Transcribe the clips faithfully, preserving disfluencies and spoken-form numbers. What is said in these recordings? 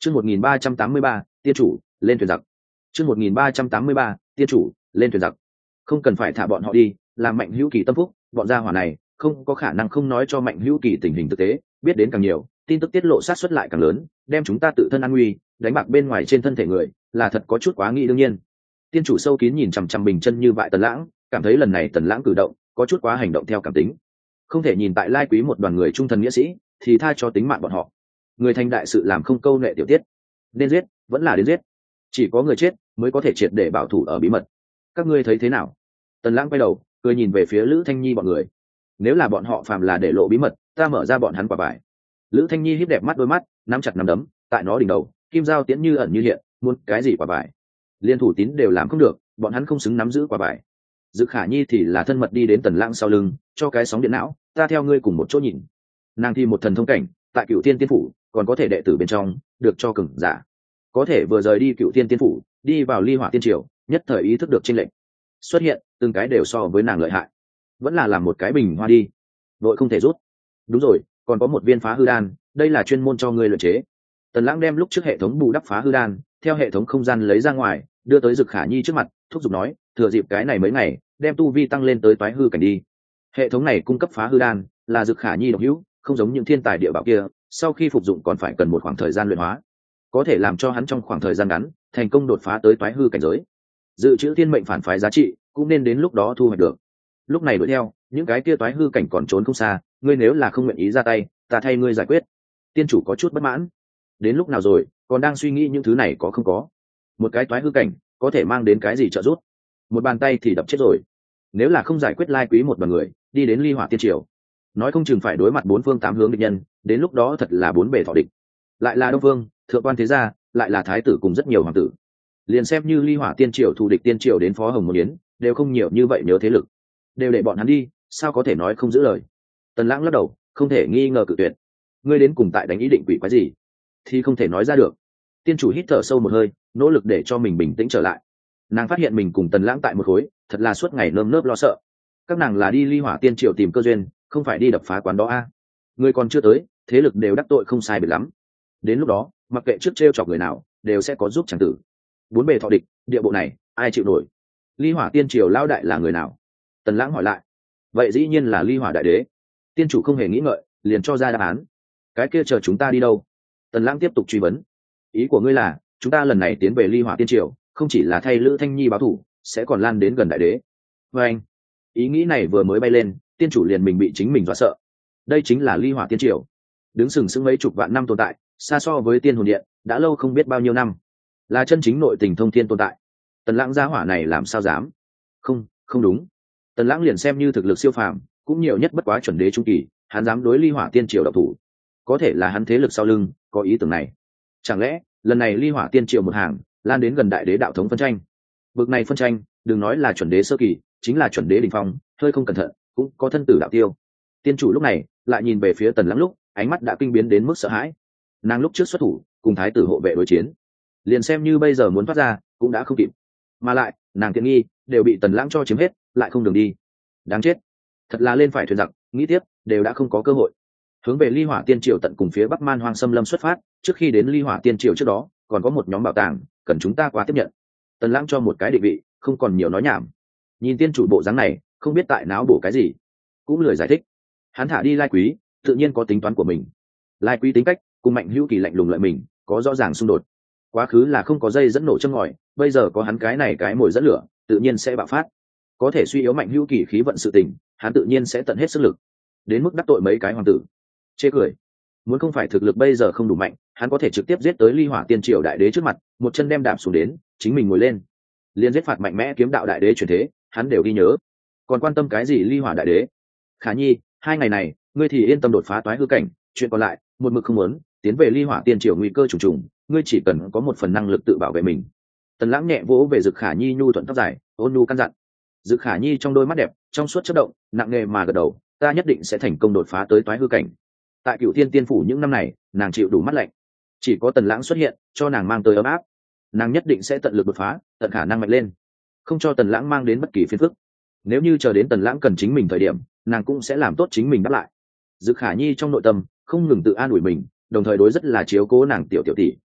Chương một nghìn ba trăm tám mươi ba, tiên chủ, lên thuyền giặc. Chương một nghìn ba trăm tám mươi ba, tiên chủ, lên thuyền giặc. Không cần phải thả bọn họ đi, làm Mạnh Hữu Kỳ tâm phúc, bọn gia hỏa này không có khả năng không nói cho Mạnh Hữu Kỳ tình hình thực tế, biết đến càng nhiều, tin tức tiết lộ sát suất lại càng lớn, đem chúng ta tự thân an nguy, đánh bạc bên ngoài trên thân thể người, là thật có chút quá nghĩ đương nhiên. Tiên chủ sâu kín nhìn chằm chằm Bình Chân như vậy Tần Lãng, cảm thấy lần này Tần Lãng cử động có chút quá hành động theo cảm tính, không thể nhìn tại Lai Quý một đoàn người trung thần nghĩa sĩ, thì tha cho tính mạng bọn họ. Người thành đại sự làm không câu nệ tiểu tiết, nên giết vẫn là đến giết, chỉ có người chết mới có thể triệt để bảo thủ ở bí mật. Các ngươi thấy thế nào? Tần Lãng quay đầu cười nhìn về phía Lữ Thanh Nhi bọn người. Nếu là bọn họ phàm là để lộ bí mật, ta mở ra bọn hắn quả bài. Lữ Thanh Nhi híp đẹp mắt đôi mắt, nắm chặt nắm đấm, tại nó đỉnh đầu kim dao tiễn như ẩn như hiện, muốn cái gì quả bài liên thủ tín đều làm không được, bọn hắn không xứng nắm giữ quả bài. Dự Khả Nhi thì là thân mật đi đến Tần Lãng sau lưng, cho cái sóng điện não, ta theo ngươi cùng một chỗ nhìn. Nàng thi một thần thông cảnh, tại Cựu Tiên Tiên phủ còn có thể đệ tử bên trong được cho cường giả, có thể vừa rời đi Cựu Tiên Tiên phủ đi vào Ly Hỏa Tiên triều, nhất thời ý thức được chênh lệch xuất hiện, từng cái đều so với nàng lợi hại, vẫn là làm một cái bình hoa đi, đội không thể rút. Đúng rồi, còn có một viên phá hư đan, đây là chuyên môn cho ngươi luyện chế. Tần Lãng đem lúc trước hệ thống bù đắp phá hư đan theo hệ thống không gian lấy ra ngoài, đưa tới Dực Khả Nhi trước mặt, thúc giục nói, thừa dịp cái này mấy ngày đem tu vi tăng lên tới toái hư cảnh đi. Hệ thống này cung cấp phá hư đan là Dực Khả Nhi độc hữu, không giống những thiên tài địa bảo kia, sau khi phục dụng còn phải cần một khoảng thời gian luyện hóa, có thể làm cho hắn trong khoảng thời gian ngắn thành công đột phá tới toái hư cảnh giới. Dự trữ thiên mệnh phản phái giá trị cũng nên đến lúc đó thu hoạch được. Lúc này đuổi theo những cái kia toái hư cảnh còn trốn không xa, ngươi nếu là không nguyện ý ra tay, ta thay ngươi giải quyết. Tiên chủ có chút bất mãn, đến lúc nào rồi còn đang suy nghĩ những thứ này có không có. Một cái toái hư cảnh có thể mang đến cái gì trợ giúp? Một bàn tay thì đập chết rồi. Nếu là không giải quyết Lai Quý một đoàn người đi đến Ly Hỏa Tiên triều, nói không chừng phải đối mặt bốn phương tám hướng địch nhân, đến lúc đó thật là bốn bề thọ địch. Lại là Đông Vương, thượng quan thế gia, lại là thái tử cùng rất nhiều hoàng tử. Liền xem như Ly Hỏa Tiên triều thù địch tiên triều đến Phó Hồng một yến, đều không nhiều như vậy nhớ thế lực, đều để bọn hắn đi, sao có thể nói không giữ lời. Tần Lãng lắc đầu, không thể nghi ngờ cự tuyệt. Ngươi đến cùng tại đánh ý định quỷ quái gì thì không thể nói ra được. Tiên chủ hít thở sâu một hơi, nỗ lực để cho mình bình tĩnh trở lại. Nàng phát hiện mình cùng Tần Lãng tại một khối, thật là suốt ngày nơm nớp lo sợ. Các nàng là đi Ly Hỏa Tiên triều tìm cơ duyên, không phải đi đập phá quán đó a. Người còn chưa tới, thế lực đều đắc tội không sai biệt lắm. Đến lúc đó, mặc kệ trước trêu chọc người nào, đều sẽ có giúp chẳng tử. Bốn bề thọ địch, địa bộ này, ai chịu nổi? Ly Hỏa Tiên triều lao đại là người nào? Tần Lãng hỏi lại. Vậy dĩ nhiên là Ly Hỏa đại đế. Tiên chủ không hề nghĩ ngợi, liền cho ra đáp án. Cái kia chờ chúng ta đi đâu? Tần Lãng tiếp tục truy vấn. Ý của ngươi là chúng ta lần này tiến về Ly Hỏa Tiên triều, không chỉ là thay Lữ Thanh Nhi báo thù, sẽ còn lan đến gần đại đế. Và anh, ý nghĩ này vừa mới bay lên, tiên chủ liền mình bị chính mình dọa sợ. Đây chính là Ly Hỏa Tiên triều, đứng sừng sững mấy chục vạn năm tồn tại, xa so với Tiên Hồn Điện đã lâu không biết bao nhiêu năm, là chân chính nội tình thông thiên tồn tại. Tần Lãng gia hỏa này làm sao dám? Không, không đúng. Tần Lãng liền xem như thực lực siêu phàm, cũng nhiều nhất bất quá chuẩn đế trung kỳ, hắn dám đối Ly Hỏa Tiên triều độc thủ, có thể là hắn thế lực sau lưng có ý tưởng này. Chẳng lẽ lần này Ly Hỏa Tiên triều một hàng lan đến gần đại đế đạo thống phân tranh? Bực này phân tranh, đừng nói là chuẩn đế sơ kỳ, chính là chuẩn đế đỉnh phong, hơi không cẩn thận cũng có thân tử đạo tiêu. Tiên chủ lúc này lại nhìn về phía Tần Lãng lúc, ánh mắt đã kinh biến đến mức sợ hãi. Nàng lúc trước xuất thủ cùng thái tử hộ vệ đối chiến, liền xem như bây giờ muốn thoát ra cũng đã không kịp, mà lại nàng tiện nghi đều bị Tần Lãng cho chiếm hết, lại không đường đi. Đáng chết, thật là lên phải thuyền giặc, nghĩ tiếp đều đã không có cơ hội. Hướng về Ly Hỏa Tiên triều tận cùng phía Bắc Man Hoang Xâm Lâm xuất phát, trước khi đến Ly Hỏa Tiên triều trước đó còn có một nhóm bảo tàng cần chúng ta qua tiếp nhận. Tần Lãng cho một cái định vị, không còn nhiều nói nhảm. Nhìn tiên chủ bộ dáng này, không biết tại não bổ cái gì, cũng lười giải thích. Hắn thả đi Lai Quý, tự nhiên có tính toán của mình. Lai Quý tính cách cùng Mạnh Hữu Kỳ lạnh lùng lợi mình có rõ ràng xung đột. Quá khứ là không có dây dẫn nổ châm ngòi, bây giờ có hắn cái này cái mồi dẫn lửa, tự nhiên sẽ bạo phát. Có thể suy yếu Mạnh Hữu Kỳ khí vận sự tình, hắn tự nhiên sẽ tận hết sức lực, đến mức đắc tội mấy cái hoàng tử. Chê cười. Muốn không phải thực lực bây giờ không đủ mạnh, hắn có thể trực tiếp giết tới Ly Hỏa Tiên triều đại đế trước mặt, một chân đem đạp xuống đến, chính mình ngồi lên, liên giết phạt mạnh mẽ kiếm đạo đại đế chuyển thế, hắn đều ghi nhớ. Còn quan tâm cái gì Ly Hỏa đại đế? Khả Nhi, hai ngày này ngươi thì yên tâm đột phá toái hư cảnh, chuyện còn lại một mực không muốn tiến về Ly Hỏa Tiên triều nguy cơ trùng trùng, ngươi chỉ cần có một phần năng lực tự bảo vệ mình. Tần Lãng nhẹ vỗ về Dực Khả Nhi nhu thuận tóc dài, ôn nhu căn dặn. Dực Khả Nhi trong đôi mắt đẹp trong suốt chớp động, nặng nề mà gật đầu, ta nhất định sẽ thành công đột phá tới toái hư cảnh. Tại Cựu Thiên Tiên phủ những năm này, nàng chịu đủ mắt lạnh, chỉ có Tần Lãng xuất hiện cho nàng mang tới ấm áp. Nàng nhất định sẽ tận lực đột phá, tận khả năng mạnh lên, không cho Tần Lãng mang đến bất kỳ phiền phức. Nếu như chờ đến Tần Lãng cần chính mình thời điểm, nàng cũng sẽ làm tốt chính mình đáp lại. Dực Khả Nhi trong nội tâm không ngừng tự an ủi mình, đồng thời đối rất là chiếu cố nàng tiểu tiểu tỷ,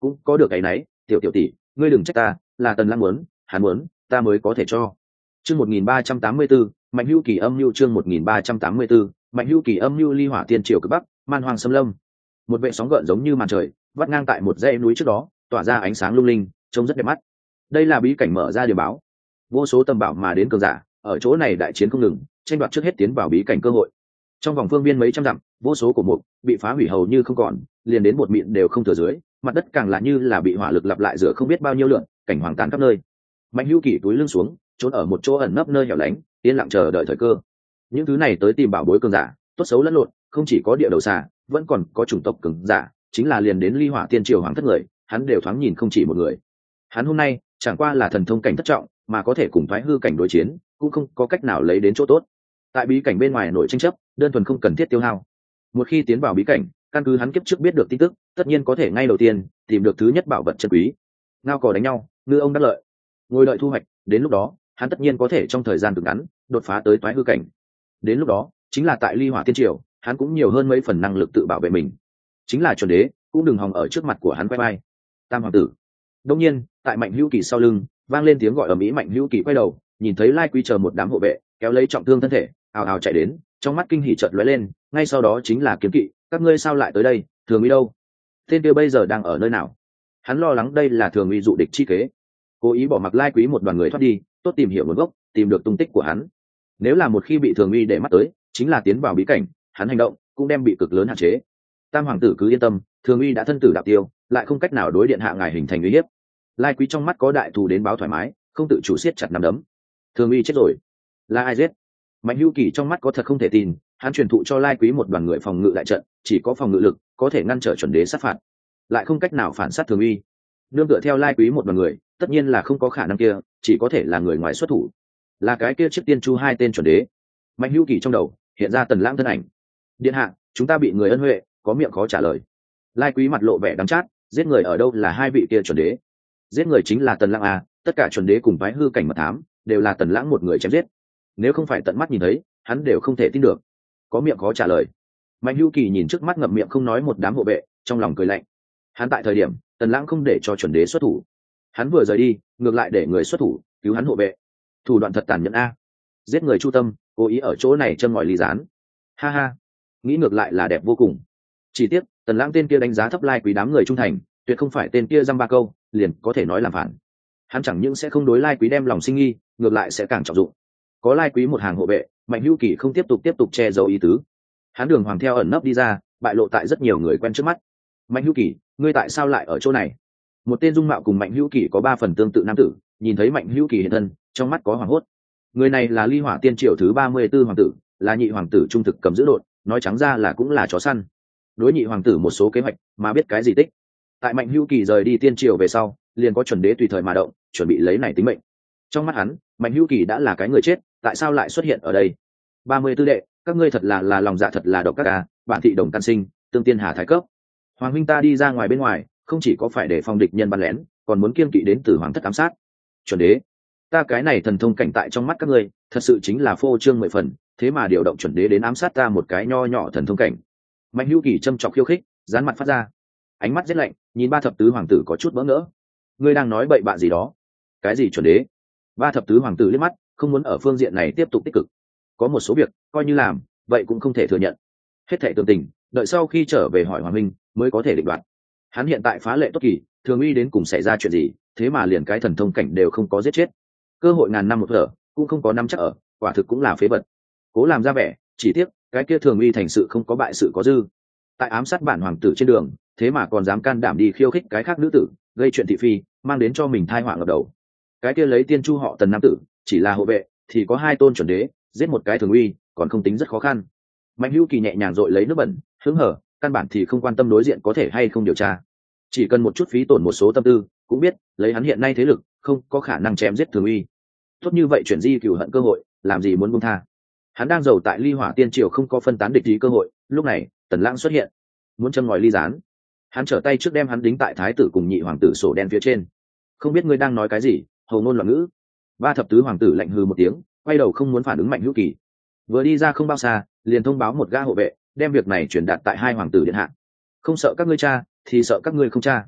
cũng có được cái nấy. Tiểu tiểu tỷ, ngươi đừng trách ta, là Tần Lãng muốn, hắn muốn, ta mới có thể cho. Chương một nghìn ba trăm tám mươi tư, Mạnh Hữu Kỳ âm mưu. Chương một nghìn ba trăm tám mươi tư, Mạnh Hữu Kỳ âm mưu. Ly Hỏa Tiên Triều cực bắc, man hoang xâm lâm. Một vệ sóng gợn giống như màn trời, vắt ngang tại một dãy núi trước đó, tỏa ra ánh sáng lung linh, trông rất đẹp mắt. Đây là bí cảnh mở ra điểm báo. Vô số tầm bảo mà đến cường giả, ở chỗ này đại chiến không ngừng, tranh đoạt trước hết tiến vào bí cảnh cơ hội. Trong vòng phương viên mấy trăm dặm, vô số cổ mục bị phá hủy hầu như không còn, liền đến một mịn đều không thừa dưới, mặt đất càng là như là bị hỏa lực lặp lại rửa không biết bao nhiêu lượn, cảnh hoàng tàn khắp nơi. Mạnh Hữu Kỳ túi lưng xuống, trốn ở một chỗ ẩn nấp nơi hẻo lánh, yên lặng chờ đợi thời cơ. Những thứ này tới tìm bảo bối cường giả, tốt xấu lẫn lộn, không chỉ có địa đầu xà, vẫn còn có chủng tộc cường giả, chính là liền đến Ly Hỏa Tiên Triều hoàng thất người, hắn đều thoáng nhìn không chỉ một người. Hắn hôm nay chẳng qua là thần thông cảnh thất trọng, mà có thể cùng thoái hư cảnh đối chiến, cũng không có cách nào lấy đến chỗ tốt. Tại bí cảnh bên ngoài nổi tranh chấp, đơn thuần không cần thiết tiêu hao. Một khi tiến vào bí cảnh, căn cứ hắn kiếp trước biết được tin tức, tất nhiên có thể ngay đầu tiên tìm được thứ nhất bảo vật chân quý. Ngao cò đánh nhau, ngư ông đắc lợi. Ngồi đợi thu hoạch, đến lúc đó, hắn tất nhiên có thể trong thời gian cực ngắn đột phá tới toái hư cảnh. Đến lúc đó, chính là tại Ly Hỏa Tiên Triều, hắn cũng nhiều hơn mấy phần năng lực tự bảo vệ mình. Chính là chuẩn đế, cũng đừng hòng ở trước mặt của hắn quay bay. Tam hoàng tử. Đương nhiên, tại Mạnh Hữu Kỳ sau lưng, vang lên tiếng gọi ở mỹ. Mạnh Hữu Kỳ quay đầu, nhìn thấy Lai Quý chờ một đám hộ vệ, kéo lấy trọng thương thân thể, ào ào chạy đến, trong mắt kinh hỉ chợt lóe lên, ngay sau đó chính là kiếm kỵ, các ngươi sao lại tới đây, Thường Uy đâu? Tên kia bây giờ đang ở nơi nào? Hắn lo lắng đây là Thường Uy dụ địch chi kế, cố ý bỏ mặc Lai Quý một đoàn người thoát đi, tốt tìm hiểu nguồn gốc, tìm được tung tích của hắn. Nếu là một khi bị Thường Uy để mắt tới, chính là tiến vào bí cảnh, hắn hành động cũng đem bị cực lớn hạn chế. Tam hoàng tử cứ yên tâm, Thường Uy đã thân tử đạo tiêu, lại không cách nào đối điện hạ ngài hình thành uy hiếp. Lai Quý trong mắt có đại thù đến báo thoải mái, không tự chủ siết chặt nắm đấm. Thường Uy chết rồi, là ai giết? Mạnh Hữu Kỳ trong mắt có thật không thể tin, hắn truyền thụ cho Lai Quý một đoàn người phòng ngự đại trận, chỉ có phòng ngự lực có thể ngăn trở chuẩn đế sát phạt, lại không cách nào phản sát Thường Uy. Nương tựa theo Lai Quý một đoàn người, tất nhiên là không có khả năng kia, chỉ có thể là người ngoài xuất thủ, là cái kia chiếc tiên chu hai tên chuẩn đế. Mạnh Hữu Kỳ trong đầu hiện ra Tần Lãng thân ảnh. Điện hạ, chúng ta bị người ân huệ, có miệng khó trả lời. Lai Quý mặt lộ vẻ đắng chát, giết người ở đâu là hai vị kia chuẩn đế? Giết người chính là Tần Lãng à? Tất cả chuẩn đế cùng phái hư cảnh mật thám đều là Tần Lãng một người chém giết. Nếu không phải tận mắt nhìn thấy, hắn đều không thể tin được. Có miệng khó trả lời. Mạnh Hữu Kỳ nhìn trước mắt ngậm miệng không nói một đám hộ vệ, trong lòng cười lạnh. Hắn tại thời điểm Tần Lãng không để cho chuẩn đế xuất thủ, hắn vừa rời đi, ngược lại để người xuất thủ cứu hắn hộ vệ. Thủ đoạn thật tàn nhẫn a. Giết người chu tâm, cố ý ở chỗ này châm ngòi ly gián. Ha ha, nghĩ ngược lại là đẹp vô cùng. Chỉ tiếc Tần Lãng tên kia đánh giá thấp Lai Quý đám người trung thành, tuyệt không phải tên kia dăm ba câu liền có thể nói làm phản. Hắn chẳng những sẽ không đối Lai Quý đem lòng sinh nghi, ngược lại sẽ càng trọng dụng. Có Lai Quý một hàng hộ vệ, Mạnh Hữu Kỳ không tiếp tục tiếp tục che giấu ý tứ. Hắn đường hoàng theo ẩn nấp đi ra, bại lộ tại rất nhiều người quen trước mắt. Mạnh Hữu Kỳ, ngươi tại sao lại ở chỗ này? Một tên dung mạo cùng Mạnh Hữu Kỳ có ba phần tương tự nam tử, nhìn thấy Mạnh Hữu Kỳ hiện thân, trong mắt có hoảng hốt. Người này là Ly Hỏa Tiên Triều thứ ba mươi tư hoàng tử, là nhị hoàng tử trung thực cầm giữ đột, nói trắng ra là cũng là chó săn. Đối nhị hoàng tử một số kế hoạch, mà biết cái gì tích. Tại Mạnh Hữu Kỳ rời đi Tiên Triều về sau, liền có chuẩn đế tùy thời mà động, chuẩn bị lấy này tính mệnh. Trong mắt hắn, Mạnh Hữu Kỳ đã là cái người chết, tại sao lại xuất hiện ở đây? ba mươi tư đệ, các ngươi thật là là lòng dạ thật là độc các ca, bản thị đồng can sinh, tương tiên hà thái cấp. Hoàng huynh ta đi ra ngoài bên ngoài, không chỉ có phải để phòng địch nhân bắn lén, còn muốn kiêng kỵ đến từ hoàng thất ám sát. Chuẩn đế, ta cái này thần thông cảnh tại trong mắt các ngươi, thật sự chính là phô trương mười phần, thế mà điều động chuẩn đế đến ám sát ta một cái nho nhỏ thần thông cảnh. Mạnh Hữu Kỳ châm chọc khiêu khích, dán mặt phát ra, ánh mắt rất lạnh, nhìn ba thập tứ hoàng tử có chút bỡ ngỡ. Ngươi đang nói bậy bạ gì đó? Cái gì chuẩn đế? Ba thập tứ hoàng tử liếc mắt, không muốn ở phương diện này tiếp tục tích cực. Có một số việc coi như làm, vậy cũng không thể thừa nhận. Hết thảy tường tình, đợi sau khi trở về hỏi hoàng minh mới có thể định đoạt. Hắn hiện tại phá lệ tốt kỳ, Thường Uy đến cùng xảy ra chuyện gì, thế mà liền cái thần thông cảnh đều không có giết chết. Cơ hội ngàn năm một thở, cũng không có năm chắc ở, quả thực cũng là phế vật. Cố làm ra vẻ, chỉ tiếc cái kia Thường Uy thành sự không có bại sự có dư. Tại ám sát bản hoàng tử trên đường, thế mà còn dám can đảm đi khiêu khích cái khác nữ tử, gây chuyện thị phi, mang đến cho mình tai họa ngập đầu. Cái kia lấy tiên chu họ Tần nam tử, chỉ là hộ vệ, thì có hai tôn chuẩn đế, giết một cái Thường Uy, còn không tính rất khó khăn. Mạnh Hữu Kỳ nhẹ nhàng dội lấy nước bẩn, hứng hở, căn bản thì không quan tâm đối diện có thể hay không điều tra, chỉ cần một chút phí tổn một số tâm tư, cũng biết lấy hắn hiện nay thế lực, không có khả năng chém giết Thường Uy. Tốt như vậy chuyển di cửu hận cơ hội, làm gì muốn buông tha. Hắn đang giàu tại Ly Hỏa Tiên Triều không có phân tán địch ý cơ hội, lúc này Tần Lãng xuất hiện, muốn châm ngòi ly gián. Hắn trở tay trước đem hắn đính tại thái tử cùng nhị hoàng tử sổ đen phía trên. Không biết ngươi đang nói cái gì, hầu ngôn loạn ngữ. Ba thập tứ hoàng tử lạnh hừ một tiếng, quay đầu không muốn phản ứng Mạnh Hữu Kỳ. Vừa đi ra không bao xa, liền thông báo một gã hộ vệ, đem việc này truyền đạt tại hai hoàng tử điện hạ. Không sợ các ngươi cha, thì sợ các ngươi không cha.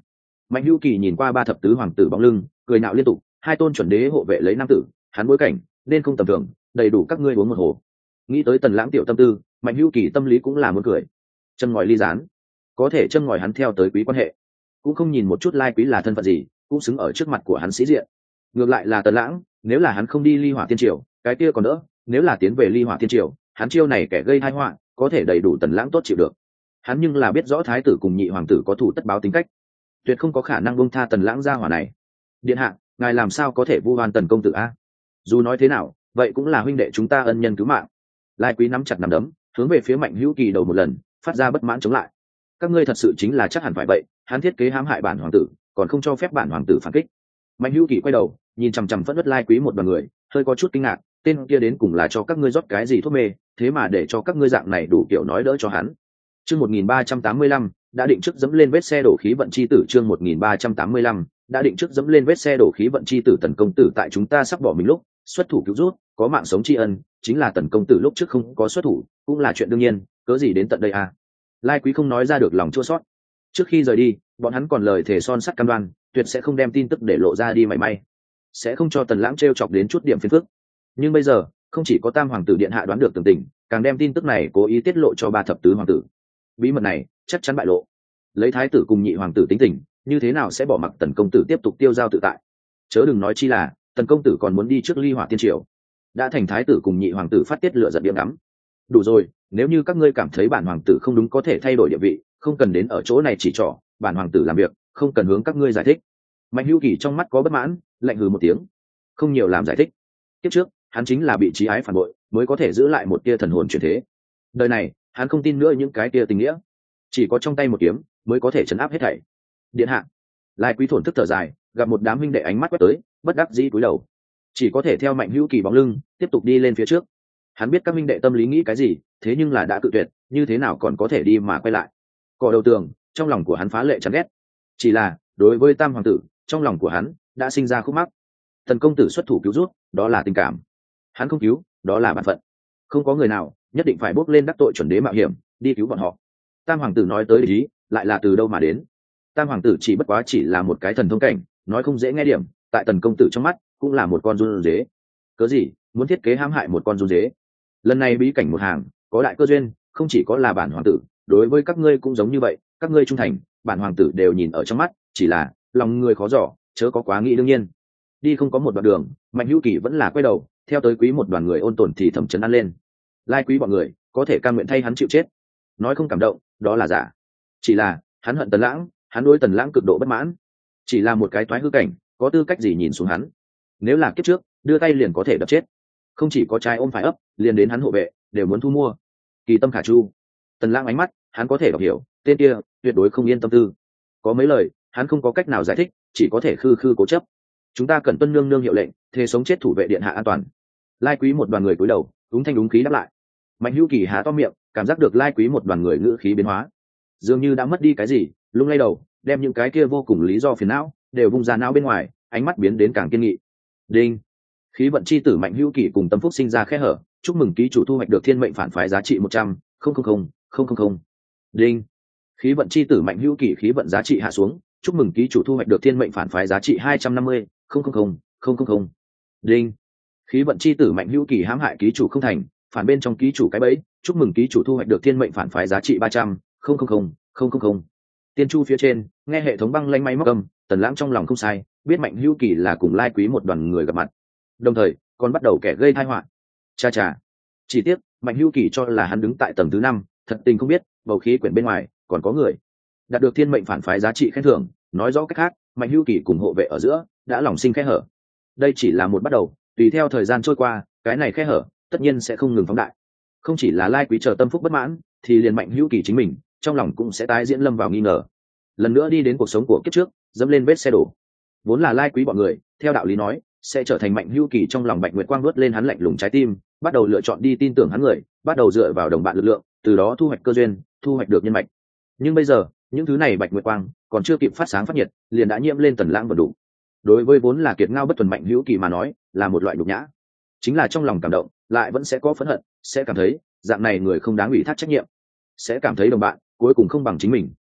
Mạnh Hữu Kỳ nhìn qua ba thập tứ hoàng tử bóng lưng, cười nạo liên tục. Hai tôn chuẩn đế hộ vệ lấy nam tử, hắn bối cảnh nên không tầm thường, đầy đủ các ngươi uống một hồ. Nghĩ tới Tần Lãng tiểu tâm tư, Mạnh Hữu Kỳ tâm lý cũng là muốn cười. Châm ngòi ly gián, có thể châm ngòi hắn theo tới quý quan hệ, cũng không nhìn một chút lai quý là thân phận gì, cũng xứng ở trước mặt của hắn sĩ diện. Ngược lại là Tần Lãng, nếu là hắn không đi Ly Hỏa Tiên Triều, cái kia còn đỡ, nếu là tiến về Ly Hỏa Tiên Triều, hắn chiêu này kẻ gây tai họa, có thể đầy đủ Tần Lãng tốt chịu được. Hắn nhưng là biết rõ thái tử cùng nhị hoàng tử có thủ tất báo tính cách, tuyệt không có khả năng buông tha Tần Lãng ra hỏa này. Điện hạ, ngài làm sao có thể vu oan Tần công tử a? Dù nói thế nào, vậy cũng là huynh đệ chúng ta ân nhân cứu mạng. Lai quý nắm chặt nắm đấm, hướng về phía Mạnh Hữu Kỳ đầu một lần, phát ra bất mãn chống lại. Các ngươi thật sự chính là chắc hẳn phải vậy, hắn thiết kế hãm hại bản hoàng tử, còn không cho phép bản hoàng tử phản kích. Mạnh Hữu Kỳ quay đầu, nhìn chằm chằm phẫn nộ Lai quý một đoàn người, hơi có chút kinh ngạc, tên kia đến cùng là cho các ngươi rót cái gì thuốc mê, thế mà để cho các ngươi dạng này đủ kiểu nói đỡ cho hắn. Chương một nghìn ba trăm tám mươi lăm, đã định trước dẫm lên vết xe đổ khí vận chi tử. Chương một nghìn ba trăm tám mươi lăm, đã định trước dẫm lên vết xe đổ khí vận chi tử. Tần công tử tại chúng ta sắp bỏ mình lúc xuất thủ cứu rút, có mạng sống tri ân, chính là Tần công tử lúc trước không có xuất thủ, cũng là chuyện đương nhiên, cớ gì đến tận đây à? Lai quý không nói ra được lòng chua xót. Trước khi rời đi, bọn hắn còn lời thề son sắt cam đoan, tuyệt sẽ không đem tin tức để lộ ra đi mảy may, sẽ không cho Tần Lãng trêu chọc đến chút điểm phiền phức. Nhưng bây giờ, không chỉ có Tam hoàng tử điện hạ đoán được tường tình, càng đem tin tức này cố ý tiết lộ cho ba thập tứ hoàng tử. Bí mật này chắc chắn bại lộ. Lấy thái tử cùng nhị hoàng tử tính tình, như thế nào sẽ bỏ mặc Tần công tử tiếp tục tiêu dao tự tại? Chớ đừng nói chi là Tần công tử còn muốn đi trước Ly Hỏa Tiên Triều, đã thành thái tử cùng nhị hoàng tử phát tiết lửa giận điểm ngắm. Đủ rồi, nếu như các ngươi cảm thấy bản hoàng tử không đúng có thể thay đổi địa vị, không cần đến ở chỗ này chỉ trỏ, bản hoàng tử làm việc, không cần hướng các ngươi giải thích. Mạnh Hữu Kỳ trong mắt có bất mãn, lạnh hừ một tiếng, không nhiều làm giải thích. Kiếp trước, hắn chính là bị trí ái phản bội, mới có thể giữ lại một tia thần hồn chuyển thế. Đời này, hắn không tin nữa những cái tia tình nghĩa, chỉ có trong tay một kiếm mới có thể chấn áp hết thảy. Điện hạ. Lai quý thổn thức thở dài, gặp một đám huynh đệ ánh mắt quét tới, bất đắc dĩ cúi đầu, chỉ có thể theo Mạnh Hữu Kỳ bóng lưng tiếp tục đi lên phía trước. Hắn biết các huynh đệ tâm lý nghĩ cái gì, thế nhưng là đã cự tuyệt, như thế nào còn có thể đi mà quay lại. Cọ đầu tường, trong lòng của hắn phá lệ chán ghét. Chỉ là đối với Tam hoàng tử, trong lòng của hắn đã sinh ra khúc mắc. Tần công tử xuất thủ cứu rút, đó là tình cảm, hắn không cứu, đó là bản phận. Không có người nào nhất định phải bốc lên đắc tội chuẩn đế mạo hiểm đi cứu bọn họ. Tam hoàng tử nói tới ý lại là từ đâu mà đến? Tam hoàng tử chỉ bất quá chỉ là một cái thần thông cảnh, nói không dễ nghe điểm, tại Tần công tử trong mắt cũng là một con run dế. Cớ gì muốn thiết kế hãm hại một con run dế? Lần này bí cảnh một hàng có đại cơ duyên, không chỉ có là bản hoàng tử, đối với các ngươi cũng giống như vậy, các ngươi trung thành, bản hoàng tử đều nhìn ở trong mắt, chỉ là lòng người khó dò, chớ có quá nghĩ đương nhiên. Đi không có một đoạn đường, Mạnh Hữu Kỳ vẫn là quay đầu, theo tới quý một đoàn người ôn tồn thì thầm chấn an lên. Lai quý bọn người có thể cam nguyện thay hắn chịu chết, nói không cảm động đó là giả. Chỉ là hắn hận Tần Lãng, hắn đối Tần Lãng cực độ bất mãn, chỉ là một cái toái hư cảnh, có tư cách gì nhìn xuống hắn? Nếu là kiếp trước, đưa tay liền có thể đập chết, không chỉ có trai ôm phải ấp, liền đến hắn hộ vệ đều muốn thu mua. Kỳ tâm khả chu. Tần Lãng ánh mắt, hắn có thể đọc hiểu, tên kia tuyệt đối không yên tâm tư. Có mấy lời, hắn không có cách nào giải thích, chỉ có thể khư khư cố chấp. Chúng ta cần tuân nương nương hiệu lệnh, thề sống chết thủ vệ điện hạ an toàn. Lai quý một đoàn người cúi đầu, đúng thanh đúng khí đáp lại. Mạnh Hữu Kỳ há to miệng, cảm giác được Lai quý một đoàn người ngữ khí biến hóa, dường như đã mất đi cái gì, lung lay đầu, đem những cái kia vô cùng lý do phiền não đều vung ra não bên ngoài, ánh mắt biến đến càng kiên nghị. Đinh. Khí vận chi tử Mạnh Hữu Kỳ cùng Tâm Phúc sinh ra khe hở, chúc mừng ký chủ thu hoạch được thiên mệnh phản phái giá trị một trăm không không không không không không. Đinh. Khí vận chi tử Mạnh Hữu Kỳ khí vận giá trị hạ xuống, chúc mừng ký chủ thu hoạch được thiên mệnh phản phái giá trị hai trăm năm mươi không không không không không không. Đinh. Khí vận chi tử Mạnh Hữu Kỳ hãm hại ký chủ không thành, phản bên trong ký chủ cái bẫy, chúc mừng ký chủ thu hoạch được thiên mệnh phản phái giá trị ba trăm không không không không không không. Tiên chu phía trên, nghe hệ thống băng lanh máy móc âm, Tần Lãng trong lòng không sai, biết Mạnh Hữu Kỳ là cùng Lai quý một đoàn người gặp mặt, đồng thời còn bắt đầu kẻ gây tai họa. Cha cha. Chỉ tiếc Mạnh Hữu Kỳ cho là hắn đứng tại tầng thứ năm, thật tình không biết bầu khí quyển bên ngoài còn có người đạt được thiên mệnh phản phái giá trị khen thưởng. Nói rõ cách khác, Mạnh Hữu Kỳ cùng hộ vệ ở giữa đã lòng sinh khe hở. Đây chỉ là một bắt đầu, tùy theo thời gian trôi qua, cái này khe hở tất nhiên sẽ không ngừng phóng đại. Không chỉ là Lai quý chờ Tâm Phúc bất mãn, thì liền Mạnh Hữu Kỳ chính mình trong lòng cũng sẽ tái diễn lâm vào nghi ngờ, lần nữa đi đến cuộc sống của kiếp trước, dẫm lên vết xe đổ. Vốn là Lai quý bọn người, theo đạo lý nói sẽ trở thành Mạnh Hữu Kỳ trong lòng Bạch Nguyệt quang đuốt lên hắn lạnh lùng trái tim, bắt đầu lựa chọn đi tin tưởng hắn người, bắt đầu dựa vào đồng bạn lực lượng, từ đó thu hoạch cơ duyên, thu hoạch được nhân mạch. Nhưng bây giờ, những thứ này Bạch Nguyệt quang còn chưa kịp phát sáng phát nhiệt, liền đã nhiễm lên Tần Lãng vần đủ. Đối với vốn là kiệt ngao bất tuần Mạnh Hữu Kỳ mà nói, là một loại nhục nhã. Chính là trong lòng cảm động, lại vẫn sẽ có phẫn hận, sẽ cảm thấy dạng này người không đáng ủy thác trách nhiệm, sẽ cảm thấy đồng bạn cuối cùng không bằng chính mình.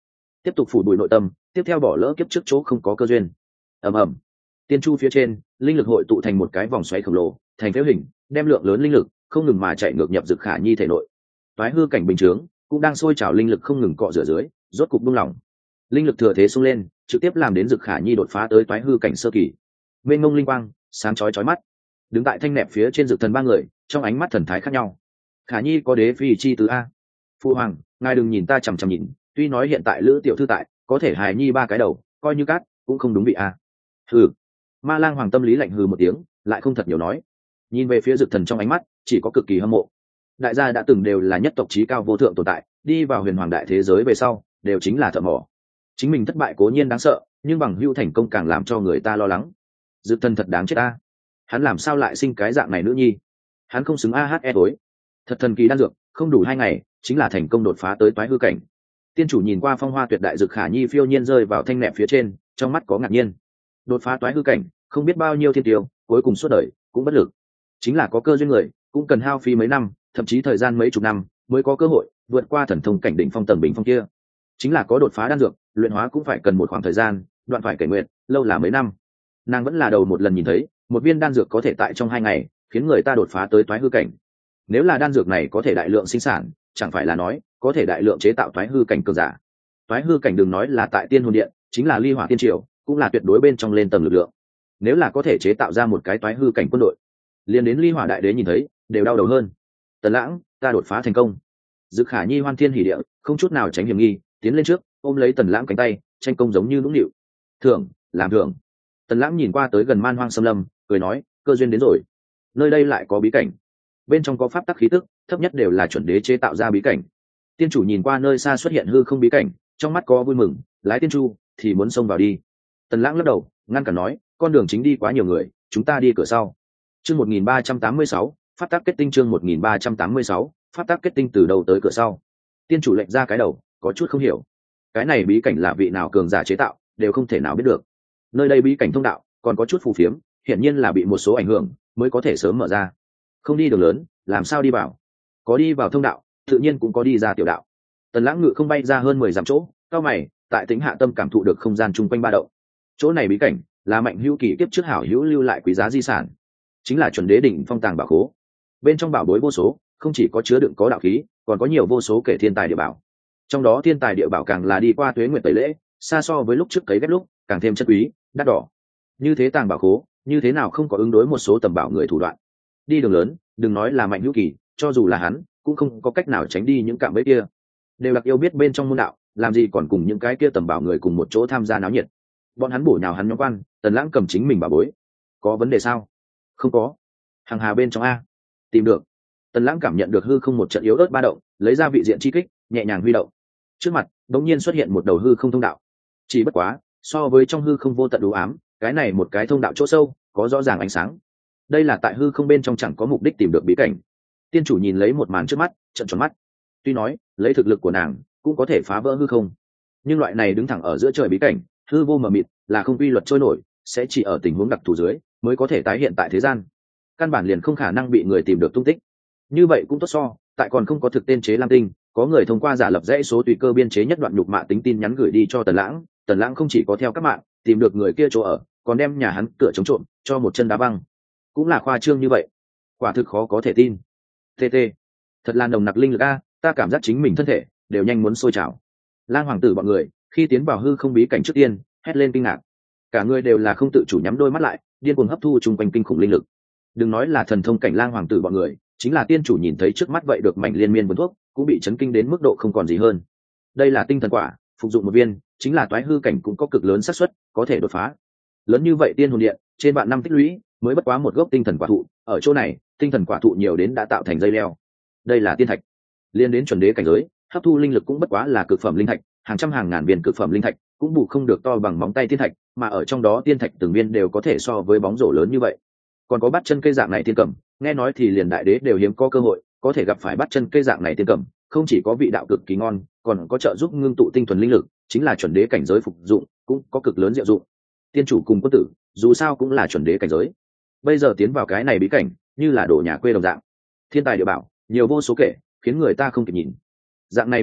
tiếp tục phủ bụi nội tâm, tiếp theo bỏ lỡ kiếp trước chỗ không có cơ duyên. Ầm ầm, tiên chu phía trên linh lực hội tụ thành một cái vòng xoáy khổng lồ, thành phễu hình, đem lượng lớn linh lực không ngừng mà chạy ngược nhập Dực Khả Nhi thể nội. Toái hư cảnh bình chướng cũng đang sôi trào linh lực không ngừng cọ rửa dưới, rốt cục buông lỏng. Linh lực thừa thế xông lên, trực tiếp làm đến Dực Khả Nhi đột phá tới toái hư cảnh sơ kỳ. Mênh mông linh quang, sáng chói chói mắt. Đứng tại thanh nẹp phía trên Dực thần ba người, trong ánh mắt thần thái khác nhau. Khả Nhi có đế phi chi tứ a. Phu hoàng, ngài đừng nhìn ta chằm chằm nhìn, tuy nói hiện tại Lữ tiểu thư tại, có thể hài nhi ba cái đầu, coi như cát, cũng không đúng vị a. Hừ. Ma Lang hoàng tâm lý lạnh hừ một tiếng, lại không thật nhiều nói. Nhìn về phía Dực thần trong ánh mắt chỉ có cực kỳ hâm mộ. Đại gia đã từng đều là nhất tộc chí cao vô thượng tồn tại, đi vào huyền hoàng đại thế giới về sau đều chính là thợ mỏ. Chính mình thất bại cố nhiên đáng sợ, nhưng bằng hữu thành công càng làm cho người ta lo lắng. Dực thần thật đáng chết a, hắn làm sao lại sinh cái dạng này nữ nhi? Hắn không xứng a hát e tối. Thật thần kỳ đan dược, không đủ hai ngày chính là thành công đột phá tới toái hư cảnh. Tiên chủ nhìn qua phong hoa tuyệt đại Dực Khả Nhi phiêu nhiên rơi vào thanh nẹp phía trên, trong mắt có ngạc nhiên. Đột phá toái hư cảnh, không biết bao nhiêu thiên tiêu, cuối cùng suốt đời cũng bất lực. Chính là có cơ duyên người, cũng cần hao phí mấy năm, thậm chí thời gian mấy chục năm mới có cơ hội vượt qua thần thông cảnh đỉnh phong tầng bình phong kia. Chính là có đột phá đan dược, luyện hóa cũng phải cần một khoảng thời gian, đoạn phải kể nguyện, lâu là mấy năm. Nàng vẫn là đầu một lần nhìn thấy một viên đan dược có thể tại trong hai ngày khiến người ta đột phá tới toái hư cảnh. Nếu là đan dược này có thể đại lượng sinh sản, chẳng phải là nói có thể đại lượng chế tạo toái hư cảnh cường giả. Toái hư cảnh đừng nói là tại tiên hồn điện, chính là ly hỏa tiên triều cũng là tuyệt đối bên trong lên tầng lực lượng. Nếu là có thể chế tạo ra một cái toái hư cảnh quân đội, liền đến ly hỏa đại đế nhìn thấy đều đau đầu hơn. Tần Lãng, ta đột phá thành công. Dực Khả Nhi hoan thiên hỉ địa, không chút nào tránh hiểm nghi, tiến lên trước ôm lấy Tần Lãng cánh tay, tranh công giống như nũng nịu. Thưởng, làm thưởng. Tần Lãng nhìn qua tới gần man hoang xâm lâm, cười nói, cơ duyên đến rồi. Nơi đây lại có bí cảnh, bên trong có pháp tắc khí tức, thấp nhất đều là chuẩn đế chế tạo ra bí cảnh. Tiên chủ nhìn qua nơi xa xuất hiện hư không bí cảnh, trong mắt có vui mừng, lái tiên chu thì muốn xông vào đi. Tần Lãng lắc đầu, ngăn cản nói, con đường chính đi quá nhiều người, chúng ta đi cửa sau. Chương một nghìn ba trăm tám mươi sáu, pháp tắc kết tinh. Chương một nghìn ba trăm tám mươi sáu, pháp tắc kết tinh. Từ đầu tới cửa sau. Tiên chủ lệnh ra cái đầu, có chút không hiểu. Cái này bí cảnh là vị nào cường giả chế tạo, đều không thể nào biết được. Nơi đây bí cảnh thông đạo còn có chút phù phiếm, hiển nhiên là bị một số ảnh hưởng mới có thể sớm mở ra. Không đi đường lớn, làm sao đi vào? Có đi vào thông đạo, tự nhiên cũng có đi ra tiểu đạo. Tần Lãng ngự không bay ra hơn mười dặm chỗ, cao mày, tại Tĩnh Hạ Tâm cảm thụ được không gian chung quanh ba động. Chỗ này bí cảnh là Mạnh Hữu Kỳ kiếp trước hảo hữu lưu lại quý giá di sản, chính là chuẩn đế đỉnh phong tàng bảo khố. Bên trong bảo bối vô số, không chỉ có chứa đựng có đạo khí, còn có nhiều vô số kể thiên tài địa bảo. Trong đó thiên tài địa bảo càng là đi qua tuế nguyệt tẩy lễ, xa so với lúc trước cấy ghép lúc càng thêm chất quý, đắt đỏ. Như thế tàng bảo khố, như thế nào không có ứng đối một số tầm bảo người thủ đoạn. Đi đường lớn, đừng nói là Mạnh Hữu Kỳ, cho dù là hắn cũng không có cách nào tránh đi những cạm bẫy kia. Đều đặc yêu biết bên trong môn đạo, làm gì còn cùng những cái kia tầm bảo người cùng một chỗ tham gia náo nhiệt. Bọn hắn bổ nhào hắn nhóm quan, Tần Lãng cầm chính mình bảo bối. Có vấn đề sao? Không có. Hàng hà bên trong a, tìm được. Tần Lãng cảm nhận được hư không một trận yếu ớt ba động, lấy ra vị diện chi kích, nhẹ nhàng huy động. Trước mặt đống nhiên xuất hiện một đầu hư không thông đạo. Chỉ bất quá, so với trong hư không vô tận u ám, cái này một cái thông đạo chỗ sâu, có rõ ràng ánh sáng. Đây là tại hư không bên trong chẳng có mục đích tìm được bí cảnh. Tiên chủ nhìn lấy một màn trước mắt, trợn tròn mắt. Tuy nói, lấy thực lực của nàng, cũng có thể phá vỡ hư không, nhưng loại này đứng thẳng ở giữa trời bí cảnh, hư vô mờ mịt, là không quy luật trôi nổi, sẽ chỉ ở tình huống đặc thù dưới mới có thể tái hiện tại thế gian. Căn bản liền không khả năng bị người tìm được tung tích. Như vậy cũng tốt so, tại còn không có thực tên chế lam tinh, có người thông qua giả lập dãy số tùy cơ biên chế nhất đoạn nhục mạ tính tin nhắn gửi đi cho Tần Lãng. Tần Lãng không chỉ có theo các mạng tìm được người kia chỗ ở, còn đem nhà hắn cửa chống trộm cho một chân đá băng. Cũng là khoa trương như vậy, quả thực khó có thể tin. Tt, thật là nồng nặc linh lực a, ta cảm giác chính mình thân thể đều nhanh muốn sôi trào. Lang hoàng tử bọn người khi tiến vào hư không bí cảnh trước tiên hét lên kinh ngạc, cả người đều là không tự chủ nhắm đôi mắt lại, điên cuồng hấp thu chung quanh kinh khủng linh lực. Đừng nói là thần thông cảnh Lang hoàng tử bọn người, chính là tiên chủ nhìn thấy trước mắt vậy được mảnh liên miên vườn thuốc, cũng bị chấn kinh đến mức độ không còn gì hơn. Đây là tinh thần quả, phục dụng một viên, chính là toái hư cảnh cũng có cực lớn xác suất có thể đột phá. Lớn như vậy tiên hồn điện, trên vạn năm tích lũy, mới bất quá một gốc tinh thần quả thụ, ở chỗ này, tinh thần quả thụ nhiều đến đã tạo thành dây leo. Đây là tiên thạch, liên đến chuẩn đế cảnh giới, hấp thu linh lực cũng bất quá là cực phẩm linh thạch, hàng trăm hàng ngàn viên cực phẩm linh thạch, cũng bù không được to bằng móng tay tiên thạch, mà ở trong đó tiên thạch từng viên đều có thể so với bóng rổ lớn như vậy. Còn có bắt chân cây dạng này tiên cẩm, nghe nói thì liền đại đế đều hiếm có cơ hội có thể gặp phải bắt chân cây dạng này tiên cẩm, không chỉ có vị đạo cực kỳ ngon, còn có trợ giúp ngưng tụ tinh thuần linh lực, chính là chuẩn đế cảnh giới phục dụng, cũng có cực lớn diệu dụng. Tiên chủ cùng quân tử, dù sao cũng là chuẩn đế cảnh giới. Bây giờ tiến vào cái này bí cảnh, như là đổ nhà quê đồng dạng. Thiên tài địa bảo, nhiều vô số kể, khiến người ta không kịp nhìn. Dạng này bí cảnh,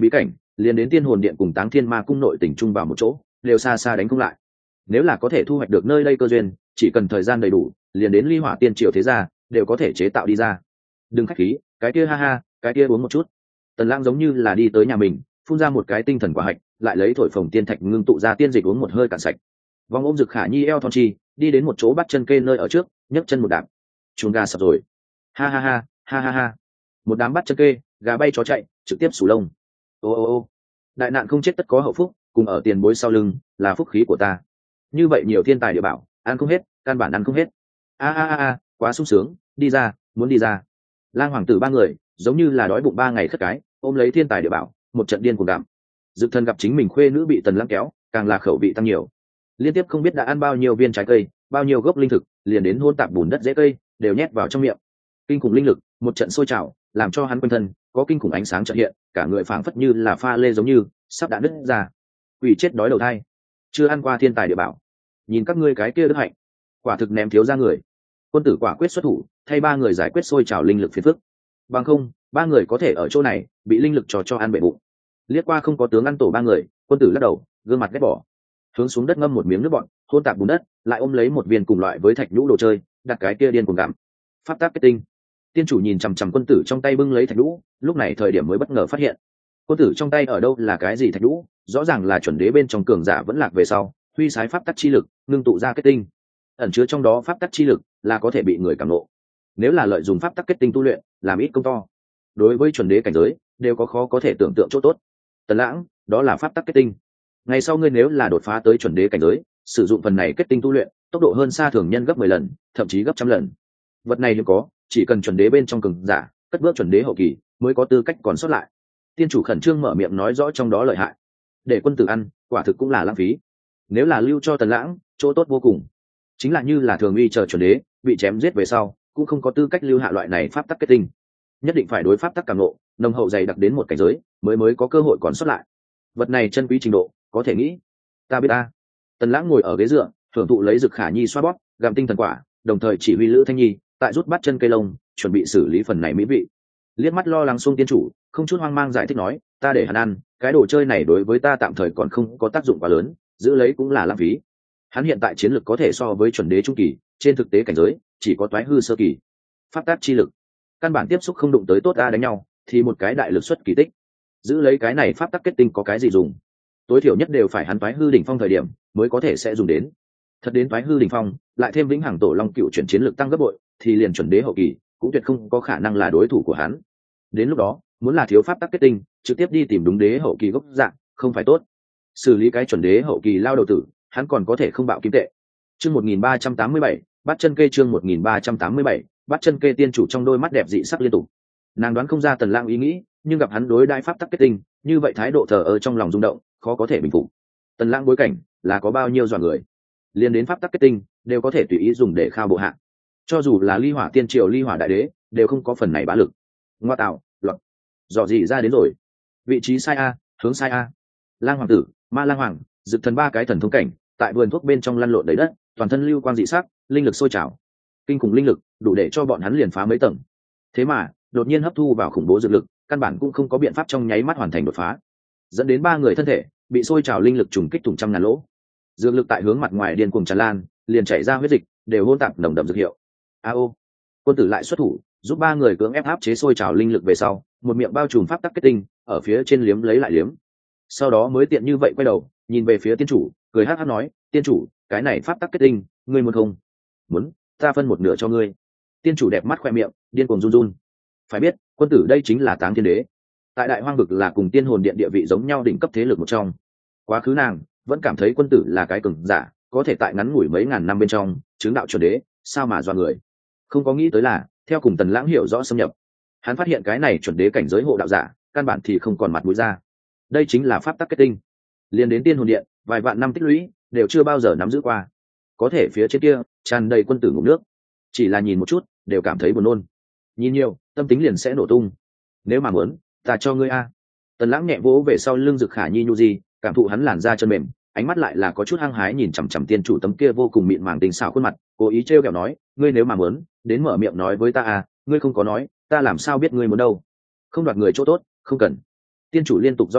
liền đến tiên hồn điện cùng táng thiên ma cung nội tỉnh chung vào một chỗ đều xa xa đánh không lại. Nếu là có thể thu hoạch được nơi đây cơ duyên, chỉ cần thời gian đầy đủ, liền đến ly hỏa tiên triều thế gia đều có thể chế tạo đi ra. Đừng khách khí, cái kia ha ha, cái kia uống một chút. Tần Lãng giống như là đi tới nhà mình, phun ra một cái tinh thần quả hạch, lại lấy thổi phồng tiên thạch ngưng tụ ra tiên dịch uống một hơi cạn sạch. Vòng ôm Dực Khả Nhi eo thon chi, đi đến một chỗ bắt chân kê nơi ở trước, nhấc chân một đạp, chuồng gà sập rồi. Ha ha ha, ha ha ha. Một đám bắt chân kê, gà bay chó chạy, trực tiếp sủ lông. Ô ô ô. Đại nạn không chết tất có hậu phúc, cùng ở tiền bối sau lưng, là phúc khí của ta. Như vậy nhiều thiên tài địa bảo, ăn không hết, căn bản ăn không hết. A a a a, quá sung sướng, đi ra, muốn đi ra. Lang hoàng tử ba người, giống như là đói bụng ba ngày khất cái, ôm lấy thiên tài địa bảo, một trận điên cuồng đạm. Dực Thần gặp chính mình khuê nữ bị Tần Lãng kéo, càng là khẩu vị tăng nhiều. Liên tiếp không biết đã ăn bao nhiêu viên trái cây, bao nhiêu gốc linh thực, liền đến hôn tạp bùn đất dễ cây, đều nhét vào trong miệng. Kinh khủng linh lực, một trận sôi trào, làm cho hắn quanh thân có kinh khủng ánh sáng chợt hiện, cả người phảng phất như là pha lê giống như sắp đã nứt ra. Quỷ chết đói đầu thai, chưa ăn qua thiên tài địa bảo, nhìn các ngươi cái kia đức hạnh, quả thực ném thiếu ra người. Quân tử quả quyết xuất thủ, thay ba người giải quyết sôi trào linh lực phiền phức. Bằng không, ba người có thể ở chỗ này bị linh lực trò cho ăn bể bụng. Liếc qua không có tướng ăn tổ ba người, quân tử lắc đầu, gương mặt ghét bỏ, hướng xuống đất ngâm một miếng nước bọn, hôn tạp bùn đất, lại ôm lấy một viên cùng loại với thạch nhũ đồ chơi, đặt cái kia điên cuồng gặm. Pháp tác kết tinh. Tiên chủ nhìn chằm chằm quân tử trong tay bưng lấy thạch nhũ, lúc này thời điểm mới bất ngờ phát hiện, quân tử trong tay ở đâu là cái gì thạch nhũ, rõ ràng là chuẩn đế bên trong cường giả vẫn lạc về sau, huy sái pháp tắc chi lực, ngưng tụ ra kết tinh. Ẩn chứa trong đó pháp tắc chi lực là có thể bị người cảm ngộ. Nếu là lợi dụng pháp tắc kết tinh tu luyện, làm ít công to, đối với chuẩn đế cảnh giới đều có khó có thể tưởng tượng chỗ tốt. Tần Lãng, đó là pháp tắc kết tinh. Ngày sau ngươi nếu là đột phá tới chuẩn đế cảnh giới, sử dụng phần này kết tinh tu luyện, tốc độ hơn xa thường nhân gấp mười lần, thậm chí gấp trăm lần. Vật này hiếm có, chỉ cần chuẩn đế bên trong cường giả, cất bước chuẩn đế hậu kỳ mới có tư cách còn sót lại. Tiên chủ khẩn trương mở miệng nói rõ trong đó lợi hại. Để quân tử ăn, quả thực cũng là lãng phí. Nếu là lưu cho Tần Lãng, chỗ tốt vô cùng. Chính là như là thường uy chờ chuẩn đế, bị chém giết về sau, cũng không có tư cách lưu hạ loại này pháp tắc kết tinh. Nhất định phải đối pháp tắc cảm ngộ, nồng hậu dày đặc đến một cảnh giới, mới mới có cơ hội còn sót lại. Vật này chân quý trình độ, có thể nghĩ. Ta biết ta. Tần Lãng ngồi ở ghế dựa, thưởng thụ lấy Dực Khả Nhi xoa bóp, gặm tinh thần quả, đồng thời chỉ huy Lữ Thanh Nhi tại rút bắt chân cây lông, chuẩn bị xử lý phần này mỹ vị. Liếc mắt lo lắng xung tiên chủ, không chút hoang mang giải thích nói, ta để hắn ăn, cái đồ chơi này đối với ta tạm thời còn không có tác dụng quá lớn, giữ lấy cũng là lãng phí. Hắn hiện tại chiến lực có thể so với chuẩn đế trung kỳ, trên thực tế cảnh giới chỉ có toái hư sơ kỳ. Pháp tác chi lực, căn bản tiếp xúc không đụng tới tốt ta đánh nhau, thì một cái đại lực xuất kỳ tích. Giữ lấy cái này pháp tắc kết tinh có cái gì dùng? Tối thiểu nhất đều phải hắn toái hư đỉnh phong thời điểm mới có thể sẽ dùng đến. Thật đến toái hư đỉnh phong, lại thêm vĩnh hằng tổ long cựu chuyển chiến lực tăng gấp bội, thì liền chuẩn đế hậu kỳ cũng tuyệt không có khả năng là đối thủ của hắn. Đến lúc đó, muốn là thiếu pháp tắc kết tinh, trực tiếp đi tìm đúng đế hậu kỳ gốc dạng, không phải tốt. Xử lý cái chuẩn đế hậu kỳ lao đầu tử, hắn còn có thể không bạo kim tệ. Chương một nghìn ba trăm tám mươi bảy, bắt chân kê chương một nghìn ba trăm tám mươi bảy, bắt chân kê. Tiên chủ trong đôi mắt đẹp dị sắc liên tục. Nàng đoán không ra Tần Lãng ý nghĩ, nhưng gặp hắn đối đãi pháp tắc kết tinh, như vậy thái độ thờ ơ trong lòng rung động, khó có thể bình phục. Tần Lãng bối cảnh là có bao nhiêu dọa người, liên đến pháp tắc kết tinh đều có thể tùy ý dùng để khao bộ hạ. Cho dù là ly hỏa tiên triều ly hỏa đại đế đều không có phần này bá lực. Ngoa tạo, lọt, dò gì ra đến rồi. Vị trí sai a, hướng sai a. Lang hoàng tử, ma lang hoàng, Dực Thần ba cái thần thông cảnh tại vườn thuốc bên trong lăn lộn đầy đất, toàn thân lưu quang dị sắc, linh lực sôi trào, kinh khủng linh lực đủ để cho bọn hắn liền phá mấy tầng. Thế mà đột nhiên hấp thu vào khủng bố dược lực, căn bản cũng không có biện pháp trong nháy mắt hoàn thành đột phá, dẫn đến ba người thân thể bị sôi trào linh lực trùng kích thủng trăm ngàn lỗ. Dược lực tại hướng mặt ngoài điên cuồng tràn lan, liền chảy ra huyết dịch đều hỗn tạp nồng đậm dược hiệu. A ô, quân tử lại xuất thủ, giúp ba người cưỡng ép áp chế sôi trào linh lực về sau, một miệng bao trùm pháp tắc kết tinh, ở phía trên liếm lấy lại liếm. Sau đó mới tiện như vậy quay đầu, nhìn về phía tiên chủ, cười hắc hắc nói, tiên chủ, cái này pháp tắc kết tinh, ngươi muốn không? Muốn, ta phân một nửa cho ngươi. Tiên chủ đẹp mắt khoe miệng, điên cuồng run run. Phải biết, quân tử đây chính là Táng Thiên Đế, tại Đại Hoang vực là cùng Tiên Hồn Điện địa vị giống nhau đỉnh cấp thế lực một trong. Quá khứ nàng vẫn cảm thấy quân tử là cái cường giả, có thể tại ngắn ngủi mấy ngàn năm bên trong chứng đạo chuẩn đế, sao mà doa người. Không có nghĩ tới là, theo cùng Tần Lãng hiểu rõ xâm nhập, hắn phát hiện cái này chuẩn đế cảnh giới hộ đạo giả, căn bản thì không còn mặt mũi ra. Đây chính là pháp tắc kết tinh, liền đến Tiên Hồn Điện vài vạn năm tích lũy đều chưa bao giờ nắm giữ qua. Có thể phía trên kia tràn đầy quân tử ngụm nước, chỉ là nhìn một chút đều cảm thấy buồn nôn. Nhìn nhiều, tâm tính liền sẽ nổ tung. Nếu mà muốn, ta cho ngươi a. Tần Lãng nhẹ vỗ về sau lưng Dực Khả Nhi nhu di, cảm thụ hắn làn da chân mềm, ánh mắt lại là có chút hăng hái nhìn chằm chằm tiên chủ tấm kia vô cùng mịn màng tinh xảo khuôn mặt, cố ý trêu ghẹo nói, ngươi nếu mà muốn, đến mở miệng nói với ta à, ngươi không có nói, ta làm sao biết ngươi muốn đâu. Không đoạt người chỗ tốt, không cần. Tiên chủ liên tục do dự,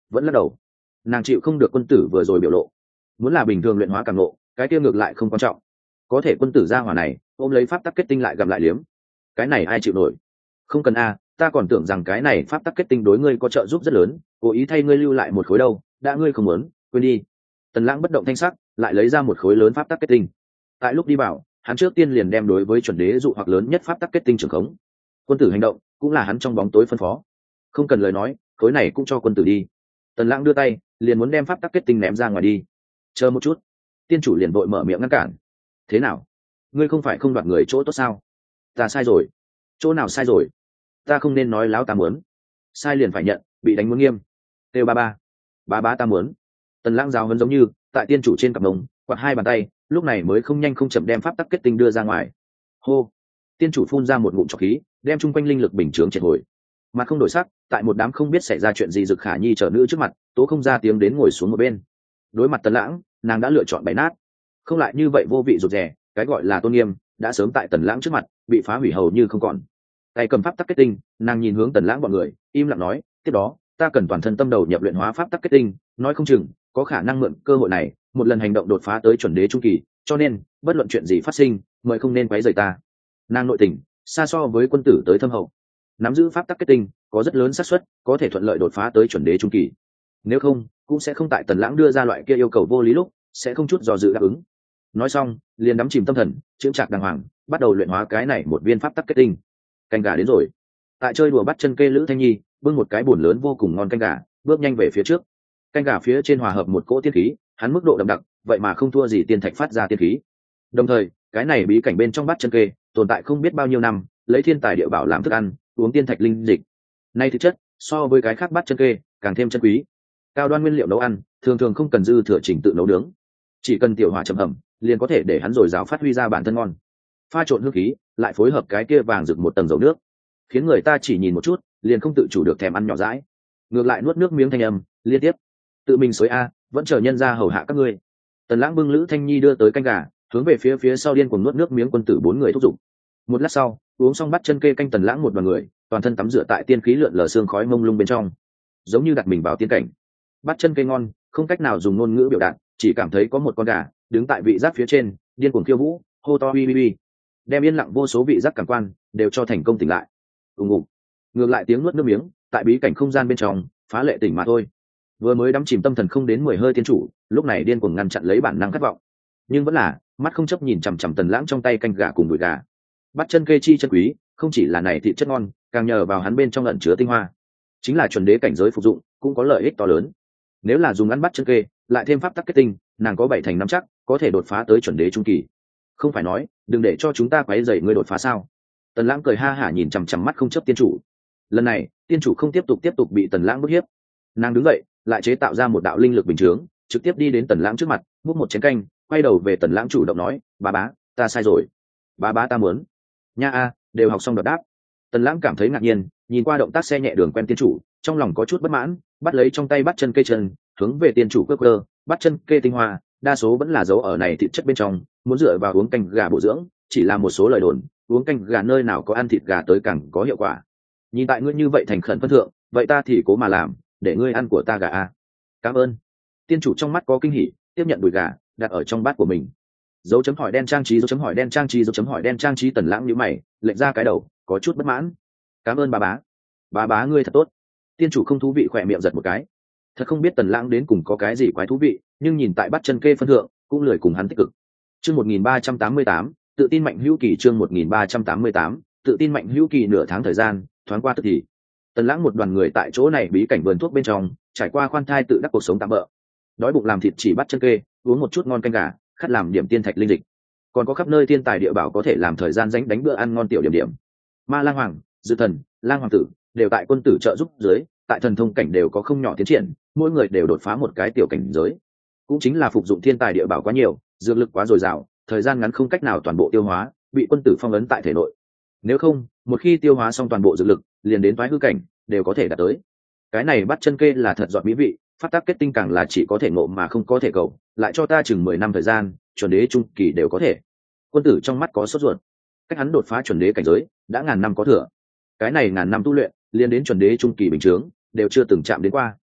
vẫn lắc đầu. Nàng chịu không được quân tử vừa rồi biểu lộ, muốn là bình thường luyện hóa càng ngộ, cái kia ngược lại không quan trọng. Có thể quân tử gia hỏa này ôm lấy pháp tắc kết tinh lại gặm lại liếm, cái này ai chịu nổi? Không cần a, ta còn tưởng rằng cái này pháp tắc kết tinh đối ngươi có trợ giúp rất lớn, cố ý thay ngươi lưu lại một khối đâu, đã ngươi không muốn, quên đi. Tần Lãng bất động thanh sắc, lại lấy ra một khối lớn pháp tắc kết tinh. Tại lúc đi vào, hắn trước tiên liền đem đối với chuẩn đế dụ hoặc lớn nhất pháp tắc kết tinh trường khống. Quân tử hành động cũng là hắn trong bóng tối phân phó, không cần lời nói, khối này cũng cho quân tử đi. Tần Lãng đưa tay, liền muốn đem pháp tắc kết tinh ném ra ngoài đi. Chờ một chút, tiên chủ liền vội mở miệng ngăn cản. Thế nào? Ngươi không phải không đoạt người chỗ tốt sao? Ta sai rồi. Chỗ nào sai rồi? Ta không nên nói láo ta muốn. Sai liền phải nhận, bị đánh muốn nghiêm. Têu ba ba, ba ba ta muốn. Tần Lãng giáo huấn giống như tại tiên chủ trên cặp mông, quạt hai bàn tay, lúc này mới không nhanh không chậm đem pháp tắc kết tinh đưa ra ngoài. Hô! Tiên chủ phun ra một ngụm trọc khí, đem chung quanh linh lực bình chướng triệt hồi. Mặt không đổi sắc, tại một đám không biết xảy ra chuyện gì Dực Khả Nhi trở nữ trước mặt, tố không ra tiếng đến ngồi xuống một bên. Đối mặt Tần Lãng, nàng đã lựa chọn bày nát, không lại như vậy vô vị rụt rè, cái gọi là tôn nghiêm đã sớm tại Tần Lãng trước mặt bị phá hủy hầu như không còn. Tay cầm pháp tắc kết tinh, nàng nhìn hướng Tần Lãng bọn người, im lặng nói, tiếp đó ta cần toàn thân tâm đầu nhập luyện hóa pháp tắc kết tinh, nói không chừng có khả năng mượn cơ hội này một lần hành động đột phá tới chuẩn đế trung kỳ, cho nên bất luận chuyện gì phát sinh mời không nên quấy rầy ta. Nàng nội tình xa so với quân tử tới thâm hậu, nắm giữ pháp tắc kết tinh có rất lớn xác suất có thể thuận lợi đột phá tới chuẩn đế trung kỳ, nếu không cũng sẽ không tại Tần Lãng đưa ra loại kia yêu cầu vô lý lúc sẽ không chút do dự đáp ứng. Nói xong liền đắm chìm tâm thần, chững chạc đàng hoàng bắt đầu luyện hóa cái này một viên pháp tắc kết tinh. Canh gà đến rồi. Tại chơi đùa bắt chân kê Lữ Thanh Nhi bưng một cái bồn lớn vô cùng ngon canh gà, bước nhanh về phía trước. Canh gà phía trên hòa hợp một cỗ tiên khí, hắn mức độ đậm đặc vậy mà không thua gì tiên thạch phát ra tiên khí. Đồng thời cái này bí cảnh bên trong bắt chân kê tồn tại không biết bao nhiêu năm, lấy thiên tài địa bảo làm thức ăn, uống tiên thạch linh dịch, nay thực chất so với cái khác bắt chân kê càng thêm chân quý. Cao đoan nguyên liệu nấu ăn thường thường không cần dư thừa trình tự nấu nướng, chỉ cần tiểu hỏa chậm ẩm liền có thể để hắn dồi dào phát huy ra bản thân ngon. Pha trộn hương khí lại phối hợp cái kia vàng rực một tầng dầu nước, khiến người ta chỉ nhìn một chút liền không tự chủ được thèm ăn nhỏ dãi, ngược lại nuốt nước miếng thanh âm liên tiếp. Tự mình xối a, vẫn chờ nhân ra hầu hạ các ngươi. Tần Lãng bưng Lữ Thanh Nhi đưa tới canh gà, hướng về phía phía sau điên cuồng nuốt nước miếng quân tử bốn người thúc giục. Một lát sau, uống xong bắt chân kê canh, Tần Lãng một đoàn người toàn thân tắm rửa tại tiên khí lượn lờ sương khói mông lung bên trong, giống như đặt mình vào tiên cảnh. Bắt chân kê ngon không cách nào dùng ngôn ngữ biểu đạt, chỉ cảm thấy có một con gà đứng tại vị giác phía trên điên cuồng khiêu vũ, hô to uy uy uy, đem yên lặng vô số vị giác cảm quan đều cho thành công tỉnh lại. Ùng ùng, ngược lại tiếng nuốt nước miếng tại bí cảnh không gian bên trong phá lệ tỉnh mà thôi. Vừa mới đắm chìm tâm thần không đến mười hơi tiên chủ lúc này điên cuồng ngăn chặn lấy bản năng khát vọng, nhưng vẫn là mắt không chấp nhìn chằm chằm Tần Lãng trong tay canh gà cùng đùi gà. Bắt chân kê chi chân quý không chỉ là này thịt chất ngon, càng nhờ vào hắn bên trong ẩn chứa tinh hoa, chính là chuẩn đế cảnh giới phục dụng cũng có lợi ích to lớn. Nếu là dùng ăn bắt chân kê lại thêm pháp tắc kết tinh, nàng có bảy thành năm chắc có thể đột phá tới chuẩn đế trung kỳ. Không phải nói đừng để cho chúng ta quấy rầy ngươi đột phá sao? Tần Lãng cười ha hả nhìn chằm chằm mắt không chấp tiên chủ. Lần này tiên chủ không tiếp tục tiếp tục bị Tần Lãng bức hiếp, nàng đứng dậy lại chế tạo ra một đạo linh lực bình chướng, trực tiếp đi đến Tần Lãng trước mặt, múc một chén canh, quay đầu về Tần Lãng chủ động nói, bá bá ta sai rồi, bá bá ta muốn. Nha a, đều học xong đợt đáp. Tần Lãng cảm thấy ngạc nhiên, nhìn qua động tác xe nhẹ đường quen tiên chủ, trong lòng có chút bất mãn, bắt lấy trong tay bắt chân kê chân, hướng về tiên chủ cơ cơ, bắt chân kê tinh hoa đa số vẫn là dấu ở này thịt chất bên trong, muốn dựa vào uống canh gà bổ dưỡng chỉ là một số lời đồn, uống canh gà nơi nào có ăn thịt gà tới càng có hiệu quả. Nhìn tại ngươi như vậy thành khẩn phân thượng, vậy ta thì cố mà làm, để ngươi ăn của ta gà a. Cảm ơn. Tiên chủ trong mắt có kinh hỉ, tiếp nhận đùi gà đặt ở trong bát của mình. Dấu chấm hỏi đen trang trí, dấu chấm hỏi đen trang trí, dấu chấm hỏi đen trang trí. Tần Lãng nhíu mày, lệch ra cái đầu, có chút bất mãn. Cảm ơn bà bá. Bà bá ngươi thật tốt. Tiên chủ không thú vị khỏe miệng giật một cái. Thật không biết Tần Lãng đến cùng có cái gì quái thú vị, nhưng nhìn tại bắt chân kê phân thượng cũng lười cùng hắn tích cực. Chương một nghìn ba trăm tám mươi tám, tự tin mạnh hữu kỳ. Chương một nghìn ba trăm tám mươi tám, tự tin mạnh hữu kỳ. Nửa tháng thời gian thoáng qua tức thì, Tần Lãng một đoàn người tại chỗ này bí cảnh vườn thuốc bên trong trải qua khoan thai tự đắc cuộc sống tạm bỡ. Đói bụng làm thịt chỉ bắt chân kê, uống một chút ngon canh gà, khát làm điểm tiên thạch linh dịch, còn có khắp nơi thiên tài địa bảo có thể làm thời gian rảnh đánh bữa ăn ngon tiểu điểm điểm. Ma Lang Hoàng, Dư Thần, Lang Hoàng tử đều tại quân tử trợ giúp dưới, tại thần thông cảnh đều có không nhỏ tiến triển, mỗi người đều đột phá một cái tiểu cảnh giới. Cũng chính là phục dụng thiên tài địa bảo quá nhiều, dược lực quá dồi dào, thời gian ngắn không cách nào toàn bộ tiêu hóa, bị quân tử phong ấn tại thể nội. Nếu không, một khi tiêu hóa xong toàn bộ dược lực, liền đến toái hư cảnh đều có thể đạt tới. Cái này bắt chân kê là thật giọt mỹ vị, phát tác kết tinh càng là chỉ có thể ngộ mà không có thể cầu, lại cho ta chừng mười năm thời gian, chuẩn đế trung kỳ đều có thể. Quân tử trong mắt có sốt ruột, cách hắn đột phá chuẩn đế cảnh giới đã ngàn năm có thừa, cái này ngàn năm tu luyện liền đến chuẩn đế trung kỳ bình chướng đều chưa từng chạm đến qua.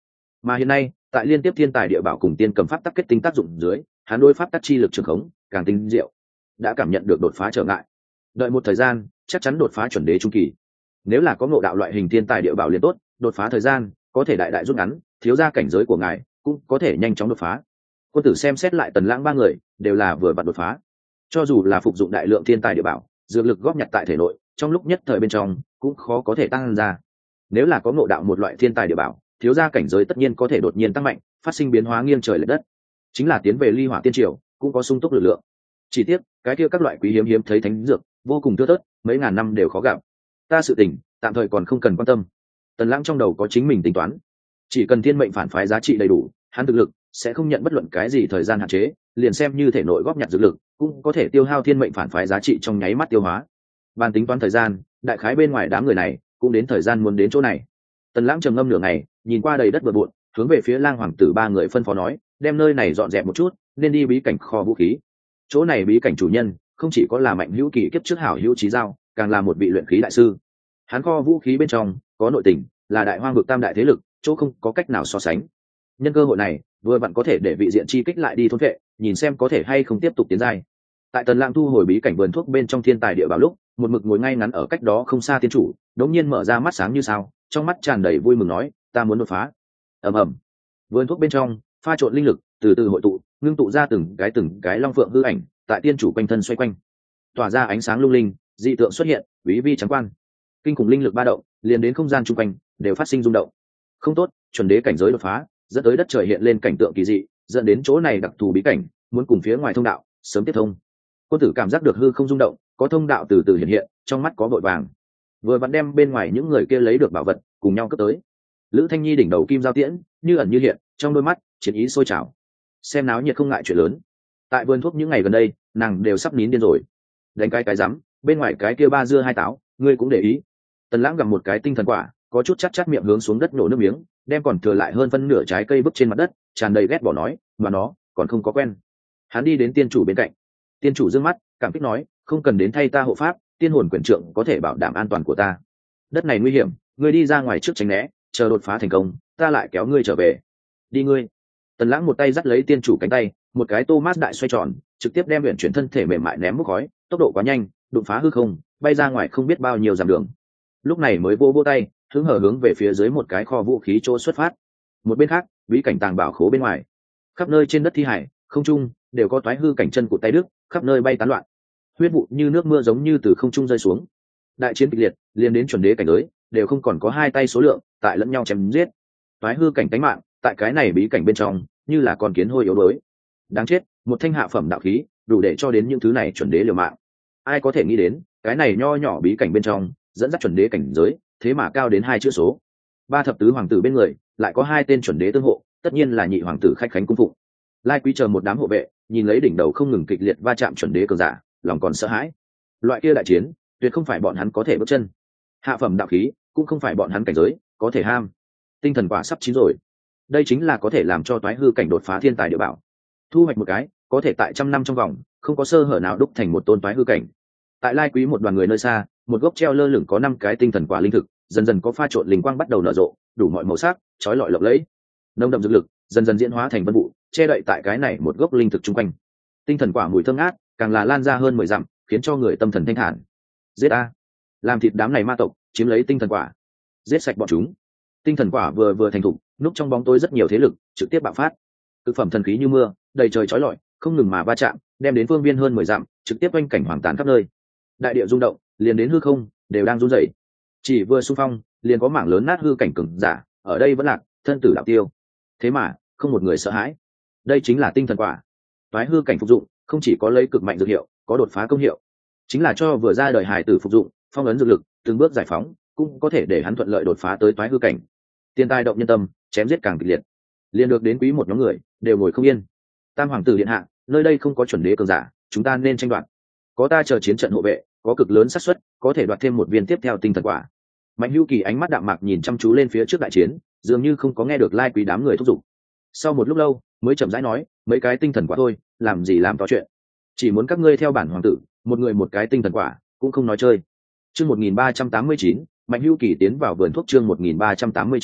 Mà hiện nay tại liên tiếp thiên tài địa bảo cùng tiên cầm pháp tắc kết tinh tác dụng dưới, hắn đối pháp tắc chi lực trường khống càng tinh diệu, đã cảm nhận được đột phá trở ngại. Đợi một thời gian chắc chắn đột phá chuẩn đế trung kỳ. Nếu là có ngộ đạo loại hình thiên tài địa bảo liền tốt, đột phá thời gian có thể đại đại rút ngắn, thiếu ra cảnh giới của ngài cũng có thể nhanh chóng đột phá. Quân tử xem xét lại Tần Lãng ba người đều là vừa vặn đột phá. Cho dù là phục dụng đại lượng thiên tài địa bảo, dược lực góp nhặt tại thể nội, trong lúc nhất thời bên trong cũng khó có thể tăng ra. Nếu là có ngộ đạo một loại thiên tài địa bảo, thiếu gia cảnh giới tất nhiên có thể đột nhiên tăng mạnh, phát sinh biến hóa nghiêng trời lệch đất. Chính là tiến về ly hỏa tiên triều cũng có sung túc lực lượng. Chỉ tiếc cái kia các loại quý hiếm hiếm thấy thánh dược vô cùng thưa thớt, mấy ngàn năm đều khó gặp. Ta sự tình tạm thời còn không cần quan tâm. Tần Lãng trong đầu có chính mình tính toán, chỉ cần thiên mệnh phản phái giá trị đầy đủ, hắn thực lực sẽ không nhận bất luận cái gì thời gian hạn chế, liền xem như thể nội góp nhặt dược lực cũng có thể tiêu hao thiên mệnh phản phái giá trị trong nháy mắt tiêu hóa. Bàn tính toán thời gian, đại khái bên ngoài đám người này cũng đến thời gian muốn đến chỗ này. Tần Lãng trầm ngâm nửa ngày, nhìn qua đầy đất bừa bộn, hướng về phía Lang hoàng tử ba người phân phó nói, đem nơi này dọn dẹp một chút, nên đi bí cảnh kho vũ khí. Chỗ này bí cảnh chủ nhân không chỉ có là Mạnh Hữu Kỳ kiếp trước hảo hữu chí giao, càng là một vị luyện khí đại sư. Hắn kho vũ khí bên trong có nội tình, là đại hoang vực tam đại thế lực, chỗ không có cách nào so sánh. Nhân cơ hội này, vừa vặn có thể để vị diện chi kích lại đi thôn vệ, nhìn xem có thể hay không tiếp tục tiến giai. Tại Tần Lãng thu hồi bí cảnh vườn thuốc bên trong thiên tài địa bảo lúc, một mực ngồi ngay ngắn ở cách đó không xa tiên chủ, đống nhiên mở ra mắt sáng như sao, trong mắt tràn đầy vui mừng nói, ta muốn đột phá. Ầm ầm. Vườn thuốc bên trong pha trộn linh lực từ từ hội tụ, ngưng tụ ra từng cái từng cái long phượng hư ảnh, tại tiên chủ quanh thân xoay quanh, tỏa ra ánh sáng lung linh, dị tượng xuất hiện, quý vi trắng quan. Kinh khủng linh lực ba động, liền đến không gian chung quanh đều phát sinh rung động. Không tốt, chuẩn đế cảnh giới đột phá, dẫn tới đất trời hiện lên cảnh tượng kỳ dị, dẫn đến chỗ này đặc thù bí cảnh, muốn cùng phía ngoài thông đạo sớm tiếp thông. Quân tử cảm giác được hư không rung động, có thông đạo từ từ hiện hiện, trong mắt có vội vàng. Vừa vặn đem bên ngoài những người kia lấy được bảo vật cùng nhau cướp tới. Lữ Thanh Nhi đỉnh đầu kim giao tiễn, như ẩn như hiện, trong đôi mắt chiến ý sôi trào. Xem náo nhiệt không ngại chuyện lớn. Tại vườn thuốc những ngày gần đây, nàng đều sắp nín điên rồi. Đánh cái cái rắm, bên ngoài cái kia ba dưa hai táo, ngươi cũng để ý. Tần Lãng gặm một cái tinh thần quả, có chút chát chát miệng hướng xuống đất nổ nước miếng, đem còn thừa lại hơn phân nửa trái cây vứt trên mặt đất, tràn đầy ghét bỏ nói, mà nó còn không có quen. Hắn đi đến tiên chủ bên cạnh. Tiên chủ dương mắt, cảm kích nói, không cần đến thay ta hộ pháp, tiên hồn quyền trượng có thể bảo đảm an toàn của ta. Đất này nguy hiểm, ngươi đi ra ngoài trước tránh né, chờ đột phá thành công, ta lại kéo ngươi trở về. Đi ngươi. Tần Lãng một tay dắt lấy tiên chủ cánh tay, một cái Thomas đại xoay tròn, trực tiếp đem luyện chuyển thân thể mềm mại ném bốc khói, tốc độ quá nhanh, đụng phá hư không, bay ra ngoài không biết bao nhiêu dặm đường. Lúc này mới vô vô tay, hướng hở hướng về phía dưới một cái kho vũ khí chỗ xuất phát. Một bên khác, bí cảnh tàng bảo khố bên ngoài, khắp nơi trên đất thi hải, không trung đều có toái hư cảnh chân của tay đức, khắp nơi bay tán loạn. Huyết vụ như nước mưa giống như từ không trung rơi xuống. Đại chiến kịch liệt, liên đến chuẩn đế cảnh giới, đều không còn có hai tay số lượng, tại lẫn nhau chém giết. Toái hư cảnh tánh mạng, tại cái này bí cảnh bên trong, như là con kiến hôi yếu đuối. Đáng chết, một thanh hạ phẩm đạo khí, đủ để cho đến những thứ này chuẩn đế liều mạng. Ai có thể nghĩ đến, cái này nho nhỏ bí cảnh bên trong, dẫn dắt chuẩn đế cảnh giới, thế mà cao đến hai chữ số. Ba thập tứ hoàng tử bên người, lại có hai tên chuẩn đế tương hộ, tất nhiên là nhị hoàng tử khách khánh cung phụng. Lai Quý chờ một đám hộ vệ, nhìn lấy đỉnh đầu không ngừng kịch liệt va chạm chuẩn đế cường giả, lòng còn sợ hãi. Loại kia đại chiến, tuyệt không phải bọn hắn có thể bước chân. Hạ phẩm đạo khí, cũng không phải bọn hắn cảnh giới có thể ham. Tinh thần quả sắp chín rồi. Đây chính là có thể làm cho toái hư cảnh đột phá thiên tài địa bảo. Thu hoạch một cái, có thể tại trăm năm trong vòng, không có sơ hở nào đúc thành một tôn toái hư cảnh. Tại Lai Quý một đoàn người nơi xa, một gốc treo lơ lửng có năm cái tinh thần quả linh thực, dần dần có pha trộn linh quang bắt đầu nở rộ, đủ mọi màu sắc, chói lọi lộng lẫy. Nồng đậm dược lực, dần dần diễn hóa thành vân vụ, che đậy tại cái này một gốc linh thực chung quanh. Tinh thần quả mùi thơm ngát, càng là lan ra hơn mười dặm, khiến cho người tâm thần thanh thản. Giết a! Làm thịt đám này ma tộc, chiếm lấy tinh thần quả. Giết sạch bọn chúng. Tinh thần quả vừa vừa thành thục, núp trong bóng tối rất nhiều thế lực, trực tiếp bạo phát. Thực phẩm thần khí như mưa, đầy trời chói lọi, không ngừng mà va chạm, đem đến phương viên hơn mười dặm, trực tiếp quanh cảnh hoàng tàn khắp nơi. Đại địa rung động, liền đến hư không đều đang run rẩy. Chỉ vừa xung phong, liền có mảng lớn nát hư cảnh cường giả, ở đây vẫn lạc, thân tử đạo tiêu. Thế mà, không một người sợ hãi. Đây chính là tinh thần quả. Toái hư cảnh phục dụng, không chỉ có lấy cực mạnh dược hiệu, có đột phá công hiệu. Chính là cho vừa ra đời hài tử phục dụng, phong ấn dược lực, từng bước giải phóng, cũng có thể để hắn thuận lợi đột phá tới toái hư cảnh. Tiên tai động nhân tâm, chém giết càng kịch liệt. Liền được đến quý một nhóm người, đều ngồi không yên. Tam hoàng tử điện hạ, nơi đây không có chuẩn đế cường giả, chúng ta nên tranh đoạt. Có ta chờ chiến trận hộ vệ, có cực lớn xác suất có thể đoạt thêm một viên tiếp theo tinh thần quả. Mạnh Hữu Kỳ ánh mắt đạm mạc nhìn chăm chú lên phía trước đại chiến, dường như không có nghe được Lai Quý đám người thúc giục. Sau một lúc lâu, mới chậm rãi nói, mấy cái tinh thần quả thôi, làm gì làm to chuyện. Chỉ muốn các ngươi theo bản hoàng tử, một người một cái tinh thần quả, cũng không nói chơi. Chương một nghìn ba trăm tám mươi chín, Mạnh Hữu Kỳ tiến vào vườn thuốc chương một nghìn ba trăm tám mươi chín,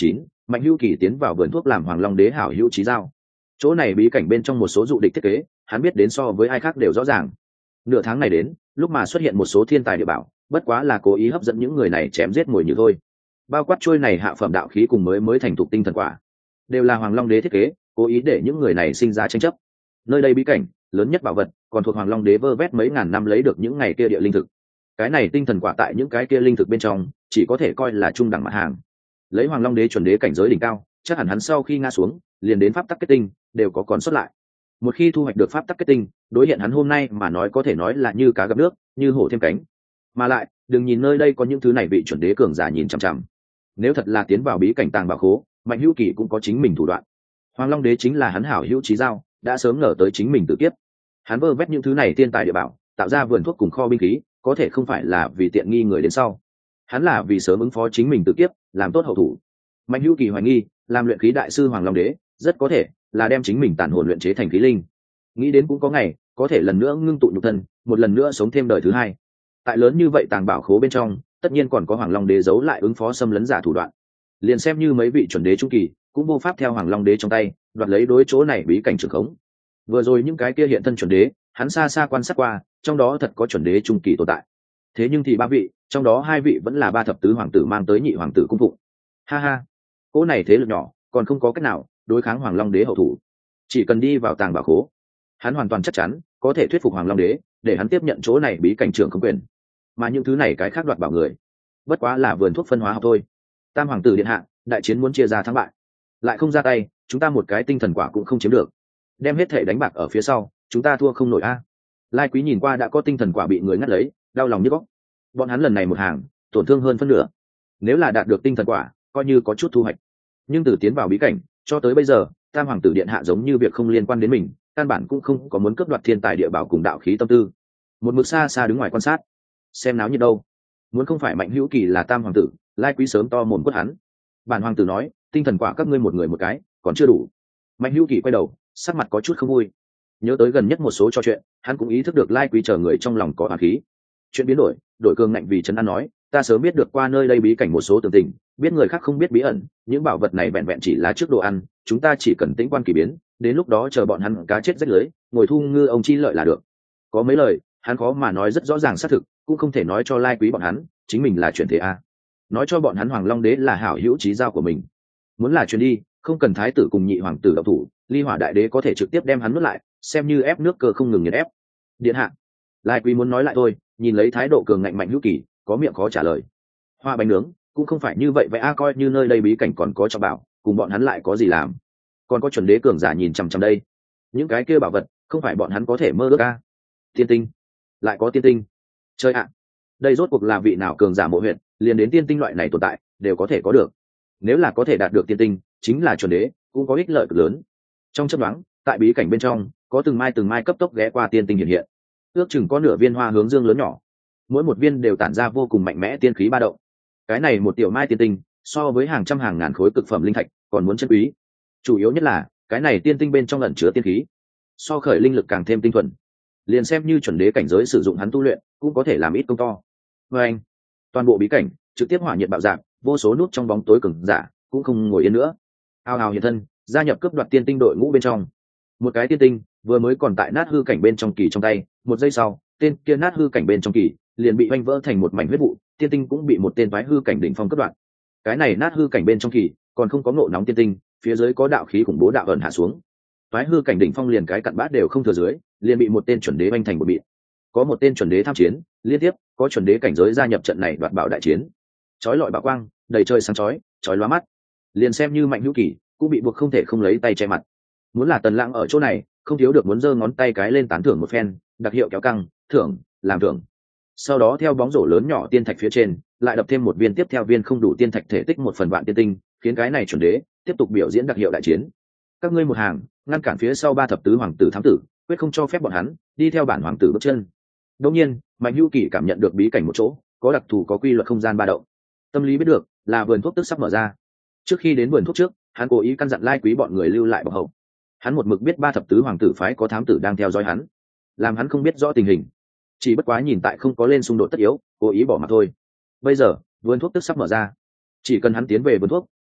Mạnh Hữu Kỳ tiến vào vườn thuốc làm Hoàng Long Đế hảo hữu chí giao. Chỗ này bí cảnh bên trong một số dụ địch thiết kế, hắn biết đến so với ai khác đều rõ ràng. Nửa tháng này đến, lúc mà xuất hiện một số thiên tài địa bảo, bất quá là cố ý hấp dẫn những người này chém giết mồi nhử thôi. Bao quát trôi này hạ phẩm đạo khí cùng mới mới thành thục tinh thần quả, đều là Hoàng Long Đế thiết kế, cố ý để những người này sinh ra tranh chấp. Nơi đây bí cảnh lớn nhất bảo vật, còn thuộc Hoàng Long Đế vơ vét mấy ngàn năm lấy được những ngày kia địa linh thực. Cái này tinh thần quả tại những cái kia linh thực bên trong, chỉ có thể coi là trung đẳng mặt hàng. Lấy Hoàng Long Đế chuẩn đế cảnh giới đỉnh cao, chắc hẳn hắn sau khi ngã xuống, liền đến pháp tắc kết tinh đều có còn xuất lại. Một khi thu hoạch được pháp tắc kết tinh, đối hiện hắn hôm nay mà nói có thể nói là như cá gặp nước, như hổ thêm cánh. Mà lại, đừng nhìn nơi đây có những thứ này bị chuẩn đế cường giả nhìn chằm chằm. Nếu thật là tiến vào bí cảnh tàng bảo khố, Mạnh Hữu Kỳ cũng có chính mình thủ đoạn. Hoàng Long Đế chính là hắn hảo hữu chí giao, đã sớm ngờ tới chính mình tự kiếp. Hắn vơ vét những thứ này tiên tài địa bảo, tạo ra vườn thuốc cùng kho binh khí, có thể không phải là vì tiện nghi người đến sau. Hắn là vì sớm ứng phó chính mình tự kiếp, làm tốt hậu thủ. Mạnh Hữu Kỳ hoài nghi, làm luyện khí đại sư Hoàng Long Đế, rất có thể là đem chính mình tàn hồn luyện chế thành khí linh. Nghĩ đến cũng có ngày, có thể lần nữa ngưng tụ nhục thân, một lần nữa sống thêm đời thứ hai. Tại lớn như vậy tàng bảo khố bên trong, tất nhiên còn có Hoàng Long Đế giấu lại ứng phó xâm lấn giả thủ đoạn. Liền xem như mấy vị chuẩn đế trung kỳ, cũng vô pháp theo Hoàng Long Đế trong tay đoạt lấy đối chỗ này bí cảnh trường khống. Vừa rồi những cái kia hiện thân chuẩn đế, hắn xa xa quan sát qua, trong đó thật có chuẩn đế trung kỳ tồn tại. Thế nhưng thì ba vị, trong đó hai vị vẫn là ba thập tứ hoàng tử mang tới nhị hoàng tử cung phụng. Ha ha, cỗ này thế lực nhỏ, còn không có cách nào đối kháng Hoàng Long Đế hậu thủ. Chỉ cần đi vào tàng bảo khố, hắn hoàn toàn chắc chắn có thể thuyết phục Hoàng Long Đế để hắn tiếp nhận chỗ này bí cảnh trưởng không quyền. Mà những thứ này cái khác đoạt bảo người, bất quá là vườn thuốc phân hóa học thôi. Tam hoàng tử điện hạ, đại chiến muốn chia ra thắng bại, lại không ra tay, chúng ta một cái tinh thần quả cũng không chiếm được. Đem hết thể đánh bạc ở phía sau, chúng ta thua không nổi a. Lai Quý nhìn qua đã có tinh thần quả bị người ngắt lấy, đau lòng như góc. Bọn hắn lần này một hàng, tổn thương hơn phân nửa. Nếu là đạt được tinh thần quả, coi như có chút thu hoạch. Nhưng từ tiến vào bí cảnh cho tới bây giờ, Tam hoàng tử điện hạ giống như việc không liên quan đến mình, căn bản cũng không có muốn cướp đoạt thiên tài địa bảo cùng đạo khí tâm tư. Một mực xa xa đứng ngoài quan sát, xem náo nhiệt đâu. Muốn không phải Mạnh Hữu Kỳ là Tam hoàng tử, Lai Quý sớm to mồm quất hắn. Bản hoàng tử nói, tinh thần quả các ngươi một người một cái, còn chưa đủ. Mạnh Hữu Kỳ quay đầu, sắc mặt có chút không vui. Nhớ tới gần nhất một số trò chuyện, hắn cũng ý thức được Lai Quý chờ người trong lòng có oán khí. Chuyện biến đổi, đổi cường ngạnh vì trấn an nói, ta sớm biết được qua nơi đây bí cảnh một số tường tình, biết người khác không biết bí ẩn, những bảo vật này vẹn vẹn chỉ là trước đồ ăn, chúng ta chỉ cần tĩnh quan kỳ biến, đến lúc đó chờ bọn hắn cá chết rách lưới, ngồi thu ngư ông chi lợi là được. Có mấy lời, hắn khó mà nói rất rõ ràng xác thực, cũng không thể nói cho Lai Quý bọn hắn, chính mình là chuyển thế a. Nói cho bọn hắn Hoàng Long Đế là hảo hữu chí giao của mình. Muốn là truyền đi, không cần thái tử cùng nhị hoàng tử động thủ, Ly Hỏa Đại Đế có thể trực tiếp đem hắn nuốt lại, xem như ép nước cơ không ngừng nghiền ép. Điện hạ, Lai Quý muốn nói lại thôi, nhìn lấy thái độ cường ngạnh Mạnh Hữu Kỳ, có miệng khó trả lời. Hoa bánh nướng cũng không phải như vậy vậy a, coi như nơi đây bí cảnh còn có cho bảo, cùng bọn hắn lại có gì làm? Còn có chuẩn đế cường giả nhìn chằm chằm đây, những cái kia bảo vật không phải bọn hắn có thể mơ ước a. Tiên tinh, lại có tiên tinh, chơi ạ, đây rốt cuộc là vị nào cường giả mộ huyện, liền đến tiên tinh loại này tồn tại đều có thể có được. Nếu là có thể đạt được tiên tinh, chính là chuẩn đế, cũng có ích lợi cực lớn. Trong chấp đoán, tại bí cảnh bên trong có từng mai từng mai cấp tốc ghé qua tiên tinh hiện hiện, ước chừng có nửa viên hoa hướng dương lớn nhỏ, mỗi một viên đều tản ra vô cùng mạnh mẽ tiên khí ba động. Cái này một tiểu mai tiên tinh so với hàng trăm hàng ngàn khối cực phẩm linh thạch còn muốn chân quý. Chủ yếu nhất là cái này tiên tinh bên trong ẩn chứa tiên khí, so khởi linh lực càng thêm tinh thuần, liền xem như chuẩn đế cảnh giới sử dụng hắn tu luyện cũng có thể làm ít công to. Và anh, toàn bộ bí cảnh trực tiếp hỏa nhiệt bạo dạng, vô số nút trong bóng tối cường giả cũng không ngồi yên nữa, ao ao hiện thân gia nhập cướp đoạt tiên tinh đội ngũ bên trong. Một cái tiên tinh vừa mới còn tại nát hư cảnh bên trong kỳ trong tay, một giây sau tên kia nát hư cảnh bên trong kỳ liền bị oanh vỡ thành một mảnh huyết vụ, tiên tinh cũng bị một tên toái hư cảnh đỉnh phong cướp đoạt. Cái này nát hư cảnh bên trong kỳ còn không có ngộ nóng tiên tinh, phía dưới có đạo khí khủng bố đạo ẩn hạ xuống, toái hư cảnh đỉnh phong liền cái cặn bát đều không thừa dưới, liền bị một tên chuẩn đế oanh thành một bịt. Có một tên chuẩn đế tham chiến, liên tiếp có chuẩn đế cảnh giới gia nhập trận này đoạt bảo đại chiến. Chói lọi bảo quang, đầy trời sáng chói, chói lóa mắt. Liền xem như Mạnh Hữu Kỳ cũng bị buộc không thể không lấy tay che mặt. Muốn là Tần Lãng ở chỗ này, không thiếu được muốn giơ ngón tay cái lên tán thưởng một phen, đặc hiệu kéo căng, thưởng, làm thưởng. Sau đó theo bóng rổ lớn nhỏ tiên thạch phía trên, lại đập thêm một viên tiếp theo viên không đủ tiên thạch thể tích một phần vạn tiên tinh, khiến cái này chuẩn đế tiếp tục biểu diễn đặc hiệu đại chiến. Các ngươi một hàng, ngăn cản phía sau ba thập tứ hoàng tử thám tử, quyết không cho phép bọn hắn đi theo bản hoàng tử bước chân. Đương nhiên, Mạnh Hữu Kỳ cảm nhận được bí cảnh một chỗ có đặc thù có quy luật không gian ba động, tâm lý biết được là vườn thuốc tức sắp mở ra. Trước khi đến vườn thuốc trước, hắn cố ý căn dặn Lai Quý bọn người lưu lại bọc hậu. Hắn một mực biết ba thập tứ hoàng tử phái có thám tử đang theo dõi hắn, làm hắn không biết rõ tình hình, chỉ bất quá nhìn tại không có lên xung đột tất yếu, cố ý bỏ mặt thôi. Bây giờ vườn thuốc tức sắp mở ra, chỉ cần hắn tiến về vườn thuốc,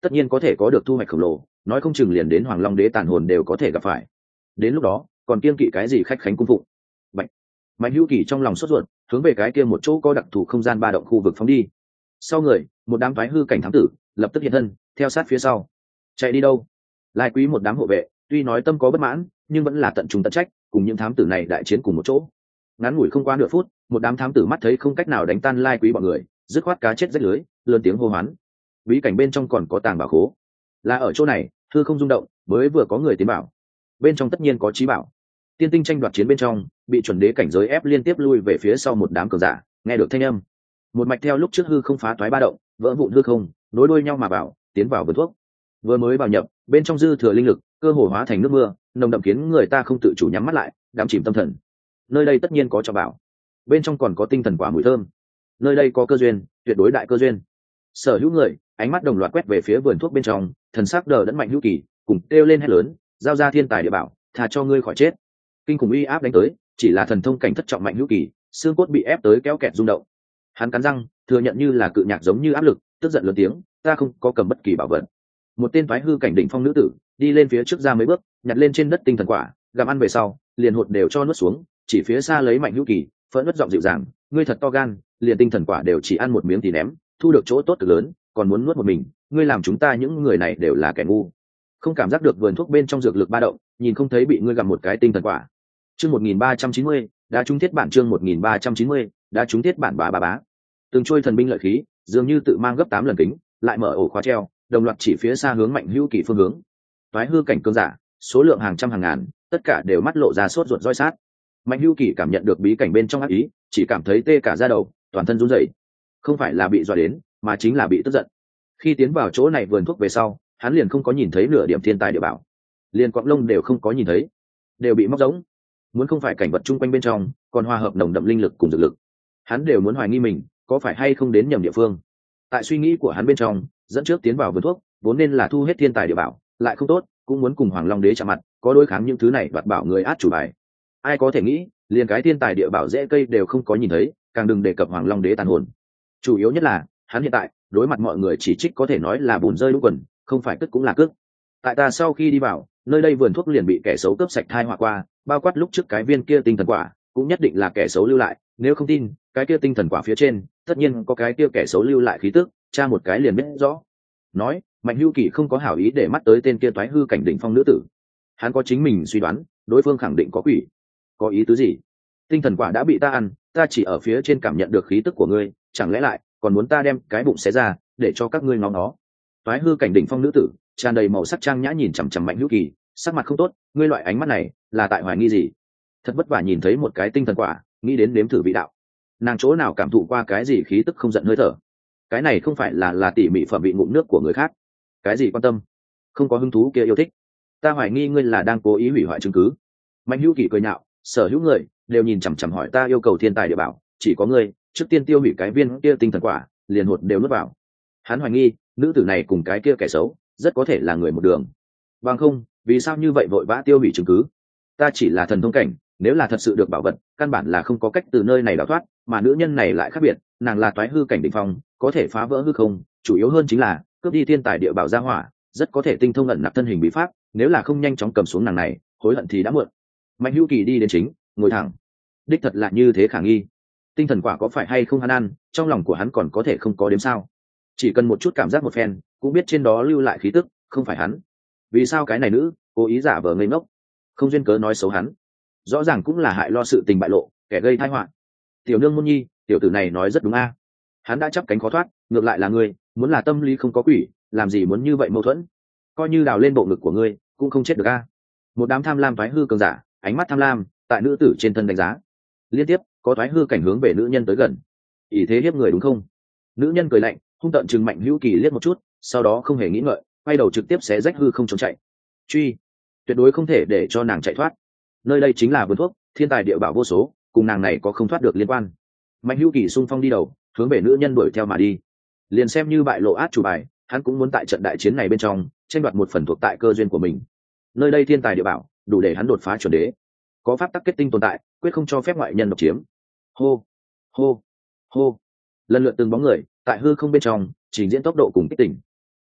tất nhiên có thể có được thu hoạch khổng lồ, nói không chừng liền đến Hoàng Long Đế tàn hồn đều có thể gặp phải. Đến lúc đó còn kiêng kỵ cái gì khách khánh cung phụng. Mạnh Mạnh Hữu Kỳ trong lòng sốt ruột, hướng về cái kia một chỗ có đặc thù không gian ba động khu vực phóng đi. Sau người một đám phái hư cảnh thám tử lập tức hiện thân, theo sát phía sau. Chạy đi đâu? Lai Quý một đám hộ vệ tuy nói tâm có bất mãn, nhưng vẫn là tận trung tận trách, cùng những thám tử này đại chiến cùng một chỗ. Ngắn ngủi không qua nửa phút, một đám thám tử mắt thấy không cách nào đánh tan Lai Quý bọn người, dứt khoát cá chết rách lưới, lớn tiếng hô hoán. Bí cảnh bên trong còn có tàng bảo khố, là ở chỗ này, hư không rung động, mới vừa có người tiến bảo. Bên trong tất nhiên có trí bảo. Tiên tinh tranh đoạt chiến bên trong, bị chuẩn đế cảnh giới ép liên tiếp lui về phía sau một đám cường giả, nghe được thanh âm, một mạch theo lúc trước hư không phá toái ba động, vỡ vụn hư không, nối đuôi nhau mà vào, tiến vào vườn thuốc. Vừa mới vào nhập, bên trong dư thừa linh lực, cơ hồ hóa thành nước mưa, nồng đậm khiến người ta không tự chủ nhắm mắt lại, đắm chìm tâm thần. Nơi đây tất nhiên có trọng bảo, bên trong còn có tinh thần quả mùi thơm. Nơi đây có cơ duyên, tuyệt đối đại cơ duyên. Sở hữu người ánh mắt đồng loạt quét về phía vườn thuốc bên trong, thần sắc đờ đẫn Mạnh Hữu Kỳ, cùng kêu lên hét lớn, giao ra thiên tài địa bảo, thà cho ngươi khỏi chết. Kinh khủng uy áp đánh tới, chỉ là thần thông cảnh thất trọng Mạnh Hữu Kỳ, xương cốt bị ép tới kéo kẹt rung động. Hắn cắn răng, thừa nhận như là cự nhạc giống như áp lực, tức giận lớn tiếng, ta không có cầm bất kỳ bảo vật. Một tên phái hư cảnh đỉnh phong nữ tử đi lên phía trước ra mấy bước, nhặt lên trên đất tinh thần quả, gặm ăn về sau, liền hột đều cho nuốt xuống, chỉ phía xa lấy Mạnh Hữu Kỳ, phẫn nộ giọng dịu dàng, ngươi thật to gan, liền tinh thần quả đều chỉ ăn một miếng thì ném, thu được chỗ tốt cực lớn, còn muốn nuốt một mình, ngươi làm chúng ta những người này đều là kẻ ngu. Không cảm giác được vườn thuốc bên trong dược lực ba động, nhìn không thấy bị ngươi gặm một cái tinh thần quả. Chương một nghìn ba trăm chín mươi, đã trúng thiết bản chương một nghìn ba trăm chín mươi, đã trúng thiết bản bá bá bá. Từng trôi thần binh lợi khí, dường như tự mang gấp tám lần kính, lại mở ổ khóa treo, đồng loạt chỉ phía xa hướng Mạnh Hữu Kỳ phương hướng. Toái hư cảnh cương giả, số lượng hàng trăm hàng ngàn, tất cả đều mắt lộ ra sốt ruột roi sát. Mạnh Hữu Kỳ cảm nhận được bí cảnh bên trong ác ý, chỉ cảm thấy tê cả da đầu, toàn thân run rẩy. Không phải là bị dọa đến, mà chính là bị tức giận. Khi tiến vào chỗ này vườn thuốc về sau, hắn liền không có nhìn thấy nửa điểm thiên tài địa bảo, liền quặng lông đều không có nhìn thấy, đều bị móc giống. Muốn không phải cảnh vật chung quanh bên trong còn hòa hợp nồng đậm linh lực cùng dược lực, hắn đều muốn hoài nghi mình có phải hay không đến nhầm địa phương. Tại suy nghĩ của hắn bên trong, dẫn trước tiến vào vườn thuốc vốn nên là thu hết thiên tài địa bảo, lại không tốt, cũng muốn cùng Hoàng Long Đế chạm mặt, có đối kháng những thứ này đoạt bảo người át chủ bài. Ai có thể nghĩ, liền cái thiên tài địa bảo rễ cây đều không có nhìn thấy, càng đừng đề cập Hoàng Long Đế tàn hồn. Chủ yếu nhất là hắn hiện tại đối mặt mọi người chỉ trích có thể nói là bùn rơi lũ quần, không phải cất cũng là cước. Tại ta sau khi đi vào nơi đây, vườn thuốc liền bị kẻ xấu cướp sạch thai họa qua, bao quát lúc trước cái viên kia tinh thần quả cũng nhất định là kẻ xấu lưu lại. Nếu không tin, cái kia tinh thần quả phía trên tất nhiên có cái kia kẻ xấu lưu lại khí tức, tra một cái liền biết rõ. Nói Mạnh Hữu Kỳ không có hảo ý để mắt tới tên kia toái hư cảnh đỉnh phong nữ tử. Hắn có chính mình suy đoán, đối phương khẳng định có quỷ. Có ý tứ gì? Tinh thần quả đã bị ta ăn, ta chỉ ở phía trên cảm nhận được khí tức của ngươi, chẳng lẽ lại còn muốn ta đem cái bụng xé ra để cho các ngươi ngó nó? Toái hư cảnh đỉnh phong nữ tử tràn đầy màu sắc trang nhã nhìn chằm chằm Mạnh Hữu Kỳ, sắc mặt không tốt, ngươi loại ánh mắt này là tại hoài nghi gì? Thật vất vả nhìn thấy một cái tinh thần quả, nghĩ đến nếm thử vị đạo. Nàng chỗ nào cảm thụ qua cái gì khí tức không giận hơi thở? Cái này không phải là là tỉ mỉ phẩm vị ngụm nước của người khác. Cái gì quan tâm? Không có hứng thú kia yêu thích. Ta hoài nghi ngươi là đang cố ý hủy hoại chứng cứ. Mạnh Hữu Kỳ cười nhạo, sở hữu người đều nhìn chằm chằm hỏi ta yêu cầu thiên tài địa bảo, chỉ có ngươi trước tiên tiêu hủy cái viên kia tinh thần quả, liền hột đều nuốt vào. Hắn hoài nghi nữ tử này cùng cái kia kẻ xấu rất có thể là người một đường. Bằng không, vì sao như vậy vội vã tiêu hủy chứng cứ? Ta chỉ là thần thông cảnh, nếu là thật sự được bảo vật, căn bản là không có cách từ nơi này đào thoát, mà nữ nhân này lại khác biệt, nàng là toái hư cảnh đỉnh phong, có thể phá vỡ hư không, chủ yếu hơn chính là cướp đi thiên tài địa bảo ra hỏa, rất có thể tinh thông ẩn nặc thân hình bí pháp, nếu là không nhanh chóng cầm xuống nàng này, hối hận thì đã muộn. Mạnh Hữu Kỳ đi đến chính, ngồi thẳng. Đích thật là như thế khả nghi. Tinh thần quả có phải hay không hắn ăn, trong lòng của hắn còn có thể không có đếm sao? Chỉ cần một chút cảm giác một phen, cũng biết trên đó lưu lại khí tức, không phải hắn. Vì sao cái này nữ cố ý giả vờ ngây ngốc, không duyên cớ nói xấu hắn? Rõ ràng cũng là hại lo sự tình bại lộ, kẻ gây tai họa. Tiểu nương môn nhi, tiểu tử này nói rất đúng a. Hắn đã chắp cánh khó thoát, ngược lại là ngươi, muốn là tâm lý không có quỷ, làm gì muốn như vậy mâu thuẫn? Coi như đào lên bộ ngực của ngươi, cũng không chết được a. Một đám tham lam phái hư cường giả, ánh mắt tham lam tại nữ tử trên thân đánh giá. Liên tiếp có thoái hư cảnh hướng về nữ nhân tới gần, ý thế hiếp người đúng không? Nữ nhân cười lạnh, hung tợn chừng Mạnh Hữu Kỳ liếc một chút, sau đó không hề nghĩ ngợi, quay đầu trực tiếp xé rách hư không trốn chạy. Truy, tuyệt đối không thể để cho nàng chạy thoát. Nơi đây chính là vườn thuốc, thiên tài địa bảo vô số, cùng nàng này có không thoát được liên quan. Mạnh Hữu Kỳ xung phong đi đầu, hướng về nữ nhân đuổi theo mà đi. Liền xem như bại lộ át chủ bài, hắn cũng muốn tại trận đại chiến này bên trong tranh đoạt một phần thuộc tại cơ duyên của mình. Nơi đây thiên tài địa bảo đủ để hắn đột phá chuẩn đế, có pháp tắc kết tinh tồn tại, quyết không cho phép ngoại nhân độc chiếm. Hô, hô, hô, lần lượt từng bóng người tại hư không bên trong trình diễn tốc độ cùng kích tỉnh.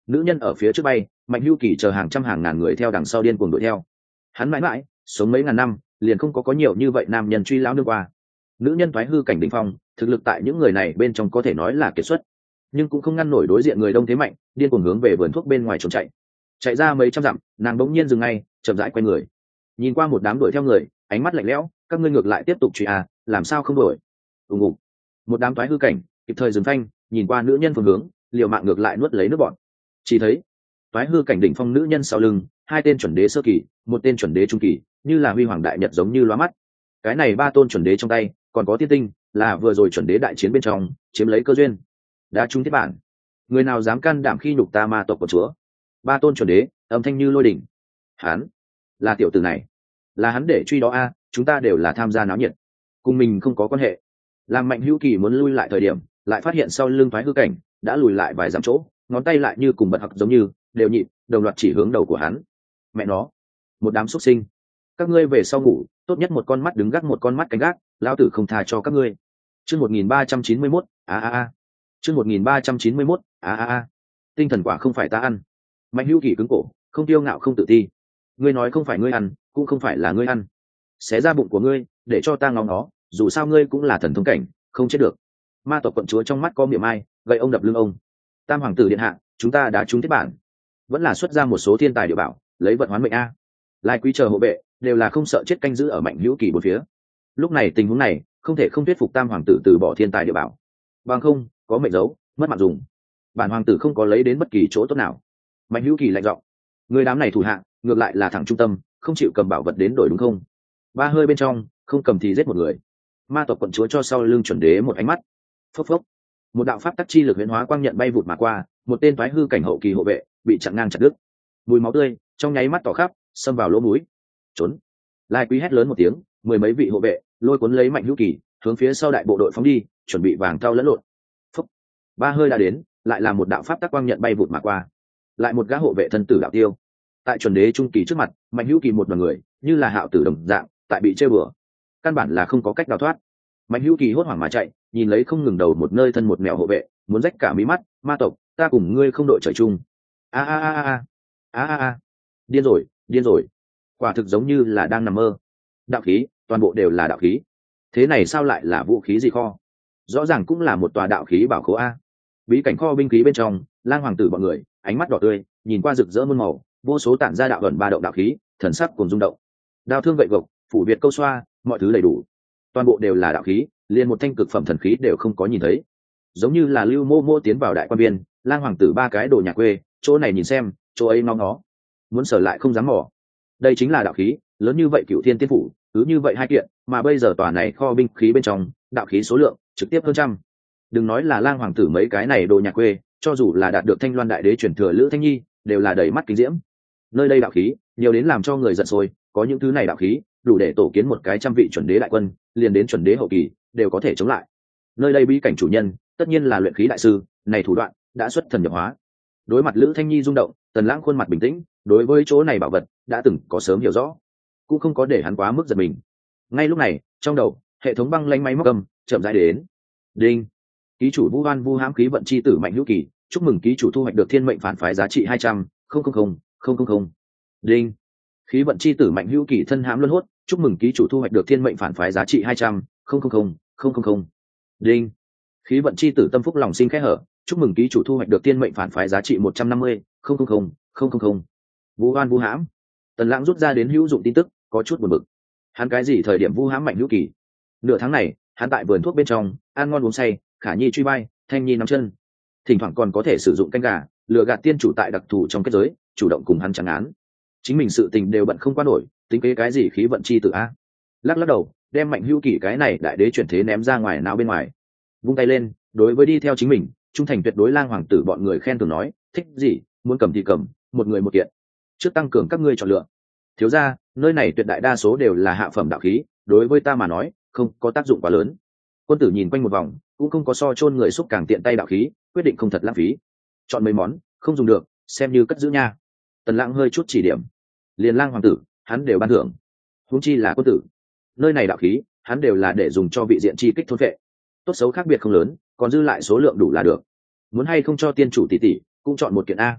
nữ nhân ở phía trước bay, Mạnh Hữu Kỳ chờ hàng trăm hàng ngàn người theo đằng sau điên cuồng đuổi theo. Hắn mãi mãi sống mấy ngàn năm, liền không có có nhiều như vậy nam nhân truy lão nương qua. Nữ nhân thoái hư cảnh đỉnh phong, thực lực tại những người này bên trong có thể nói là kiệt xuất, nhưng cũng không ngăn nổi đối diện người đông thế mạnh, điên cuồng hướng về vườn thuốc bên ngoài trốn chạy. Chạy ra mấy trăm dặm, nàng bỗng nhiên dừng ngay, chậm rãi quay người, nhìn qua một đám đuổi theo người, ánh mắt lạnh lẽo, các ngươi ngược lại tiếp tục truy à, làm sao không đuổi? Ùng ục. Một đám thoái hư cảnh kịp thời dừng phanh, nhìn qua nữ nhân phương hướng, liều mạng ngược lại nuốt lấy nước bọn. Chỉ thấy thoái hư cảnh đỉnh phong nữ nhân sau lưng, hai tên chuẩn đế sơ kỳ, một tên chuẩn đế trung kỳ, như là huy hoàng đại nhật giống như lóa mắt. Cái này ba tôn chuẩn đế trong tay, còn có tiên tinh, là vừa rồi chuẩn đế đại chiến bên trong chiếm lấy cơ duyên. Đã trúng thiết bản, người nào dám can đảm khi nhục ta ma tộc của chúa? Ba tôn chuẩn đế, âm thanh như lôi đỉnh. Hắn là tiểu tử này, là hắn để truy đó a, chúng ta đều là tham gia náo nhiệt, cùng mình không có quan hệ. Làm Mạnh Hữu Kỳ muốn lui lại thời điểm, lại phát hiện sau lưng thoái hư cảnh đã lùi lại vài dặm chỗ, ngón tay lại như cùng bật học giống như đều nhịn, đồng loạt chỉ hướng đầu của hắn. Mẹ nó, một đám xuất sinh, các ngươi về sau ngủ, tốt nhất một con mắt đứng gác một con mắt canh gác, lão tử không tha cho các ngươi. Chương một nghìn ba trăm chín mươi mốt, a a a. Chương một nghìn ba trăm chín mươi mốt, a a a. Tinh thần quả không phải ta ăn. Mạnh Hữu Kỳ cứng cổ, không tiêu ngạo không tự ti. Ngươi nói không phải ngươi ăn, cũng không phải là ngươi ăn. Xé ra bụng của ngươi, để cho ta ngóng nó, dù sao ngươi cũng là thần thông cảnh, không chết được. Ma tộc quận chúa trong mắt có miệng ai, gậy ông đập lưng ông. Tam hoàng tử điện hạ, chúng ta đã trúng thiết bản, vẫn là xuất ra một số thiên tài địa bảo, lấy vận hoán mệnh a. Lai quý chờ hộ vệ đều là không sợ chết canh giữ ở Mạnh Hữu Kỳ bốn phía. Lúc này tình huống này, không thể không thuyết phục tam hoàng tử từ bỏ thiên tài địa bảo, bằng không có mệnh dấu, mất mặt dùng. Bản hoàng tử không có lấy đến bất kỳ chỗ tốt nào. Mạnh Hữu Kỳ lạnh giọng, người đám này thủ hạ, ngược lại là thẳng trung tâm, không chịu cầm bảo vật đến đổi đúng không? Ba hơi bên trong, không cầm thì giết một người. Ma tộc quận chúa cho sau lưng chuẩn đế một ánh mắt. Phốc phốc, một đạo pháp tắc chi lực huyễn hóa quang nhận bay vụt mà qua, một tên thoái hư cảnh hậu kỳ hộ vệ bị chặn ngang chặt đứt. Mùi máu tươi trong nháy mắt tỏ khắp, xâm vào lỗ mũi. Trốn! Lai quý hét lớn một tiếng, mười mấy vị hộ vệ lôi cuốn lấy Mạnh Hữu Kỳ, hướng phía sau đại bộ đội phóng đi, chuẩn bị vàng thau lẫn lộn. Phốc! Ba hơi đã đến, lại là một đạo pháp tắc quang nhận bay vụt mà qua, lại một gã hộ vệ thân tử đạo tiêu. Tại chuẩn đế trung kỳ trước mặt, Mạnh Hữu Kỳ một đoàn người như là hạo tử đồng dạng, tại bị chơi bừa, căn bản là không có cách đào thoát. Mạnh Hữu Kỳ hốt hoảng mà chạy, nhìn lấy không ngừng đầu một nơi thân một mèo hộ vệ, muốn rách cả mí mắt. Ma tộc, ta cùng ngươi không đội trời chung. A a a a a a a, điên rồi, điên rồi, quả thực giống như là đang nằm mơ. Đạo khí, toàn bộ đều là đạo khí, thế này sao lại là vũ khí gì kho? Rõ ràng cũng là một tòa đạo khí bảo khố a. Bí cảnh kho binh khí bên trong, Lang hoàng tử bọn người ánh mắt đỏ tươi, nhìn qua rực rỡ muôn màu, vô số tản ra đạo ẩn ba động đạo khí, thần sắc cùng rung động. Đao thương gậy gộc, phủ việt câu xoa, mọi thứ đầy đủ, toàn bộ đều là đạo khí, liền một thanh cực phẩm thần khí đều không có nhìn thấy. Giống như là lưu mô mô tiến vào đại quan viên, Lang hoàng tử ba cái đồ nhà quê, chỗ này nhìn xem, chỗ ấy nó nó muốn sở lại không dám mò. Đây chính là đạo khí, lớn như vậy Cửu Thiên Tiên phủ, cứ như vậy hai kiện, mà bây giờ tòa này kho binh khí bên trong, đạo khí số lượng trực tiếp hơn trăm. Đừng nói là Lang hoàng tử mấy cái này đồ nhà quê, cho dù là đạt được Thanh Loan đại đế truyền thừa Lữ Thanh Nhi, đều là đầy mắt kính diễm. Nơi đây đạo khí nhiều đến làm cho người giận sôi, có những thứ này đạo khí đủ để tổ kiến một cái trăm vị chuẩn đế đại quân, liền đến chuẩn đế hậu kỳ đều có thể chống lại. Nơi đây bí cảnh chủ nhân tất nhiên là luyện khí đại sư, này thủ đoạn đã xuất thần nhập hóa. Đối mặt Lữ Thanh Nhi rung động, Tần Lãng khuôn mặt bình tĩnh, đối với chỗ này bảo vật đã từng có sớm hiểu rõ, cũng không có để hắn quá mức giật mình. Ngay lúc này, trong đầu hệ thống băng lanh máy móc cầm chậm rãi đến. Đinh, ký chủ Vu Hoan Vu Hãm khí vận chi tử Mạnh Hữu Kỳ, chúc mừng ký chủ thu hoạch được thiên mệnh phản phái giá trị hai trăm không không không không không không. Đinh, khí vận chi tử Mạnh Hữu Kỳ thân hãm luân hốt, chúc mừng ký chủ thu hoạch được thiên mệnh phản phái giá trị hai trăm không không không không không không. Đinh, khí vận chi tử tâm phúc lòng sinh khẽ hở, chúc mừng ký chủ thu hoạch được thiên mệnh phản phái giá trị một trăm năm mươi không không không không không không. Vu Hoan Vu Hãm. Tần Lãng rút ra đến hữu dụng tin tức, có chút buồn bực. Hắn cái gì thời điểm vu hãm Mạnh Hữu Kỳ? Nửa tháng này, hắn tại vườn thuốc bên trong, ăn ngon uống say, Khả Nhi truy bay, Thanh Nhi nắm chân, thỉnh thoảng còn có thể sử dụng canh gà, lừa gạt tiên chủ tại đặc thù trong kết giới, chủ động cùng hắn chẳng án. Chính mình sự tình đều bận không qua nổi, tính kế cái gì khí vận chi tử a? Lắc lắc đầu, đem Mạnh Hữu Kỳ cái này đại đế chuyển thế ném ra ngoài não bên ngoài. Vung tay lên, đối với đi theo chính mình, trung thành tuyệt đối Lang hoàng tử bọn người khen thường nói, thích gì, muốn cầm thì cầm, một người một kiện. Trước tăng cường các ngươi chọn lựa. Thiếu gia, nơi này tuyệt đại đa số đều là hạ phẩm đạo khí, đối với ta mà nói không có tác dụng quá lớn. Quân tử nhìn quanh một vòng, cũng không có so chôn người xúc càng tiện tay đạo khí, quyết định không thật lãng phí, chọn mấy món không dùng được xem như cất giữ nha. Tần Lãng hơi chút chỉ điểm, liền Lang hoàng tử hắn đều ban thưởng, huống chi là quân tử. Nơi này đạo khí hắn đều là để dùng cho vị diện chi kích thôn vệ, tốt xấu khác biệt không lớn, còn dư lại số lượng đủ là được. Muốn hay không cho tiên chủ tỷ tỷ cũng chọn một kiện a.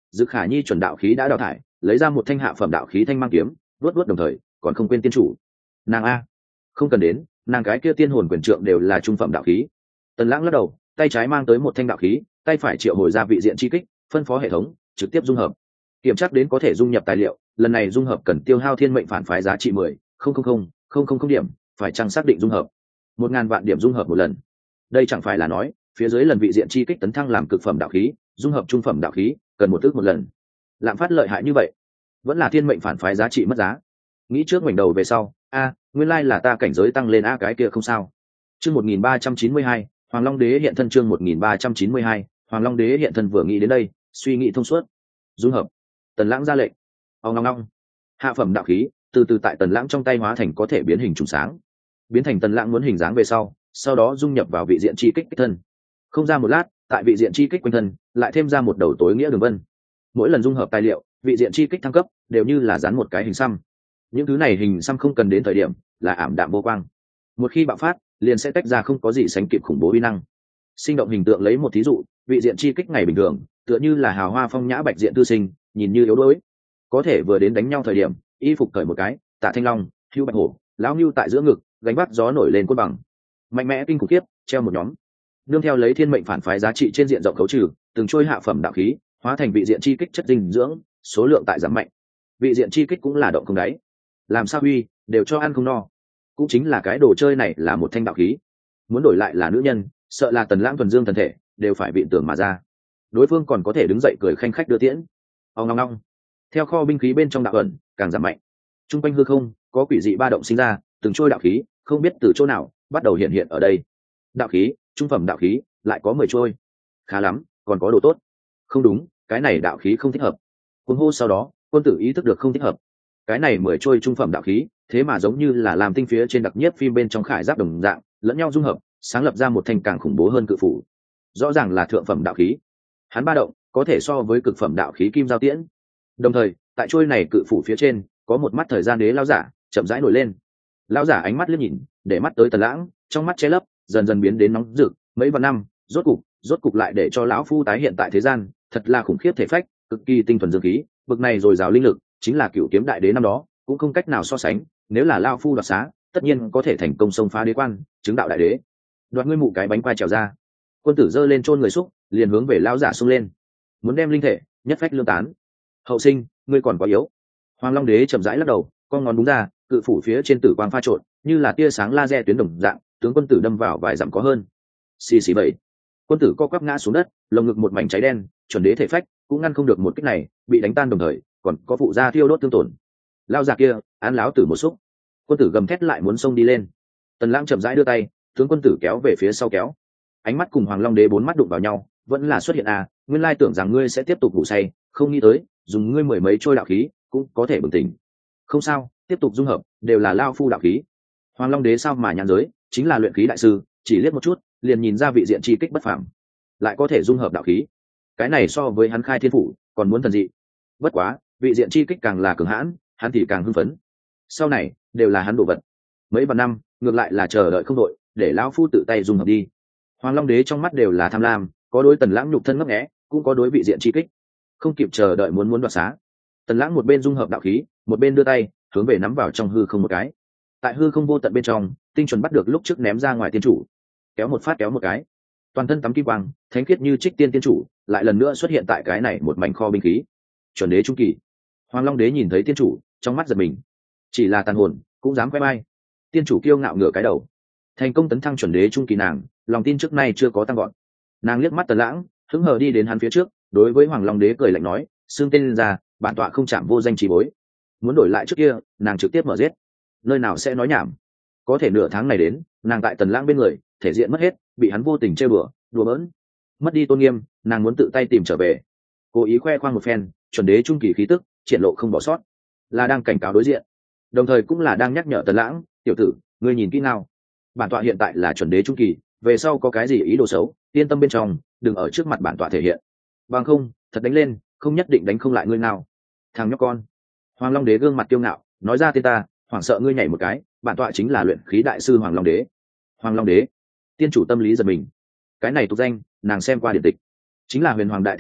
Dự Khả Nhi chuẩn đạo khí đã đào thải, lấy ra một thanh hạ phẩm đạo khí thanh mang kiếm, luốt luốt đồng thời còn không quên tiên chủ. Nàng a, không cần đến, nàng cái kia tiên hồn quyền trượng đều là trung phẩm đạo khí. Tần Lãng lắc đầu, tay trái mang tới một thanh đạo khí, tay phải triệu hồi ra vị diện chi kích, phân phó hệ thống trực tiếp dung hợp. Kiểm tra đến có thể dung nhập tài liệu, lần này dung hợp cần tiêu hao thiên mệnh phản phái giá trị mười không không không không không không điểm, phải chăng xác định dung hợp một ngàn vạn điểm dung hợp một lần. Đây chẳng phải là nói phía dưới lần vị diện chi kích tấn thăng làm cực phẩm đạo khí, dung hợp trung phẩm đạo khí cần một ước một lần. Lạm phát lợi hại như vậy, vẫn là thiên mệnh phản phái giá trị mất giá. Nghĩ trước ngoảnh đầu về sau, a nguyên lai là ta cảnh giới tăng lên a cái kia không sao. Chương một nghìn ba trăm chín mươi hai, Hoàng Long Đế hiện thân. Chương một nghìn ba trăm chín mươi hai, Hoàng Long Đế hiện thân. Vừa nghĩ đến đây, suy nghĩ thông suốt. Dung hợp. Tần Lãng ra lệnh. Ông ngong ngong. Hạ phẩm đạo khí từ từ tại Tần Lãng trong tay hóa thành có thể biến hình trùng sáng, biến thành Tần Lãng muốn hình dáng về sau, sau đó dung nhập vào vị diện chi kích thân. Không ra một lát, tại vị diện chi kích quanh thân lại thêm ra một đầu tối nghĩa đường vân. Mỗi lần dung hợp tài liệu, vị diện chi kích thăng cấp đều như là dán một cái hình xăm. Những thứ này hình xăm không cần đến thời điểm là ảm đạm vô quang, một khi bạo phát liền sẽ tách ra không có gì sánh kịp khủng bố uy năng. Sinh động hình tượng lấy một thí dụ, vị diện chi kích ngày bình thường tựa như là hào hoa phong nhã bạch diện tư sinh, nhìn như yếu đuối, có thể vừa đến đánh nhau thời điểm, y phục cởi một cái, Tạ Thanh Long, Hưu Bạch Hổ, lão Hưu tại giữa ngực, gánh vác gió nổi lên côn bằng, mạnh mẽ kinh khủng khiếp, treo một nhóm. Nương theo lấy thiên mệnh phản phái giá trị trên diện rộng khấu trừ, từng trôi hạ phẩm đạo khí hóa thành vị diện chi kích chất dinh dưỡng, số lượng tại giảm mạnh. Vị diện chi kích cũng là động không đáy, làm sao huy đều cho ăn không no. Cũng chính là cái đồ chơi này là một thanh đạo khí, muốn đổi lại là nữ nhân, sợ là Tần Lãng thuần dương thần thể đều phải bị tưởng mà ra. Đối phương còn có thể đứng dậy cười khanh khách đưa tiễn. Ông ngong ngong. Theo kho binh khí bên trong đạo ẩn càng giảm mạnh, trung quanh hư không có quỷ dị ba động sinh ra, từng trôi đạo khí không biết từ chỗ nào bắt đầu hiện hiện ở đây. Đạo khí, trung phẩm đạo khí lại có mười trôi, khá lắm, còn có đồ tốt. Không đúng, cái này đạo khí không thích hợp. Cuồng hô sau đó, quân tử ý thức được không thích hợp. Cái này mười trôi trung phẩm đạo khí, thế mà giống như là làm tinh phía trên đặc nhiếp phim bên trong khải giáp đồng dạng, lẫn nhau dung hợp, sáng lập ra một thành càng khủng bố hơn cự phủ. Rõ ràng là thượng phẩm đạo khí. Hắn ba động có thể so với cực phẩm đạo khí kim giao tiễn. Đồng thời, tại trôi này cự phủ phía trên, có một mắt thời gian đế lão giả chậm rãi nổi lên. Lão giả ánh mắt liếc nhìn, để mắt tới Tần Lãng, trong mắt che lấp, dần dần biến đến nóng rực. Mấy vạn năm, rốt cục, rốt cục lại để cho lão phu tái hiện tại thế gian, thật là khủng khiếp thể phách, cực kỳ tinh thuần dương khí, bực này dồi dào linh lực, chính là cửu kiếm đại đế năm đó cũng không cách nào so sánh. Nếu là lão phu đoạt xá, tất nhiên có thể thành công xông phá đế quan, chứng đạo đại đế. Đoạt ngươi mụ cái bánh quai trèo ra. Quân tử giơ lên chôn người xúc, liền hướng về lão giả xông lên, muốn đem linh thể nhất phách lương tán. Hậu sinh, ngươi còn quá yếu. Hoàng Long Đế chậm rãi lắc đầu, con ngón đúng ra, cự phủ phía trên tử quang pha trộn, như là tia sáng laser tuyến đồng dạng, tướng quân tử đâm vào vài dặm có hơn. Xì xì bảy. Quân tử co quắp ngã xuống đất, lồng ngực một mảnh cháy đen, chuẩn đế thể phách cũng ngăn không được một kích này, bị đánh tan đồng thời, còn có phụ gia thiêu đốt tương tổn. Lao già kia, án láo tử một xúc. Quân tử gầm thét lại muốn xông đi lên. Tần Lãng chậm rãi đưa tay, tướng quân tử kéo về phía sau kéo. Ánh mắt cùng Hoàng Long Đế bốn mắt đụng vào nhau, vẫn là xuất hiện à, nguyên lai tưởng rằng ngươi sẽ tiếp tục ngủ say, không nghĩ tới, dùng ngươi mười mấy trôi đạo khí, cũng có thể bừng tỉnh. Không sao, tiếp tục dung hợp, đều là lao phu đạo khí. Hoàng Long Đế sao mà nhàn giới, chính là luyện khí đại sư, chỉ liếc một chút, liền nhìn ra vị diện chi kích bất phàm, lại có thể dung hợp đạo khí. Cái này so với hắn khai thiên phủ, còn muốn thần dị. Bất quá, vị diện chi kích càng là cường hãn, hắn thì càng hưng phấn. Sau này, đều là hắn đồ vật. Mấy vạn năm, ngược lại là chờ đợi không đội, để lão phu tự tay dung hợp đi. Hoàng Long Đế trong mắt đều là tham lam, có đối Tần Lãng nhục thân ngấp nghé, cũng có đối vị diện chi kích, không kịp chờ đợi muốn muốn đoạt xá. Tần Lãng một bên dung hợp đạo khí, một bên đưa tay hướng về nắm vào trong hư không một cái. Tại hư không vô tận bên trong, tinh chuẩn bắt được lúc trước ném ra ngoài tiên chủ, kéo một phát kéo một cái, toàn thân tắm kim quang, thánh khiết như trích tiên tiên chủ, lại lần nữa xuất hiện tại cái này một mảnh kho binh khí. Chuẩn đế trung kỳ. Hoàng Long Đế nhìn thấy tiên chủ, trong mắt giật mình. Chỉ là tàn hồn, cũng dám quay bay. Tiên chủ kiêu ngạo ngửa cái đầu. Thành công tấn thăng chuẩn đế trung kỳ nàng, lòng tin trước nay chưa có tăng gọn. Nàng liếc mắt Tần Lãng, hứng hờ đi đến hắn phía trước, đối với Hoàng Long Đế cười lạnh nói, xương tên ra, bản tọa không chạm vô danh trí bối. Muốn đổi lại trước kia, nàng trực tiếp mở giết. Nơi nào sẽ nói nhảm. Có thể nửa tháng này đến, nàng tại Tần Lãng bên người, thể diện mất hết, bị hắn vô tình trêu đùa, đùa bỡn, mất đi tôn nghiêm, nàng muốn tự tay tìm trở về. Cố ý khoe khoang một phen, chuẩn đế trung kỳ khí tức, triển lộ không bỏ sót, là đang cảnh cáo đối diện, đồng thời cũng là đang nhắc nhở Tần Lãng, tiểu tử, ngươi nhìn kỹ nào, bản tọa hiện tại là chuẩn đế trung kỳ, về sau có cái gì ý đồ xấu, yên tâm bên trong, đừng ở trước mặt bản tọa thể hiện, bằng không, thật đánh lên, không nhất định đánh không lại ngươi nào. Thằng nhóc con. Hoàng Long Đế gương mặt kiêu ngạo, nói ra tên ta, hoảng sợ ngươi nhảy một cái, bản tọa chính là luyện khí đại sư Hoàng Long Đế. Hoàng Long Đế. Tiên chủ tâm lý giật mình. Cái này tục danh, nàng xem qua điển tịch, chính là huyền hoàng đại thế giới,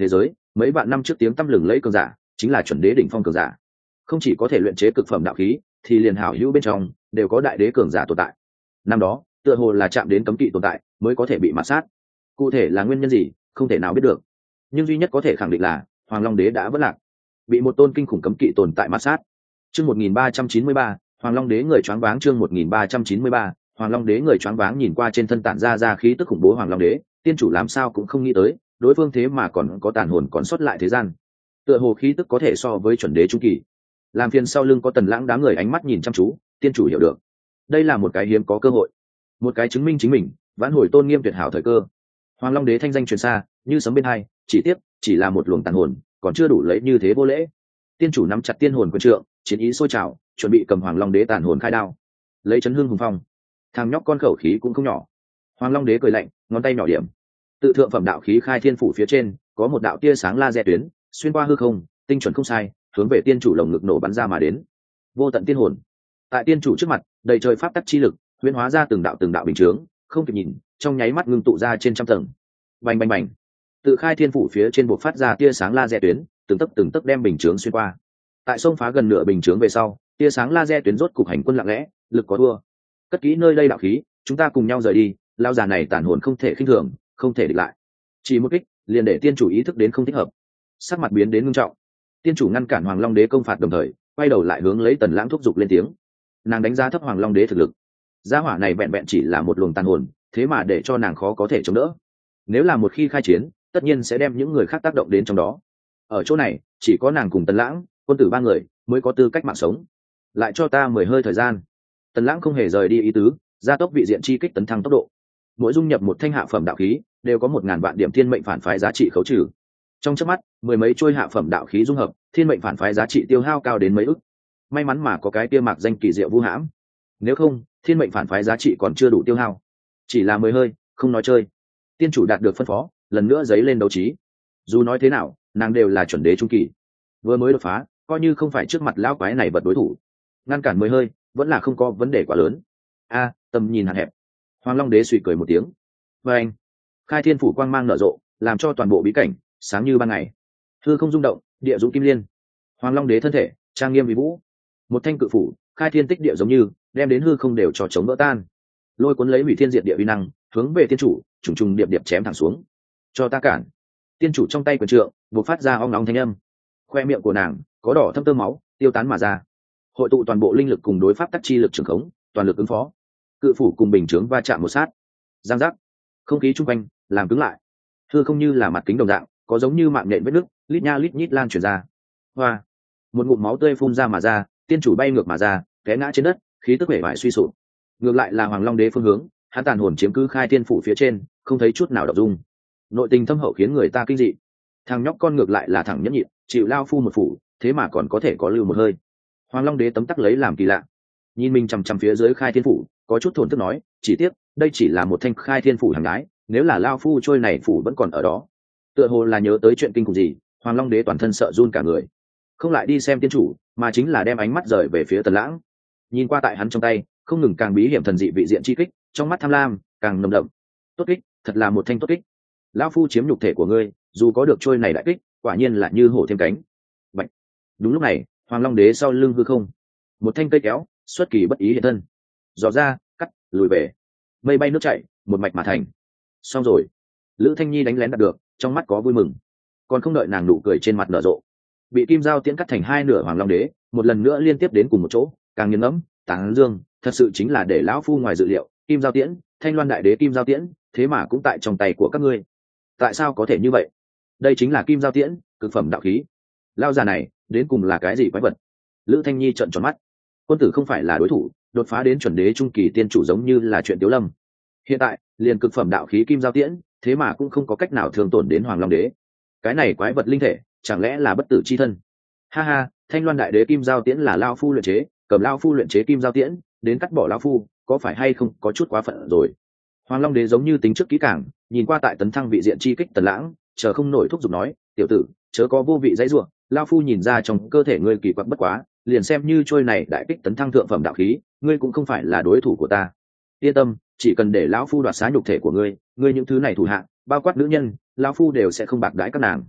mấy vạn năm trước tiếng tăm lừng lấy cường giả chính là chuẩn đế đỉnh phong cường giả, không chỉ có thể luyện chế cực phẩm đạo khí, thì liền hảo hữu bên trong đều có đại đế cường giả tồn tại. Năm đó tựa hồ là chạm đến cấm kỵ tồn tại mới có thể bị mạt sát, cụ thể là nguyên nhân gì không thể nào biết được, nhưng duy nhất có thể khẳng định là Hoàng Long Đế đã vất lạc, bị một tôn kinh khủng cấm kỵ tồn tại mạt sát. Chương một nghìn ba trăm chín mươi ba, Hoàng Long Đế người choáng váng. Chương một nghìn ba trăm chín mươi ba, Hoàng Long Đế người choáng váng. Nhìn qua trên thân tản ra ra khí tức khủng bố Hoàng Long Đế, tiên chủ làm sao cũng không nghĩ tới, đối phương thế mà còn có tàn hồn còn sót lại thế gian. Tựa hồ khí tức có thể so với chuẩn đế trung kỳ. Làm phiền sau lưng có Tần Lãng đám người ánh mắt nhìn chăm chú, tiên chủ hiểu được, đây là một cái hiếm có cơ hội, một cái chứng minh chính mình, vãn hồi tôn nghiêm tuyệt hảo thời cơ. Hoàng Long Đế thanh danh truyền xa, như sấm bên hai, chỉ tiếc chỉ là một luồng tàn hồn, còn chưa đủ lấy như thế vô lễ. Tiên chủ nắm chặt tiên hồn quân trượng, chiến ý sôi trào, chuẩn bị cầm Hoàng Long Đế tàn hồn khai đao, lấy chấn hương hùng phong. Thằng nhóc con khẩu khí cũng không nhỏ. Hoàng Long Đế cười lạnh, ngón tay nhỏ điểm, tự thượng phẩm đạo khí khai thiên phủ phía trên có một đạo tia sáng laser tuyến xuyên qua hư không, tinh chuẩn không sai, hướng về tiên chủ lồng ngực nổ bắn ra mà đến. Vô tận tiên hồn tại tiên chủ trước mặt, đầy trời pháp tắc chi lực huyễn hóa ra từng đạo từng đạo bình chướng, không kịp nhìn, trong nháy mắt ngưng tụ ra trên trăm tầng. Bành bành bành, tự khai thiên phủ phía trên buộc phát ra tia sáng laser tuyến, từng tấc từng tấc đem bình chướng xuyên qua. Tại sông phá gần nửa bình chướng về sau, tia sáng laser tuyến rốt cục hành quân lặng lẽ, lực có thua. Cất kỹ nơi đây đạo khí, chúng ta cùng nhau rời đi. Lão già này tàn hồn không thể khinh thường, không thể địch lại. Chỉ một kích liền để tiên chủ ý thức đến không thích hợp, sắc mặt biến đến nghiêm trọng. Tiên chủ ngăn cản Hoàng Long Đế công phạt đồng thời quay đầu lại hướng lấy Tần Lãng thúc giục lên tiếng. Nàng đánh giá thấp Hoàng Long Đế thực lực, gia hỏa này vẹn vẹn chỉ là một luồng tàn hồn, thế mà để cho nàng khó có thể chống đỡ. Nếu là một khi khai chiến, tất nhiên sẽ đem những người khác tác động đến trong đó. Ở chỗ này chỉ có nàng cùng Tần Lãng, quân tử ba người mới có tư cách mạng sống. Lại cho ta mười hơi thời gian. Tần Lãng không hề rời đi ý tứ, gia tốc vị diện chi kích tấn thăng tốc độ. Mỗi dung nhập một thanh hạ phẩm đạo khí đều có một ngàn vạn điểm thiên mệnh phản phái giá trị khấu trừ. Trong chớp mắt mười mấy trôi hạ phẩm đạo khí dung hợp, thiên mệnh phản phái giá trị tiêu hao cao đến mấy ức. May mắn mà có cái kia mạc danh kỳ diệu Vu Hãm, nếu không thiên mệnh phản phái giá trị còn chưa đủ tiêu hao. Chỉ là mười hơi không nói chơi. Tiên chủ đạt được phân phó, lần nữa giấy lên đấu trí. Dù nói thế nào nàng đều là chuẩn đế trung kỳ, vừa mới đột phá, coi như không phải trước mặt lão quái này vật đối thủ. Ngăn cản mười hơi vẫn là không có vấn đề quá lớn. A, tầm nhìn hạn hẹp. Hoàng Long Đế suy cười một tiếng. Và anh, khai thiên phủ quang mang nở rộ, làm cho toàn bộ bí cảnh sáng như ban ngày. Hư không rung động, địa dũng kim liên. Hoàng Long Đế thân thể trang nghiêm vĩ vũ, một thanh cự phủ khai thiên tích địa giống như đem đến hư không đều cho chống vỡ tan, lôi cuốn lấy hủy thiên diệt địa uy năng hướng về tiên chủ trùng trùng điệp điệp chém thẳng xuống. Cho ta cản! Tiên chủ trong tay quyền trượng buộc phát ra ong nóng thanh âm, khoe miệng của nàng có đỏ thâm tơ máu tiêu tán mà ra, hội tụ toàn bộ linh lực cùng đối pháp tắc chi lực trường khống, toàn lực ứng phó. Cự phủ cùng bình chướng va chạm một sát, giang giác, không khí chung quanh làm cứng lại, hư không như là mặt kính đồng dạng, có giống như mạng nhện vết nứt, lít nha lít nhít lan truyền ra. Hoa, một ngụm máu tươi phun ra mà ra, tiên chủ bay ngược mà ra, té ngã trên đất, khí tức vẻ vải suy sụp. Ngược lại là Hoàng Long Đế phương hướng, hắn tàn hồn chiếm cứ khai thiên phủ phía trên, không thấy chút nào động dung. Nội tình thâm hậu khiến người ta kinh dị. Thằng nhóc con ngược lại là thẳng nhẫn nhịn, chịu lao phu một phủ, thế mà còn có thể có lưu một hơi. Hoàng Long Đế tấm tắc lấy làm kỳ lạ, nhìn mình chằm chằm phía dưới khai thiên phủ, có chút thổn thức nói, chỉ tiếc đây chỉ là một thanh khai thiên phủ hàng gái, nếu là lao phu trôi này phủ vẫn còn ở đó. Tựa hồ là nhớ tới chuyện kinh khủng gì, Hoàng Long Đế toàn thân sợ run cả người, không lại đi xem tiên chủ, mà chính là đem ánh mắt rời về phía Tần Lãng. Nhìn qua tại hắn trong tay không ngừng càng bí hiểm thần dị vị diện chi kích, trong mắt tham lam càng nồng đậm. Tốt kích, thật là một thanh tốt kích. Lão phu chiếm nhục thể của ngươi, dù có được trôi này đại kích, quả nhiên là như hổ thêm cánh. Bạch. Đúng lúc này, Hoàng Long Đế sau lưng hư không, một thanh cây kéo xuất kỳ bất ý hiện thân, dò ra, cắt, lùi về, mây bay nước chảy, một mạch mà thành. Xong rồi. Lữ Thanh Nhi đánh lén đạt được, trong mắt có vui mừng, còn không đợi nàng nụ cười trên mặt nở rộ, bị kim dao tiễn cắt thành hai nửa. Hoàng Long Đế một lần nữa liên tiếp đến cùng một chỗ, càng nghiêng ngẫm tán dương, thật sự chính là để lão phu ngoài dự liệu, kim dao tiễn, Thanh Loan đại đế kim dao tiễn, thế mà cũng tại trong tay của các ngươi. Tại sao có thể như vậy? Đây chính là kim dao tiễn, cực phẩm đạo khí. Lao già này đến cùng là cái gì quái vật? Lữ Thanh Nhi trợn tròn mắt. Quân tử không phải là đối thủ, đột phá đến chuẩn đế trung kỳ tiên chủ giống như là chuyện Tiếu Lâm. Hiện tại liền cực phẩm đạo khí kim dao tiễn, thế mà cũng không có cách nào thương tổn đến Hoàng Long Đế. Cái này quái vật linh thể chẳng lẽ là bất tử chi thân? Ha ha, Thanh Loan đại đế kim dao tiễn là lao phu luyện chế, cầm lao phu luyện chế kim dao tiễn đến cắt bỏ lao phu, có phải hay không có chút quá phận rồi? Hoàng Long Đế giống như tính trước kỹ càng, nhìn qua tại tấn thăng vị diện chi kích Tần Lãng, chờ không nổi thúc giục nói, tiểu tử chớ có vô vị dãy rủa, lao phu nhìn ra trong cơ thể ngươi kỳ quặc bất quá, liền xem như trôi này đại kích tấn thăng thượng phẩm đạo khí, ngươi cũng không phải là đối thủ của ta. Yên tâm, chỉ cần để lão phu đoạt xá nhục thể của ngươi, ngươi những thứ này thủ hạ, bao quát nữ nhân, lão phu đều sẽ không bạc đãi các nàng.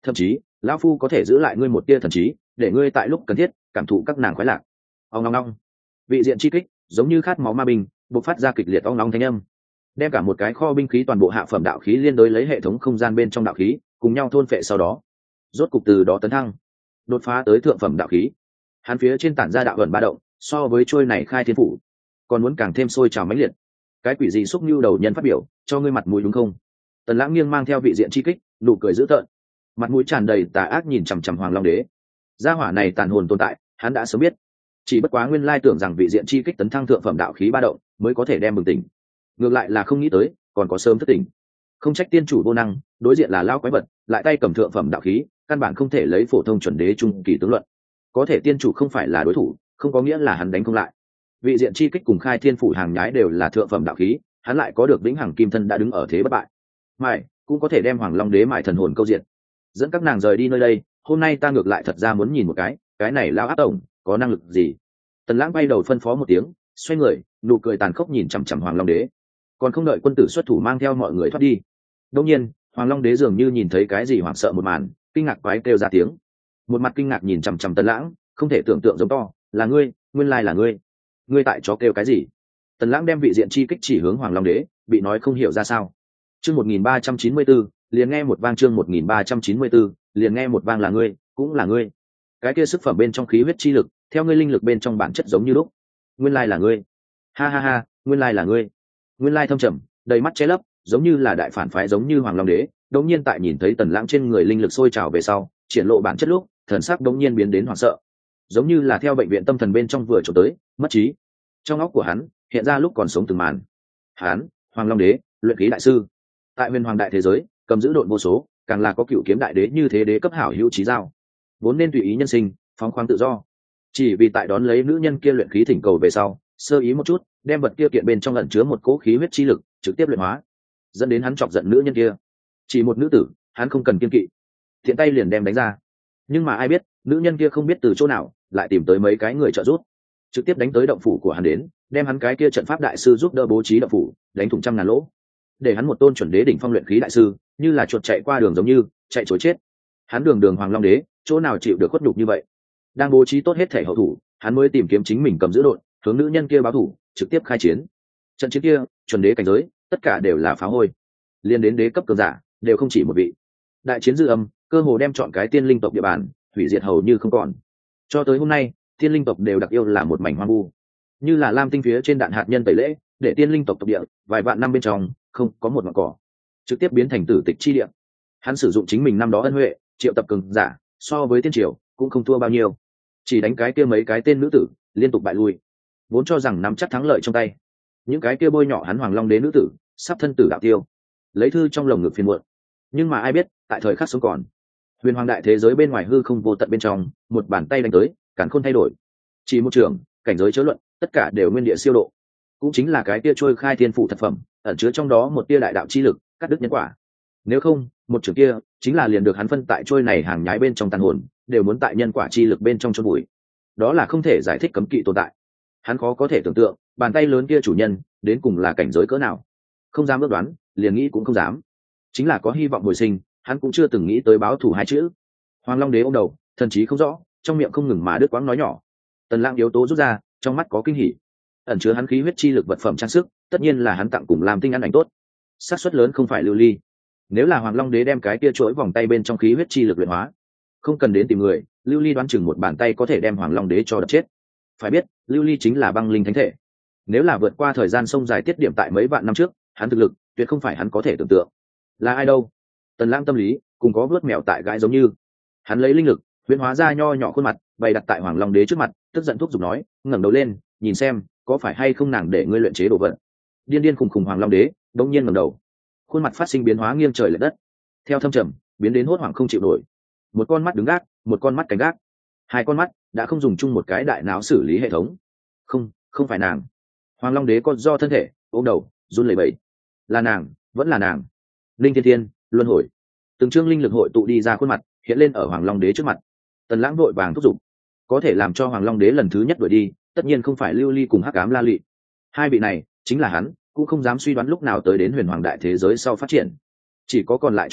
thậm chí lão phu có thể giữ lại ngươi một tia thần trí, để ngươi tại lúc cần thiết cảm thụ các nàng khoái lạc. Ong ong ong, vị diện chi kích giống như khát máu ma binh bộc phát ra kịch liệt ong ong thanh âm, đem cả một cái kho binh khí toàn bộ hạ phẩm đạo khí liên đối lấy hệ thống không gian bên trong đạo khí cùng nhau thôn phệ, sau đó rốt cục từ đó tấn thăng đột phá tới thượng phẩm đạo khí. Hắn phía trên tản ra đạo ẩn ba động, so với trôi này khai thiên phủ còn muốn càng thêm sôi trào mãnh liệt. Cái quỷ gì xúc như đầu nhân phát biểu, cho ngươi mặt mũi đúng không? Tần Lãng nghiêng mang theo vị diện chi kích, nụ cười dữ tợn, mặt mũi tràn đầy tà ác nhìn chằm chằm Hoàng Long Đế. Gia hỏa này tàn hồn tồn tại, hắn đã sớm biết, chỉ bất quá nguyên lai tưởng rằng vị diện chi kích tấn thăng thượng phẩm đạo khí ba động mới có thể đem bừng tỉnh, ngược lại là không nghĩ tới còn có sớm thất tỉnh. Không trách tiên chủ vô năng, đối diện là lao quái vật, lại tay cầm thượng phẩm đạo khí, căn bản không thể lấy phổ thông chuẩn đế trung kỳ tướng luận. Có thể tiên chủ không phải là đối thủ, không có nghĩa là hắn đánh không lại. Vị diện chi kích cùng khai thiên phủ hàng nhái đều là thượng phẩm đạo khí, hắn lại có được vĩnh hằng kim thân đã đứng ở thế bất bại. Mãi cũng có thể đem Hoàng Long Đế mại thần hồn câu diện, dẫn các nàng rời đi nơi đây. Hôm nay ta ngược lại thật ra muốn nhìn một cái, cái này lao áp tổng có năng lực gì. Tần Lãng bay đầu phân phó một tiếng, xoay người, nụ cười tàn khốc nhìn chằm chằm Hoàng Long Đế. Còn không đợi quân tử xuất thủ mang theo mọi người thoát đi, đột nhiên Hoàng Long Đế dường như nhìn thấy cái gì hoảng sợ một màn, kinh ngạc quái kêu ra tiếng, một mặt kinh ngạc nhìn chằm chằm Tần Lãng, không thể tưởng tượng giống to, là ngươi, nguyên lai là ngươi, ngươi tại chó kêu cái gì? Tần Lãng đem vị diện chi kích chỉ hướng Hoàng Long Đế, bị nói không hiểu ra sao. Chương một nghìn ba trăm chín mươi tư, liền nghe một vang. Chương một nghìn ba trăm chín mươi tư, liền nghe một vang. Là ngươi, cũng là ngươi. Cái kia sức phẩm bên trong khí huyết chi lực, theo ngươi linh lực bên trong bản chất giống như lúc. Nguyên lai là ngươi. Ha ha ha, nguyên lai là ngươi. Nguyên lai thâm trầm, đầy mắt che lấp, giống như là đại phản phái giống như Hoàng Long Đế, đột nhiên tại nhìn thấy Tần Lãng trên người linh lực sôi trào về sau, triển lộ bản chất lúc, thần sắc đột nhiên biến đến hoảng sợ, giống như là theo bệnh viện tâm thần bên trong vừa trốn tới, mất trí. Trong óc của hắn hiện ra lúc còn sống từng màn. Hắn, Hoàng Long Đế, luyện khí đại sư, tại Huyền Hoàng đại thế giới, cầm giữ độn vô số, càng là có cựu kiếm đại đế như thế đế cấp hảo hữu trí giao, vốn nên tùy ý nhân sinh, phóng khoáng tự do. Chỉ vì tại đón lấy nữ nhân kia luyện khí thỉnh cầu về sau, sơ ý một chút, đem vật kia kiện bên trong ẩn chứa một cỗ khí huyết chi lực, trực tiếp luyện hóa, dẫn đến hắn chọc giận nữ nhân kia. Chỉ một nữ tử, hắn không cần kiên kỵ, thiện tay liền đem đánh ra. Nhưng mà ai biết, nữ nhân kia không biết từ chỗ nào lại tìm tới mấy cái người trợ giúp, trực tiếp đánh tới động phủ của hắn đến, đem hắn cái kia trận pháp đại sư giúp đỡ bố trí động phủ, đánh thủng trăm ngàn lỗ, để hắn một tôn chuẩn đế đỉnh phong luyện khí đại sư như là chuột chạy qua đường giống như chạy trối chết. Hắn đường đường Hoàng Long Đế, chỗ nào chịu được khuất nhục như vậy? Đang bố trí tốt hết thể hậu thủ, hắn mới tìm kiếm chính mình cầm giữ độn, hướng nữ nhân kia báo thủ, trực tiếp khai chiến. Trận chiến kia, chuẩn đế cảnh giới, tất cả đều là phá hôi, liên đến đế cấp cường giả đều không chỉ một vị. Đại chiến dư âm, cơ hồ đem chọn cái tiên linh tộc địa bàn hủy diệt hầu như không còn. Cho tới hôm nay, tiên linh tộc đều đặc yêu là một mảnh hoang vu, như là lam tinh phía trên đạn hạt nhân tẩy lễ, để tiên linh tộc tộc địa vài vạn năm bên trong không có một ngọn cỏ, trực tiếp biến thành tử tịch chi địa. Hắn sử dụng chính mình năm đó ân huệ, triệu tập cường giả, so với tiên triều cũng không thua bao nhiêu, chỉ đánh cái kia mấy cái tên nữ tử liên tục bại lui, vốn cho rằng nắm chắc thắng lợi trong tay. Những cái kia bôi nhọ hắn Hoàng Long Đế nữ tử sắp thân tử đạo tiêu, lấy thư trong lồng ngực phiền muộn. Nhưng mà ai biết, tại thời khắc sống còn, Huyền Hoàng đại thế giới bên ngoài hư không vô tận bên trong, một bàn tay đánh tới, càn khôn thay đổi. Chỉ một trường, cảnh giới chớ luận, tất cả đều nguyên địa siêu độ. Cũng chính là cái tia trôi khai thiên phụ thật phẩm, ẩn chứa trong đó một tia đại đạo chi lực, cắt đứt nhân quả. Nếu không, một trường kia chính là liền được hắn phân tại trôi này hàng nhái bên trong tàn hồn, đều muốn tại nhân quả chi lực bên trong chôn bụi. Đó là không thể giải thích cấm kỵ tồn tại. Hắn khó có thể tưởng tượng, bàn tay lớn kia chủ nhân đến cùng là cảnh giới cỡ nào. Không dám ước đoán, liền nghĩ cũng không dám. Chính là có hy vọng hồi sinh, hắn cũng chưa từng nghĩ tới báo thù hai chữ. Hoàng Long Đế ôm đầu, thần trí không rõ, trong miệng không ngừng mà đứt quãng nói nhỏ. Tần Lãng yếu tố rút ra, trong mắt có kinh hỉ. Ẩn chứa hắn khí huyết chi lực vật phẩm trang sức, tất nhiên là hắn tặng cùng làm tinh ăn ảnh tốt. Xác suất lớn không phải lưu ly. Nếu là Hoàng Long Đế đem cái kia chuỗi vòng tay bên trong khí huyết chi lực luyện hóa, không cần đến tìm người, lưu ly đoán chừng một bàn tay có thể đem Hoàng Long Đế cho đập chết. Phải biết, lưu ly chính là băng linh thánh thể. Nếu là vượt qua thời gian sông dài tiết điểm tại mấy vạn năm trước, hắn thực lực tuyệt không phải hắn có thể tưởng tượng. Là ai đâu? Tần Lãng tâm lý cùng có vớt mèo tại gãi giống như. Hắn lấy linh lực huyễn hóa ra nho nhỏ khuôn mặt, bày đặt tại Hoàng Long Đế trước mặt, tức giận thúc giục nói, ngẩng đầu lên, nhìn xem, có phải hay không nàng để ngươi luyện chế đồ vật. Điên điên khùng khùng Hoàng Long Đế đột nhiên ngẩng đầu, khuôn mặt phát sinh biến hóa nghiêng trời lệch đất, theo thâm trầm biến đến hốt hoảng không chịu nổi. Một con mắt đứng gác, một con mắt canh gác, hai con mắt đã không dùng chung một cái đại não xử lý hệ thống. Không, không phải nàng. Hoàng Long Đế có do thân thể ôm đầu run lẩy bẩy. Là nàng, vẫn là nàng. Linh Thiên Thiên, luân hồi. Từng chương linh lực hội tụ đi ra khuôn mặt, hiện lên ở Hoàng Long Đế trước mặt. Tần Lãng vội vàng thúc giục, có thể làm cho Hoàng Long Đế lần thứ nhất đuổi đi, tất nhiên không phải Lưu Ly cùng Hắc Ám La Lị. Hai vị này chính là hắn, cũng không dám suy đoán lúc nào tới đến Huyền Hoàng đại thế giới sau phát triển. Chỉ có còn lại chúng nữ,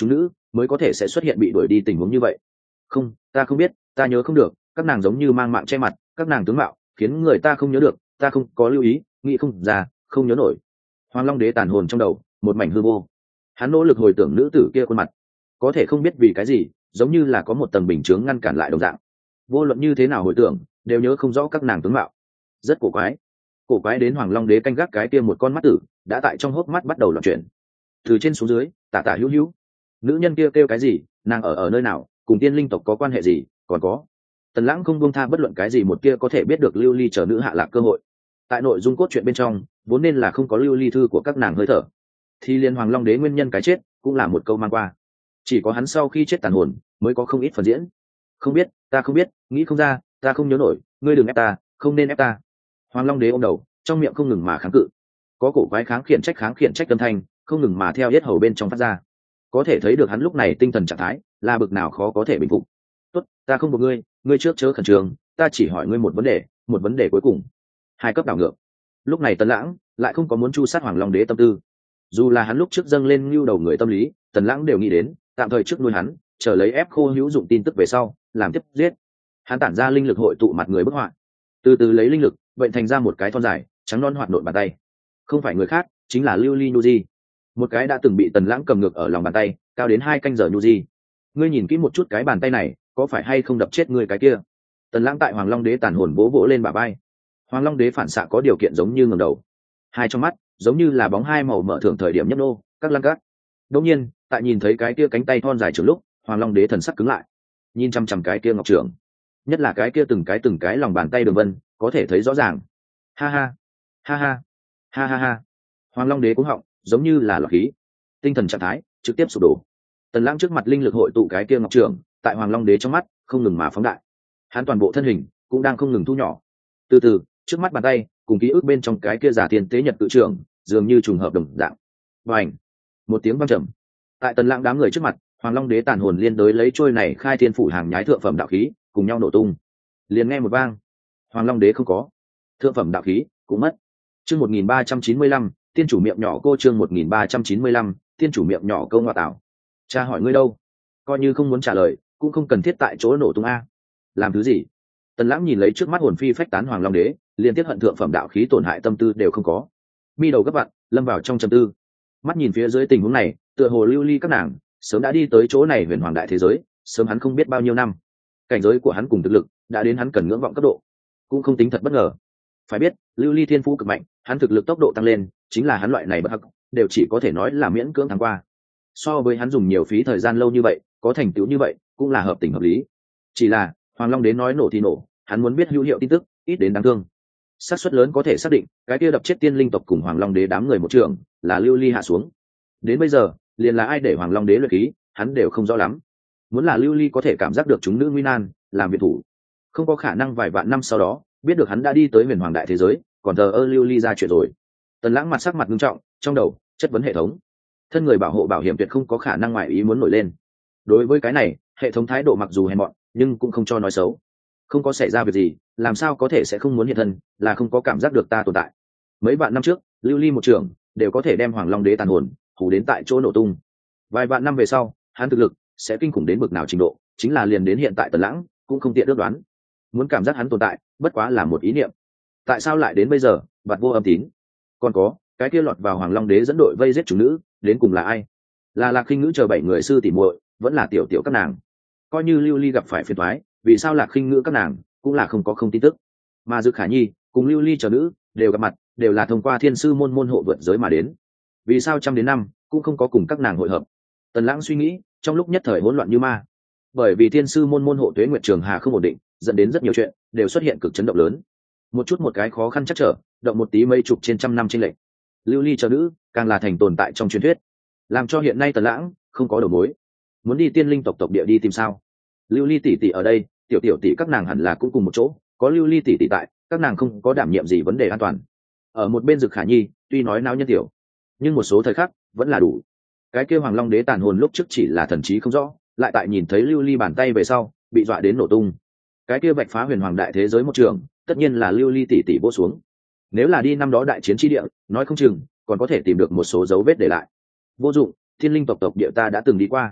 mới có thể sẽ xuất hiện bị đuổi đi tình huống như vậy. Không, ta không biết, ta nhớ không được, các nàng giống như mang mạng che mặt, các nàng tướng mạo khiến người ta không nhớ được, ta không có lưu ý, nghĩ không ra, không nhớ nổi. Hoàng Long Đế tàn hồn trong đầu một mảnh hư vô, hắn nỗ lực hồi tưởng nữ tử kia khuôn mặt, có thể không biết vì cái gì, giống như là có một tầng bình chướng ngăn cản lại đồng dạng, vô luận như thế nào hồi tưởng đều nhớ không rõ các nàng tướng mạo. Rất cổ quái, cổ quái đến Hoàng Long Đế canh gác cái kia một con mắt tử đã tại trong hốc mắt bắt đầu loạn chuyển, từ trên xuống dưới tả tả hữu hữu. Nữ nhân kia kêu, kêu cái gì, nàng ở ở nơi nào, cùng tiên linh tộc có quan hệ gì, còn có Tần Lãng không buông tha bất luận cái gì một kia có thể biết được lưu ly chờ nữ hạ lạc cơ hội. Tại nội dung cốt truyện bên trong vốn nên là không có lưu ly thư của các nàng hơi thở, thì liên Hoàng Long Đế nguyên nhân cái chết cũng là một câu mang qua, chỉ có hắn sau khi chết tàn hồn mới có không ít phần diễn. Không biết, ta không biết, nghĩ không ra, ta không nhớ nổi, ngươi đừng ép ta, không nên ép ta. Hoàng Long Đế ôm đầu, trong miệng không ngừng mà kháng cự, có cổ quái kháng khiển trách kháng khiển trách âm thanh không ngừng mà theo yết hầu bên trong phát ra, có thể thấy được hắn lúc này tinh thần trạng thái là bực nào khó có thể bình phục. Tốt, ta không buộc ngươi, ngươi trước chớ khẩn trương, ta chỉ hỏi ngươi một vấn đề, một vấn đề cuối cùng. Hai cấp đảo ngược. Lúc này Tần Lãng lại không có muốn chu sát Hoàng Long Đế tâm tư, dù là hắn lúc trước dâng lên lưu đầu người tâm lý, Tần Lãng đều nghĩ đến tạm thời trước nuôi hắn, chờ lấy ép khô hữu dụng tin tức về sau làm tiếp giết. Hắn tản ra linh lực hội tụ mặt người bức họa, từ từ lấy linh lực bệnh thành ra một cái thon dài trắng non hoạt nộn bàn tay, không phải người khác chính là lưu ly nhu di, một cái đã từng bị Tần Lãng cầm ngược ở lòng bàn tay cao đến hai canh giờ nhu di. Ngươi nhìn kỹ một chút cái bàn tay này, có phải hay không đập chết ngươi cái kia? Tần Lãng tại Hoàng Long Đế tàn hồn vỗ vỗ lên bả vai. Hoàng Long Đế phản xạ có điều kiện giống như ngẩng đầu, hai trong mắt giống như là bóng hai màu mở thường thời điểm nhấp nô các lăng cát. Đột nhiên tại nhìn thấy cái kia cánh tay thon dài trường lúc, Hoàng Long Đế thần sắc cứng lại, nhìn chăm chăm cái kia ngọc trưởng, nhất là cái kia từng cái từng cái lòng bàn tay đường vân có thể thấy rõ ràng. Ha ha ha ha ha ha ha. Hoàng Long Đế cũng họng giống như là lọc khí, tinh thần trạng thái trực tiếp sụp đổ. Tần Lãng trước mặt linh lực hội tụ cái kia ngọc trưởng tại Hoàng Long Đế trong mắt không ngừng mà phóng đại, hắn toàn bộ thân hình cũng đang không ngừng thu nhỏ. Từ từ trước mắt bàn tay cùng ký ức bên trong cái kia giả tiền tế nhật tự trưởng dường như trùng hợp đồng dạng. Và ảnh một tiếng vang trầm, tại Tần Lãng đám người trước mặt, Hoàng Long Đế tàn hồn liên đối lấy trôi này khai thiên phủ hàng nhái thượng phẩm đạo khí cùng nhau nổ tung. Liền nghe một vang, Hoàng Long Đế không có, thượng phẩm đạo khí cũng mất. Chương một nghìn ba trăm chín mươi lăm, tiên chủ miệng nhỏ cô chương một nghìn ba trăm chín mươi lăm, tiên chủ miệng nhỏ câu ngoại tảo. Cha hỏi ngươi đâu? Coi như không muốn trả lời, cũng không cần thiết tại chỗ nổ tung a. Làm thứ gì? Tần Lãng nhìn lấy trước mắt hồn phi phách tán Hoàng Long Đế, liên tiếp hận thượng phẩm đạo khí tổn hại tâm tư đều không có. Mi đầu gấp vặn, lâm vào trong trầm tư. Mắt nhìn phía dưới tình huống này, tựa hồ lưu ly các nàng sớm đã đi tới chỗ này huyền hoàng đại thế giới, sớm hắn không biết bao nhiêu năm. Cảnh giới của hắn cùng thực lực đã đến hắn cần ngưỡng vọng cấp độ, cũng không tính thật bất ngờ. Phải biết, lưu ly thiên phú cực mạnh, hắn thực lực tốc độ tăng lên, chính là hắn loại này bất hắc, đều chỉ có thể nói là miễn cưỡng thắng qua. So với hắn dùng nhiều phí thời gian lâu như vậy, có thành tựu như vậy, cũng là hợp tình hợp lý. Chỉ là Hoàng Long Đến nói nổ thì nổ, hắn muốn biết hữu hiệu tin tức, ít đến đáng thương. Xác suất lớn có thể xác định, cái kia đập chết tiên linh tộc cùng Hoàng Long Đế đám người một trường, là lưu ly hạ xuống. Đến bây giờ, liền là ai để Hoàng Long Đế luyện khí, hắn đều không rõ lắm. Muốn là lưu ly có thể cảm giác được chúng nữ nguy nan, làm việc thủ, không có khả năng vài vạn năm sau đó biết được hắn đã đi tới huyền hoàng đại thế giới, còn thờ ơ lưu ly ra chuyện rồi. Tần Lãng mặt sắc mặt nghiêm trọng, trong đầu chất vấn hệ thống, thân người bảo hộ bảo hiểm tuyệt không có khả năng ngoại ý muốn nổi lên. Đối với cái này, hệ thống thái độ mặc dù hèn mọn, nhưng cũng không cho nói xấu. Không có xảy ra việc gì, làm sao có thể sẽ không muốn hiện thân, là không có cảm giác được ta tồn tại. Mấy vạn năm trước, lưu ly một trường đều có thể đem Hoàng Long Đế tàn hồn hù đến tại chỗ nổ tung. Vài vạn năm về sau, hắn thực lực sẽ kinh khủng đến bực nào trình độ, chính là liền đến hiện tại Tần Lãng cũng không tiện ước đoán. Muốn cảm giác hắn tồn tại, bất quá là một ý niệm. Tại sao lại đến bây giờ, bạt vô âm tín? Còn có, cái kia lọt vào Hoàng Long Đế dẫn đội vây giết chủ nữ, đến cùng là ai? Là Lạc Khinh Ngữ chờ bảy người sư tỉ muội, vẫn là tiểu tiểu các nàng? Coi như lưu ly gặp phải phiền toái, vì sao Lạc Khinh Ngữ các nàng cũng là không có không tin tức? Mà Dực Khả Nhi cùng lưu ly chờ nữ đều gặp mặt, đều là thông qua thiên sư môn môn hộ vượt giới mà đến. Vì sao trăm đến năm cũng không có cùng các nàng hội hợp? Tần Lãng suy nghĩ, trong lúc nhất thời hỗn loạn như ma. Bởi vì thiên sư môn môn hộ Tuế Nguyệt Trường Hà không ổn định, dẫn đến rất nhiều chuyện đều xuất hiện cực chấn động lớn. Một chút một cái khó khăn chắc trở, động một tí mấy chục trên trăm năm chênh lệch. Lưu ly chờ nữ càng là thành tồn tại trong truyền thuyết, làm cho hiện nay Tần Lãng không có đầu mối. Muốn đi tiên linh tộc tộc địa đi tìm sao? Lưu ly tỷ tỷ ở đây, tiểu tiểu tỷ các nàng hẳn là cũng cùng một chỗ, có lưu ly tỷ tỷ tại, các nàng không có đảm nhiệm gì vấn đề an toàn. Ở một bên Dực Khả Nhi, tuy nói náo nhân tiểu, nhưng một số thời khắc vẫn là đủ. Cái kia Hoàng Long Đế tàn hồn lúc trước chỉ là thần trí không rõ, lại tại nhìn thấy lưu ly bàn tay về sau, bị dọa đến nổ tung. Cái kia bạch phá huyền hoàng đại thế giới một trường, tất nhiên là lưu ly tỷ tỷ vỗ xuống. Nếu là đi năm đó đại chiến chi địa, nói không chừng còn có thể tìm được một số dấu vết để lại. Vô dụng, thiên linh tộc tộc địa ta đã từng đi qua.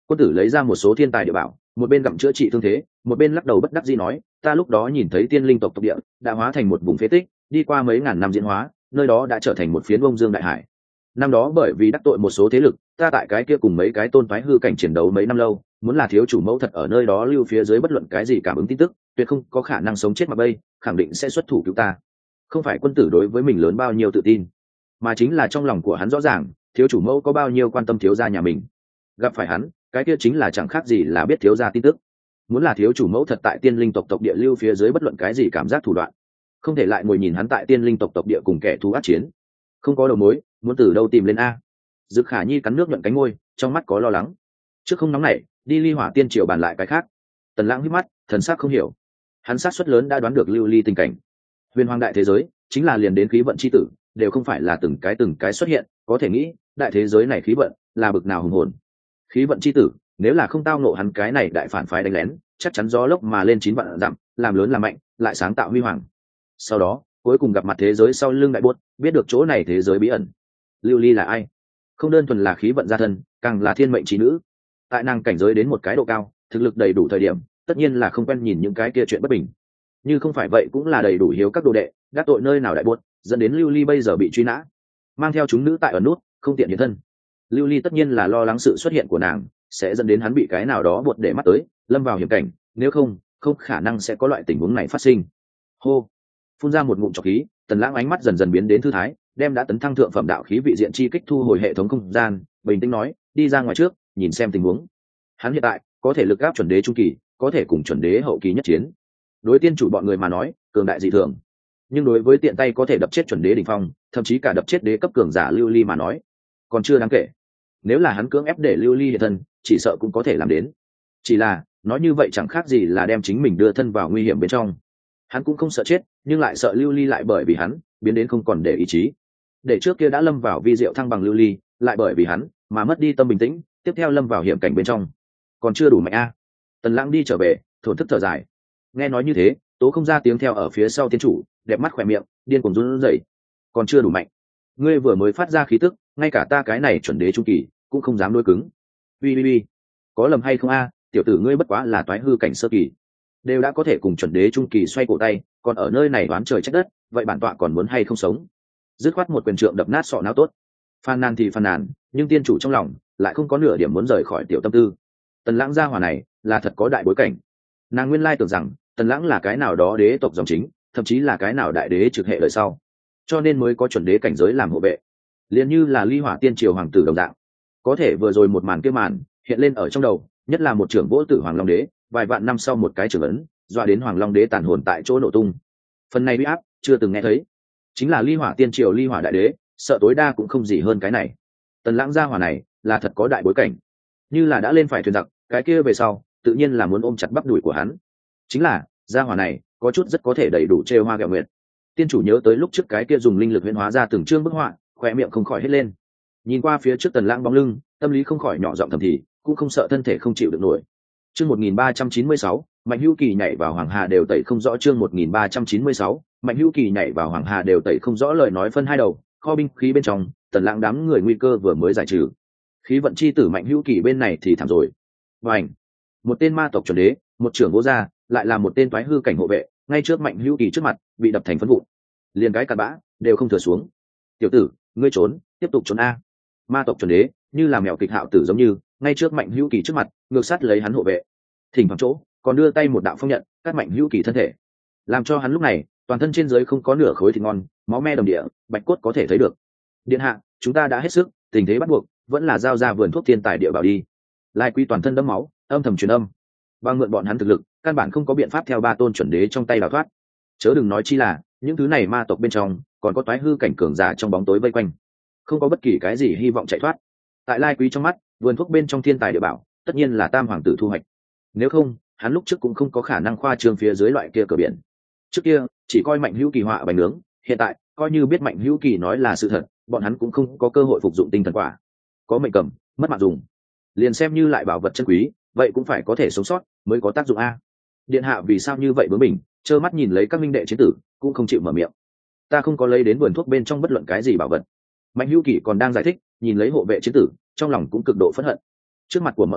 Quân tử lấy ra một số thiên tài địa bảo, một bên gặm chữa trị thương thế, một bên lắc đầu bất đắc dĩ nói, ta lúc đó nhìn thấy tiên linh tộc tộc địa đã hóa thành một vùng phế tích, đi qua mấy ngàn năm diễn hóa, nơi đó đã trở thành một phiến bông dương đại hải. Năm đó bởi vì đắc tội một số thế lực, ta tại cái kia cùng mấy cái tôn phái hư cảnh chiến đấu mấy năm lâu, muốn là thiếu chủ mẫu thật ở nơi đó lưu phía dưới bất luận cái gì cảm ứng tin tức, tuyệt không có khả năng sống chết mà bây, khẳng định sẽ xuất thủ cứu ta. Không phải quân tử đối với mình lớn bao nhiêu tự tin, mà chính là trong lòng của hắn rõ ràng, thiếu chủ mẫu có bao nhiêu quan tâm thiếu gia nhà mình. Gặp phải hắn, cái kia chính là chẳng khác gì là biết thiếu gia tin tức. Muốn là thiếu chủ mẫu thật tại tiên linh tộc tộc địa lưu phía dưới bất luận cái gì cảm giác thủ đoạn, không thể lại ngồi nhìn hắn tại tiên linh tộc tộc địa cùng kẻ thù ác chiến, không có đầu mối, muốn từ đâu tìm lên a. Dực Khả Nhi cắn nước nhuận cánh ngôi, trong mắt có lo lắng. Trước không nóng nảy, đi ly hỏa tiên triều bàn lại cái khác. Tần Lãng hít mắt, thần sắc không hiểu. Hắn xác suất lớn đã đoán được lưu ly tình cảnh. Huyền hoàng đại thế giới chính là liền đến khí vận chi tử đều không phải là từng cái từng cái xuất hiện, có thể nghĩ đại thế giới này khí vận là bực nào hùng hồn. Khí vận chi tử nếu là không tao nộ hắn cái này đại phản phái đánh lén, chắc chắn gió lốc mà lên chín vạn dặm, làm lớn làm mạnh, lại sáng tạo huy hoàng. Sau đó cuối cùng gặp mặt thế giới sau lưng đại buốt, biết được chỗ này thế giới bí ẩn. Lưu ly là ai? Không đơn thuần là khí vận gia thân, càng là thiên mệnh trí nữ. Tại nàng cảnh giới đến một cái độ cao, thực lực đầy đủ thời điểm, tất nhiên là không quen nhìn những cái kia chuyện bất bình. Như không phải vậy cũng là đầy đủ hiếu các đồ đệ, đắc tội nơi nào đại buốt, dẫn đến lưu ly bây giờ bị truy nã, mang theo chúng nữ tại ở nút, không tiện hiện thân. Lưu ly tất nhiên là lo lắng sự xuất hiện của nàng sẽ dẫn đến hắn bị cái nào đó buộc để mắt tới, lâm vào hiểm cảnh, nếu không không khả năng sẽ có loại tình huống này phát sinh. Hô, phun ra một ngụm trọc khí, Tần Lãng ánh mắt dần dần biến đến thư thái, đem đã tấn thăng thượng phẩm đạo khí vị diện chi kích thu hồi hệ thống không gian, bình tĩnh nói, đi ra ngoài trước nhìn xem tình huống. Hắn hiện tại có thể lực áp chuẩn đế trung kỳ, có thể cùng chuẩn đế hậu kỳ nhất chiến. Đối tiên chủ bọn người mà nói cường đại dị thường, nhưng đối với tiện tay có thể đập chết chuẩn đế đỉnh phong, thậm chí cả đập chết đế cấp cường giả lưu ly mà nói còn chưa đáng kể. Nếu là hắn cưỡng ép để lưu ly hiện thân, chỉ sợ cũng có thể làm đến. Chỉ là nói như vậy chẳng khác gì là đem chính mình đưa thân vào nguy hiểm bên trong. Hắn cũng không sợ chết, nhưng lại sợ lưu ly lại bởi vì hắn biến đến không còn để ý chí. Để trước kia đã lâm vào vi diệu thăng bằng lưu ly, lại bởi vì hắn mà mất đi tâm bình tĩnh, tiếp theo lâm vào hiểm cảnh bên trong. Còn chưa đủ mạnh a. Tần Lãng đi trở về, thổn thức thở dài. Nghe nói như thế, Tố Không ra tiếng theo ở phía sau tiên chủ, đẹp mắt khỏe miệng điên cuồng run rẩy. Còn chưa đủ mạnh? Ngươi vừa mới phát ra khí tức, ngay cả ta cái này chuẩn đế trung kỳ cũng không dám đối cứng. Ui ui ui, có lầm hay không a? Tiểu tử ngươi bất quá là toái hư cảnh sơ kỳ, đều đã có thể cùng chuẩn đế trung kỳ xoay cổ tay, còn ở nơi này đoán trời trách đất, vậy bản tọa còn muốn hay không sống? Dứt khoát một quyền trượng đập nát sọ não tốt. Phàn nàn thì phàn nàn, nhưng tiên chủ trong lòng lại không có nửa điểm muốn rời khỏi tiểu tâm tư. Tần Lãng gia hỏa này là thật có đại bối cảnh. Nàng nguyên lai tưởng rằng Tần Lãng là cái nào đó đế tộc dòng chính, thậm chí là cái nào đại đế trực hệ đời sau, cho nên mới có chuẩn đế cảnh giới làm hộ vệ, liền như là ly hỏa tiên triều hoàng tử đồng dạng. Có thể vừa rồi một màn kia màn hiện lên ở trong đầu, nhất là một trưởng vỗ tử hoàng long đế, vài vạn năm sau một cái trưởng ấn dọa đến hoàng long đế tàn hồn tại chỗ nổ tung. Phần này uy áp chưa từng nghe thấy, chính là ly hỏa tiên triều ly hỏa đại đế sợ tối đa cũng không gì hơn cái này. Tần Lãng gia hỏa này là thật có đại bối cảnh, như là đã lên phải thuyền giặc, cái kia về sau tự nhiên là muốn ôm chặt bắp đùi của hắn. Chính là gia hỏa này có chút rất có thể đầy đủ trêu hoa ghẹo nguyệt. Tiên chủ nhớ tới lúc trước cái kia dùng linh lực huyễn hóa ra từng chương bức họa, khoe miệng không khỏi hết lên. Nhìn qua phía trước Tần Lãng bóng lưng, tâm lý không khỏi nhỏ giọng thầm thì, cũng không sợ thân thể không chịu được nổi. Chương một nghìn ba trăm chín mươi sáu, Mạnh Hữu Kỳ nhảy vào Hoàng Hà đều tẩy không rõ. Chương một nghìn ba trăm chín mươi sáu, Mạnh Hữu Kỳ nhảy vào Hoàng Hà đều tẩy không rõ. Lời nói phân hai đầu, kho binh khí bên trong, Tần Lãng đám người nguy cơ vừa mới giải trừ. Khí vận chi tử Mạnh Hữu Kỳ bên này thì thảm rồi. Bành! Một tên ma tộc chuẩn đế, một trưởng vô gia, lại là một tên toái hư cảnh hộ vệ, ngay trước Mạnh Hữu Kỳ trước mặt, bị đập thành phấn vụn. Liền cái cặn bã đều không thừa xuống. Tiểu tử, ngươi trốn, tiếp tục trốn a. Ma tộc chuẩn đế như là mèo kịch hạo tử giống như, ngay trước Mạnh Hữu Kỳ trước mặt, ngược sát lấy hắn hộ vệ. Thỉnh thoảng chỗ, còn đưa tay một đạo phong nhận, cắt Mạnh Hữu Kỳ thân thể, làm cho hắn lúc này toàn thân trên dưới không có nửa khối thịt ngon, máu me đồng địa, bạch cốt có thể thấy được. Điện hạ, chúng ta đã hết sức, tình thế bắt buộc, vẫn là giao ra vườn thuốc thiên tài địa bảo đi. Lai Quy toàn thân đẫm máu, âm thầm truyền âm, bằng mượn bọn hắn thực lực, căn bản không có biện pháp theo ba tôn chuẩn đế trong tay đào thoát. Chớ đừng nói chi là những thứ này ma tộc bên trong còn có toái hư cảnh cường giả trong bóng tối vây quanh, không có bất kỳ cái gì hy vọng chạy thoát. Tại Lai Quý trong mắt, vườn thuốc bên trong thiên tài địa bảo tất nhiên là tam hoàng tử thu hoạch, nếu không hắn lúc trước cũng không có khả năng khoa trương phía dưới loại kia cửa biển. Trước kia chỉ coi Mạnh Hữu Kỳ họa bánh nướng, hiện tại coi như biết Mạnh Hữu Kỳ nói là sự thật, bọn hắn cũng không có cơ hội phục dụng tinh thần quả. Có mệnh cầm, mất mạng dùng, liền xem như lại bảo vật chân quý, vậy cũng phải có thể sống sót mới có tác dụng a. Điện hạ vì sao như vậy bướng bỉnh, trơ mắt nhìn lấy các minh đệ chiến tử cũng không chịu mở miệng? Ta không có lấy đến vườn thuốc bên trong bất luận cái gì bảo vật. Mạnh Hữu Kỳ còn đang giải thích, nhìn lấy hộ vệ chiến tử, trong lòng cũng cực độ phẫn hận. Trước mặt của mọi người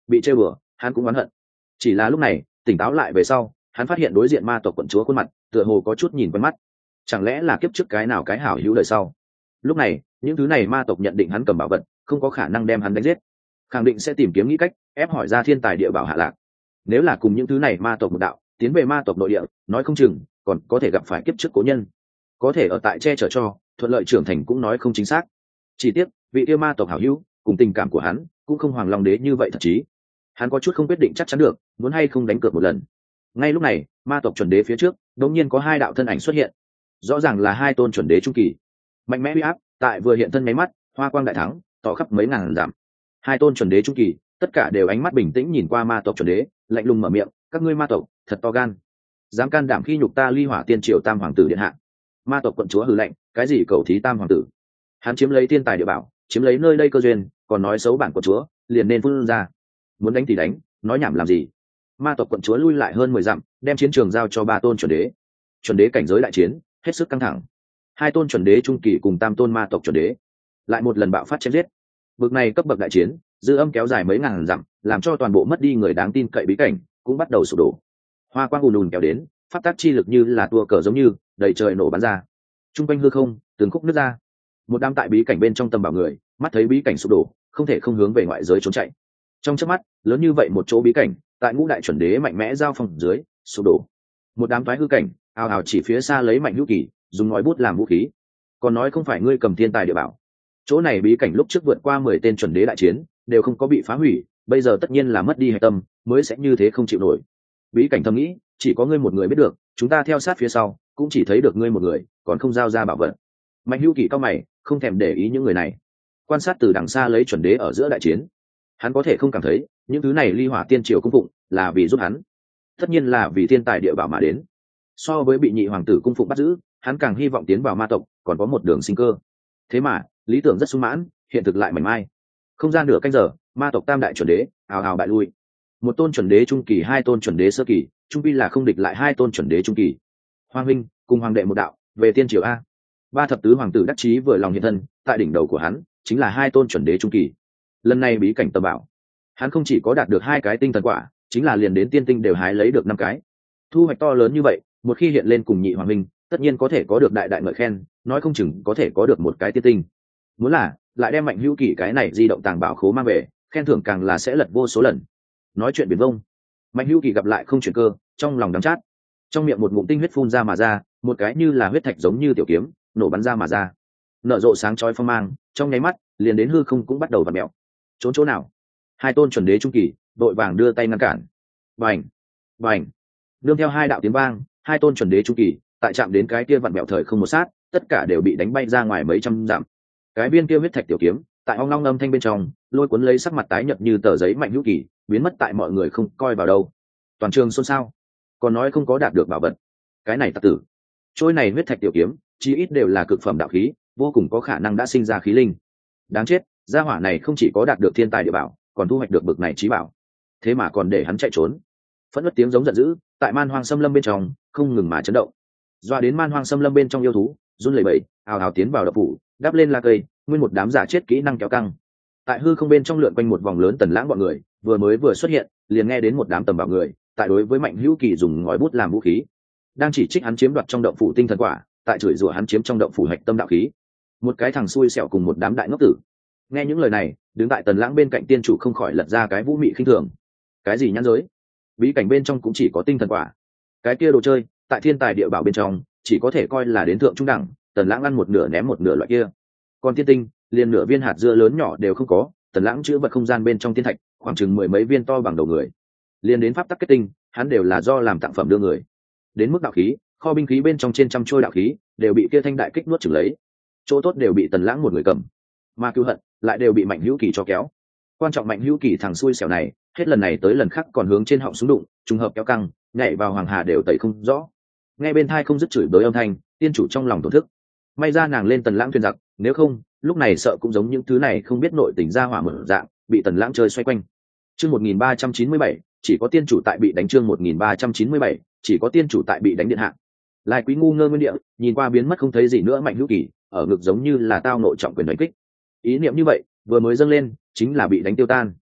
bị trêu bừa hắn cũng oán hận. Chỉ là lúc này tỉnh táo lại về sau, hắn phát hiện đối diện ma tộc quận chúa khuôn mặt tựa hồ có chút nhìn quen mắt. Chẳng lẽ là kiếp trước cái nào cái hảo hữu đời sau? Lúc này những thứ này ma tộc nhận định hắn cầm bảo vật, không có khả năng đem hắn đánh giết, khẳng định sẽ tìm kiếm nghĩ cách ép hỏi ra thiên tài địa bảo hạ lạc. Nếu là cùng những thứ này ma tộc một đạo tiến về ma tộc nội địa, nói không chừng còn có thể gặp phải kiếp trước cố nhân, có thể ở tại che chở cho thuận lợi trưởng thành cũng nói không chính xác. Chỉ tiếc vị yêu ma tộc hảo hữu cùng tình cảm của hắn cũng không hoàng long đế như vậy thật chí. Hắn có chút không quyết định chắc chắn được muốn hay không đánh cược một lần. Ngay lúc này ma tộc chuẩn đế phía trước đột nhiên có hai đạo thân ảnh xuất hiện, rõ ràng là hai tôn chuẩn đế trung kỳ. Mạnh mẽ uy áp tại vừa hiện thân máy mắt, hoa quang đại thắng tỏ khắp mấy ngàn dặm. Hai tôn chuẩn đế trung kỳ tất cả đều ánh mắt bình tĩnh nhìn qua ma tộc chuẩn đế, lạnh lùng mở miệng: các ngươi ma tộc thật to gan, dám can đảm khi nhục ta Ly Hỏa Tiên Triều Tam hoàng tử điện hạ. Ma tộc quận chúa hừ lạnh: cái gì cầu thí Tam hoàng tử? Hắn chiếm lấy thiên tài địa bảo, chiếm lấy nơi đây cơ duyên, còn nói xấu bản quận chúa, liền nên phun ra. Muốn đánh thì đánh, nói nhảm làm gì? Ma tộc quận chúa lui lại hơn mười dặm, đem chiến trường giao cho ba tôn chuẩn đế. Chuẩn đế cảnh giới đại chiến hết sức căng thẳng. Hai tôn chuẩn đế trung kỳ cùng tam tôn ma tộc chuẩn đế lại một lần bạo phát chém giết. Bực này cấp bậc đại chiến, dư âm kéo dài mấy ngàn dặm, làm cho toàn bộ mất đi người đáng tin cậy bí cảnh cũng bắt đầu sụp đổ. Hoa quang ùn ùn kéo đến, pháp tắc chi lực như là tua cờ giống như đầy trời nổ bắn ra. Trung quanh hư không từng khúc nứt ra. Một đám tại bí cảnh bên trong tầm bảo người, mắt thấy bí cảnh sụp đổ, không thể không hướng về ngoại giới trốn chạy. Trong chớp mắt, lớn như vậy một chỗ bí cảnh, tại ngũ đại chuẩn đế mạnh mẽ giao phong dưới sụp đổ. Một đám toái hư cảnh ào ào chỉ phía xa lấy mạnh hữu kỳ, dùng ngòi bút làm vũ khí. Còn nói không phải ngươi cầm thiên tài địa bảo. Chỗ này bí cảnh lúc trước vượt qua mười tên chuẩn đế đại chiến đều không có bị phá hủy, bây giờ tất nhiên là mất đi hệ tâm mới sẽ như thế không chịu nổi. Bí cảnh thầm nghĩ, chỉ có ngươi một người biết được, chúng ta theo sát phía sau cũng chỉ thấy được ngươi một người, còn không giao ra bảo vật. Mạnh hữu kỳ cao mày, không thèm để ý những người này, quan sát từ đằng xa lấy chuẩn đế ở giữa đại chiến. Hắn có thể không cảm thấy những thứ này Ly Hỏa Tiên Triều cung phụng là vì giúp hắn, tất nhiên là vì thiên tài địa bảo mà đến. So với bị nhị hoàng tử cung phụng bắt giữ, hắn càng hy vọng tiến vào ma tộc còn có một đường sinh cơ. Thế mà lý tưởng rất sung mãn, hiện thực lại mảnh mai. Không gian nửa canh giờ, ma tộc tam đại chuẩn đế ào ào bại lui. Một tôn chuẩn đế trung kỳ, hai tôn chuẩn đế sơ kỳ, trung pi là không địch lại hai tôn chuẩn đế trung kỳ. Hoàng huynh cùng hoàng đệ một đạo, về tiên triều a. Ba thập tứ hoàng tử đắc chí vừa lòng hiện thân, tại đỉnh đầu của hắn chính là hai tôn chuẩn đế trung kỳ. Lần này bí cảnh tầm bảo, hắn không chỉ có đạt được hai cái tinh thần quả, chính là liền đến tiên tinh đều hái lấy được năm cái. Thu hoạch to lớn như vậy, một khi hiện lên cùng nhị hoàng huynh, tất nhiên có thể có được đại đại ngợi khen, nói không chừng có thể có được một cái tiên tinh. Muốn là lại đem mạnh hữu kỳ cái này di động tàng bảo khố mang về, khen thưởng càng là sẽ lật vô số lần. Nói chuyện biển vông, mạnh hữu kỳ gặp lại không chuyển cơ, trong lòng đắng chát, trong miệng một ngụm tinh huyết phun ra mà ra, một cái như là huyết thạch giống như tiểu kiếm nổ bắn ra mà ra, nở rộ sáng chói phong mang, trong nháy mắt liền đến hư không cũng bắt đầu vặn mèo. Trốn chỗ nào? Hai tôn chuẩn đế trung kỳ đội vàng đưa tay ngăn cản. Bành bành, nương theo hai đạo tiếng vang, hai tôn chuẩn đế trung kỳ tại chạm đến cái kia vặn mèo thời không một sát, tất cả đều bị đánh bay ra ngoài mấy trăm dặm. Cái viên kia huyết thạch tiểu kiếm tại ong long âm thanh bên trong lôi cuốn lấy sắc mặt tái nhợt như tờ giấy mạnh hữu kỳ, biến mất tại mọi người không coi vào đâu. Toàn trường xôn xao, còn nói không có đạt được bảo vật. Cái này tặc tử, trôi này huyết thạch tiểu kiếm chí ít đều là cực phẩm đạo khí, vô cùng có khả năng đã sinh ra khí linh. Đáng chết, gia hỏa này không chỉ có đạt được thiên tài địa bảo, còn thu hoạch được bực này trí bảo, thế mà còn để hắn chạy trốn. Phẫn nộ tiếng giống giận dữ tại man hoang xâm lâm bên trong không ngừng mà chấn động, doa đến man hoang xâm lâm bên trong yêu thú run lẩy bẩy, ào ào tiến vào đập phủ, đáp lên la cây, nguyên một đám giả chết kỹ năng kéo căng. Tại hư không bên trong lượn quanh một vòng lớn tần lãng bọn người vừa mới vừa xuất hiện, liền nghe đến một đám tầm bảo người tại đối với mạnh hữu kỳ dùng ngòi bút làm vũ khí, đang chỉ trích hắn chiếm đoạt trong động phủ tinh thần quả, tại chửi rủa hắn chiếm trong động phủ hạch tâm đạo khí. Một cái thằng xui xẻo cùng một đám đại ngốc tử. Nghe những lời này, đứng tại tần lãng bên cạnh tiên chủ không khỏi lật ra cái vũ mị khinh thường. Cái gì nhãn giới? Bí cảnh bên trong cũng chỉ có tinh thần quả, cái kia đồ chơi tại thiên tài địa bảo bên trong chỉ có thể coi là đến thượng trung đẳng. Tần lãng ăn một nửa ném một nửa loại kia, còn tiên tinh liền nửa viên hạt dưa lớn nhỏ đều không có. Tần lãng chứa vật không gian bên trong thiên thạch khoảng chừng mười mấy viên to bằng đầu người, liền đến pháp tắc kết tinh hắn đều là do làm tặng phẩm đưa người. Đến mức đạo khí, kho binh khí bên trong trên trăm trôi đạo khí đều bị kia thanh đại kích nuốt chửng lấy, chỗ tốt đều bị tần lãng một người cầm, mà cứu hận lại đều bị mạnh hữu kỳ cho kéo. Quan trọng mạnh hữu kỳ thằng xui xẻo này hết lần này tới lần khác còn hướng trên họng súng đụng, trùng hợp kéo căng nhảy vào hoàng hà đều tẩy không rõ. Nghe bên thai không dứt chửi bới âm thanh, tiên chủ trong lòng thổn thức. May ra nàng lên tần lãng thuyền giặc, nếu không lúc này sợ cũng giống những thứ này không biết nội tình ra hỏa mở dạng, bị tần lãng chơi xoay quanh. Chương một nghìn ba trăm chín mươi bảy, chỉ có tiên chủ tại bị đánh. Chương một nghìn ba trăm chín mươi bảy, chỉ có tiên chủ tại bị đánh điện hạ. Lai Quý ngu ngơ nguyên địa, nhìn qua biến mất không thấy gì nữa mạnh hữu kỳ, ở ngực giống như là tao nội trọng quyền đánh kích. Ý niệm như vậy vừa mới dâng lên chính là bị đánh tiêu tan.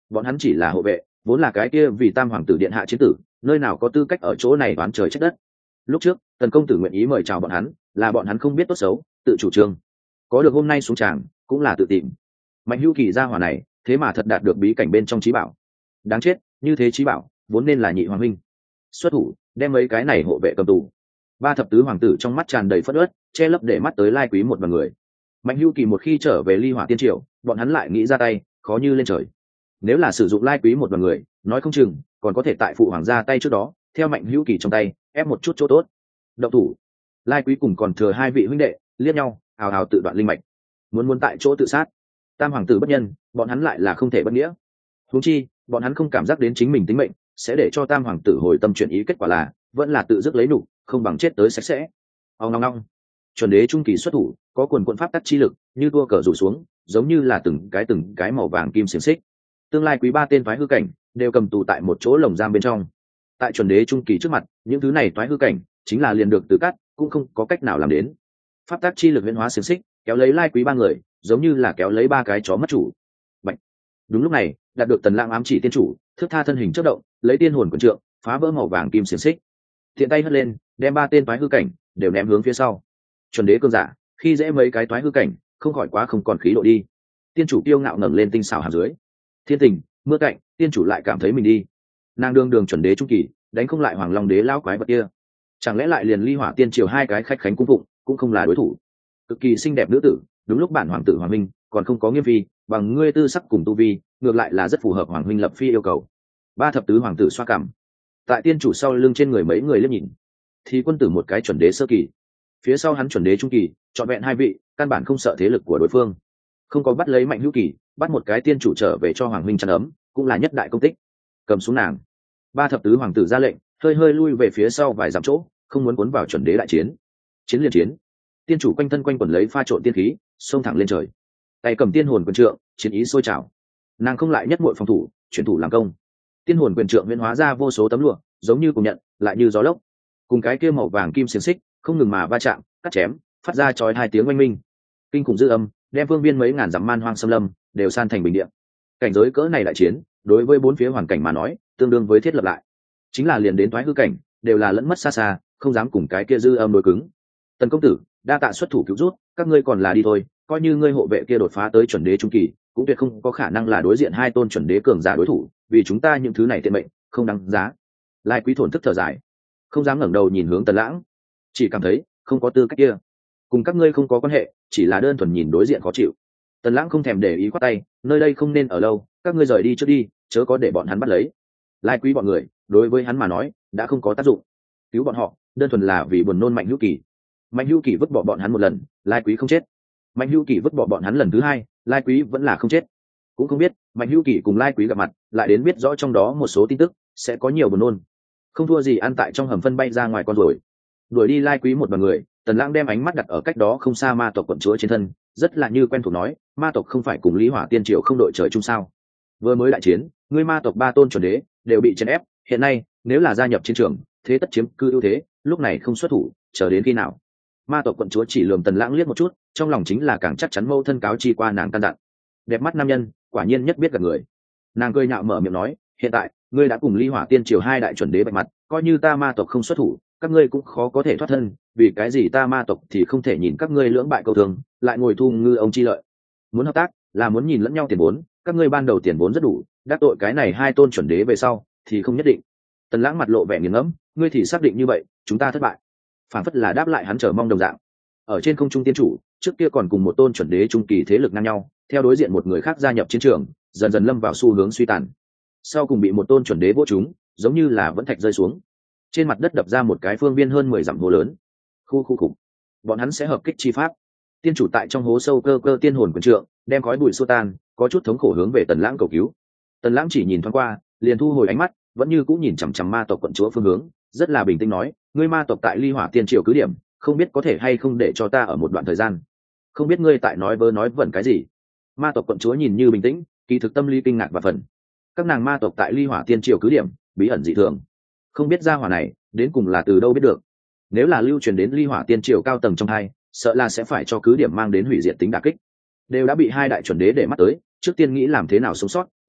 bọn hắn chỉ là hộ vệ, vốn là cái kia vì tam hoàng tử điện hạ chiến tử, nơi nào có tư cách ở chỗ này đoán trời trách đất. Lúc trước tần công tử nguyện ý mời chào bọn hắn, là bọn hắn không biết tốt xấu, tự chủ trương, có được hôm nay xuống tràng cũng là tự tìm. Mạnh Hữu Kỳ gia hỏa này thế mà thật đạt được bí cảnh bên trong trí bảo, đáng chết, như thế trí bảo vốn nên là nhị hoàng huynh xuất thủ đem mấy cái này hộ vệ cầm tù. Ba thập tứ hoàng tử trong mắt tràn đầy phất ớt, che lấp để mắt tới Lai Quý một bằng người. Mạnh Hữu Kỳ một khi trở về Ly Hỏa Tiên Triều, bọn hắn lại nghĩ ra tay khó như lên trời. Nếu là sử dụng Lai Quý một bằng người, nói không chừng còn có thể tại phụ hoàng gia tay trước đó theo Mạnh Hữu Kỳ trong tay ép một chút chỗ tốt. Động thủ. Lai Quý cùng còn thừa hai vị huynh đệ liếc nhau, hào hào tự đoạn linh mạch, muốn muốn tại chỗ tự sát. Tam hoàng tử bất nhân, bọn hắn lại là không thể bất nghĩa. Huống chi bọn hắn không cảm giác đến chính mình tính mệnh sẽ để cho tam hoàng tử hồi tâm chuyển ý, kết quả là vẫn là tự dứt lấy đủ, không bằng chết tới sạch sẽ. Ông ngong ngong, chuẩn đế trung kỳ xuất thủ, có quần quận pháp tắc chi lực như tua cờ rủ xuống, giống như là từng cái từng cái màu vàng kim xiềng xích. Tương lai quý ba tên phái hư cảnh đều cầm tù tại một chỗ lồng giam bên trong. Tại chuẩn đế trung kỳ trước mặt, những thứ này phái hư cảnh chính là liền được từ cắt, cũng không có cách nào làm đến. Pháp tắc chi lực huyễn hóa xiềng xích kéo lấy lai quý ba người, giống như là kéo lấy ba cái chó mất chủ. Bạch. Đúng lúc này, đạt được tần lãng ám chỉ tiên chủ, thước tha thân hình chớp động, lấy tiên hồn quần trượng phá vỡ màu vàng kim xiềng xích, thiện tay hất lên, đem ba tên toái hư cảnh đều ném hướng phía sau. Chuẩn đế cương giả khi dễ mấy cái toái hư cảnh, không khỏi quá không còn khí độ đi. Tiên chủ kiêu ngạo ngẩng lên tinh xảo hàm dưới, thiên tình mưa cạnh, tiên chủ lại cảm thấy mình đi nàng đương đường chuẩn đế trung kỳ, đánh không lại hoàng long đế lao quái vật kia, chẳng lẽ lại liền Ly Hỏa Tiên Triều hai cái khách khánh cung phụng cũng không là đối thủ. Cực kỳ xinh đẹp nữ tử, đúng lúc bản hoàng tử hoàng minh còn không có nghiêm phi, bằng ngươi tư sắc cùng tu vi, ngược lại là rất phù hợp hoàng huynh lập phi yêu cầu. Ba thập tứ hoàng tử xoa cằm, tại tiên chủ sau lưng trên người mấy người liếc nhìn, thì quân tử một cái chuẩn đế sơ kỳ, phía sau hắn chuẩn đế trung kỳ, trọn vẹn hai vị, căn bản không sợ thế lực của đối phương. Không có bắt lấy Mạnh Hữu Kỳ, bắt một cái tiên chủ trở về cho hoàng huynh chăn ấm, cũng là nhất đại công tích. Cầm xuống nàng. Ba thập tứ hoàng tử ra lệnh, hơi hơi lui về phía sau vài dặm chỗ, không muốn cuốn vào chuẩn đế đại chiến. Chiến liền chiến. Tiên chủ quanh thân quanh quẩn lấy pha trộn tiên khí, xông thẳng lên trời, tay cầm tiên hồn quyền trượng, chiến ý sôi trào. Nàng không lại nhất muội phòng thủ, chuyển thủ làm công. Tiên hồn quyền trượng huyễn hóa ra vô số tấm lụa, giống như cùng nhận, lại như gió lốc, cùng cái kia màu vàng kim xiềng xích không ngừng mà va chạm, cắt chém, phát ra chói hai tiếng oanh minh. Kinh khủng dư âm đem phương viên mấy ngàn dặm man hoang xâm lâm đều san thành bình địa. Cảnh giới cỡ này đại chiến, đối với bốn phía hoàn cảnh mà nói, tương đương với thiết lập lại, chính là liền đến thoái hư cảnh đều là lẫn mất xa xa, không dám cùng cái kia dư âm đối cứng. Tần công tử, đa tạ xuất thủ cứu rút, các ngươi còn là đi thôi, coi như ngươi hộ vệ kia đột phá tới chuẩn đế trung kỳ, cũng tuyệt không có khả năng là đối diện hai tôn chuẩn đế cường giả đối thủ, vì chúng ta những thứ này tiện mệnh không đáng giá. Lai Quý thổn thức thở dài, không dám ngẩng đầu nhìn hướng Tần Lãng, chỉ cảm thấy không có tư cách kia, cùng các ngươi không có quan hệ, chỉ là đơn thuần nhìn đối diện khó chịu. Tần Lãng không thèm để ý khoát tay, nơi đây không nên ở lâu, các ngươi rời đi trước đi, chớ có để bọn hắn bắt lấy. Lai Quý bọn người đối với hắn mà nói đã không có tác dụng, cứu bọn họ đơn thuần là vì buồn nôn Mạnh Hữu Kỳ. Mạnh Hữu Kỳ vứt bỏ bọn hắn một lần, Lai Quý không chết. Mạnh Hữu Kỳ vứt bỏ bọn hắn lần thứ hai, Lai Quý vẫn là không chết. Cũng không biết Mạnh Hữu Kỳ cùng Lai Quý gặp mặt, lại đến biết rõ trong đó một số tin tức, sẽ có nhiều buồn nôn. Không thua gì ăn tại trong hầm phân bay ra ngoài con rồi. Đuổi đi Lai Quý một bằng người, Tần Lãng đem ánh mắt đặt ở cách đó không xa ma tộc quận chúa trên thân, rất là như quen thuộc nói, ma tộc không phải cùng Lý Hỏa Tiên Triều không đội trời chung sao? Vừa mới đại chiến, ngươi ma tộc ba tôn chuẩn đế đều bị chèn ép, hiện nay nếu là gia nhập chiến trường, thế tất chiếm cư ưu thế, lúc này không xuất thủ, chờ đến khi nào? Ma tộc quận chúa chỉ lườm Tần Lãng liếc một chút, trong lòng chính là càng chắc chắn mâu thân cáo chi qua nàng căn dặn. Đẹp mắt nam nhân, quả nhiên nhất biết gặp người. Nàng cười nhạo mở miệng nói, hiện tại ngươi đã cùng Ly Hỏa Tiên Triều hai đại chuẩn đế bạch mặt, coi như ta ma tộc không xuất thủ, các ngươi cũng khó có thể thoát thân, vì cái gì ta ma tộc thì không thể nhìn các ngươi lưỡng bại câu thường, lại ngồi thu ngư ông chi lợi. Muốn hợp tác là muốn nhìn lẫn nhau tiền vốn, các ngươi ban đầu tiền vốn rất đủ, đắc tội cái này hai tôn chuẩn đế về sau thì không nhất định. Tần Lãng mặt lộ vẻ nghiền ngẫm, ngươi thì xác định như vậy, chúng ta thất bại. Phản phất là đáp lại hắn chờ mong đồng dạng. Ở trên không trung tiên chủ, trước kia còn cùng một tôn chuẩn đế trung kỳ thế lực ngang nhau, theo đối diện một người khác gia nhập chiến trường, dần dần lâm vào xu hướng suy tàn. Sau cùng bị một tôn chuẩn đế vỗ trúng, giống như là vẫn thạch rơi xuống. Trên mặt đất đập ra một cái phương viên hơn mười dặm hố lớn. Khu khu khủng. Bọn hắn sẽ hợp kích chi pháp. Tiên chủ tại trong hố sâu cơ cơ tiên hồn quyền trượng, đem khói bụi xua tan, có chút thống khổ hướng về Tần Lãng cầu cứu. Tần Lãng chỉ nhìn thoáng qua, liền thu hồi ánh mắt, vẫn như cũng nhìn chằm chằm ma tộc quận chúa phương hướng, rất là bình tĩnh nói, ngươi ma tộc tại Ly Hỏa Tiên Triều cứ điểm, không biết có thể hay không để cho ta ở một đoạn thời gian. Không biết ngươi tại nói vớ nói vẩn cái gì. Ma tộc quận chúa nhìn như bình tĩnh, kỳ thực tâm lý kinh ngạc và phần. Các nàng ma tộc tại Ly Hỏa Tiên Triều cứ điểm, bí ẩn dị thường. Không biết gia hỏa này đến cùng là từ đâu biết được. Nếu là lưu truyền đến Ly Hỏa Tiên Triều cao tầng trong hai, sợ là sẽ phải cho cứ điểm mang đến hủy diệt tính đả kích. Đều đã bị hai đại chuẩn đế để mắt tới, trước tiên nghĩ làm thế nào sống sót,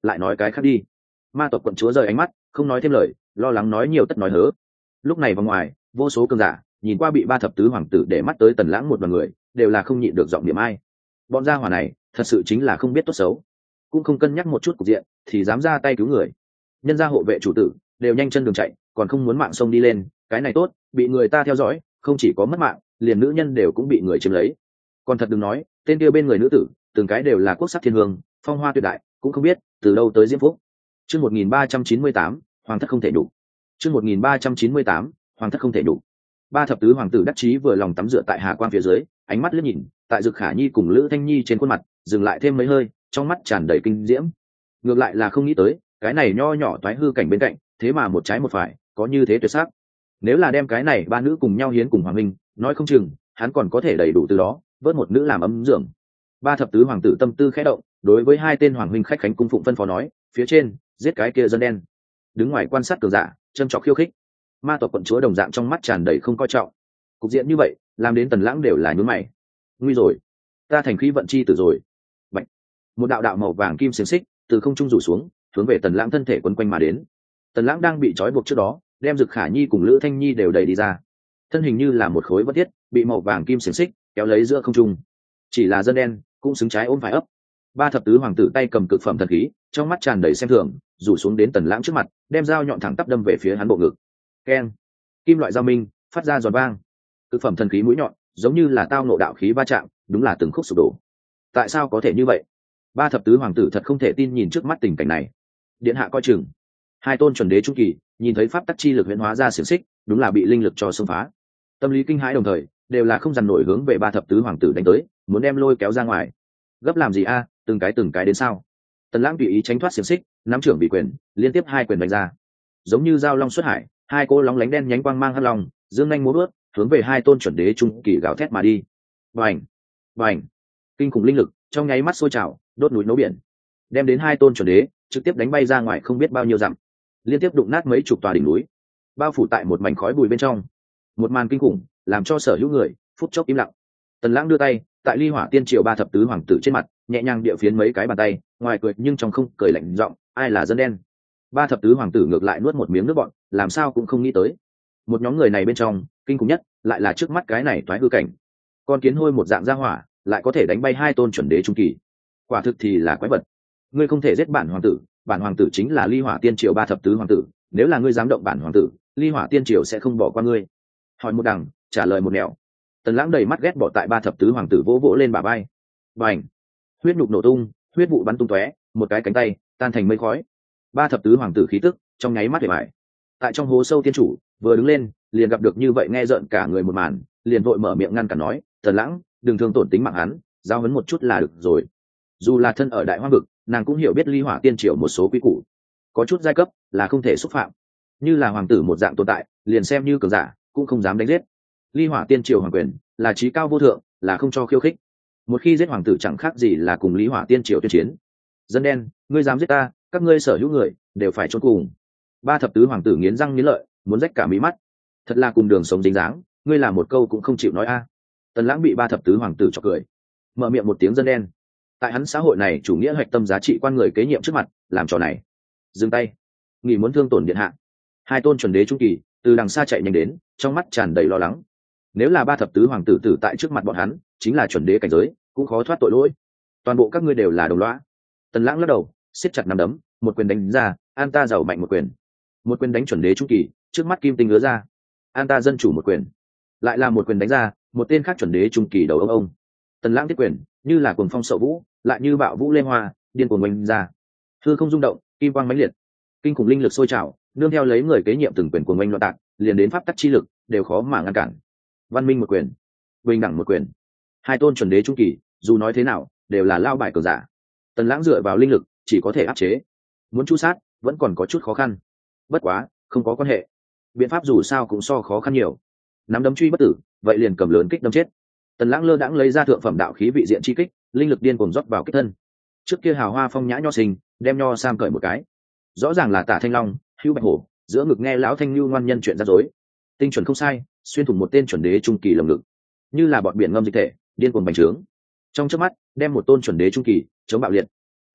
lại nói cái khác đi. Ma tộc quận chúa rời ánh mắt, không nói thêm lời, lo lắng nói nhiều tất nói hớ. Lúc này vào ngoài, vô số cường giả nhìn qua bị ba thập tứ hoàng tử để mắt tới Tần Lãng một đoàn người, đều là không nhịn được giọng niệm ai. Bọn gia hỏa này thật sự chính là không biết tốt xấu, cũng không cân nhắc một chút cục diện thì dám ra tay cứu người. Nhân gia hộ vệ chủ tử đều nhanh chân đường chạy, còn không muốn mạng sông đi lên, cái này tốt, bị người ta theo dõi, không chỉ có mất mạng, liền nữ nhân đều cũng bị người chiếm lấy. Còn thật đừng nói, tên kia bên người nữ tử từng cái đều là quốc sắc thiên hương, phong hoa tuyệt đại, cũng không biết từ đâu tới diễm phúc. Chương một nghìn ba trăm chín mươi tám, hoàng thất không thể đủ. Chương một nghìn ba trăm chín mươi tám, hoàng thất không thể đủ. Ba thập tứ hoàng tử đắc chí vừa lòng tắm rửa tại hà quang phía dưới, ánh mắt liếc nhìn, tại Dực Khả Nhi cùng Lữ Thanh Nhi trên khuôn mặt, dừng lại thêm mấy hơi, trong mắt tràn đầy kinh diễm. Ngược lại là không nghĩ tới, cái này nho nhỏ toái hư cảnh bên cạnh, thế mà một trái một phải, có như thế tuyệt sắc. Nếu là đem cái này ba nữ cùng nhau hiến cùng hoàng huynh, nói không chừng hắn còn có thể đầy đủ từ đó vớt một nữ làm ấm dưỡng. Ba thập tứ hoàng tử tâm tư khẽ động, đối với hai tên hoàng huynh khách khánh cung phụng phân phó nói, phía trên giết cái kia dân đen. Đứng ngoài quan sát cường giả, châm chọc khiêu khích. Ma tộc quận chúa đồng dạng trong mắt tràn đầy không coi trọng. Cục diện như vậy làm đến Tần Lãng đều là nhướng mày. Nguy rồi, ta thành khí vận chi tử rồi. Bạch. Một đạo đạo màu vàng kim xiềng xích từ không trung rủ xuống, hướng về Tần Lãng thân thể quấn quanh mà đến. Tần Lãng đang bị trói buộc trước đó, đem Dực Khả Nhi cùng Lữ Thanh Nhi đều đẩy đi ra, thân hình như là một khối vất thiết bị màu vàng kim xiềng xích kéo lấy giữa không trung. Chỉ là dân đen cũng xứng trái ôm phải ấp. Ba thập tứ hoàng tử tay cầm cực phẩm thần khí, trong mắt tràn đầy xem thường, rủ xuống đến Tần Lãng trước mặt, đem dao nhọn thẳng tắp đâm về phía hắn bộ ngực. Keng, kim loại dao minh phát ra giòn vang. Cực phẩm thần khí mũi nhọn giống như là tao nộ đạo khí va chạm, đúng là từng khúc sụp đổ. Tại sao có thể như vậy? Ba thập tứ hoàng tử thật không thể tin nhìn trước mắt tình cảnh này. Điện hạ coi chừng. Hai tôn chuẩn đế trung kỳ nhìn thấy pháp tắc chi lực huyễn hóa ra xiềng xích, đúng là bị linh lực cho xông phá. Tâm lý kinh hãi đồng thời, đều là không dằn nổi hướng về ba thập tứ hoàng tử đánh tới, muốn đem lôi kéo ra ngoài. Gấp làm gì a, từng cái từng cái đến sao? Tần Lãng tùy ý tránh thoát xiềng xích, nắm trưởng bị quyền, liên tiếp hai quyền đánh ra. Giống như dao long xuất hải, hai cô lóng lánh đen nhánh quang mang hất lòng, dương nhanh múa bước, hướng về hai tôn chuẩn đế trung kỳ gào thét mà đi. Bành, bành, kinh khủng linh lực trong nháy mắt sôi trào, đốt núi nấu biển, đem đến hai tôn chuẩn đế trực tiếp đánh bay ra ngoài không biết bao nhiêu dặm, liên tiếp đụng nát mấy chục tòa đỉnh núi, bao phủ tại một mảnh khói bụi bên trong. Một màn kinh khủng làm cho sở hữu người phút chốc im lặng. Tần Lãng đưa tay tại ly hỏa tiên triều ba thập tứ hoàng tử trên mặt nhẹ nhàng địa phiến mấy cái bàn tay, ngoài cười nhưng trong không cười lạnh giọng, ai là dân đen? Ba thập tứ hoàng tử ngược lại nuốt một miếng nước bọn, làm sao cũng không nghĩ tới, một nhóm người này bên trong kinh khủng nhất lại là trước mắt cái này toái hư cảnh. Con kiến hôi một dạng gia hỏa lại có thể đánh bay hai tôn chuẩn đế trung kỳ, quả thực thì là quái vật. Ngươi không thể giết bản hoàng tử, bản hoàng tử chính là ly hỏa tiên triều ba thập tứ hoàng tử, nếu là ngươi dám động bản hoàng tử, ly hỏa tiên triều sẽ không bỏ qua ngươi. Hỏi một đằng trả lời một nẻo. Tần Lãng đầy mắt ghét bỏ tại ba thập tứ hoàng tử vỗ vỗ lên bả vai. Bành, huyết nhục nổ tung, huyết vụ bắn tung tóe, một cái cánh tay tan thành mây khói. Ba thập tứ hoàng tử khí tức trong nháy mắt hề bại. Tại trong hố sâu tiên chủ vừa đứng lên liền gặp được như vậy nghe rợn cả người một màn, liền vội mở miệng ngăn cản nói, Tần Lãng đừng thương tổn tính mạng hắn, giao huấn một chút là được rồi. Dù là thân ở đại hoang vực, nàng cũng hiểu biết ly hỏa tiên triều một số quy củ, có chút giai cấp là không thể xúc phạm, như là hoàng tử một dạng tồn tại liền xem như cường giả cũng không dám đánh giết. Ly hỏa tiên triều hoàng quyền là trí cao vô thượng, là không cho khiêu khích. Một khi giết hoàng tử chẳng khác gì là cùng ly hỏa tiên triều tuyên chiến. Dân đen, ngươi dám giết ta, các ngươi sở hữu người đều phải chôn cùng. Ba thập tứ hoàng tử nghiến răng nghiến lợi, muốn rách cả mí mắt. Thật là cùng đường sống dính dáng, ngươi làm một câu cũng không chịu nói a. Tần Lãng bị ba thập tứ hoàng tử chọc cười, mở miệng một tiếng dân đen. Tại hắn xã hội này chủ nghĩa hạch tâm giá trị quan người kế nhiệm trước mặt làm trò này, dừng tay, nghĩ muốn thương tổn điện hạ. Hai tôn chuẩn đế trung kỳ từ đằng xa chạy nhanh đến, trong mắt tràn đầy lo lắng. Nếu là ba thập tứ hoàng tử tử tại trước mặt bọn hắn chính là chuẩn đế cảnh giới, cũng khó thoát tội lỗi. Toàn bộ các ngươi đều là đồng lõa. Tần Lãng lắc đầu, siết chặt nắm đấm, một quyền đánh ra, an ta giàu mạnh một quyền. Một quyền đánh chuẩn đế trung kỳ, trước mắt kim tinh ứa ra. An ta dân chủ một quyền, lại là một quyền đánh ra, một tên khác chuẩn đế trung kỳ đầu ông ông. Tần Lãng tiếp quyền như là cuồng phong sậu vũ, lại như bạo vũ lên hoa, điên cuồng oanh ra. Hư không rung động, kim quang mãnh liệt, kinh khủng linh lực sôi trào, nương theo lấy người kế nhiệm từng quyền cuồng oanh loạn tạc, liền đến pháp tắc chi lực đều khó mà ngăn cản. Văn minh một quyền, bình đẳng một quyền. Hai tôn chuẩn đế trung kỳ, dù nói thế nào đều là lao bài cường giả. Tần Lãng dựa vào linh lực chỉ có thể áp chế, muốn chu sát vẫn còn có chút khó khăn. Bất quá không có quan hệ, biện pháp dù sao cũng so khó khăn nhiều. Nắm đấm truy bất tử, vậy liền cầm lớn kích đâm chết. Tần Lãng lơ đãng lấy ra thượng phẩm đạo khí vị diện chi kích, linh lực điên cuồng rót vào kích thân. Trước kia hào hoa phong nhã nho sinh, đem nho sam cởi một cái, rõ ràng là Tả Thanh Long, Hưu Bạch Hổ, giữa ngực nghe lão thanh lưu ngoan nhân chuyện rắc rối, tinh chuẩn không sai, xuyên thủng một tên chuẩn đế trung kỳ lồng ngực, như là bọt biển ngâm dịch thể, điên cuồng bành trướng. Trong chớp mắt, đem một tôn chuẩn đế trung kỳ chống bạo liệt,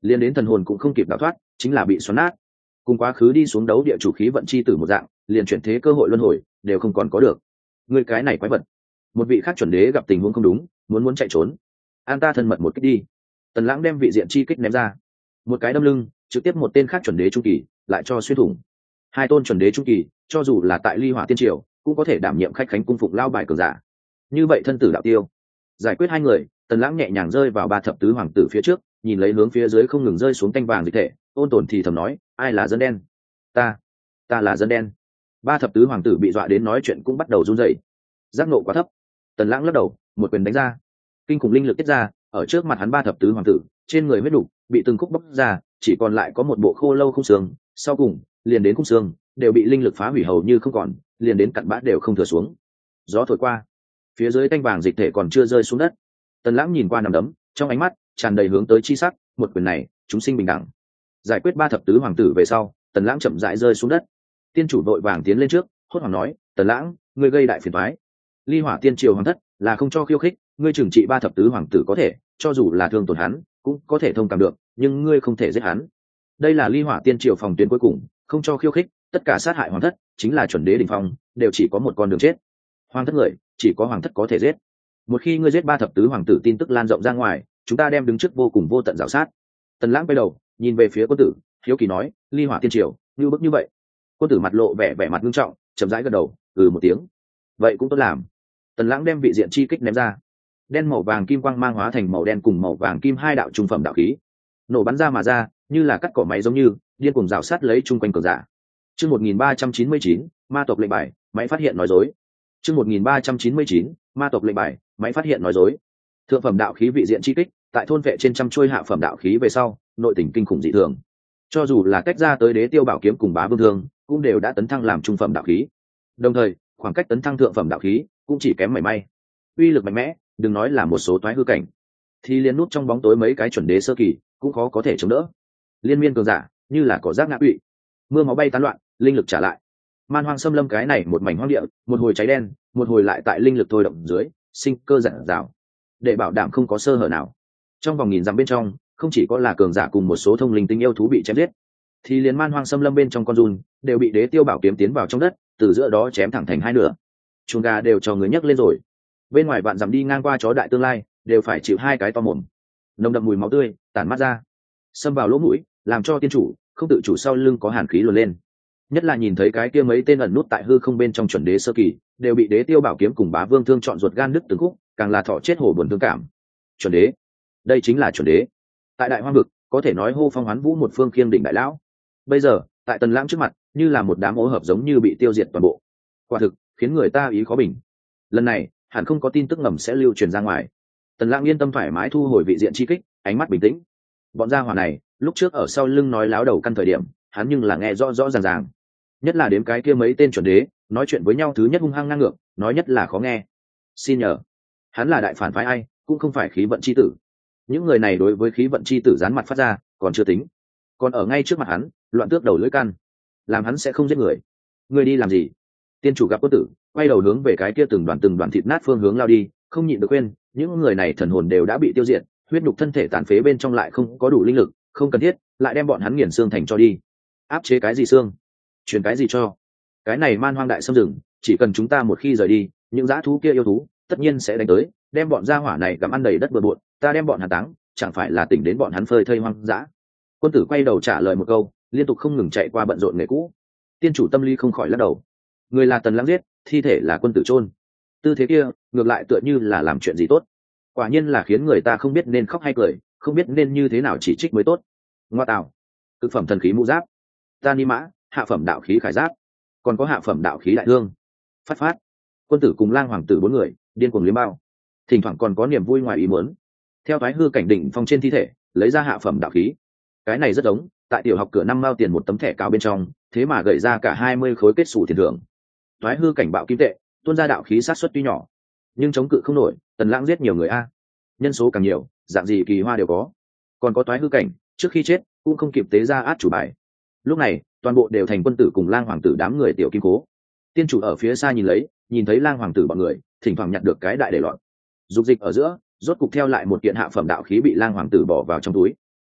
liền đến thần hồn cũng không kịp đào thoát, chính là bị xoắn nát. Cùng quá khứ đi xuống đấu địa chủ khí vận chi tử một dạng, liền chuyển thế cơ hội luân hồi đều không còn có được. Người cái này quái vật. Một vị khác chuẩn đế gặp tình huống không đúng, muốn muốn chạy trốn. An ta thân mật một kích đi. Tần Lãng đem vị diện chi kích ném ra, một cái đâm lưng, trực tiếp một tên khác chuẩn đế trung kỳ lại cho xuyên thủng. Hai tôn chuẩn đế trung kỳ, cho dù là tại Ly Hỏa Tiên Triều, cũng có thể đảm nhiệm khách khánh cung phục lao bài cường giả. Như vậy thân tử đạo tiêu. Giải quyết hai người, Tần Lãng nhẹ nhàng rơi vào ba thập tứ hoàng tử phía trước, nhìn lấy hướng phía dưới không ngừng rơi xuống canh vàng dịch thể, ôn tồn thì thầm nói, ai là dân đen? Ta, ta là dân đen. Ba thập tứ hoàng tử bị dọa đến nói chuyện cũng bắt đầu run rẩy. Giác nộ quá thấp. Tần Lãng lắc đầu, một quyền đánh ra. Kinh khủng linh lực tiết ra, ở trước mặt hắn ba thập tứ hoàng tử, trên người huyết đủ bị từng khúc bóc ra, chỉ còn lại có một bộ khô lâu không xương, sau cùng, liền đến khung xương, đều bị linh lực phá hủy hầu như không còn, liền đến cặn bã đều không thừa xuống. Gió thổi qua, phía dưới canh vàng dịch thể còn chưa rơi xuống đất. Tần Lãng nhìn qua nằm đấm, trong ánh mắt tràn đầy hướng tới chi sắc, một quyền này, chúng sinh bình đẳng. Giải quyết ba thập tứ hoàng tử về sau, Tần Lãng chậm rãi rơi xuống đất. Tiên chủ vội vàng tiến lên trước, hốt hoảng nói, Tần Lãng, ngươi gây đại phiền toái. Ly Hỏa Tiên Triều hoàng thất là không cho khiêu khích, ngươi trừng trị ba thập tứ hoàng tử có thể, cho dù là thương tổn hắn, cũng có thể thông cảm được, nhưng ngươi không thể giết hắn. Đây là Ly Hỏa Tiên Triều phòng tuyến cuối cùng, không cho khiêu khích, tất cả sát hại hoàng thất, chính là chuẩn đế đỉnh phong, đều chỉ có một con đường chết. Hoàng thất người, chỉ có hoàng thất có thể giết. Một khi ngươi giết ba thập tứ hoàng tử, tin tức lan rộng ra ngoài, chúng ta đem đứng trước vô cùng vô tận rào sát. Tần Lãng quay đầu, nhìn về phía quân tử, hiếu kỳ nói, Ly Hỏa Tiên Triều, như bức như vậy. Quân tử mặt lộ vẻ vẻ mặt nghiêm trọng, chậm rãi gật đầu, ừ một tiếng. Vậy cũng tốt làm. Tần Lãng đem vị diện chi kích ném ra, đen màu vàng kim quang mang hóa thành màu đen cùng màu vàng kim hai đạo trung phẩm đạo khí, nổ bắn ra mà ra, như là cắt cỏ máy giống như điên cuồng rào sát lấy chung quanh cường giả. Chương một nghìn ba trăm chín mươi chín, ma tộc lệnh bài, máy phát hiện nói dối. Chương một nghìn ba trăm chín mươi chín, ma tộc lệnh bài, máy phát hiện nói dối. Thượng phẩm đạo khí vị diện chi kích, tại thôn vệ trên trăm chuôi hạ phẩm đạo khí về sau, nội tình kinh khủng dị thường. Cho dù là cách ra tới đế tiêu bảo kiếm cùng bá vương thương, cũng đều đã tấn thăng làm trung phẩm đạo khí. Đồng thời, khoảng cách tấn thăng thượng phẩm đạo khí cũng chỉ kém mảy may. Uy lực mạnh mẽ, đừng nói là một số toái hư cảnh, thì liên nút trong bóng tối mấy cái chuẩn đế sơ kỳ cũng khó có thể chống đỡ. Liên miên cường giả như là cỏ rác ngã quỵ, mưa máu bay tán loạn, linh lực trả lại. Man hoang xâm lâm cái này một mảnh hoang địa, một hồi cháy đen, một hồi lại tại linh lực thôi động dưới sinh cơ giản rào, để bảo đảm không có sơ hở nào. Trong vòng nghìn dặm bên trong, không chỉ có là cường giả cùng một số thông linh tinh yêu thú bị chém giết, thì liền man hoang xâm lâm bên trong con giun đều bị đế tiêu bảo kiếm tiến vào trong đất, từ giữa đó chém thẳng thành hai nửa. Chuồng gà đều cho người nhấc lên rồi. Bên ngoài bạn dặm đi ngang qua chó đại tương lai đều phải chịu hai cái to mồm, nồng đậm mùi máu tươi tản mắt ra, xâm vào lỗ mũi, làm cho tiên chủ không tự chủ sau lưng có hàn khí luồn lên. Nhất là nhìn thấy cái kia mấy tên ẩn nút tại hư không bên trong chuẩn đế sơ kỳ đều bị đế tiêu bảo kiếm cùng bá vương thương chọn ruột gan đứt từng khúc, càng là thọ chết hổ buồn thương cảm. Chuẩn đế, đây chính là chuẩn đế. Tại đại hoang vực có thể nói hô phong hoán vũ một phương khiêng đỉnh đại lão, bây giờ tại Tần Lãng trước mặt như là một đám ô hợp giống như bị tiêu diệt toàn bộ. Quả thực khiến người ta ý khó bình. Lần này hẳn không có tin tức ngầm sẽ lưu truyền ra ngoài. Tần Lãng yên tâm thoải mái thu hồi vị diện chi kích, ánh mắt bình tĩnh. Bọn gia hỏa này lúc trước ở sau lưng nói láo đầu căn thời điểm, hắn nhưng là nghe rõ rõ ràng ràng. Nhất là đếm cái kia mấy tên chuẩn đế nói chuyện với nhau, thứ nhất hung hăng ngang ngược, nói nhất là khó nghe. Xin nhờ, hắn là đại phản phái ai, cũng không phải khí vận chi tử. Những người này đối với khí vận chi tử dán mặt phát ra còn chưa tính, còn ở ngay trước mặt hắn loạn tước đầu lưỡi căn, làm hắn sẽ không giết người. Người đi làm gì? Tiên chủ gặp quân tử, quay đầu hướng về cái kia từng đoàn từng đoàn thịt nát phương hướng lao đi, không nhịn được khuyên, những người này thần hồn đều đã bị tiêu diệt, huyết nhục thân thể tàn phế bên trong lại không có đủ linh lực, không cần thiết lại đem bọn hắn nghiền xương thành cho đi. Áp chế cái gì xương, truyền cái gì cho? Cái này man hoang đại xâm rừng, chỉ cần chúng ta một khi rời đi, những dã thú kia yêu thú tất nhiên sẽ đánh tới, đem bọn gia hỏa này gặm ăn đầy đất bừa bộn, ta đem bọn hắn táng, chẳng phải là tỉnh đến bọn hắn phơi thây hoang dã. Quân tử quay đầu trả lời một câu, liên tục không ngừng chạy qua bận rộn nghề cũ. Tiên chủ tâm lý không khỏi lắc đầu. Người là Tần Lãng giết, thi thể là quân tử chôn. Tư thế kia ngược lại tựa như là làm chuyện gì tốt, quả nhiên là khiến người ta không biết nên khóc hay cười, không biết nên như thế nào chỉ trích mới tốt. Ngoa tạo, cực phẩm thần khí mũ giáp, ta ni mã, hạ phẩm đạo khí khải giáp, còn có hạ phẩm đạo khí đại thương. Phát phát, quân tử cùng lang hoàng tử bốn người điên cuồng liếm bao, thỉnh thoảng còn có niềm vui ngoài ý muốn. Theo thái hư cảnh đỉnh phong trên thi thể lấy ra hạ phẩm đạo khí, cái này rất giống tại tiểu học cửa năm mao tiền một tấm thẻ cao bên trong, thế mà gợi ra cả hai mươi khối kết xù tiền thưởng. Thoái hư cảnh bạo kim tệ, tuôn ra đạo khí sát xuất tuy nhỏ, nhưng chống cự không nổi. Tần Lãng giết nhiều người a, nhân số càng nhiều, dạng gì kỳ hoa đều có. Còn có thoái hư cảnh trước khi chết cũng không kịp tế ra át chủ bài. Lúc này toàn bộ đều thành quân tử cùng lang hoàng tử đám người tiểu kim cố. Tiên chủ ở phía xa nhìn lấy, nhìn thấy lang hoàng tử bọn người thỉnh thoảng nhặt được cái đại để loạn, dục dịch ở giữa, rốt cục theo lại một kiện hạ phẩm đạo khí bị lang hoàng tử bỏ vào trong túi.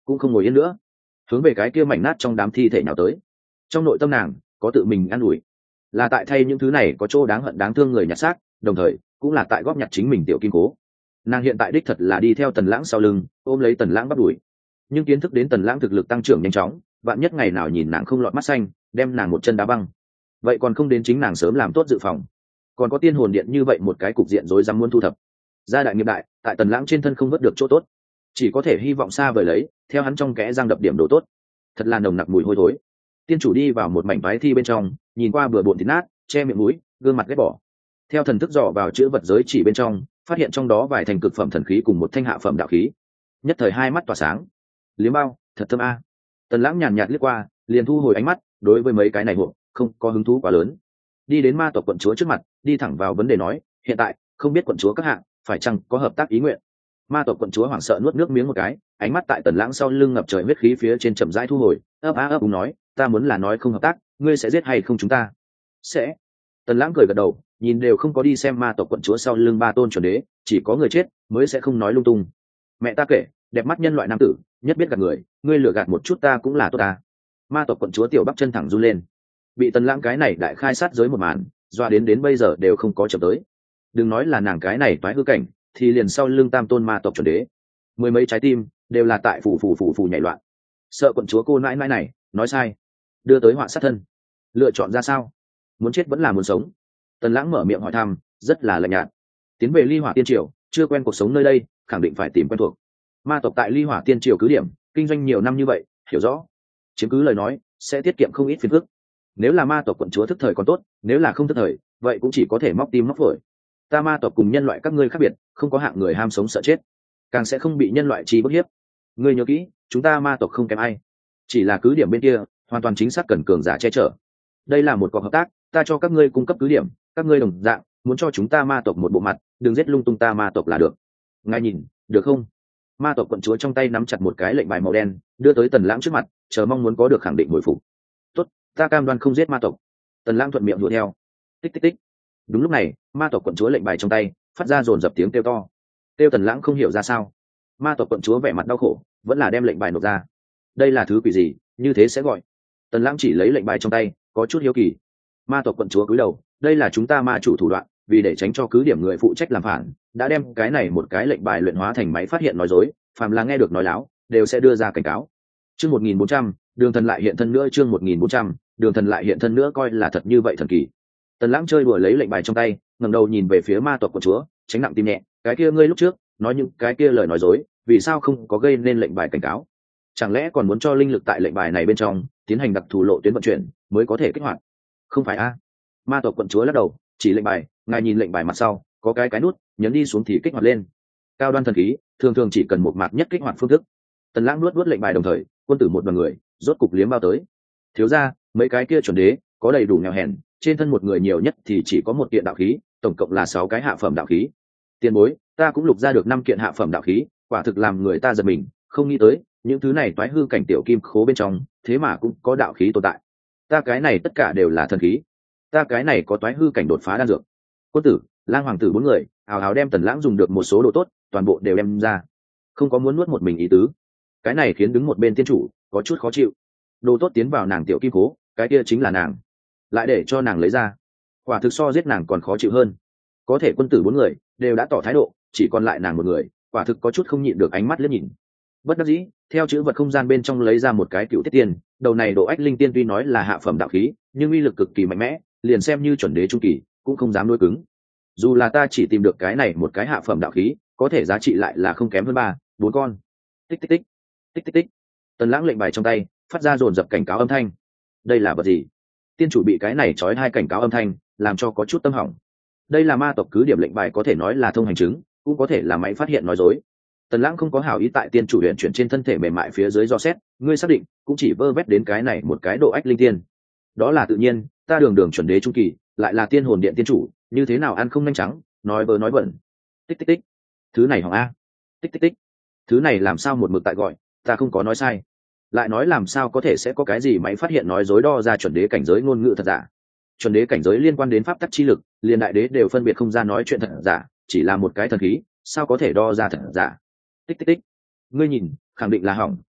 cũng không ngồi yên nữa, hướng về cái kia mảnh nát trong đám thi thể nhào tới. Trong nội tâm nàng có tự mình an ủi, là tại thay những thứ này có chỗ đáng hận đáng thương người nhặt xác, đồng thời cũng là tại góp nhặt chính mình tiểu kim cố. Nàng hiện tại đích thật là đi theo Tần Lãng sau lưng, ôm lấy Tần Lãng bắt đuổi, nhưng kiến thức đến Tần Lãng thực lực tăng trưởng nhanh chóng, vạn nhất ngày nào nhìn nàng không lọt mắt xanh, đem nàng một chân đá băng, vậy còn không đến chính nàng sớm làm tốt dự phòng. Còn có tiên hồn điện như vậy một cái cục diện rối rắm muốn thu thập, gia đại nghiệp đại, tại Tần Lãng trên thân không vớt được chỗ tốt, chỉ có thể hy vọng xa vời lấy theo hắn trong kẽ răng đập điểm đồ tốt. Thật là nồng nặc mùi hôi thối. Tiên chủ đi vào một mảnh vái thi bên trong, nhìn qua bừa bộn thịt nát, che miệng mũi, gương mặt ghét bỏ. Theo thần thức dò vào chữ vật giới chỉ bên trong, phát hiện trong đó vài thành cực phẩm thần khí cùng một thanh hạ phẩm đạo khí, nhất thời hai mắt tỏa sáng. Liếm bao, thật thơm a. Tần Lãng nhàn nhạt liếc qua, liền thu hồi ánh mắt, đối với mấy cái này hộ không có hứng thú quá lớn. Đi đến ma tộc quận chúa trước mặt, đi thẳng vào vấn đề nói, hiện tại không biết quận chúa các hạng phải chăng có hợp tác ý nguyện. Ma tộc quận chúa hoảng sợ nuốt nước miếng một cái, ánh mắt tại Tần Lãng sau lưng ngập trời huyết khí phía trên chậm rãi thu hồi, ấp á ấp úng nói, ta muốn là nói không hợp tác, ngươi sẽ giết hay không chúng ta? Sẽ. Tần Lãng cười gật đầu, nhìn đều không có đi xem ma tộc quận chúa sau lưng ba tôn chuẩn đế, chỉ có người chết mới sẽ không nói lung tung. Mẹ ta kể, đẹp mắt nhân loại nam tử, nhất biết gạt người, ngươi lừa gạt một chút ta cũng là tốt ta. Ma tộc quận chúa tiểu bắp chân thẳng run lên, bị Tần Lãng cái này đại khai sát giới một màn, doa đến đến bây giờ đều không có chậm tới. Đừng nói là nàng cái này toái hư cảnh, thì liền sau lưng tam tôn ma tộc chuẩn đế, mười mấy trái tim đều là tại phủ phủ phủ phủ nhảy loạn. Sợ quận chúa cô nãi nãi này nói sai, đưa tới họa sát thân, lựa chọn ra sao? Muốn chết vẫn là muốn sống? Tần Lãng mở miệng hỏi thăm, rất là lạnh nhạt. Tiến về Ly Hỏa Tiên Triều, chưa quen cuộc sống nơi đây, khẳng định phải tìm quen thuộc. Ma tộc tại Ly Hỏa Tiên Triều cứ điểm kinh doanh nhiều năm như vậy, hiểu rõ chiếm cứ lời nói sẽ tiết kiệm không ít phiền phức. Nếu là ma tộc quận chúa thức thời còn tốt, nếu là không thức thời, vậy cũng chỉ có thể móc tim móc phổi. Ta ma tộc cùng nhân loại các ngươi khác biệt, không có hạng người ham sống sợ chết, càng sẽ không bị nhân loại chi bức hiếp. Ngươi nhớ kỹ, chúng ta ma tộc không kém ai, chỉ là cứ điểm bên kia hoàn toàn chính xác cần cường giả che chở. Đây là một cuộc hợp tác, ta cho các ngươi cung cấp cứ điểm, các ngươi đồng dạng muốn cho chúng ta ma tộc một bộ mặt, đừng giết lung tung ta ma tộc là được. Ngài nhìn, được không? Ma tộc quận chúa trong tay nắm chặt một cái lệnh bài màu đen, đưa tới Tần Lãng trước mặt, chờ mong muốn có được khẳng định hồi phục. Tốt, ta cam đoan không giết ma tộc. Tần Lãng thuận miệng đuổi theo. Tích tích tích. Đúng lúc này, ma tộc quận chúa lệnh bài trong tay phát ra dồn dập tiếng kêu to. Kêu Tần Lãng không hiểu ra sao. Ma tộc quận chúa vẻ mặt đau khổ, vẫn là đem lệnh bài nộp ra. Đây là thứ quỷ gì, như thế sẽ gọi? Tần Lãng chỉ lấy lệnh bài trong tay, có chút hiếu kỳ. Ma tộc quận chúa cúi đầu, đây là chúng ta ma chủ thủ đoạn, vì để tránh cho cứ điểm người phụ trách làm phản, đã đem cái này một cái lệnh bài luyện hóa thành máy phát hiện nói dối, phàm là nghe được nói láo đều sẽ đưa ra cảnh cáo. Chương một nghìn bốn trăm, Đường Thần lại hiện thân nữa. Chương một nghìn bốn trăm, Đường Thần lại hiện thân nữa, coi là thật như vậy thần kỳ. Tần Lãng chơi đùa lấy lệnh bài trong tay, ngẩng đầu nhìn về phía ma tộc quận chúa, tránh nặng tim nhẹ, cái kia ngươi lúc trước nói những cái kia lời nói dối, vì sao không có gây nên lệnh bài cảnh cáo? Chẳng lẽ còn muốn cho linh lực tại lệnh bài này bên trong tiến hành đặc thù lộ tuyến vận chuyển mới có thể kích hoạt? Không phải a? Ma tộc quận chúa lắc đầu, chỉ lệnh bài, ngài nhìn lệnh bài mặt sau có cái cái nút, nhấn đi xuống thì kích hoạt lên. Cao đoan thần khí thường thường chỉ cần một mạc nhất kích hoạt phương thức. Tần Lãng nuốt nuốt lệnh bài đồng thời, quân tử một đoàn người rốt cục liếm bao tới. Thiếu gia, mấy cái kia chuẩn đế có đầy đủ nghèo hèn, trên thân một người nhiều nhất thì chỉ có một kiện đạo khí, tổng cộng là sáu cái hạ phẩm đạo khí. Tiền bối, ta cũng lục ra được năm kiện hạ phẩm đạo khí, quả thực làm người ta giật mình, không nghĩ tới những thứ này toái hư cảnh tiểu kim khố bên trong thế mà cũng có đạo khí tồn tại. Ta cái này tất cả đều là thần khí, ta cái này có toái hư cảnh đột phá đan dược. Quân tử, Lang hoàng tử bốn người hào hào đem Tần Lãng dùng được một số đồ tốt toàn bộ đều đem ra, không có muốn nuốt một mình ý tứ. Cái này khiến đứng một bên tiên chủ có chút khó chịu. Đồ tốt tiến vào nàng tiểu kim cố, cái kia chính là nàng, lại để cho nàng lấy ra, quả thực so giết nàng còn khó chịu hơn. Có thể quân tử bốn người đều đã tỏ thái độ, chỉ còn lại nàng một người, quả thực có chút không nhịn được ánh mắt liếc nhìn. Bất đắc dĩ, theo chữ vật không gian bên trong lấy ra một cái cựu tiết tiên. Đầu này độ ách linh tiên tuy nói là hạ phẩm đạo khí, nhưng uy lực cực kỳ mạnh mẽ, liền xem như chuẩn đế trung kỳ cũng không dám nuôi cứng. Dù là ta chỉ tìm được cái này một cái hạ phẩm đạo khí, có thể giá trị lại là không kém hơn ba bốn con. Tích tích tích, tích tích tích. Tần Lãng lệnh bài trong tay phát ra dồn dập cảnh cáo âm thanh. Đây là vật gì? Tiên chủ bị cái này trói hai cảnh cáo âm thanh làm cho có chút tâm hỏng. Đây là ma tộc cứ điểm lệnh bài, có thể nói là thông hành chứng, cũng có thể là máy phát hiện nói dối. Tần Lãng không có hảo ý tại tiên chủ luyện chuyển trên thân thể mềm mại phía dưới do xét, ngươi xác định cũng chỉ vơ vét đến cái này một cái độ ách linh tiên? Đó là tự nhiên, ta đường đường chuẩn đế trung kỳ, lại là tiên hồn điện tiên chủ, như thế nào ăn không nhanh trắng, nói bơ nói bẩn. Tích tích tích, thứ này hỏng a. Tích tích tích, thứ này làm sao một mực tại gọi, ta không có nói sai. Lại nói làm sao có thể sẽ có cái gì máy phát hiện nói dối đo ra chuẩn đế cảnh giới ngôn ngữ thật giả? Chuẩn đế cảnh giới liên quan đến pháp tắc chi lực, liền đại đế đều phân biệt không ra nói chuyện thật giả, chỉ là một cái thần khí, sao có thể đo ra thật giả? Tích tích tích, ngươi nhìn, khẳng định là hỏng,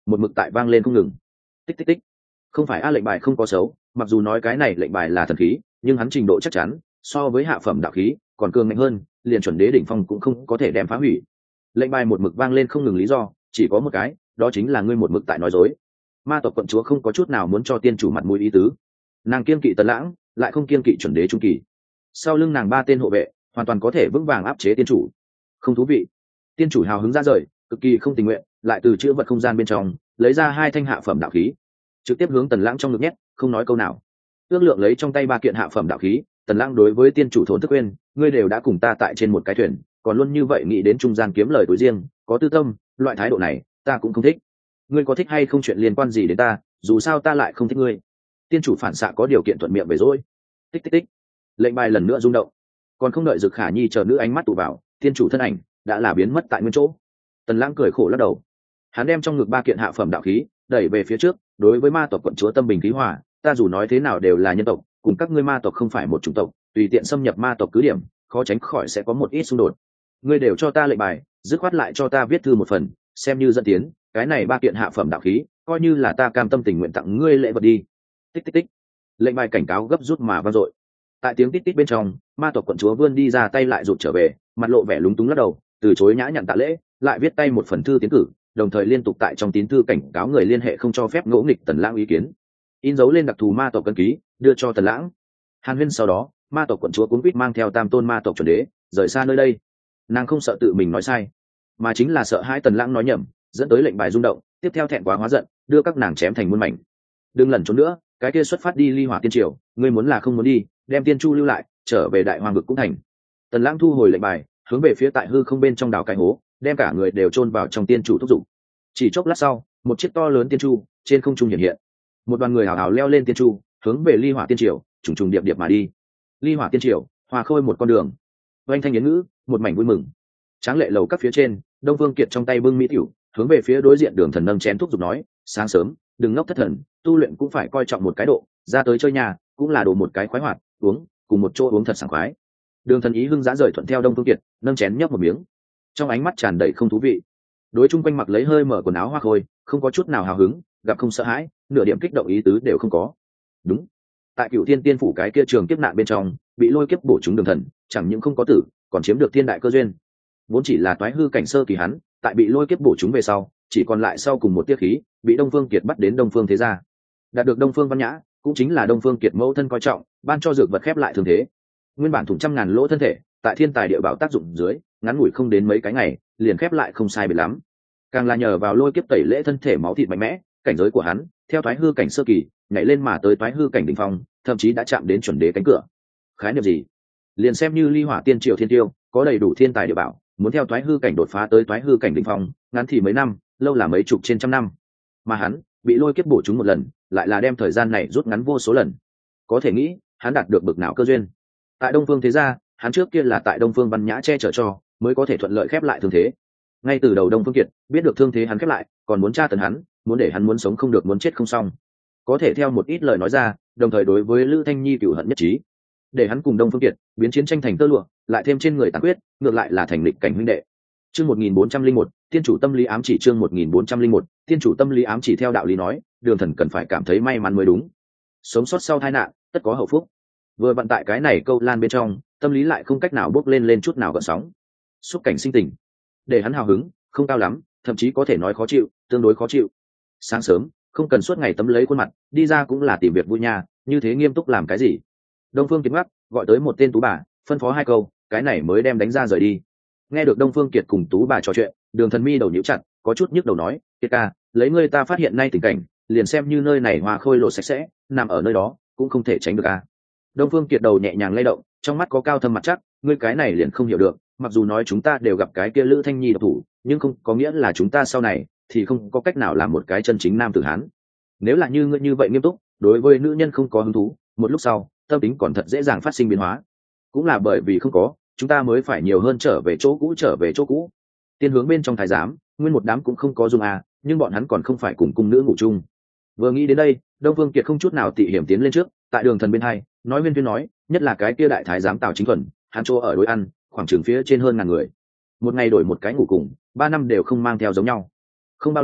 một mực tại vang lên không ngừng. Tích tích tích. Không phải a lệnh bài không có xấu, mặc dù nói cái này lệnh bài là thần khí, nhưng hắn trình độ chắc chắn so với hạ phẩm đạo khí còn cường mạnh hơn, liền chuẩn đế đỉnh phong cũng không có thể đem phá hủy. Lệnh bài một mực vang lên không ngừng lý do chỉ có một cái, đó chính là ngươi một mực tại nói dối. Ma tộc quận chúa không có chút nào muốn cho tiên chủ mặt mũi ý tứ, nàng kiên kỵ Tần Lãng, lại không kiên kỵ chuẩn đế trung kỳ. Sau lưng nàng ba tên hộ vệ hoàn toàn có thể vững vàng áp chế tiên chủ. Không thú vị. Tiên chủ hào hứng ra rời, cực kỳ không tình nguyện, lại từ chữ vật không gian bên trong lấy ra hai thanh hạ phẩm đạo khí, trực tiếp hướng Tần Lãng trong ngực nhét, không nói câu nào. Ước lượng lấy trong tay ba kiện hạ phẩm đạo khí, Tần Lãng đối với tiên chủ thốn thức quên, ngươi đều đã cùng ta tại trên một cái thuyền, còn luôn như vậy nghĩ đến trung gian kiếm lời tối riêng, có tư tâm, loại thái độ này ta cũng không thích. Ngươi có thích hay không chuyện liên quan gì đến ta, dù sao ta lại không thích ngươi. Tiên chủ phản xạ có điều kiện thuận miệng về rồi. Tích tích tích. Lệnh bài lần nữa rung động, còn không đợi Dực Khả Nhi chờ nữ ánh mắt tụ vào, tiên chủ thân ảnh đã là biến mất tại nguyên chỗ. Tần Lãng cười khổ lắc đầu, hắn đem trong ngực ba kiện hạ phẩm đạo khí đẩy về phía trước, đối với ma tộc quận chúa tâm bình khí hòa, ta dù nói thế nào đều là nhân tộc, cùng các ngươi ma tộc không phải một chủng tộc, tùy tiện xâm nhập ma tộc cứ điểm, khó tránh khỏi sẽ có một ít xung đột. Ngươi đều cho ta lệnh bài, dứt khoát lại cho ta viết thư một phần, xem như dẫn tiến, cái này ba kiện hạ phẩm đạo khí coi như là ta cam tâm tình nguyện tặng ngươi lễ vật đi. Tích tích tích. Lệnh bài cảnh cáo gấp rút mà vang dội. Tại tiếng tít tít bên trong, ma tộc quận chúa vươn đi ra tay lại rụt trở về, mặt lộ vẻ lúng túng lắc đầu, từ chối nhã nhặn tạ lễ, lại viết tay một phần thư tiến cử, đồng thời liên tục tại trong tín thư cảnh cáo người liên hệ không cho phép ngỗ nghịch Tần Lãng ý kiến, in dấu lên đặc thù ma tộc cân ký đưa cho Tần Lãng. Hàn Huyên sau đó, ma tộc quận chúa cuống quýt mang theo tam tôn ma tộc chuẩn đế rời xa nơi đây. Nàng không sợ tự mình nói sai, mà chính là sợ hai Tần Lãng nói nhầm, dẫn tới lệnh bài rung động, tiếp theo thẹn quá hóa giận, đưa các nàng chém thành muôn mảnh. Đừng lẩn trốn nữa, cái kia xuất phát đi Ly Hỏa Tiên Triều, ngươi muốn là không muốn đi, đem tiên chu lưu lại, trở về Đại Hoàng vực cũng thành. Tần Lãng thu hồi lệnh bài, hướng về phía tại hư không bên trong đào cái hố, đem cả người đều chôn vào trong tiên chủ thúc dục. Chỉ chốc lát sau, một chiếc to lớn tiên chu trên không trung hiện hiện, một đoàn người hào hào leo lên tiên chu, hướng về Ly Hỏa Tiên Triều trùng trùng điệp điệp mà đi. Ly Hỏa Tiên Triều, hòa khôi một con đường, oanh thanh yến ngữ, một mảnh vui mừng. Tráng lệ lầu các phía trên, Đông Vương Kiệt trong tay bưng mỹ tiểu, hướng về phía đối diện Đường Thần nâng chén thúc giục nói, sáng sớm, đừng ngốc thất thần, tu luyện cũng phải coi trọng một cái độ, ra tới chơi nhà cũng là đồ một cái khoái hoạt, uống cùng một chỗ uống thật sảng khoái. Đường Thần ý hưng dã rời thuận theo Đông Vương Kiệt, nâng chén nhấp một miếng, trong ánh mắt tràn đầy không thú vị. Đối chung quanh mặc lấy hơi mở quần áo hoa khôi, không có chút nào hào hứng, gặp không sợ hãi, nửa điểm kích động ý tứ đều không có. Đúng, tại Cửu Thiên Tiên phủ cái kia trường kiếp nạn bên trong, bị lôi kiếp bổ trúng Đường Thần, chẳng những không có tử, còn chiếm được thiên đại cơ duyên. Vốn chỉ là toái hư cảnh sơ kỳ hắn, tại bị lôi kiếp bổ trúng về sau, chỉ còn lại sau cùng một tiết khí, bị Đông Phương Kiệt bắt đến Đông Phương thế gia, đạt được Đông Phương Văn Nhã, cũng chính là Đông Phương Kiệt mẫu thân coi trọng, ban cho dược vật khép lại thương thế. Nguyên bản thủng trăm ngàn lỗ thân thể, tại thiên tài địa bảo tác dụng dưới, ngắn ngủi không đến mấy cái ngày, liền khép lại không sai biệt lắm. Càng là nhờ vào lôi kiếp tẩy lễ thân thể máu thịt mạnh mẽ, cảnh giới của hắn, theo toái hư cảnh sơ kỳ, nhảy lên mà tới toái hư cảnh đỉnh phong, thậm chí đã chạm đến chuẩn đế cánh cửa. Khái niệm gì? Liền xem như Ly Hỏa Tiên Triều thiên tiêu, có đầy đủ thiên tài địa bảo, muốn theo toái hư cảnh đột phá tới toái hư cảnh đỉnh phong, ngắn thì mấy năm, lâu là mấy chục trên trăm năm. Mà hắn, bị lôi kiếp bổ trúng một lần, lại là đem thời gian này rút ngắn vô số lần. Có thể nghĩ, hắn đạt được bực nào cơ duyên. Tại Đông Phương thế gia, hắn trước kia là tại Đông Phương Văn Nhã che chở cho, mới có thể thuận lợi khép lại thương thế. Ngay từ đầu Đông Phương Kiệt biết được thương thế hắn khép lại, còn muốn tra tấn hắn, muốn để hắn muốn sống không được muốn chết không xong. Có thể theo một ít lời nói ra, đồng thời đối với Lữ Thanh Nhi cửu hận nhất trí, để hắn cùng Đông Phương Kiệt biến chiến tranh thành tơ lụa, lại thêm trên người tàn quyết, ngược lại là thành lịch cảnh huynh đệ. Chương một nghìn bốn trăm lẻ một, tiên chủ tâm lý ám chỉ. Chương một nghìn bốn trăm lẻ một, tiên chủ tâm lý ám chỉ. Theo đạo lý nói, Đường Thần cần phải cảm thấy may mắn mới đúng. Sống sót sau tai nạn, tất có hậu phúc. Vừa vận tại cái này câu lan bên trong, tâm lý lại không cách nào bốc lên lên chút nào gợn sóng. Xúc cảnh sinh tình, để hắn hào hứng, không cao lắm, thậm chí có thể nói khó chịu, tương đối khó chịu. Sáng sớm, không cần suốt ngày tấm lấy khuôn mặt, đi ra cũng là tìm việc vui nha, như thế nghiêm túc làm cái gì? Đông Phương Kiệt ngắc, gọi tới một tên tú bà, phân phó hai câu, cái này mới đem đánh ra rời đi. Nghe được Đông Phương Kiệt cùng tú bà trò chuyện, Đường Thần mi đầu nhíu chặt, có chút nhức đầu nói, Kiệt ca, lấy ngươi ta phát hiện nay tình cảnh, liền xem như nơi này hoa khôi lộ sạch sẽ, nằm ở nơi đó cũng không thể tránh được a. Đông Phương Kiệt đầu nhẹ nhàng lay động, trong mắt có cao thâm mặt chắc, ngươi cái này liền không hiểu được, mặc dù nói chúng ta đều gặp cái kia Lữ Thanh Nhi độc thủ, nhưng không có nghĩa là chúng ta sau này thì không có cách nào làm một cái chân chính nam tử hán. Nếu là như ngươi như vậy nghiêm túc, đối với nữ nhân không có hứng thú, một lúc sau, tâm tính còn thật dễ dàng phát sinh biến hóa. Cũng là bởi vì không có, chúng ta mới phải nhiều hơn trở về chỗ cũ trở về chỗ cũ. Tiên hướng bên trong thái giám, nguyên một đám cũng không có dung à, nhưng bọn hắn còn không phải cùng cung nữ ngủ chung. Vừa nghĩ đến đây, Đông Phương Kiệt không chút nào tị hiểm tiến lên trước, tại Đường Thần bên hai, nói viên viên nói, nhất là cái kia đại thái giám Tào Chính Thuần, hắn chỗ ở đối ăn, khoảng chừng phía trên hơn ngàn người. Một ngày đổi một cái ngủ cùng, ba năm đều không mang theo giống nhau. Không bao lâu,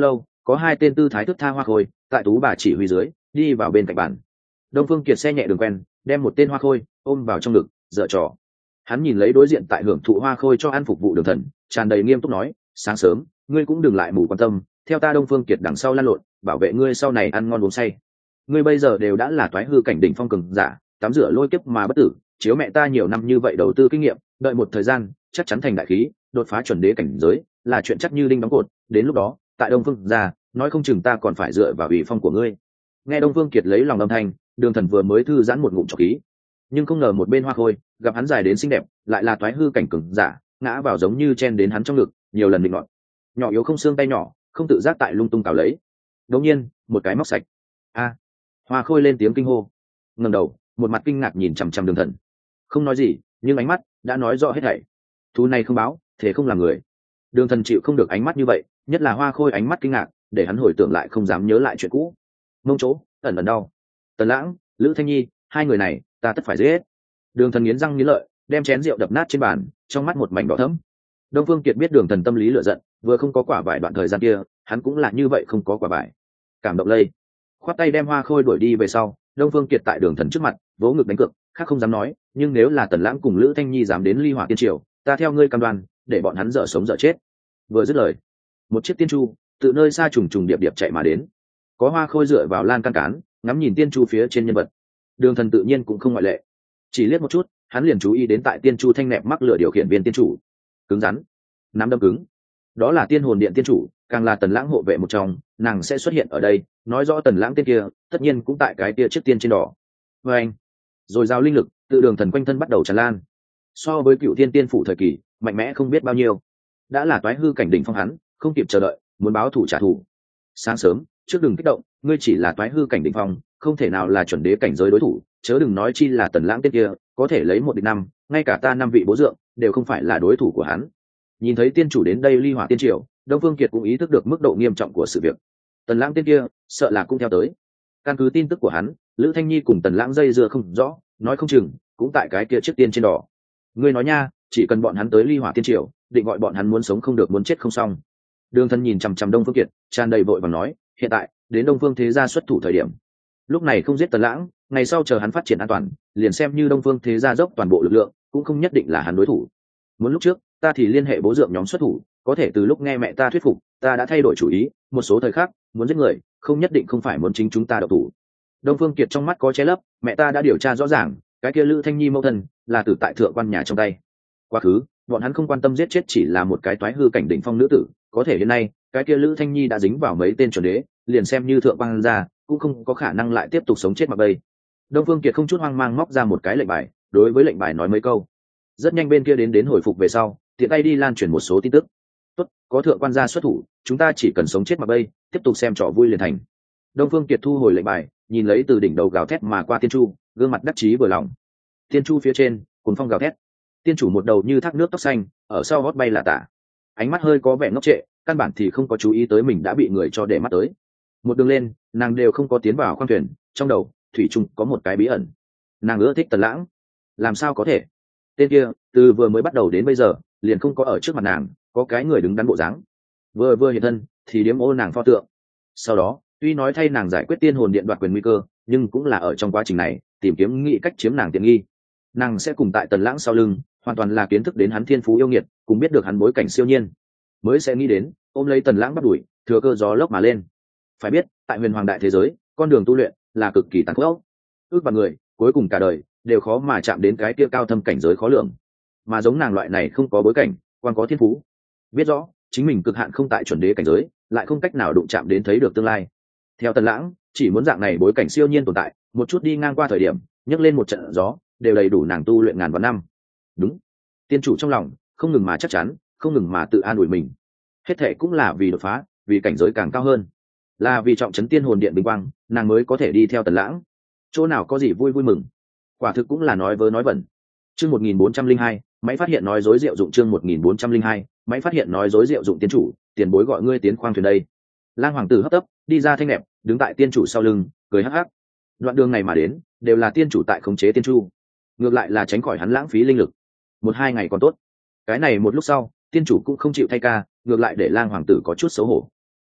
có hai tên tư thái thức tha hoa khôi tại tú bà chỉ huy dưới đi vào bên cạnh bàn. Đông Phương Kiệt xe nhẹ đường quen, đem một tên hoa khôi ôm vào trong ngực, dở trò. Hắn nhìn lấy đối diện tại hưởng thụ hoa khôi cho ăn phục vụ Đường Thần, tràn đầy nghiêm túc nói, sáng sớm ngươi cũng đừng lại mù quan tâm, theo ta Đông Phương Kiệt đằng sau lăn lộn, bảo vệ ngươi sau này ăn ngon uống say. Ngươi bây giờ đều đã là toái hư cảnh đỉnh phong cường giả, tắm rửa lôi kiếp mà bất tử, chiếu mẹ ta nhiều năm như vậy đầu tư kinh nghiệm, đợi một thời gian chắc chắn thành đại khí, đột phá chuẩn đế cảnh giới là chuyện chắc như đinh đóng cột. Đến lúc đó tại Đông Phương gia, nói không chừng ta còn phải dựa vào ủy phong của ngươi. Nghe Đông Phương Kiệt lấy lòng âm thanh, Đường Thần vừa mới thư giãn một ngụm trọc khí, nhưng không ngờ một bên hoa khôi gặp hắn dài đến xinh đẹp, lại là toái hư cảnh cường giả, ngã vào giống như chen đến hắn trong ngực, nhiều lần định nọt, nhỏ yếu không xương tay nhỏ không tự giác tại lung tung cào lấy. Đột nhiên một cái móc sạch. A! Hoa khôi lên tiếng kinh hô, ngẩng đầu, một mặt kinh ngạc nhìn chằm chằm Đường Thần, không nói gì, nhưng ánh mắt đã nói rõ hết thảy. Thú này không báo, thế không làm người. Đường Thần chịu không được ánh mắt như vậy, nhất là hoa khôi ánh mắt kinh ngạc, để hắn hồi tưởng lại không dám nhớ lại chuyện cũ. Mông chỗ ẩn ẩn đau. Tần Lãng, Lữ Thanh Nhi, hai người này ta tất phải giết. Đường Thần nghiến răng nghiến lợi, đem chén rượu đập nát trên bàn, trong mắt một mảnh đỏ thẫm. Đông Phương Kiệt biết Đường Thần tâm lý lửa giận, vừa không có quả vải đoạn thời gian kia, hắn cũng là như vậy không có quả vải. Cảm động lây, khoát tay đem hoa khôi đuổi đi về sau. Đông Phương Kiệt tại Đường Thần trước mặt vỗ ngực đánh cược, khác không dám nói, nhưng nếu là Tần Lãng cùng Lữ Thanh Nhi dám đến Ly Hỏa Tiên Triều, ta theo ngươi cam đoan, để bọn hắn dở sống dở chết. Vừa dứt lời, một chiếc tiên chu từ nơi xa trùng trùng điệp điệp chạy mà đến, có hoa khôi dựa vào lan can cán, ngắm nhìn tiên chu phía trên nhân vật. Đường Thần tự nhiên cũng không ngoại lệ, chỉ liếc một chút, hắn liền chú ý đến tại tiên chu thanh nẹp mắc lửa điều khiển viên tiên chủ, cứng rắn, nắm đâm cứng. Đó là tiên hồn điện tiên chủ, càng là Tần Lãng hộ vệ một trong, nàng sẽ xuất hiện ở đây, nói rõ Tần Lãng tên kia tất nhiên cũng tại cái kia chiếc tiên trên đỏ. Và anh, rồi giao linh lực tự Đường Thần quanh thân bắt đầu tràn lan, so với cựu tiên tiên phủ thời kỳ mạnh mẽ không biết bao nhiêu. Đã là toái hư cảnh đỉnh phong hắn không kịp chờ đợi, muốn báo thù trả thù. Sáng sớm trước đừng kích động, ngươi chỉ là toái hư cảnh đỉnh phong, không thể nào là chuẩn đế cảnh giới đối thủ, chớ đừng nói chi là Tần Lãng tên kia, có thể lấy một địch năm, ngay cả ta năm vị bố dượng đều không phải là đối thủ của hắn. Nhìn thấy tiên chủ đến đây Ly Hỏa Tiên Triều, Đông Phương Kiệt cũng ý thức được mức độ nghiêm trọng của sự việc. Tần Lãng tên kia sợ là cũng theo tới. Căn cứ tin tức của hắn, Lữ Thanh Nhi cùng Tần Lãng dây dưa không rõ, nói không chừng cũng tại cái kia chiếc tiên trên đỏ. Ngươi nói nha, chỉ cần bọn hắn tới Ly Hỏa Tiên Triều, định gọi bọn hắn muốn sống không được muốn chết không xong. Đường Thần nhìn chằm chằm Đông Phương Kiệt, tràn đầy vội vàng nói, hiện tại đến Đông Phương thế gia xuất thủ thời điểm, lúc này không giết Tần Lãng, ngày sau chờ hắn phát triển an toàn, liền xem như Đông Phương thế gia dốc toàn bộ lực lượng, cũng không nhất định là hắn đối thủ. Muốn lúc trước, ta thì liên hệ bố dượng nhóm xuất thủ, có thể từ lúc nghe mẹ ta thuyết phục, ta đã thay đổi chủ ý, một số thời khắc muốn giết người, không nhất định không phải muốn chính chúng ta động thủ. Đông Phương Kiệt trong mắt có che lấp, mẹ ta đã điều tra rõ ràng, cái kia Lữ Thanh Nhi mẫu thân là tử tại thượng quan nhà trong tay. Quá khứ, bọn hắn không quan tâm giết chết chỉ là một cái toái hư cảnh đỉnh phong nữ tử, có thể hiện nay, cái kia Lữ Thanh Nhi đã dính vào mấy tên chuẩn đế, liền xem như thượng quan gia, cũng không có khả năng lại tiếp tục sống chết mặc bây. Đông Phương Kiệt không chút hoang mang móc ra một cái lệnh bài, đối với lệnh bài nói mấy câu. Rất nhanh bên kia đến đến hồi phục về sau, tiện tay đi lan truyền một số tin tức. Tốt, có thượng quan gia xuất thủ, chúng ta chỉ cần sống chết mặc bây, tiếp tục xem trò vui liền thành. Đông Phương Kiệt thu hồi lệnh bài, nhìn lấy từ đỉnh đầu gào thét mà qua tiên chu, gương mặt đắc chí vừa lòng. Tiên chu phía trên, cuốn phong gào thét. Tiên chủ một đầu như thác nước tóc xanh, ở sau gót bay là tả, ánh mắt hơi có vẻ ngốc trệ, căn bản thì không có chú ý tới mình đã bị người cho để mắt tới. Một đường lên, nàng đều không có tiến vào khoang thuyền, trong đầu thủy chung có một cái bí ẩn. Nàng ưa thích Tần Lãng, làm sao có thể? Tên kia từ vừa mới bắt đầu đến bây giờ liền không có ở trước mặt nàng có cái người đứng đắn bộ dáng, vừa vừa hiện thân thì điếm ô nàng pho tượng. Sau đó tuy nói thay nàng giải quyết tiên hồn điện đoạt quyền nguy cơ, nhưng cũng là ở trong quá trình này tìm kiếm nghĩ cách chiếm nàng tiện nghi. Nàng sẽ cùng tại Tần Lãng sau lưng, hoàn toàn là kiến thức đến hắn thiên phú yêu nghiệt, cùng biết được hắn bối cảnh siêu nhiên, mới sẽ nghĩ đến ôm lấy Tần Lãng bắt đuổi, thừa cơ gió lốc mà lên. Phải biết tại huyền hoàng đại thế giới, con đường tu luyện là cực kỳ tàn khốc, ước vạn người cuối cùng cả đời đều khó mà chạm đến cái kia cao thâm cảnh giới khó lường. Mà giống nàng loại này không có bối cảnh, quan có thiên phú, biết rõ chính mình cực hạn không tại chuẩn đế cảnh giới, lại không cách nào đụng chạm đến thấy được tương lai. Theo Tần Lãng, chỉ muốn dạng này bối cảnh siêu nhiên tồn tại, một chút đi ngang qua thời điểm, nhấc lên một trận gió, đều đầy đủ nàng tu luyện ngàn vạn năm. Đúng, tiên chủ trong lòng không ngừng mà chắc chắn, không ngừng mà tự an ủi mình. Hết thệ cũng là vì đột phá, vì cảnh giới càng cao hơn, là vì trọng trấn tiên hồn điện bình quang, nàng mới có thể đi theo Tần Lãng. Chỗ nào có gì vui vui mừng, quả thực cũng là nói vớ nói vẩn. Chương một nghìn bốn trăm linh hai, máy phát hiện nói dối rượu dụng. Chương một nghìn bốn trăm linh hai, máy phát hiện nói dối rượu dụng. Tiên chủ, tiền bối gọi ngươi tiến khoang thuyền đây. Lang hoàng tử hấp tấp đi ra thanh nẹp, đứng tại tiên chủ sau lưng, cười hắc hắc. Đoạn đường này mà đến, đều là tiên chủ tại khống chế tiên chu, ngược lại là tránh khỏi hắn lãng phí linh lực. Một hai ngày còn tốt, cái này một lúc sau, tiên chủ cũng không chịu thay ca, ngược lại để Lang hoàng tử có chút xấu hổ.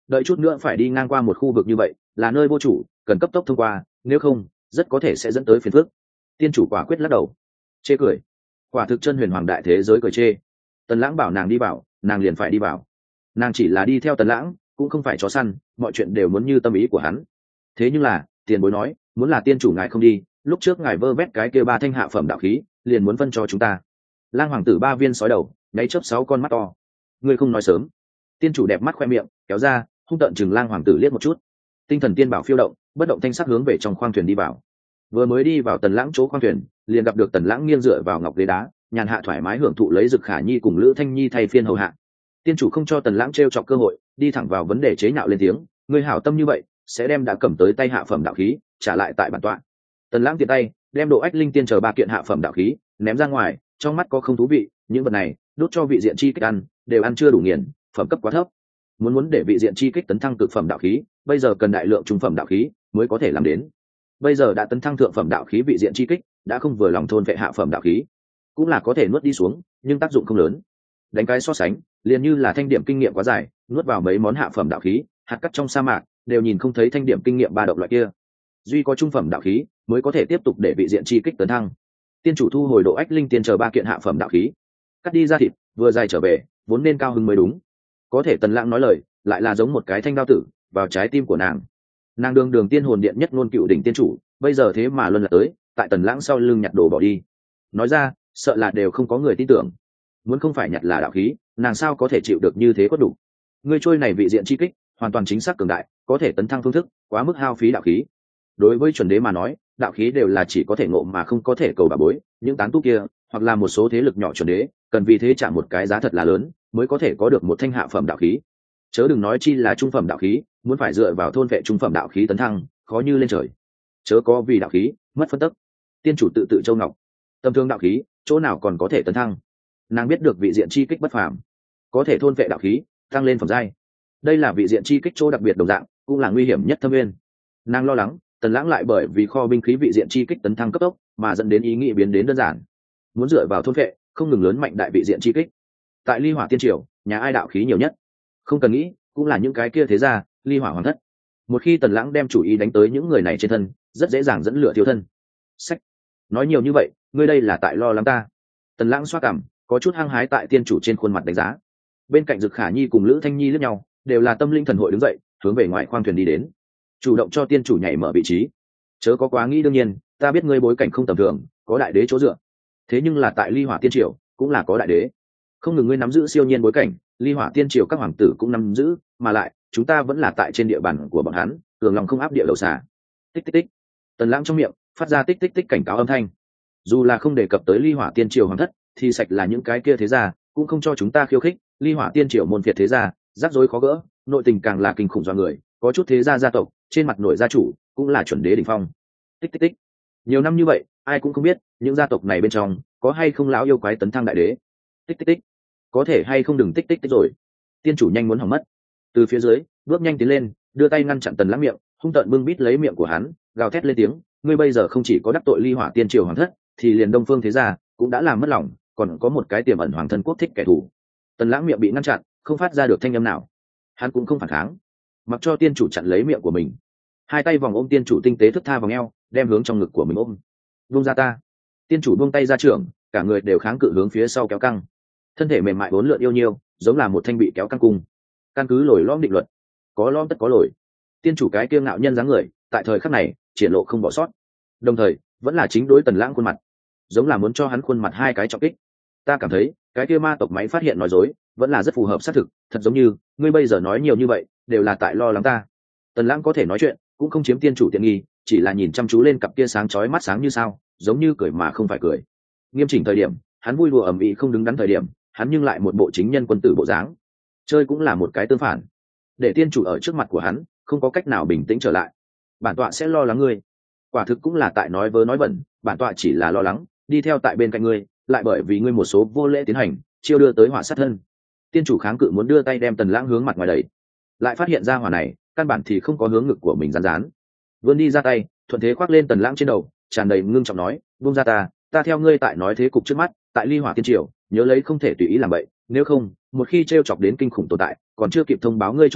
đợi chút nữa phải đi ngang qua một khu vực như vậy là nơi vô chủ, cần cấp tốc thông qua, nếu không rất có thể sẽ dẫn tới phiền phức. Tiên chủ quả quyết lắc đầu chê cười, quả thực chân huyền hoàng đại thế giới cười chê. Tần Lãng bảo nàng đi vào, nàng liền phải đi vào. Nàng chỉ là đi theo Tần Lãng, cũng không phải chó săn, mọi chuyện đều muốn như tâm ý của hắn. Thế nhưng là tiền bối nói muốn là tiên chủ ngài không đi, lúc trước ngài vơ vét cái kia ba thanh hạ phẩm đạo khí liền muốn phân cho chúng ta. Lang hoàng tử ba viên sói đầu nháy chớp sáu con mắt to. Ngươi không nói sớm. Tiên chủ đẹp mắt khoe miệng kéo ra, hung tợn chừng Lang hoàng tử liếc một chút. Tinh thần tiên bảo phiêu động, bất động thanh sắc hướng về trong khoang thuyền đi vào. Vừa mới đi vào Tần Lãng chỗ khoang thuyền, liền gặp được Tần Lãng nghiêng dựa vào ngọc ghế đá, nhàn hạ thoải mái hưởng thụ lấy Dực Khả Nhi cùng Lữ Thanh Nhi thay phiên hầu hạ. Tiên chủ không cho Tần Lãng trêu chọc cơ hội, đi thẳng vào vấn đề chế nhạo lên tiếng, ngươi hảo tâm như vậy sẽ đem đã cầm tới tay hạ phẩm đạo khí trả lại tại bản tọa. Tần Lãng tiện tay đem độ ách linh tiên chờ ba kiện hạ phẩm đạo khí ném ra ngoài, trong mắt có không thú vị, những vật này đốt cho vị diện chi kích ăn, đều ăn chưa đủ nghiền, phẩm cấp quá thấp. Muốn muốn để vị diện chi kích tấn thăng cực phẩm đạo khí, bây giờ cần đại lượng trung phẩm đạo khí mới có thể làm đến. Bây giờ đã tấn thăng thượng phẩm đạo khí vị diện chi kích đã không vừa lòng thôn vệ hạ phẩm đạo khí, cũng là có thể nuốt đi xuống, nhưng tác dụng không lớn. Đánh cái so sánh, liền như là thanh điểm kinh nghiệm quá dài, nuốt vào mấy món hạ phẩm đạo khí, hạt cát trong sa mạc đều nhìn không thấy thanh điểm kinh nghiệm ba động loại kia. Duy có trung phẩm đạo khí mới có thể tiếp tục để vị diện chi kích tấn thăng. Tiên chủ thu hồi độ ách linh tiên chờ ba kiện hạ phẩm đạo khí, cắt đi ra thịt, vừa dài trở về, vốn nên cao hứng mới đúng. Có thể Tần Lãng nói lời, lại là giống một cái thanh đao tử vào trái tim của nàng. Nàng đường đường tiên hồn điện nhất ngôn cựu đỉnh tiên chủ, bây giờ thế mà luân lạc tới tại Tần Lãng sau lưng nhặt đồ bỏ đi. Nói ra, sợ là đều không có người tin tưởng. Muốn không phải nhặt là đạo khí, nàng sao có thể chịu được như thế có đủ. Ngươi trôi này vị diện chi kích hoàn toàn chính xác cường đại, có thể tấn thăng phương thức, quá mức hao phí đạo khí. Đối với chuẩn đế mà nói, đạo khí đều là chỉ có thể ngộ mà không có thể cầu bà bối, những tán tu kia hoặc là một số thế lực nhỏ chuẩn đế cần vì thế trả một cái giá thật là lớn mới có thể có được một thanh hạ phẩm đạo khí. Chớ đừng nói chi là trung phẩm đạo khí, muốn phải dựa vào thôn vệ trung phẩm đạo khí tấn thăng, khó như lên trời. Chớ có vì đạo khí mất phân tức. Tiên chủ tự tự châu ngọc, tâm thương đạo khí chỗ nào còn có thể tấn thăng. Nàng biết được vị diện chi kích bất phàm, có thể thôn vệ đạo khí tăng lên phẩm giai. Đây là vị diện chi kích chỗ đặc biệt đồng dạng, cũng là nguy hiểm nhất thâm nguyên. Nàng lo lắng Tần Lãng lại bởi vì kho binh khí vị diện chi kích tấn thăng cấp tốc mà dẫn đến ý nghĩ biến đến đơn giản, muốn dựa vào thôn vệ không ngừng lớn mạnh đại vị diện chi kích. Tại Ly Hỏa Tiên Triều, nhà ai đạo khí nhiều nhất? Không cần nghĩ, cũng là những cái kia thế gia, Ly Hỏa Hoàng thất. Một khi Tần Lãng đem chủ ý đánh tới những người này trên thân, rất dễ dàng dẫn lửa thiêu thân. Sách, nói nhiều như vậy, ngươi đây là tại lo lắng ta. Tần Lãng xoa cằm, có chút hăng hái tại tiên chủ trên khuôn mặt đánh giá. Bên cạnh Dực Khả Nhi cùng Lữ Thanh Nhi lướt nhau, đều là tâm linh thần hội đứng dậy, hướng về ngoài khoang thuyền đi đến, chủ động cho tiên chủ nhảy mở vị trí. Chớ có quá nghĩ, đương nhiên ta biết ngươi bối cảnh không tầm thường, có đại đế chỗ dựa, thế nhưng là tại Ly Hỏa Tiên Triều cũng là có đại đế. Không ngừng ngươi nắm giữ siêu nhiên bối cảnh, Ly Hỏa Tiên Triều các hoàng tử cũng nắm giữ, mà lại chúng ta vẫn là tại trên địa bàn của bọn hắn, cường lòng không áp địa đầu xà. Tích tích tích. Tần Lãng trong miệng phát ra tích tích tích cảnh cáo âm thanh. Dù là không đề cập tới Ly Hỏa Tiên Triều hoàng thất, thì sạch là những cái kia thế gia cũng không cho chúng ta khiêu khích. Ly Hỏa Tiên Triều môn phiệt thế gia rắc rối khó gỡ, nội tình càng là kinh khủng do người, có chút thế gia gia tộc trên mặt nội gia chủ cũng là chuẩn đế đỉnh phong. Tích tích tích. Nhiều năm như vậy, ai cũng không biết những gia tộc này bên trong có hay không lão yêu quái tấn thăng đại đế. Tích tích tích. Có thể hay không đừng tích tích tích rồi. Tiên chủ nhanh muốn hỏng mất. Từ phía dưới bước nhanh tiến lên, đưa tay ngăn chặn Tần Lãng miệng, hung tợn bưng bít lấy miệng của hắn, gào thét lên tiếng, ngươi bây giờ không chỉ có đắc tội Ly Hỏa Tiên Triều hoàng thất, thì liền Đông Phương thế gia cũng đã làm mất lòng, còn có một cái tiềm ẩn hoàng thân quốc thích kẻ thù. Tần Lãng miệng bị ngăn chặn, không phát ra được thanh âm nào. Hắn cũng không phản kháng, mặc cho tiên chủ chặn lấy miệng của mình, hai tay vòng ôm tiên chủ tinh tế thức tha vòng eo, đem hướng trong ngực của mình ôm. Buông ra ta. Tiên chủ buông tay ra trưởng, cả người đều kháng cự hướng phía sau kéo căng, thân thể mềm mại bốn lượn yêu nhiêu, giống là một thanh bị kéo căng cung. Căn cứ lồi lõm định luật, có lõm tất có lồi. Tiên chủ cái kiêu ngạo nhân dáng người tại thời khắc này triển lộ không bỏ sót, đồng thời vẫn là chính đối Tần Lãng khuôn mặt, giống là muốn cho hắn khuôn mặt hai cái trọng kích. Ta cảm thấy cái kia ma tộc máy phát hiện nói dối vẫn là rất phù hợp xác thực, thật giống như ngươi bây giờ nói nhiều như vậy đều là tại lo lắng ta. Tần Lãng có thể nói chuyện, cũng không chiếm tiên chủ tiện nghi, chỉ là nhìn chăm chú lên cặp kia sáng chói mắt sáng như sao, giống như cười mà không phải cười. Nghiêm chỉnh thời điểm hắn vui đùa ầm ĩ không đứng đắn, thời điểm hắn nhưng lại một bộ chính nhân quân tử bộ dáng. Chơi cũng là một cái tương phản, để tiên chủ ở trước mặt của hắn không có cách nào bình tĩnh trở lại. Bản tọa sẽ lo lắng ngươi. Quả thực cũng là tại nói vớ nói bẩn, bản tọa chỉ là lo lắng đi theo tại bên cạnh ngươi, lại bởi vì ngươi một số vô lễ tiến hành chiêu đưa tới hỏa sát thân. Tiên chủ kháng cự muốn đưa tay đem Tần Lãng hướng mặt ngoài đẩy, lại phát hiện ra hỏa này căn bản thì không có hướng ngực của mình rán rán, vươn đi ra tay thuận thế khoác lên Tần Lãng trên đầu, tràn đầy ngưng trọng nói, buông ra ta, ta theo ngươi tại nói thế cục trước mắt, tại Ly Hỏa Tiên Triều nhớ lấy không thể tùy ý làm vậy, nếu không một khi t chọc đến kinh khủng tồn tại còn chưa kịp thông báo ngươi chỗ dựa,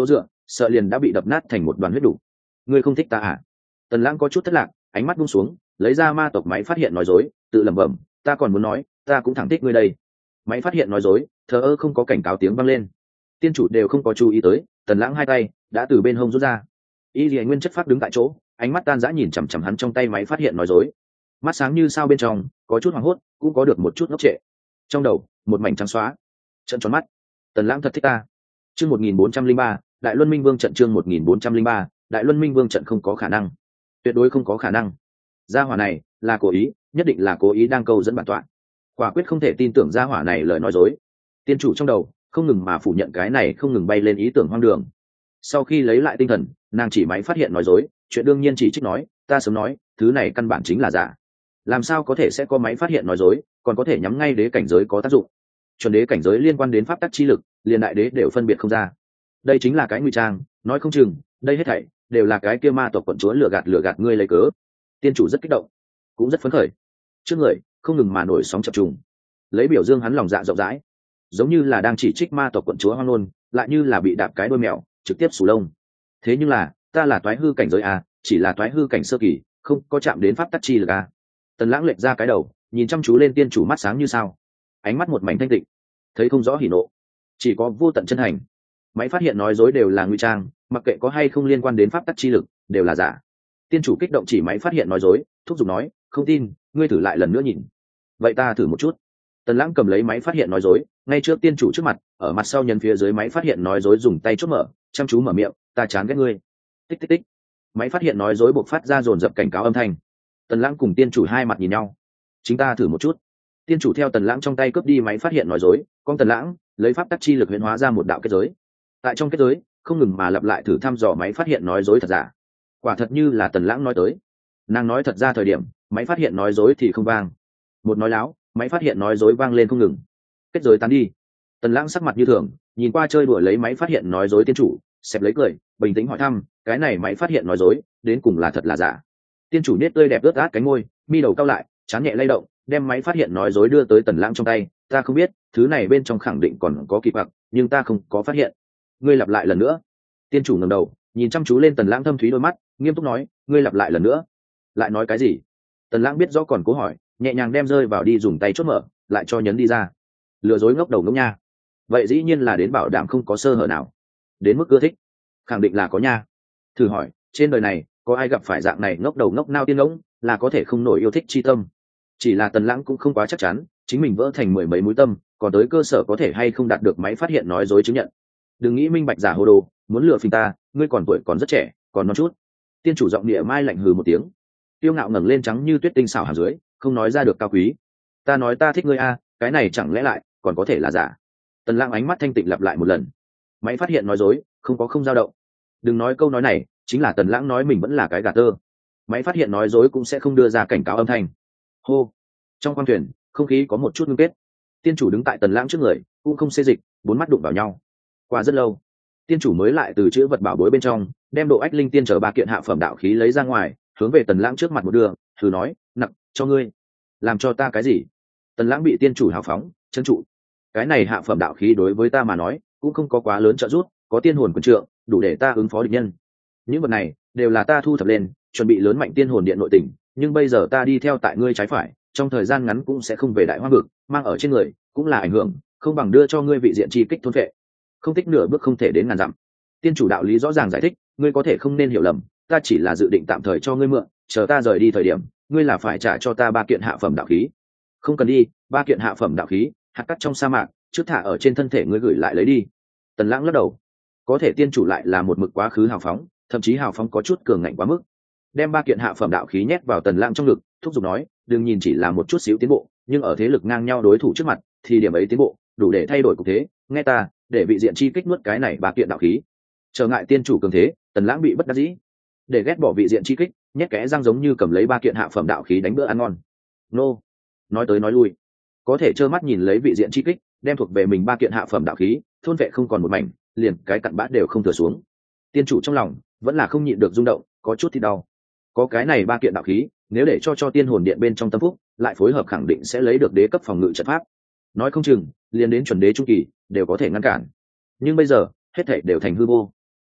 sợ liền đã bị đập nát thành một đoàn huyết đủ. Ngươi không thích ta à? Tần Lãng có chút thất lạc, ánh mắt buông xuống, lấy ra ma tộc máy phát hiện nói dối, tự lẩm bẩm, ta còn muốn nói, ta cũng thẳng thích ngươi đây. Máy phát hiện nói dối, thờ ơ không có cảnh cáo tiếng vang lên. Tiên chủ đều không có chú ý tới, Tần Lãng hai tay đã từ bên hông rút ra. Y Lệ Nguyên chất phát đứng tại chỗ, ánh mắt tan rã nhìn chằm chằm hắn trong tay máy phát hiện nói dối, mắt sáng như sao bên trong, có chút hoảng hốt, cũng có được một chút ngốc trệ. Trong đầu, một mảnh trắng xóa. Trận tròn mắt. Tần Lãng thật thích ta. Chương một nghìn bốn trăm linh ba, Đại Luân Minh Vương trận chương một nghìn bốn trăm linh ba, Đại Luân Minh Vương trận không có khả năng. Tuyệt đối không có khả năng. Gia hỏa này là cố ý, nhất định là cố ý đang câu dẫn bản tọa. Quả quyết không thể tin tưởng gia hỏa này lời nói dối. Tiên chủ trong đầu không ngừng mà phủ nhận cái này không ngừng bay lên ý tưởng hoang đường. Sau khi lấy lại tinh thần, nàng chỉ máy phát hiện nói dối, chuyện đương nhiên chỉ trích nói, ta sớm nói, thứ này căn bản chính là giả. Làm sao có thể sẽ có máy phát hiện nói dối, còn có thể nhắm ngay đế cảnh giới có tác dụng. Chuẩn đế cảnh giới liên quan đến pháp tắc chi lực, liền đại đế đều phân biệt không ra. Đây chính là cái ngụy trang, nói không chừng, đây hết thảy đều là cái kia ma tộc quận chúa lừa gạt lừa gạt ngươi lấy cớ. Tiên chủ rất kích động, cũng rất phấn khởi. Trước người không ngừng mà nổi sóng chập trùng, lấy biểu dương hắn lòng dạ rộng rãi, giống như là đang chỉ trích ma tộc quận chúa hoang nôn, lại như là bị đạp cái đôi mèo trực tiếp sù lông. Thế nhưng là, ta là toái hư cảnh giới a, chỉ là toái hư cảnh sơ kỳ, không có chạm đến pháp tắc chi lực a. Tần Lãng lệch ra cái đầu, nhìn chăm chú lên tiên chủ mắt sáng như sao, ánh mắt một mảnh thanh tịnh, thấy không rõ hỉ nộ, chỉ có vô tận chân thành. Máy phát hiện nói dối đều là ngụy trang, mặc kệ có hay không liên quan đến pháp tắc chi lực, đều là giả. Tiên chủ kích động chỉ máy phát hiện nói dối, thúc giục nói, không tin, ngươi thử lại lần nữa nhìn. Vậy ta thử một chút. Tần Lãng cầm lấy máy phát hiện nói dối, ngay trước tiên chủ trước mặt, ở mặt sau nhân phía dưới máy phát hiện nói dối dùng tay chốt mở, chăm chú mở miệng, ta chán ghét ngươi. Tích tích tích. Máy phát hiện nói dối bộc phát ra dồn dập cảnh cáo âm thanh. Tần Lãng cùng tiên chủ hai mặt nhìn nhau. Chính ta thử một chút. Tiên chủ theo Tần Lãng trong tay cướp đi máy phát hiện nói dối, con Tần Lãng lấy pháp tắc chi lực huyễn hóa ra một đạo kết giới. Tại trong kết giới, không ngừng mà lặp lại thử thăm dò máy phát hiện nói dối thật giả. Quả thật như là Tần Lãng nói tới. Nàng nói thật ra thời điểm, máy phát hiện nói dối thì không vang. Một nói láo, máy phát hiện nói dối vang lên không ngừng. Kết giới tán đi. Tần Lãng sắc mặt như thường, nhìn qua chơi đùa lấy máy phát hiện nói dối tiên chủ, xẹp lấy cười, bình tĩnh hỏi thăm, cái này máy phát hiện nói dối, đến cùng là thật là giả? Tiên chủ nết tươi đẹp ướt át cánh môi, mi đầu cao lại, trán nhẹ lay động, đem máy phát hiện nói dối đưa tới Tần Lãng trong tay, ta không biết, thứ này bên trong khẳng định còn có kỳ quặc, nhưng ta không có phát hiện. Ngươi lặp lại lần nữa. Tiên chủ ngẩng đầu, nhìn chăm chú lên Tần Lãng thâm thúy đôi mắt, nghiêm túc nói, ngươi lặp lại lần nữa. Lại nói cái gì? Tần Lãng biết rõ còn cố hỏi, nhẹ nhàng đem rơi vào đi dùng tay chốt mở, lại cho nhấn đi ra. Lừa dối ngốc đầu ngốc nha. Vậy dĩ nhiên là đến bảo đảm không có sơ hở nào. Đến mức ưa thích, khẳng định là có nha. Thử hỏi, trên đời này có ai gặp phải dạng này ngốc đầu ngốc nao tiên ngỗng, là có thể không nổi yêu thích chi tâm. Chỉ là Tần Lãng cũng không quá chắc chắn, chính mình vỡ thành mười mấy mũi tâm, còn tới cơ sở có thể hay không đạt được máy phát hiện nói dối chứng nhận. Đừng nghĩ minh bạch giả hồ đồ, muốn lừa phình ta, ngươi còn tuổi còn rất trẻ, còn non chút. Tiên chủ giọng địa mai lạnh hừ một tiếng, tiêu ngạo ngẩng lên trắng như tuyết tinh xảo hàm dưới, không nói ra được cao quý. Ta nói ta thích ngươi a, cái này chẳng lẽ lại còn có thể là giả? Tần Lãng ánh mắt thanh tịnh lặp lại một lần. Máy phát hiện nói dối, không có không dao động. Đừng nói câu nói này, chính là Tần Lãng nói mình vẫn là cái gà tơ. Máy phát hiện nói dối cũng sẽ không đưa ra cảnh cáo âm thanh. Hô. Trong khoang thuyền, không khí có một chút ngưng kết. Tiên chủ đứng tại Tần Lãng trước người, cũng không xê dịch, bốn mắt đụng vào nhau. Qua rất lâu, tiên chủ mới lại từ chữ vật bảo bối bên trong đem độ ách linh tiên trở ba kiện hạ phẩm đạo khí lấy ra ngoài, hướng về Tần Lãng trước mặt một đường, thử nói, nặng cho ngươi. Làm cho ta cái gì? Tần Lãng bị tiên chủ hào phóng chân trụ. Cái này hạ phẩm đạo khí đối với ta mà nói cũng không có quá lớn trợ giúp, có tiên hồn quyền trượng đủ để ta ứng phó địch nhân. Những vật này đều là ta thu thập lên, chuẩn bị lớn mạnh tiên hồn điện nội tình, nhưng bây giờ ta đi theo tại ngươi trái phải, trong thời gian ngắn cũng sẽ không về đại hoang vực, mang ở trên người cũng là ảnh hưởng, không bằng đưa cho ngươi vị diện chi kích thôn phệ. Không tích nửa bước không thể đến ngàn dặm. Tiên chủ đạo lý rõ ràng giải thích, ngươi có thể không nên hiểu lầm, ta chỉ là dự định tạm thời cho ngươi mượn, chờ ta rời đi thời điểm, ngươi là phải trả cho ta ba kiện hạ phẩm đạo khí. Không cần đi, ba kiện hạ phẩm đạo khí, hạt cát trong sa mạc, trước thả ở trên thân thể ngươi gửi lại lấy đi. Tần Lãng lắc đầu, có thể tiên chủ lại là một mực quá khứ hào phóng, thậm chí hào phóng có chút cường ngạnh quá mức. Đem ba kiện hạ phẩm đạo khí nhét vào Tần Lãng trong ngực, thúc giục nói, đừng nhìn chỉ là một chút xíu tiến bộ, nhưng ở thế lực ngang nhau đối thủ trước mặt, thì điểm ấy tiến bộ đủ để thay đổi cục thế, nghe ta, để vị diện chi kích nuốt cái này ba kiện đạo khí. Trở ngại tiên chủ cường thế, Tần Lãng bị bất đắc dĩ, để ghét bỏ vị diện chi kích, nhét kẽ răng giống như cầm lấy ba kiện hạ phẩm đạo khí đánh bữa ăn ngon. Nô, nói tới nói lui, có thể trơ mắt nhìn lấy vị diện chi kích đem thuộc về mình ba kiện hạ phẩm đạo khí thôn vệ không còn một mảnh, liền cái cặn bã đều không thừa xuống. Tiên chủ trong lòng vẫn là không nhịn được rung động, có chút thì đau. Có cái này ba kiện đạo khí, nếu để cho cho tiên hồn điện bên trong tâm phúc lại phối hợp, khẳng định sẽ lấy được đế cấp phòng ngự trận pháp, nói không chừng liền đến chuẩn đế trung kỳ đều có thể ngăn cản. Nhưng bây giờ hết thảy đều thành hư vô.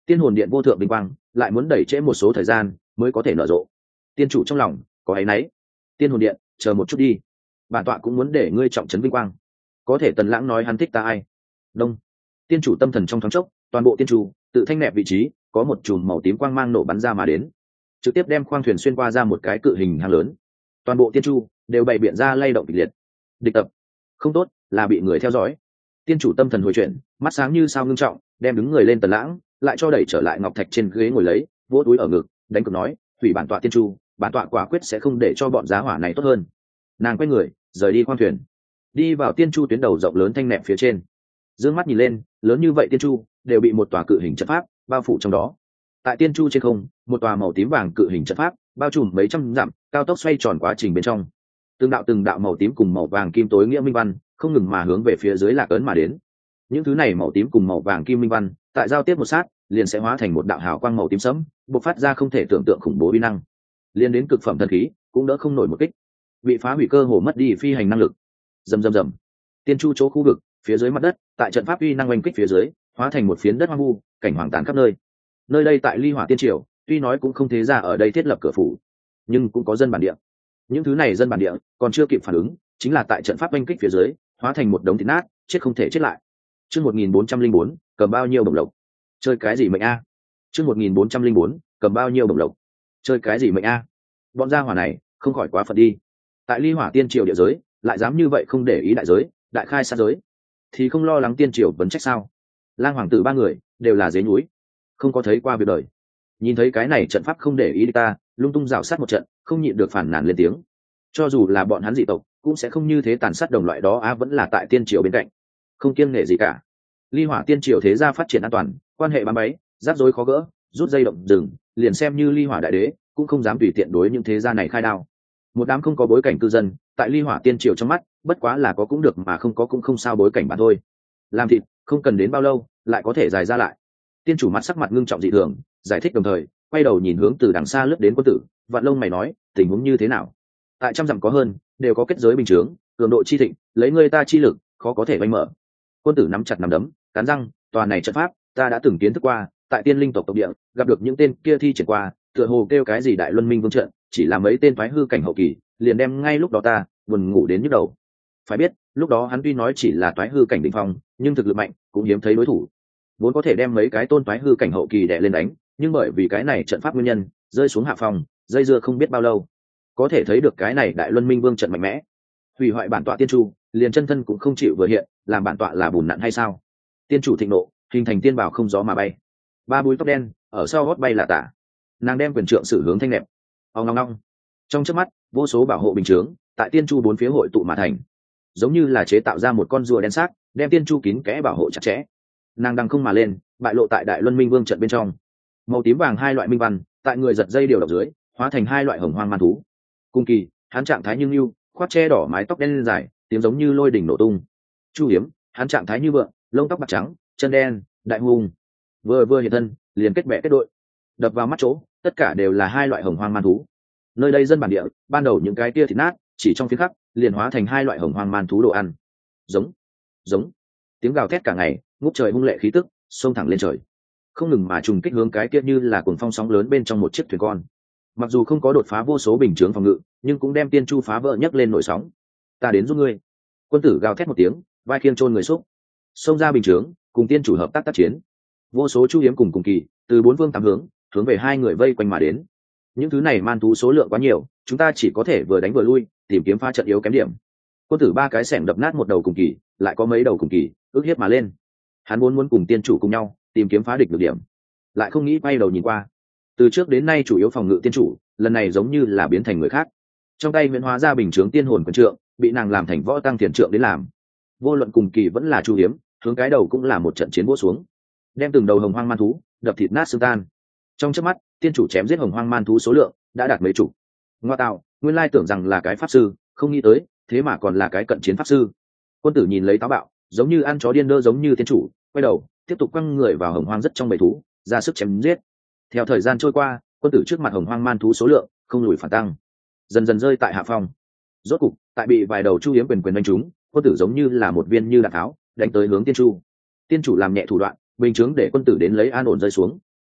tiên hồn điện vô thượng vinh quang lại muốn đẩy trễ một số thời gian mới có thể nở rộ. Tiên chủ trong lòng có áy náy. Tiên hồn điện, chờ một chút đi, bản tọa cũng muốn để ngươi trọng trấn vinh quang. Có thể Tần Lãng nói hắn thích ta ai? Đông. Tiên chủ tâm thần trong thoáng chốc, toàn bộ tiên chủ tự thanh nẹp vị trí có một chùm màu tím quang mang nổ bắn ra mà đến, trực tiếp đem khoang thuyền xuyên qua ra một cái cự hình hang lớn. Toàn bộ tiên chu đều bày biện ra lay động kịch liệt. Địch tập, không tốt, là bị người theo dõi. Tiên chủ tâm thần hồi chuyển, mắt sáng như sao ngưng trọng, đem đứng người lên Tần Lãng lại cho đẩy trở lại ngọc thạch trên ghế ngồi lấy, vỗ túi ở ngực, đánh cược nói, hủy bản tọa tiên chu, bản tọa quả quyết sẽ không để cho bọn giá hỏa này tốt hơn. Nàng quay người rời đi khoang thuyền, đi vào tiên chu tuyến đầu rộng lớn thanh nẹp phía trên. Dương mắt nhìn lên, lớn như vậy tiên chu đều bị một tòa cự hình trận pháp bao phủ trong đó. Tại tiên chu trên không, một tòa màu tím vàng cự hình trận pháp bao trùm mấy trăm dặm, cao tốc xoay tròn quá trình bên trong. Từng đạo từng đạo màu tím cùng màu vàng kim tối nghĩa minh văn không ngừng mà hướng về phía dưới lạc ấn mà đến. Những thứ này màu tím cùng màu vàng kim minh văn tại giao tiếp một sát, liền sẽ hóa thành một đạo hào quang màu tím sẫm, bộc phát ra không thể tưởng tượng khủng bố uy năng. Liên đến cực phẩm thần khí cũng đỡ không nổi một kích, bị phá hủy cơ hồ mất đi phi hành năng lực. Rầm rầm rầm. Tiên chu chỗ khu vực phía dưới mặt đất, tại trận pháp uy năng oanh kích phía dưới, hóa thành một phiến đất hoang vu, cảnh hoàng tàn khắp nơi. Nơi đây tại Ly Hỏa Tiên Triều, tuy nói cũng không thế ra ở đây thiết lập cửa phủ, nhưng cũng có dân bản địa. Những thứ này dân bản địa còn chưa kịp phản ứng, chính là tại trận pháp oanh kích phía dưới, hóa thành một đống thịt nát, chết không thể chết lại. Chương một nghìn bốn trăm linh bốn, cầm bao nhiêu bổng lộc? Chơi cái gì mệnh a? Chương một nghìn bốn trăm linh bốn, cầm bao nhiêu bổng lộc? Chơi cái gì mệnh a? Bọn gia hỏa này không khỏi quá phận đi. Tại Ly Hỏa Tiên Triều địa giới, lại dám như vậy không để ý đại giới, đại khai sát giới, thì không lo lắng tiên triều vấn trách sao? Lang hoàng tử ba người đều là dế núi, không có thấy qua việc đời. Nhìn thấy cái này trận pháp không để ý ta, lung tung rào sát một trận, không nhịn được phản nàn lên tiếng. Cho dù là bọn hắn dị tộc, cũng sẽ không như thế tàn sát đồng loại đó á, vẫn là tại tiên triều bên cạnh, không kiêng nể gì cả. Ly Hỏa Tiên Triều thế gia phát triển an toàn, quan hệ bám bấy, rắc rối khó gỡ, rút dây động rừng, liền xem như Ly Hỏa đại đế cũng không dám tùy tiện đối những thế gia này khai đao. Một đám không có bối cảnh cư dân, tại Ly Hỏa Tiên Triều trong mắt, bất quá là có cũng được mà không có cũng không sao bối cảnh bản thôi. Làm thịt, không cần đến bao lâu, lại có thể dài ra lại. Tiên chủ mặt sắc mặt ngưng trọng dị thường, giải thích đồng thời, quay đầu nhìn hướng từ đằng xa lướt đến quân tử, vạn lông mày nói, tình huống như thế nào? Tại trăm dặm có hơn, đều có kết giới bình chướng, cường độ chi thịnh, lấy ngươi ta chi lực, khó có thể vanh mở. Quân tử nắm chặt nắm đấm, cắn răng, tòa này trận pháp, ta đã từng kiến thức qua, tại Tiên Linh tộc tộc địa, gặp được những tên kia thi triển qua, tựa hồ kêu cái gì Đại Luân Minh Vương trận, chỉ là mấy tên thoái hư cảnh hậu kỳ, liền đem ngay lúc đó ta buồn ngủ đến nhức đầu. Phải biết, lúc đó hắn tuy nói chỉ là toái hư cảnh đỉnh phong, nhưng thực lực mạnh, cũng hiếm thấy đối thủ. Vốn có thể đem mấy cái tôn toái hư cảnh hậu kỳ đè lên đánh, nhưng bởi vì cái này trận pháp nguyên nhân, rơi xuống hạ phòng, dây dưa không biết bao lâu. Có thể thấy được cái này Đại Luân Minh Vương trận mạnh mẽ. Hủy hoại bản tọa tiên chu, liền chân thân cũng không chịu vừa hiện, làm bản tọa là bùn nặn hay sao? Tiên chủ thịnh nộ, hình thành tiên bảo không gió mà bay. Ba búi tóc đen, ở sau gót bay là tả. Nàng đem quyền trượng sử hướng thanh nẹp. Ong long long. Trong chớp mắt, vô số bảo hộ bình chướng tại tiên chu bốn phía hội tụ mà thành, giống như là chế tạo ra một con rùa đen xác, đem tiên chu kín kẽ bảo hộ chặt chẽ. Nàng đằng không mà lên, bại lộ tại Đại Luân Minh Vương trận bên trong. Màu tím vàng hai loại minh văn tại người giật dây điều độc dưới, hóa thành hai loại hồng hoang man thú. Cung kỳ, hắn trạng thái như lưu, khoác che đỏ mái tóc đen dài, tiếng giống như lôi đỉnh nổ tung. Chu hiếm, hắn trạng thái như vượng, lông tóc bạc trắng, chân đen, đại hùng. Vừa vừa hiện thân, liền kết bè kết đội, đập vào mắt chỗ, tất cả đều là hai loại hồng hoang man thú. Nơi đây dân bản địa, ban đầu những cái kia thịt nát, chỉ trong phiến khắc, liền hóa thành hai loại hồng hoang man thú đồ ăn. Giống, giống, tiếng gào thét cả ngày, ngút trời hung lệ khí tức, xông thẳng lên trời, không ngừng mà trùng kích hướng cái kia như là cuồng phong sóng lớn bên trong một chiếc thuyền con. Mặc dù không có đột phá vô số bình chướng phòng ngự, nhưng cũng đem tiên chu phá vỡ nhấc lên nổi sóng. Ta đến giúp ngươi. Quân tử gào thét một tiếng, vai khiêng chôn người xúc, xông ra bình chướng, cùng tiên chủ hợp tác tác chiến. Vô số chu hiếm cùng cùng kỳ, từ bốn phương tám hướng, hướng về hai người vây quanh mà đến. Những thứ này man thú số lượng quá nhiều, chúng ta chỉ có thể vừa đánh vừa lui, tìm kiếm phá trận yếu kém điểm. Quân tử ba cái xẻng đập nát một đầu cùng kỳ, lại có mấy đầu cùng kỳ, ước hiếp mà lên. Hắn muốn muốn cùng tiên chủ cùng nhau tìm kiếm phá địch được điểm, lại không nghĩ quay đầu nhìn qua. Từ trước đến nay chủ yếu phòng ngự tiên chủ, lần này giống như là biến thành người khác. Trong tay huyễn hóa ra bình chướng tiên hồn quyền trượng, bị nàng làm thành võ tăng thiền trượng đến làm. Vô luận cùng kỳ vẫn là chu hiếm, hướng cái đầu cũng là một trận chiến vỗ xuống, đem từng đầu hồng hoang man thú đập thịt nát xương tan. Trong chớp mắt, tiên chủ chém giết hồng hoang man thú số lượng đã đạt mấy chục. Ngoa tạo, nguyên lai tưởng rằng là cái pháp sư, không nghĩ tới thế mà còn là cái cận chiến pháp sư. Quân tử nhìn lấy táo bạo, giống như ăn chó điên đơ giống như tiên chủ, quay đầu tiếp tục quăng người vào hồng hoang rất trong bầy thú, ra sức chém giết. Theo thời gian trôi qua, quân tử trước mặt hồng hoang man thú số lượng không lùi phản tăng, dần dần rơi tại hạ phong. Rốt cục, tại bị vài đầu chu hiếm quyền quyền đánh trúng, quân tử giống như là một viên như đạn tháo đánh tới hướng tiên chu. Tiên chủ làm nhẹ thủ đoạn, bình chướng để quân tử đến lấy an ổn rơi xuống.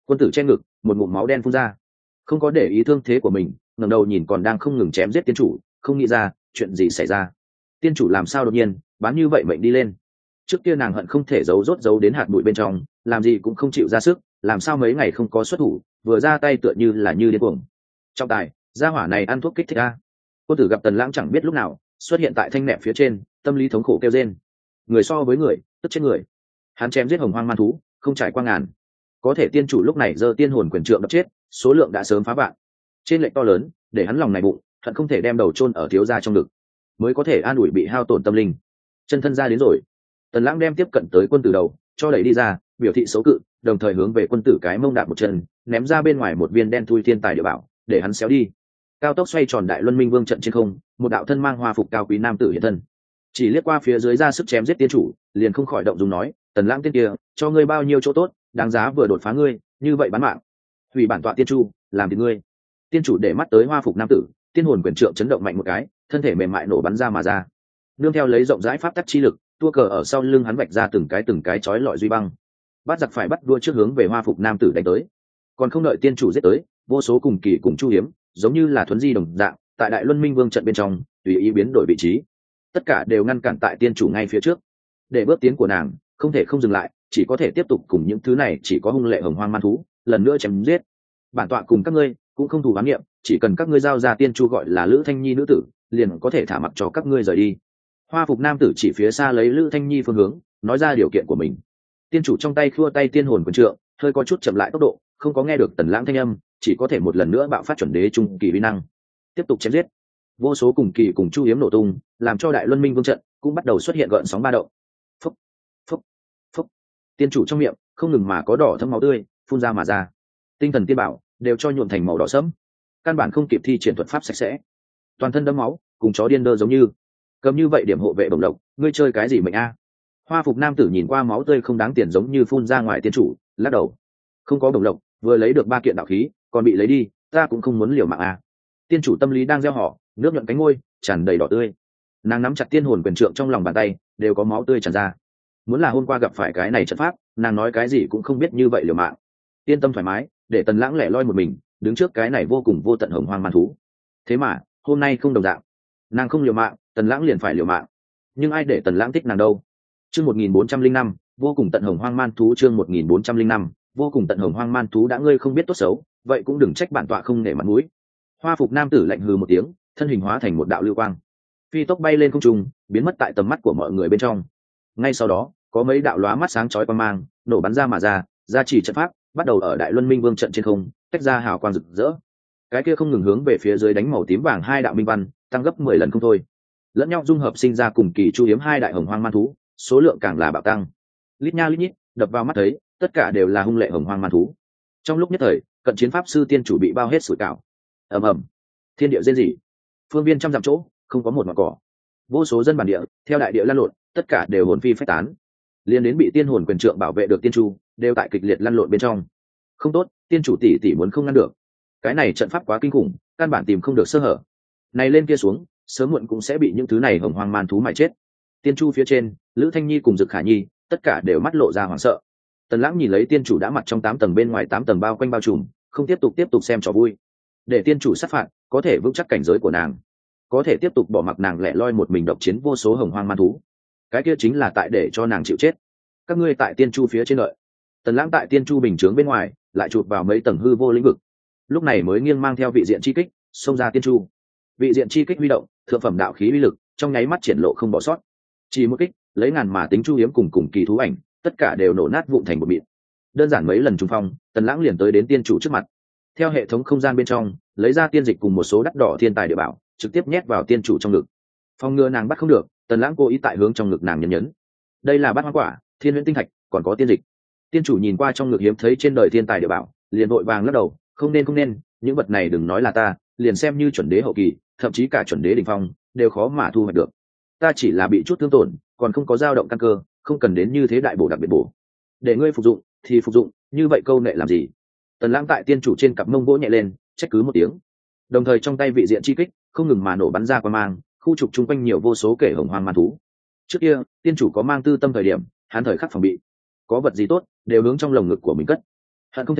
Quân tử che ngực, một ngụm máu đen phun ra, không có để ý thương thế của mình, ngẩng đầu nhìn còn đang không ngừng chém giết tiên chủ, không nghĩ ra chuyện gì xảy ra. Tiên chủ làm sao đột nhiên bán như vậy mệnh đi lên? Trước kia nàng hận không thể giấu rốt giấu đến hạt bụi bên trong, làm gì cũng không chịu ra sức, làm sao mấy ngày không có xuất thủ, vừa ra tay tựa như là như điên cuồng. Trong tài, gia hỏa này ăn thuốc kích thích a. Quân tử gặp Tần Lãng chẳng biết lúc nào xuất hiện tại thanh nẹp phía trên, tâm lý thống khổ kêu rên. Người so với người, tức chết người. Hắn chém giết hồng hoang man thú, không trải qua ngàn. Có thể tiên chủ lúc này giơ tiên hồn quyền trượng đập chết, số lượng đã sớm phá vạn. Trên lệnh to lớn, để hắn lòng này bụng, hận không thể đem đầu chôn ở thiếu gia trong ngực, mới có thể an ủi bị hao tổn tâm linh. Chân thân ra đến rồi. Tần Lãng đem tiếp cận tới quân tử đầu, cho đẩy đi ra, biểu thị xấu cự, đồng thời hướng về quân tử cái mông đạp một chân, ném ra bên ngoài một viên đen thui thiên tài địa bảo, để hắn xéo đi. Cao tốc xoay tròn đại luân minh vương trận trên không, một đạo thân mang hoa phục cao quý nam tử hiện thân. Chỉ liếc qua phía dưới ra sức chém giết tiên chủ, liền không khỏi động dung nói, Tần Lãng tiên kia, cho ngươi bao nhiêu chỗ tốt, đáng giá vừa đột phá ngươi, như vậy bán mạng. Hủy bản tọa tiên chu, làm thì ngươi. Tiên chủ để mắt tới hoa phục nam tử, tiên hồn quyền trượng chấn động mạnh một cái, thân thể mềm mại nổ bắn ra mà ra. Nương theo lấy rộng rãi pháp tắc chi lực, tua cờ ở sau lưng hắn vạch ra từng cái từng cái chói lọi duy băng. Bắt giặc phải bắt đua trước hướng về hoa phục nam tử đánh tới. Còn không đợi tiên chủ giết tới, vô số cùng kỳ cùng chu hiếm, giống như là thuấn di đồng dạng, tại đại luân minh vương trận bên trong tùy ý biến đổi vị trí, tất cả đều ngăn cản tại tiên chủ ngay phía trước. Để bước tiến của nàng không thể không dừng lại, chỉ có thể tiếp tục cùng những thứ này chỉ có hung lệ hồng hoang man thú lần nữa chém giết. Bản tọa cùng các ngươi cũng không thù oán niệm, chỉ cần các ngươi giao ra tiên chu gọi là Lữ Thanh Nhi nữ tử, liền có thể thả mặc cho các ngươi rời đi. Hoa phục nam tử chỉ phía xa lấy Lữ Thanh Nhi phương hướng, nói ra điều kiện của mình. Tiên chủ trong tay khua tay tiên hồn quyền trượng, hơi có chút chậm lại tốc độ, không có nghe được Tần Lãng thanh âm, chỉ có thể một lần nữa bạo phát chuẩn đế trung kỳ uy năng, tiếp tục chém giết. Vô số cùng kỳ cùng chu hiếm nổ tung, làm cho đại luân minh vương trận cũng bắt đầu xuất hiện gợn sóng ba động. Phúc, phúc, phúc. Tiên chủ trong miệng không ngừng mà có đỏ thấm máu tươi phun ra mà ra, tinh thần tiên bảo đều cho nhuộm thành màu đỏ sẫm, căn bản không kịp thi triển thuật pháp sạch sẽ, toàn thân đẫm máu, cùng chó điên đơ giống như. Cầm như vậy điểm hộ vệ bổng lộc, ngươi chơi cái gì mệnh a? Hoa phục nam tử nhìn qua máu tươi không đáng tiền giống như phun ra ngoài tiên chủ, lắc đầu. Không có bổng lộc, vừa lấy được ba kiện đạo khí, còn bị lấy đi, ta cũng không muốn liều mạng a. Tiên chủ tâm lý đang gieo họ, nước nhuận cánh môi tràn đầy đỏ tươi, nàng nắm chặt tiên hồn quyền trượng trong lòng bàn tay, đều có máu tươi tràn ra. Muốn là hôm qua gặp phải cái này trận pháp, nàng nói cái gì cũng không biết như vậy liều mạng. Yên tâm thoải mái, để Tần Lãng lẻ loi một mình đứng trước cái này vô cùng vô tận hồng hoang man thú. Thế mà hôm nay không đồng dạng, nàng không liều mạng, Tần Lãng liền phải liều mạng. Nhưng ai để Tần Lãng thích nàng đâu? Chương một nghìn bốn trăm linh năm, vô cùng tận hồng hoang man thú. Chương một nghìn bốn trăm linh năm, vô cùng tận hồng hoang man thú. Đã ngươi không biết tốt xấu, vậy cũng đừng trách bản tọa không nể mặt mũi. Hoa phục nam tử lạnh hừ một tiếng, thân hình hóa thành một đạo lưu quang, phi tốc bay lên không trung, biến mất tại tầm mắt của mọi người bên trong. Ngay sau đó, có mấy đạo lóa mắt sáng chói quang mang nổ bắn ra mà ra, gia trì trận pháp bắt đầu ở đại luân minh vương trận trên không tách ra hào quang rực rỡ. Cái kia không ngừng hướng về phía dưới đánh màu tím vàng hai đạo minh văn, tăng gấp mười lần không thôi, lẫn nhau dung hợp sinh ra cùng kỳ chu hiếm hai đại hồng hoang man thú, số lượng càng là bạo tăng. Lít nha lít nhít, đập vào mắt thấy, tất cả đều là hung lệ hồng hoang man thú. Trong lúc nhất thời, cận chiến pháp sư tiên chủ bị bao hết sủi cảo. Ầm ầm, thiên địa rên rỉ, phương viên trăm dặm chỗ không có một ngọn cỏ. Vô số dân bản địa theo đại địa lăn lộn, tất cả đều hồn phi phách tán. Liên đến bị tiên hồn quyền trượng bảo vệ được tiên chu đều tại kịch liệt lăn lộn bên trong. Không tốt, tiên chủ tỷ tỷ muốn không ngăn được. Cái này trận pháp quá kinh khủng, căn bản tìm không được sơ hở. Này lên kia xuống, sớm muộn cũng sẽ bị những thứ này hồng hoang man thú mài chết. Tiên chu phía trên, Lữ Thanh Nhi cùng Dực Khả Nhi, tất cả đều mắt lộ ra hoảng sợ. Tần Lãng nhìn lấy tiên chủ đã mặt trong tám tầng bên ngoài tám tầng bao quanh bao trùm, không tiếp tục tiếp tục xem trò vui. Để tiên chủ sát phạt, có thể vững chắc cảnh giới của nàng, có thể tiếp tục bỏ mặc nàng lẻ loi một mình độc chiến vô số hồng hoang man thú. Cái kia chính là tại để cho nàng chịu chết. Các ngươi tại tiên chu phía trên đợi. Tần Lãng tại tiên chu bình chướng bên ngoài, lại chụp vào mấy tầng hư vô lĩnh vực. Lúc này mới nghiêng mang theo vị diện chi kích, xông ra tiên chu. Vị diện chi kích huy động, thượng phẩm đạo khí uy lực, trong nháy mắt triển lộ không bỏ sót. Chỉ một kích, lấy ngàn mà tính chu hiếm cùng cùng kỳ thú ảnh, tất cả đều nổ nát vụn thành một mịn. Đơn giản mấy lần trùng phong, Tần Lãng liền tới đến tiên chủ trước mặt. Theo hệ thống không gian bên trong, lấy ra tiên dịch cùng một số đắt đỏ thiên tài địa bảo, trực tiếp nhét vào tiên chủ trong ngực. Phòng ngừa nàng bắt không được, Tần Lãng cố ý tại hướng trong ngực nàng nhấn nhấn. Đây là bát hoang quả, thiên huyễn tinh thạch, còn có tiên dịch. Tiên chủ nhìn qua trong ngực hiếm thấy trên đời thiên tài địa bảo, liền vội vàng lắc đầu, không nên không nên, những vật này đừng nói là ta, liền xem như chuẩn đế hậu kỳ, thậm chí cả chuẩn đế đỉnh phong, đều khó mà thu hoạch được. Ta chỉ là bị chút thương tổn, còn không có dao động căn cơ, không cần đến như thế đại bổ đặc biệt bổ. Để ngươi phục dụng thì phục dụng, như vậy câu nệ làm gì? Tần Lãng tại tiên chủ trên cặp mông vỗ nhẹ lên, trách cứ một tiếng. Đồng thời trong tay vị diện chi kích không ngừng mà nổ bắn ra qua mang, khu trục chung quanh nhiều vô số kể hồng hoang man thú. Trước kia, tiên chủ có mang tư tâm thời điểm, hắn thời khắc phòng bị, có vật gì tốt đều hướng trong lồng ngực của mình cất. Hận không thể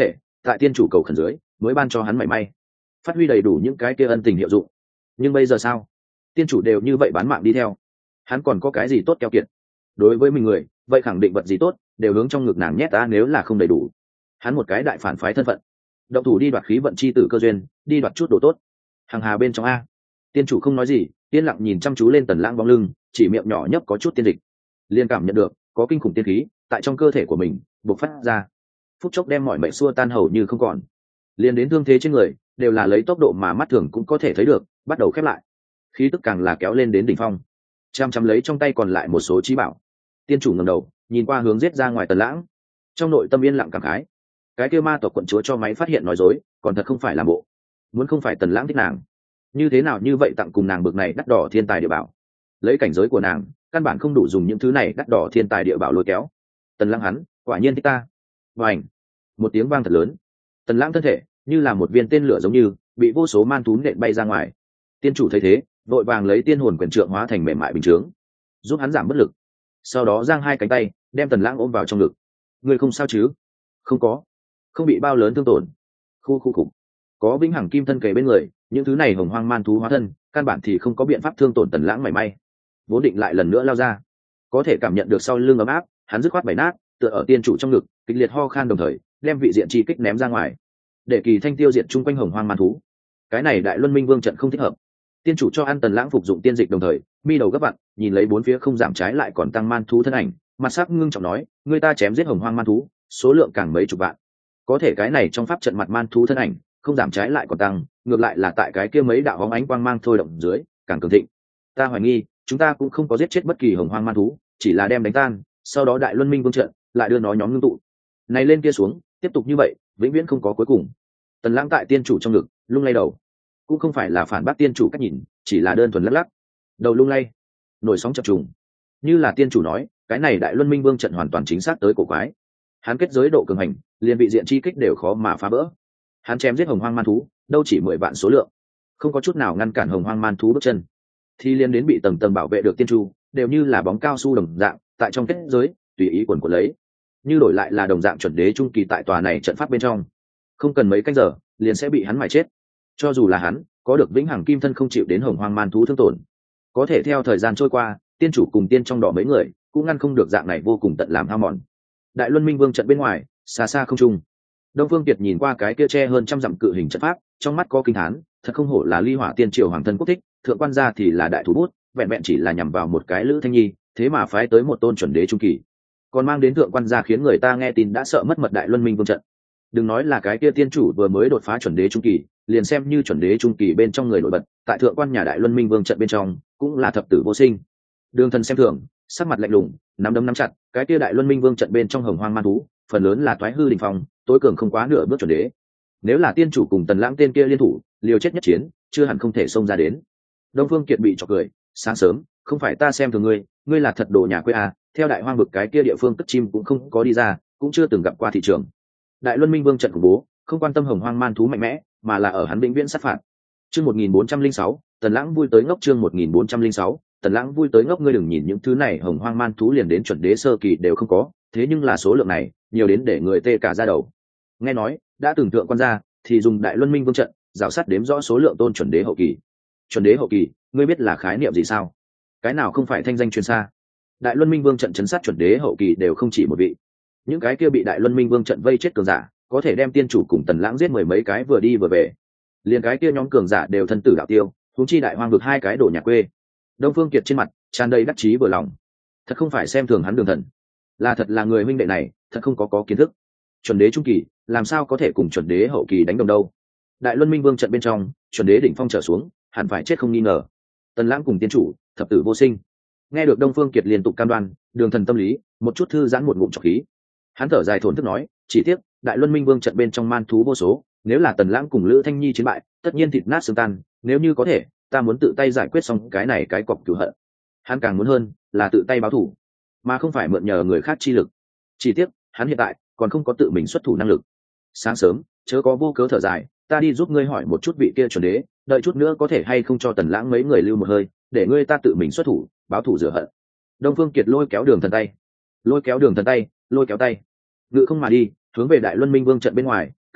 tại tiên chủ cầu khẩn dưới mới ban cho hắn mảy may phát huy đầy đủ những cái kia ân tình hiệu dụng. Nhưng bây giờ sao? Tiên chủ đều như vậy bán mạng đi theo, hắn còn có cái gì tốt keo kiệt? Đối với mình người vậy khẳng định vật gì tốt đều hướng trong ngực nàng nhét ta, nếu là không đầy đủ hắn một cái đại phản phái thân phận động thủ đi đoạt khí vận chi tử cơ duyên, đi đoạt chút đồ tốt. Hàng hà bên trong a. Tiên chủ không nói gì, yên lặng nhìn chăm chú lên Tần Lãng bóng lưng, chỉ miệng nhỏ nhấp có chút tiên dịch, liên cảm nhận được có kinh khủng tiên khí tại trong cơ thể của mình bộc phát ra, phút chốc đem mọi mệnh xua tan hầu như không còn. Liên đến thương thế trên người đều là lấy tốc độ mà mắt thường cũng có thể thấy được bắt đầu khép lại, khí tức càng là kéo lên đến đỉnh phong. Chăm chăm lấy trong tay còn lại một số trí bảo, tiên chủ ngẩng đầu nhìn qua hướng giết ra ngoài Tần Lãng, trong nội tâm yên lặng cảm khái, cái kia ma tộc quận chúa cho máy phát hiện nói dối còn thật không phải là bộ. Muốn không phải Tần Lãng thích nàng, như thế nào như vậy tặng cùng nàng bực này đắt đỏ thiên tài địa bảo, lấy cảnh giới của nàng căn bản không đủ dùng những thứ này đắt đỏ thiên tài địa bảo lôi kéo. Tần Lãng hắn quả nhiên thích ta. Và ảnh một tiếng vang thật lớn, Tần Lãng thân thể như là một viên tên lửa giống như bị vô số man thú nện bay ra ngoài. Tiên chủ thấy thế vội vàng lấy tiên hồn quyền trượng hóa thành mềm mại bình chướng giúp hắn giảm bất lực, sau đó giang hai cánh tay đem Tần Lãng ôm vào trong ngực. Ngươi không sao chứ? Không có, không bị bao lớn thương tổn. Khu khu khục, có vĩnh hằng kim thân kề bên người, những thứ này hồng hoang man thú hóa thân căn bản thì không có biện pháp thương tổn Tần Lãng mảy may. Vốn định lại lần nữa lao ra, có thể cảm nhận được sau lưng ấm áp, hắn dứt khoát bày nát tựa ở tiên chủ trong ngực, kịch liệt ho khan đồng thời đem vị diện chi kích ném ra ngoài, để kỳ thanh tiêu diệt chung quanh hồng hoang man thú. Cái này đại luân minh vương trận không thích hợp. Tiên chủ cho ăn Tần Lãng phục dụng tiên dịch đồng thời mi đầu gấp vặn nhìn lấy bốn phía không giảm trái lại còn tăng man thú thân ảnh, mặt sắc ngưng trọng nói, người ta chém giết hồng hoang man thú số lượng càng mấy chục vạn, có thể cái này trong pháp trận mặt man thú thân ảnh không giảm trái lại còn tăng, ngược lại là tại cái kia mấy đạo hóng ánh quang mang thôi động dưới càng cường thịnh. Ta hoài nghi chúng ta cũng không có giết chết bất kỳ hồng hoang man thú, chỉ là đem đánh tan, sau đó đại luân minh vương trận lại đưa nó nhóm ngưng tụ này lên kia xuống, tiếp tục như vậy vĩnh viễn không có cuối cùng. Tần Lãng tại tiên chủ trong ngực lung lay đầu, cũng không phải là phản bác tiên chủ cách nhìn, chỉ là đơn thuần lắc lắc đầu lung lay, nổi sóng chập trùng. Như là tiên chủ nói, cái này đại luân minh vương trận hoàn toàn chính xác tới cổ quái, hắn kết giới độ cường hành liền bị diện chi kích đều khó mà phá vỡ. Hắn chém giết hồng hoang man thú đâu chỉ mười vạn số lượng, không có chút nào ngăn cản hồng hoang man thú bước chân, thì liên đến bị tầng tầng bảo vệ được tiên chu đều như là bóng cao su đồng dạng tại trong kết giới tùy ý quần quần lấy. Như đổi lại là đồng dạng chuẩn đế trung kỳ tại tòa này trận pháp bên trong, không cần mấy canh giờ liền sẽ bị hắn mài chết. Cho dù là hắn có được vĩnh hằng kim thân không chịu đến hồng hoang man thú thương tổn, có thể theo thời gian trôi qua tiên chủ cùng tiên trong đỏ mấy người cũng ngăn không được dạng này vô cùng tận làm hao mòn. Đại luân minh vương trận bên ngoài xa xa không trung, Đông Phương Kiệt nhìn qua cái kia che hơn trăm dặm cự hình trận pháp, trong mắt có kinh thán, thật không hổ là ly hỏa tiên triều hoàng thân quốc thích, thượng quan gia thì là đại thủ bút, vẹn vẹn chỉ là nhằm vào một cái Lữ Thanh Nhi, thế mà phái tới một tôn chuẩn đế trung kỳ, còn mang đến thượng quan gia khiến người ta nghe tin đã sợ mất mật đại luân minh vương trận. Đừng nói là cái kia tiên chủ vừa mới đột phá chuẩn đế trung kỳ, liền xem như chuẩn đế trung kỳ bên trong người nổi bật, tại thượng quan nhà đại luân minh vương trận bên trong cũng là thập tử vô sinh. Đường Thần xem thường, sắc mặt lạnh lùng, nắm đấm nắm chặt, cái kia đại luân minh vương trận bên trong hồng hoang man thú, phần lớn là toái hư đỉnh phong, tối cường không quá nửa bước chuẩn đế. Nếu là tiên chủ cùng Tần Lãng tên kia liên thủ, liều chết nhất chiến, chưa hẳn không thể xông ra đến. Đông Phương Kiệt bị chọc cười, sáng sớm, không phải ta xem thường ngươi, ngươi là thật đồ nhà quê à, theo đại hoang vực cái kia địa phương cất chim cũng không có đi ra, cũng chưa từng gặp qua thị trường. Đại luân minh vương trận khủng bố, không quan tâm hồng hoang man thú mạnh mẽ, mà là ở hắn vĩnh viễn sát phạt. Chương một nghìn bốn trăm lẻ sáu, Tần Lãng vui tới ngốc. Chương một nghìn bốn trăm lẻ sáu, Tần Lãng vui tới ngốc. Ngươi đừng nhìn những thứ này hồng hoang man thú liền đến chuẩn đế sơ kỳ đều không có, thế nhưng là số lượng này nhiều đến để người tê cả da đầu. Nghe nói đã từng thượng quan gia thì dùng đại luân minh vương trận rào sát đếm rõ số lượng tôn chuẩn đế hậu kỳ. Chuẩn đế hậu kỳ, ngươi biết là khái niệm gì sao? Cái nào không phải thanh danh truyền xa. Đại luân minh vương trận chấn sát chuẩn đế hậu kỳ đều không chỉ một vị, những cái kia bị đại luân minh vương trận vây chết cường giả có thể đem tiên chủ cùng Tần Lãng giết mười mấy cái vừa đi vừa về, liền cái kia nhóm cường giả đều thân tử đạo tiêu, huống chi đại hoang vực hai cái đổ nhà quê. Đông Phương Kiệt trên mặt tràn đầy đắc chí vừa lòng, thật không phải xem thường hắn Đường Thần, là thật là người huynh đệ này thật không có có kiến thức. Chuẩn đế trung kỳ làm sao có thể cùng chuẩn đế hậu kỳ đánh đồng đâu? Đại luân minh vương trận bên trong chuẩn đế đỉnh phong trở xuống hẳn phải chết không nghi ngờ. Tần Lãng cùng tiên chủ thập tử vô sinh. Nghe được Đông Phương Kiệt liên tục cam đoan, Đường Thần tâm lý một chút thư giãn một ngụm trọc khí. Hắn thở dài thổn thức nói, chỉ tiếc đại luân minh vương trận bên trong man thú vô số, nếu là Tần Lãng cùng Lữ Thanh Nhi chiến bại, tất nhiên thịt nát xương tan, nếu như có thể, ta muốn tự tay giải quyết xong cái này cái cọc cửu hận. Hắn càng muốn hơn là tự tay báo thù, mà không phải mượn nhờ người khác chi lực. Chỉ tiếc hắn hiện tại còn không có tự mình xuất thủ năng lực. Sáng sớm chớ có vô cớ thở dài, ta đi giúp ngươi hỏi một chút vị kia chuẩn đế, đợi chút nữa có thể hay không cho Tần Lãng mấy người lưu một hơi, để ngươi ta tự mình xuất thủ báo thù rửa hận. Đông Phương Kiệt lôi kéo Đường Thần tay, lôi kéo Đường Thần tay, lôi kéo tay, ngự không mà đi, hướng về đại luân minh vương trận bên ngoài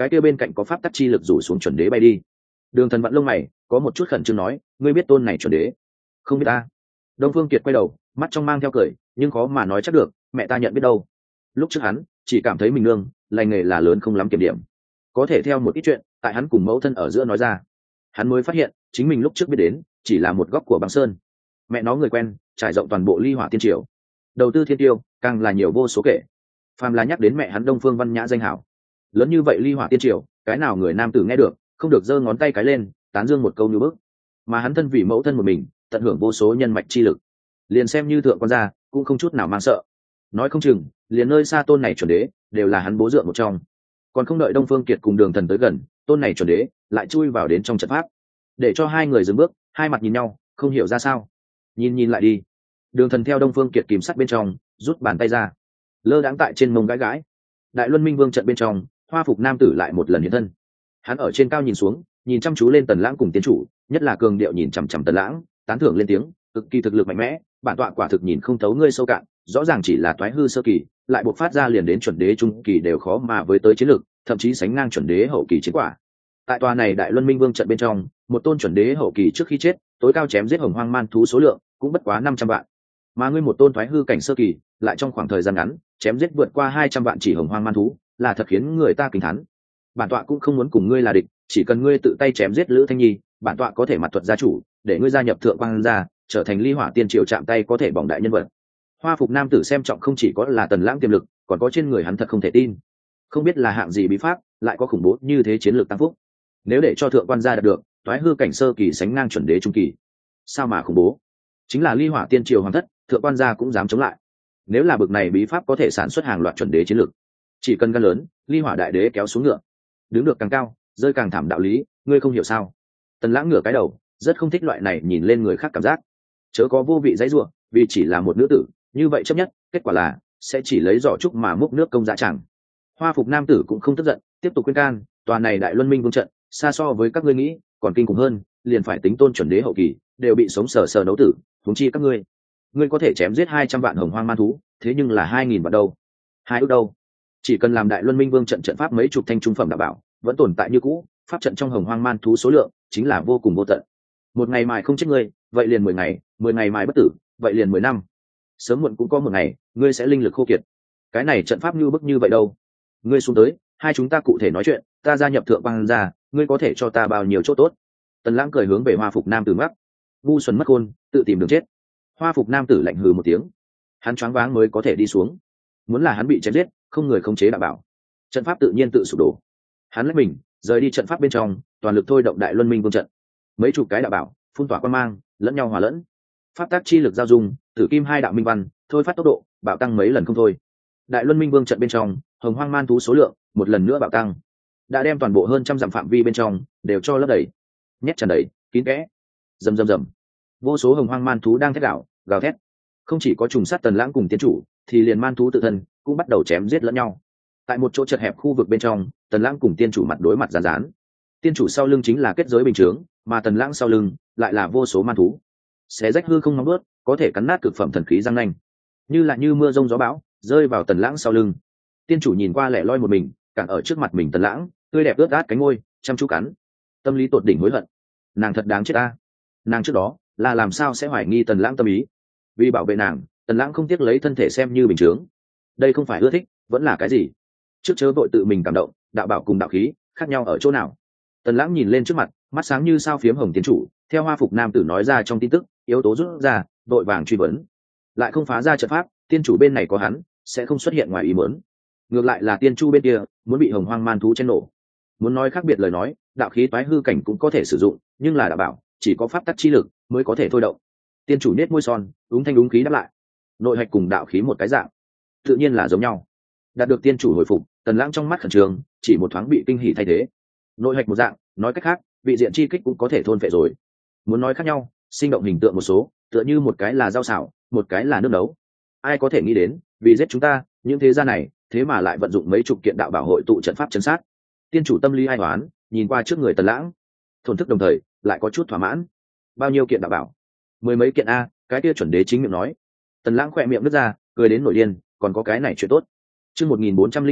cái kia bên cạnh có pháp tắc chi lực rủ xuống chuẩn đế bay đi. Đường Thần vặn lông mày, có một chút khẩn trương nói, ngươi biết tôn này chuẩn đế? Không biết ta. Đông Phương Kiệt quay đầu, mắt trong mang theo cười, nhưng khó mà nói chắc được, mẹ ta nhận biết đâu. Lúc trước hắn chỉ cảm thấy mình nương lành nghề là lớn không lắm kiểm điểm, có thể theo một ít chuyện tại hắn cùng mẫu thân ở giữa nói ra, hắn mới phát hiện chính mình lúc trước biết đến chỉ là một góc của băng sơn. Mẹ nó người quen trải rộng toàn bộ Ly Hỏa Tiên Triều, đầu tư thiên tiêu càng là nhiều vô số kể. Phàm là nhắc đến mẹ hắn Đông Phương Văn Nhã danh hảo, lớn như vậy Ly Hỏa Tiên Triều, cái nào người nam tử nghe được không được giơ ngón tay cái lên tán dương một câu như bước. Mà hắn thân vì mẫu thân một mình tận hưởng vô số nhân mạch chi lực, liền xem như thượng quan gia cũng không chút nào mang sợ. Nói không chừng liền nơi xa tôn này chuẩn đế đều là hắn bố dựa một trong. Còn không đợi Đông Phương Kiệt cùng Đường Thần tới gần, tôn này chuẩn đế lại chui vào đến trong trận pháp, để cho hai người dừng bước, hai mặt nhìn nhau không hiểu ra sao. Nhìn nhìn lại đi. Đường Thần theo Đông Phương Kiệt kìm sắt bên trong rút bàn tay ra, lơ đãng tại trên mông gãi gãi. Đại Luân Minh Vương trận bên trong, hoa phục nam tử lại một lần hiện thân. Hắn ở trên cao nhìn xuống, nhìn chăm chú lên Tần Lãng cùng Tiên chủ, nhất là cường điệu nhìn chằm chằm Tần Lãng, tán thưởng lên tiếng, cực kỳ thực lực mạnh mẽ, bản tọa quả thực nhìn không thấu ngươi sâu cạn, rõ ràng chỉ là toái hư sơ kỳ, lại buộc phát ra liền đến chuẩn đế trung kỳ đều khó mà với tới chiến lực, thậm chí sánh ngang chuẩn đế hậu kỳ chiến quả. Tại tòa này Đại Luân Minh Vương trận bên trong, một tôn chuẩn đế hậu kỳ trước khi chết, tối cao chém giết hồng hoang man thú số lượng cũng bất quá năm trăm vạn. Mà ngươi một tôn toái hư cảnh sơ kỳ, lại trong khoảng thời gian ngắn, chém giết vượt qua hai trăm vạn chỉ hồng hoang man thú, là thật khiến người ta kính thán. Bản tọa cũng không muốn cùng ngươi là địch, chỉ cần ngươi tự tay chém giết Lữ Thanh Nhi, bản tọa có thể mặt thuật gia chủ, để ngươi gia nhập Thượng Quan gia, trở thành Ly Hỏa Tiên Triều chạm tay có thể bỏng đại nhân vật. Hoa phục nam tử xem trọng không chỉ có là Tần Lãng tiềm lực, còn có trên người hắn thật không thể tin. Không biết là hạng gì bí pháp, lại có khủng bố như thế chiến lược tăng phúc. Nếu để cho Thượng Quan gia đạt được, toái hư cảnh sơ kỳ sánh ngang chuẩn đế trung kỳ. Sao mà khủng bố? Chính là Ly Hỏa Tiên Triều hoàng thất, Thượng Quan gia cũng dám chống lại. Nếu là bực này bí pháp có thể sản xuất hàng loạt chuẩn đế chiến lược, chỉ cần gan lớn, Ly Hỏa đại đế kéo xuống ngựa, đứng được càng cao, rơi càng thảm đạo lý, ngươi không hiểu sao? Tần Lãng ngửa cái đầu, rất không thích loại này nhìn lên người khác cảm giác. Chớ có vô vị dãy rủa, vì chỉ là một nữ tử, như vậy chấp nhất, kết quả là sẽ chỉ lấy giỏ trúc mà múc nước công dạ chẳng. Hoa phục nam tử cũng không tức giận, tiếp tục khuyên can, tòa này Đại Luân Minh Vương trận, xa so với các ngươi nghĩ, còn kinh khủng hơn, liền phải tính tôn chuẩn đế hậu kỳ, đều bị sống sờ sờ nấu tử, huống chi các ngươi. Ngươi có thể chém giết hai trăm vạn hồng hoang man thú, thế nhưng là hai nghìn vạn đâu? Hai ước đâu? Chỉ cần làm Đại Luân Minh Vương trận trận pháp mấy chục thanh trung phẩm đảm bảo, vẫn tồn tại như cũ, pháp trận trong hồng hoang man thú số lượng chính là vô cùng vô tận. Một ngày mài không chết ngươi, vậy liền mười ngày, mười ngày mài bất tử, vậy liền mười năm. Sớm muộn cũng có một ngày, ngươi sẽ linh lực khô kiệt. Cái này trận pháp như bức như vậy đâu? Ngươi xuống tới, hai chúng ta cụ thể nói chuyện, ta gia nhập Thượng Quan gia, ngươi có thể cho ta bao nhiêu chỗ tốt? Tần Lãng cười hướng về Hoa phục nam tử mắc. Ngu xuẩn mất khôn, tự tìm đường chết. Hoa phục nam tử lạnh hừ một tiếng. Hắn choáng váng mới có thể đi xuống. Muốn là hắn bị chém giết, không người khống chế đảm bảo, trận pháp tự nhiên tự sụp đổ. Hắn lấy mình rời đi trận pháp bên trong, toàn lực thôi động Đại Luân Minh Vương trận. Mấy chục cái đạo bảo phun tỏa quang mang, lẫn nhau hòa lẫn. Pháp tác chi lực giao dung, tử kim hai đạo minh văn, thôi phát tốc độ, bạo tăng mấy lần không thôi. Đại Luân Minh Vương trận bên trong, hồng hoang man thú số lượng một lần nữa bạo tăng, đã đem toàn bộ hơn trăm dặm phạm vi bên trong đều cho lấp đầy, nhét tràn đầy, kín kẽ. Rầm rầm rầm. Vô số hồng hoang man thú đang thét gào, gào thét. Không chỉ có trùng sát Tần Lãng cùng Tiên chủ, thì liền man thú tự thân cũng bắt đầu chém giết lẫn nhau. Tại một chỗ chật hẹp khu vực bên trong, Tần Lãng cùng Tiên chủ mặt đối mặt rán rán. Tiên chủ sau lưng chính là kết giới bình chướng, mà Tần Lãng sau lưng lại là vô số man thú. Xé rách hư không nóng bớt, có thể cắn nát cực phẩm thần khí răng nanh, như là như mưa rông gió bão, rơi vào Tần Lãng sau lưng. Tiên chủ nhìn qua lẻ loi một mình, càng ở trước mặt mình Tần Lãng, tươi đẹp ướt át cánh môi, chăm chú cắn. Tâm lý tột đỉnh hối hận. Nàng thật đáng chết ta. Nàng trước đó là làm sao sẽ hoài nghi Tần Lãng tâm ý? Vì bảo vệ nàng, Tần Lãng không tiếc lấy thân thể xem như bình chướng. Đây không phải ưa thích, vẫn là cái gì? Trước chớ vội tự mình cảm động, đạo bảo cùng đạo khí khác nhau ở chỗ nào? Tần Lãng nhìn lên trước mặt, mắt sáng như sao phiếm hồng tiên chủ, theo Hoa phục nam tử nói ra trong tin tức, yếu tố rút ra, đội vàng truy vấn. Lại không phá ra trận pháp, tiên chủ bên này có hắn, sẽ không xuất hiện ngoài ý muốn. Ngược lại là tiên chu bên kia, muốn bị hồng hoang man thú chen nổ. Muốn nói khác biệt lời nói, đạo khí toái hư cảnh cũng có thể sử dụng, nhưng là đạo bảo, chỉ có pháp tắc chi lực mới có thể thôi động. Tiên chủ nết môi son, đúng thanh đúng khí đáp lại. Nội hạch cùng đạo khí một cái dạng, tự nhiên là giống nhau. Đạt được tiên chủ hồi phục, Tần Lãng trong mắt khẩn trương, chỉ một thoáng bị kinh hỉ thay thế. Nội hạch một dạng, nói cách khác, vị diện chi kích cũng có thể thôn phệ rồi. Muốn nói khác nhau, sinh động hình tượng một số, tựa như một cái là rau xào, một cái là nước nấu. Ai có thể nghĩ đến, vì giết chúng ta, những thế gia này, thế mà lại vận dụng mấy chục kiện đạo bảo hội tụ trận pháp chấn sát. Tiên chủ tâm lý ai toán, nhìn qua trước người Tần Lãng, thổn thức đồng thời, lại có chút thỏa mãn. Bao nhiêu kiện đạo bảo? Mười mấy kiện a, cái kia chuẩn đế chính miệng nói. Tần Lãng khỏe miệng nứt ra, cười đến nổi điên, còn có cái này chuyện tốt. Chương một nghìn bốn trăm linh bảy,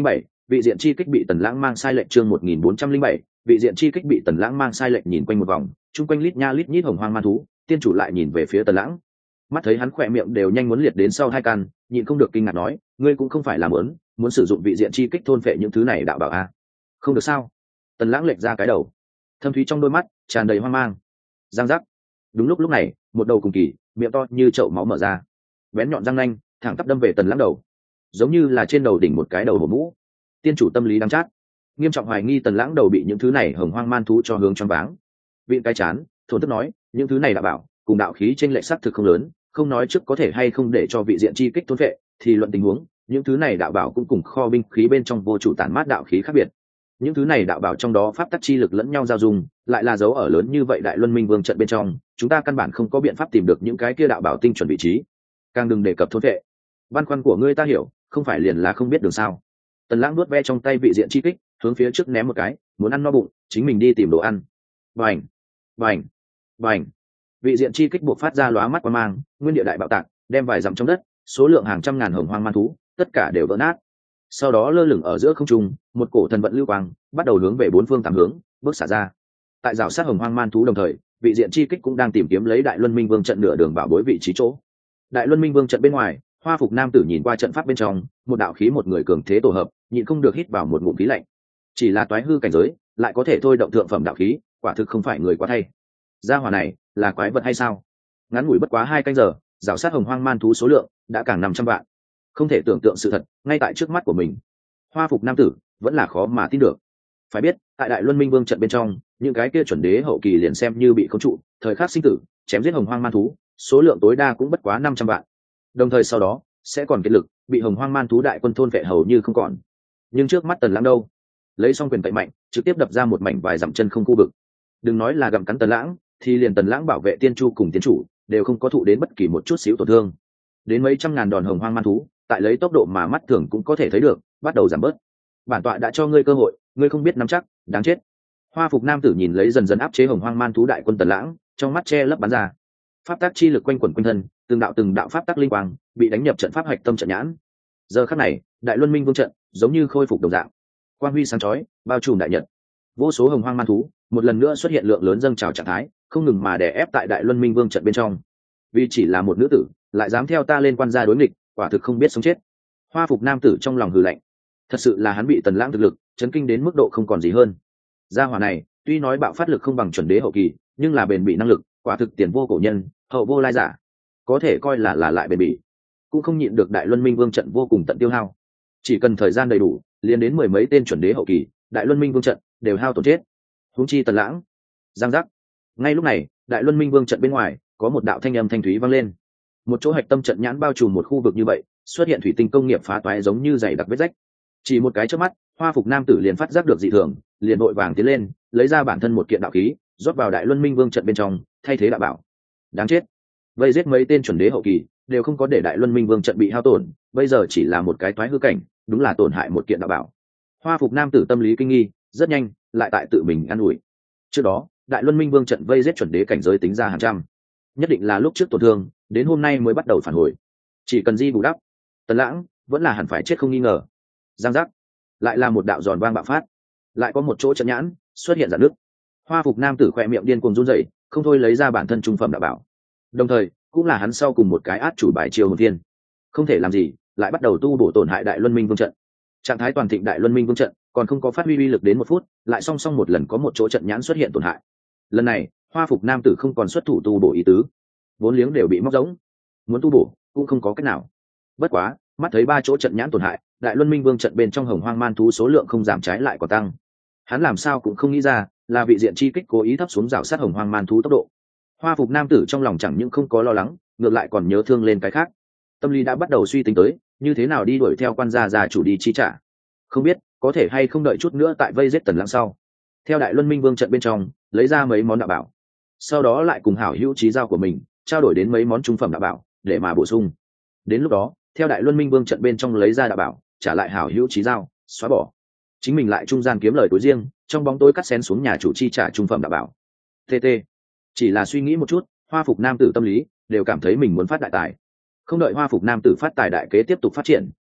vị diện chi kích bị Tần Lãng mang sai lệch. Chương một nghìn bốn trăm linh bảy, vị diện chi kích bị Tần Lãng mang sai lệch. Nhìn quanh một vòng, chung quanh lít nha lít nhít hồng hoang man thú, tiên chủ lại nhìn về phía Tần Lãng. Mắt thấy hắn khỏe miệng đều nhanh muốn liệt đến sau hai căn, nhịn không được kinh ngạc nói, ngươi cũng không phải là muốn muốn sử dụng vị diện chi kích thôn phệ những thứ này đạo bảo a? Không được sao? Tần Lãng lệch ra cái đầu, thâm thúy trong đôi mắt tràn đầy hoang mang. Giang giác. Đúng lúc lúc này, một đầu cùng kỳ, miệng to như chậu máu mở ra, bén nhọn răng nanh thẳng tắp đâm về Tần Lãng đầu, giống như là trên đầu đỉnh một cái đầu hổ mũ. Tiên chủ tâm lý đắng chát, nghiêm trọng hoài nghi Tần Lãng đầu bị những thứ này hồng hoang man thú cho hướng choáng váng. Vịn cái chán, thổn thức nói, những thứ này đã bảo cùng đạo khí trên lệch sắc thực không lớn, không nói trước có thể hay không để cho vị diện chi kích thôn vệ, thì luận tình huống, những thứ này đạo bảo cũng cùng kho binh khí bên trong vô chủ tản mát đạo khí khác biệt. Những thứ này đạo bảo trong đó pháp tắc chi lực lẫn nhau giao dung, lại là dấu ở lớn như vậy Đại Luân Minh Vương trận bên trong, chúng ta căn bản không có biện pháp tìm được những cái kia đạo bảo tinh chuẩn vị trí, càng đừng đề cập thôn vệ. Băn khoăn của ngươi ta hiểu, không phải liền là không biết đường sao? Tần Lãng nuốt ve trong tay vị diện chi kích, hướng phía trước ném một cái, muốn ăn no bụng, chính mình đi tìm đồ ăn. Bành, bành, bành. Vị diện chi kích buộc phát ra lóa mắt qua mang, nguyên địa đại bạo tạc, đem vài dặm trong đất, số lượng hàng trăm ngàn hồng hoang man thú, tất cả đều vỡ nát. Sau đó lơ lửng ở giữa không trung, một cổ thần vận lưu quang bắt đầu hướng về bốn phương tám hướng bước xả ra. Tại rào sát hồng hoang man thú đồng thời, vị diện chi kích cũng đang tìm kiếm lấy Đại Luân Minh Vương trận nửa đường bảo bối vị trí chỗ. Đại Luân Minh Vương trận bên ngoài, hoa phục nam tử nhìn qua trận pháp bên trong, một đạo khí một người cường thế tổ hợp, nhịn không được hít vào một ngụm khí lạnh. Chỉ là toái hư cảnh giới, lại có thể thôi động thượng phẩm đạo khí, quả thực không phải người quá thay. Gia hỏa này là quái vật hay sao? Ngắn ngủi bất quá hai canh giờ, rào sát hồng hoang man thú số lượng đã càng năm trăm vạn. Không thể tưởng tượng sự thật ngay tại trước mắt của mình. Hoa phục nam tử vẫn là khó mà tin được. Phải biết, tại Đại Luân Minh Vương trận bên trong, những cái kia chuẩn đế hậu kỳ liền xem như bị khống trụ, thời khắc sinh tử, chém giết hồng hoang man thú, số lượng tối đa cũng bất quá năm trăm vạn. Đồng thời sau đó sẽ còn kết lực bị hồng hoang man thú đại quân thôn vệ hầu như không còn. Nhưng trước mắt Tần Lãng đâu, lấy xong quyền tẩy mạnh, trực tiếp đập ra một mảnh vài dặm chân không khu vực. Đừng nói là gặm cắn Tần Lãng, thì liền Tần Lãng bảo vệ tiên chu cùng tiên chủ đều không có thụ đến bất kỳ một chút xíu tổn thương. Đến mấy trăm ngàn đòn hồng hoang man thú, tại lấy tốc độ mà mắt thường cũng có thể thấy được, bắt đầu giảm bớt. Bản tọa đã cho ngươi cơ hội, ngươi không biết nắm chắc, đáng chết. Hoa phục nam tử nhìn lấy dần dần áp chế hồng hoang man thú đại quân Tần Lãng, trong mắt che lấp bắn ra pháp tác chi lực quanh quẩn quanh thân, từng đạo từng đạo pháp tác linh quang bị đánh nhập trận pháp hạch tâm trận nhãn. Giờ khắc này, Đại Luân Minh Vương trận giống như khôi phục đồng dạng, quang huy sáng chói bao trùm đại nhật. Vô số hồng hoang man thú một lần nữa xuất hiện lượng lớn dâng trào trạng thái, không ngừng mà đè ép tại Đại Luân Minh Vương trận bên trong. Vì chỉ là một nữ tử, lại dám theo ta lên quan gia đối nghịch, quả thực không biết sống chết. Hoa phục nam tử trong lòng hừ lạnh, thật sự là hắn bị Tần Lãng thực lực chấn kinh đến mức độ không còn gì hơn. Gia hỏa này tuy nói bạo phát lực không bằng chuẩn đế hậu kỳ, nhưng là bền bỉ năng lực quả thực tiền vô cổ nhân, hậu vô lai giả, có thể coi là là lại bền bỉ, cũng không nhịn được Đại Luân Minh Vương trận vô cùng tận tiêu hao. Chỉ cần thời gian đầy đủ, liền đến mười mấy tên chuẩn đế hậu kỳ, Đại Luân Minh Vương trận đều hao tổn chết. Huống chi Tần Lãng. Giang giác. Ngay lúc này, Đại Luân Minh Vương trận bên ngoài có một đạo thanh âm thanh thúy vang lên. Một chỗ hạch tâm trận nhãn bao trùm một khu vực như vậy, xuất hiện thủy tinh công nghiệp phá toái giống như dày đặc vết rách. Chỉ một cái chớp mắt, hoa phục nam tử liền phát giác được dị thường, liền vội vàng tiến lên, lấy ra bản thân một kiện đạo khí, rót vào Đại Luân Minh Vương trận bên trong, thay thế đạo bảo. Đáng chết, vây giết mấy tên chuẩn đế hậu kỳ, đều không có để Đại Luân Minh Vương trận bị hao tổn, bây giờ chỉ là một cái toái hư cảnh, đúng là tổn hại một kiện đạo bảo. Hoa phục nam tử tâm lý kinh nghi, rất nhanh lại tại tự mình an ủi. Trước đó, Đại Luân Minh Vương trận vây giết chuẩn đế cảnh giới tính ra hàng trăm, nhất định là lúc trước tổn thương, đến hôm nay mới bắt đầu phản hồi. Chỉ cần di bù đắp, Tần Lãng vẫn là hẳn phải chết không nghi ngờ. Giang giác, lại là một đạo giòn vang bạo phát, lại có một chỗ trận nhãn xuất hiện rạn nứt. Hoa phục nam tử khỏe miệng điên cuồng run rẩy, không thôi lấy ra bản thân trung phẩm đạo bảo, đồng thời cũng là hắn sau cùng một cái át chủ bài chiêu hồn thiên. Không thể làm gì, lại bắt đầu tu bổ tổn hại Đại Luân Minh Vương trận. Trạng thái toàn thịnh Đại Luân Minh Vương trận còn không có phát huy uy lực đến một phút, lại song song một lần có một chỗ trận nhãn xuất hiện tổn hại. Lần này, hoa phục nam tử không còn xuất thủ tu bổ ý tứ, vốn liếng đều bị móc rỗng, muốn tu bổ cũng không có cách nào. Bất quá, mắt thấy ba chỗ trận nhãn tổn hại, Đại Luân Minh Vương trận bên trong hồng hoang man thú số lượng không giảm trái lại còn tăng. Hắn làm sao cũng không nghĩ ra, là vị diện chi kích cố ý thấp xuống rào sát hồng hoang man thú tốc độ. Hoa phục nam tử trong lòng chẳng những không có lo lắng, ngược lại còn nhớ thương lên cái khác. Tâm lý đã bắt đầu suy tính tới, như thế nào đi đuổi theo quan gia già chủ đi chi trả. Không biết có thể hay không đợi chút nữa tại vây giết Tần Lãng sau, theo Đại Luân Minh Vương trận bên trong lấy ra mấy món đạo bảo, sau đó lại cùng hảo hữu trí giao của mình trao đổi đến mấy món trung phẩm đạo bảo để mà bổ sung. Đến lúc đó, theo Đại Luân Minh Vương trận bên trong lấy ra đạo bảo, trả lại hảo hữu trí giao, xóa bỏ. Chính mình lại trung gian kiếm lời tối riêng, trong bóng tối cắt xén xuống nhà chủ chi trả trung phẩm đạo bảo. tê tê. Chỉ là suy nghĩ một chút, hoa phục nam tử tâm lý đều cảm thấy mình muốn phát đại tài. Không đợi hoa phục nam tử phát tài đại kế tiếp tục phát triển,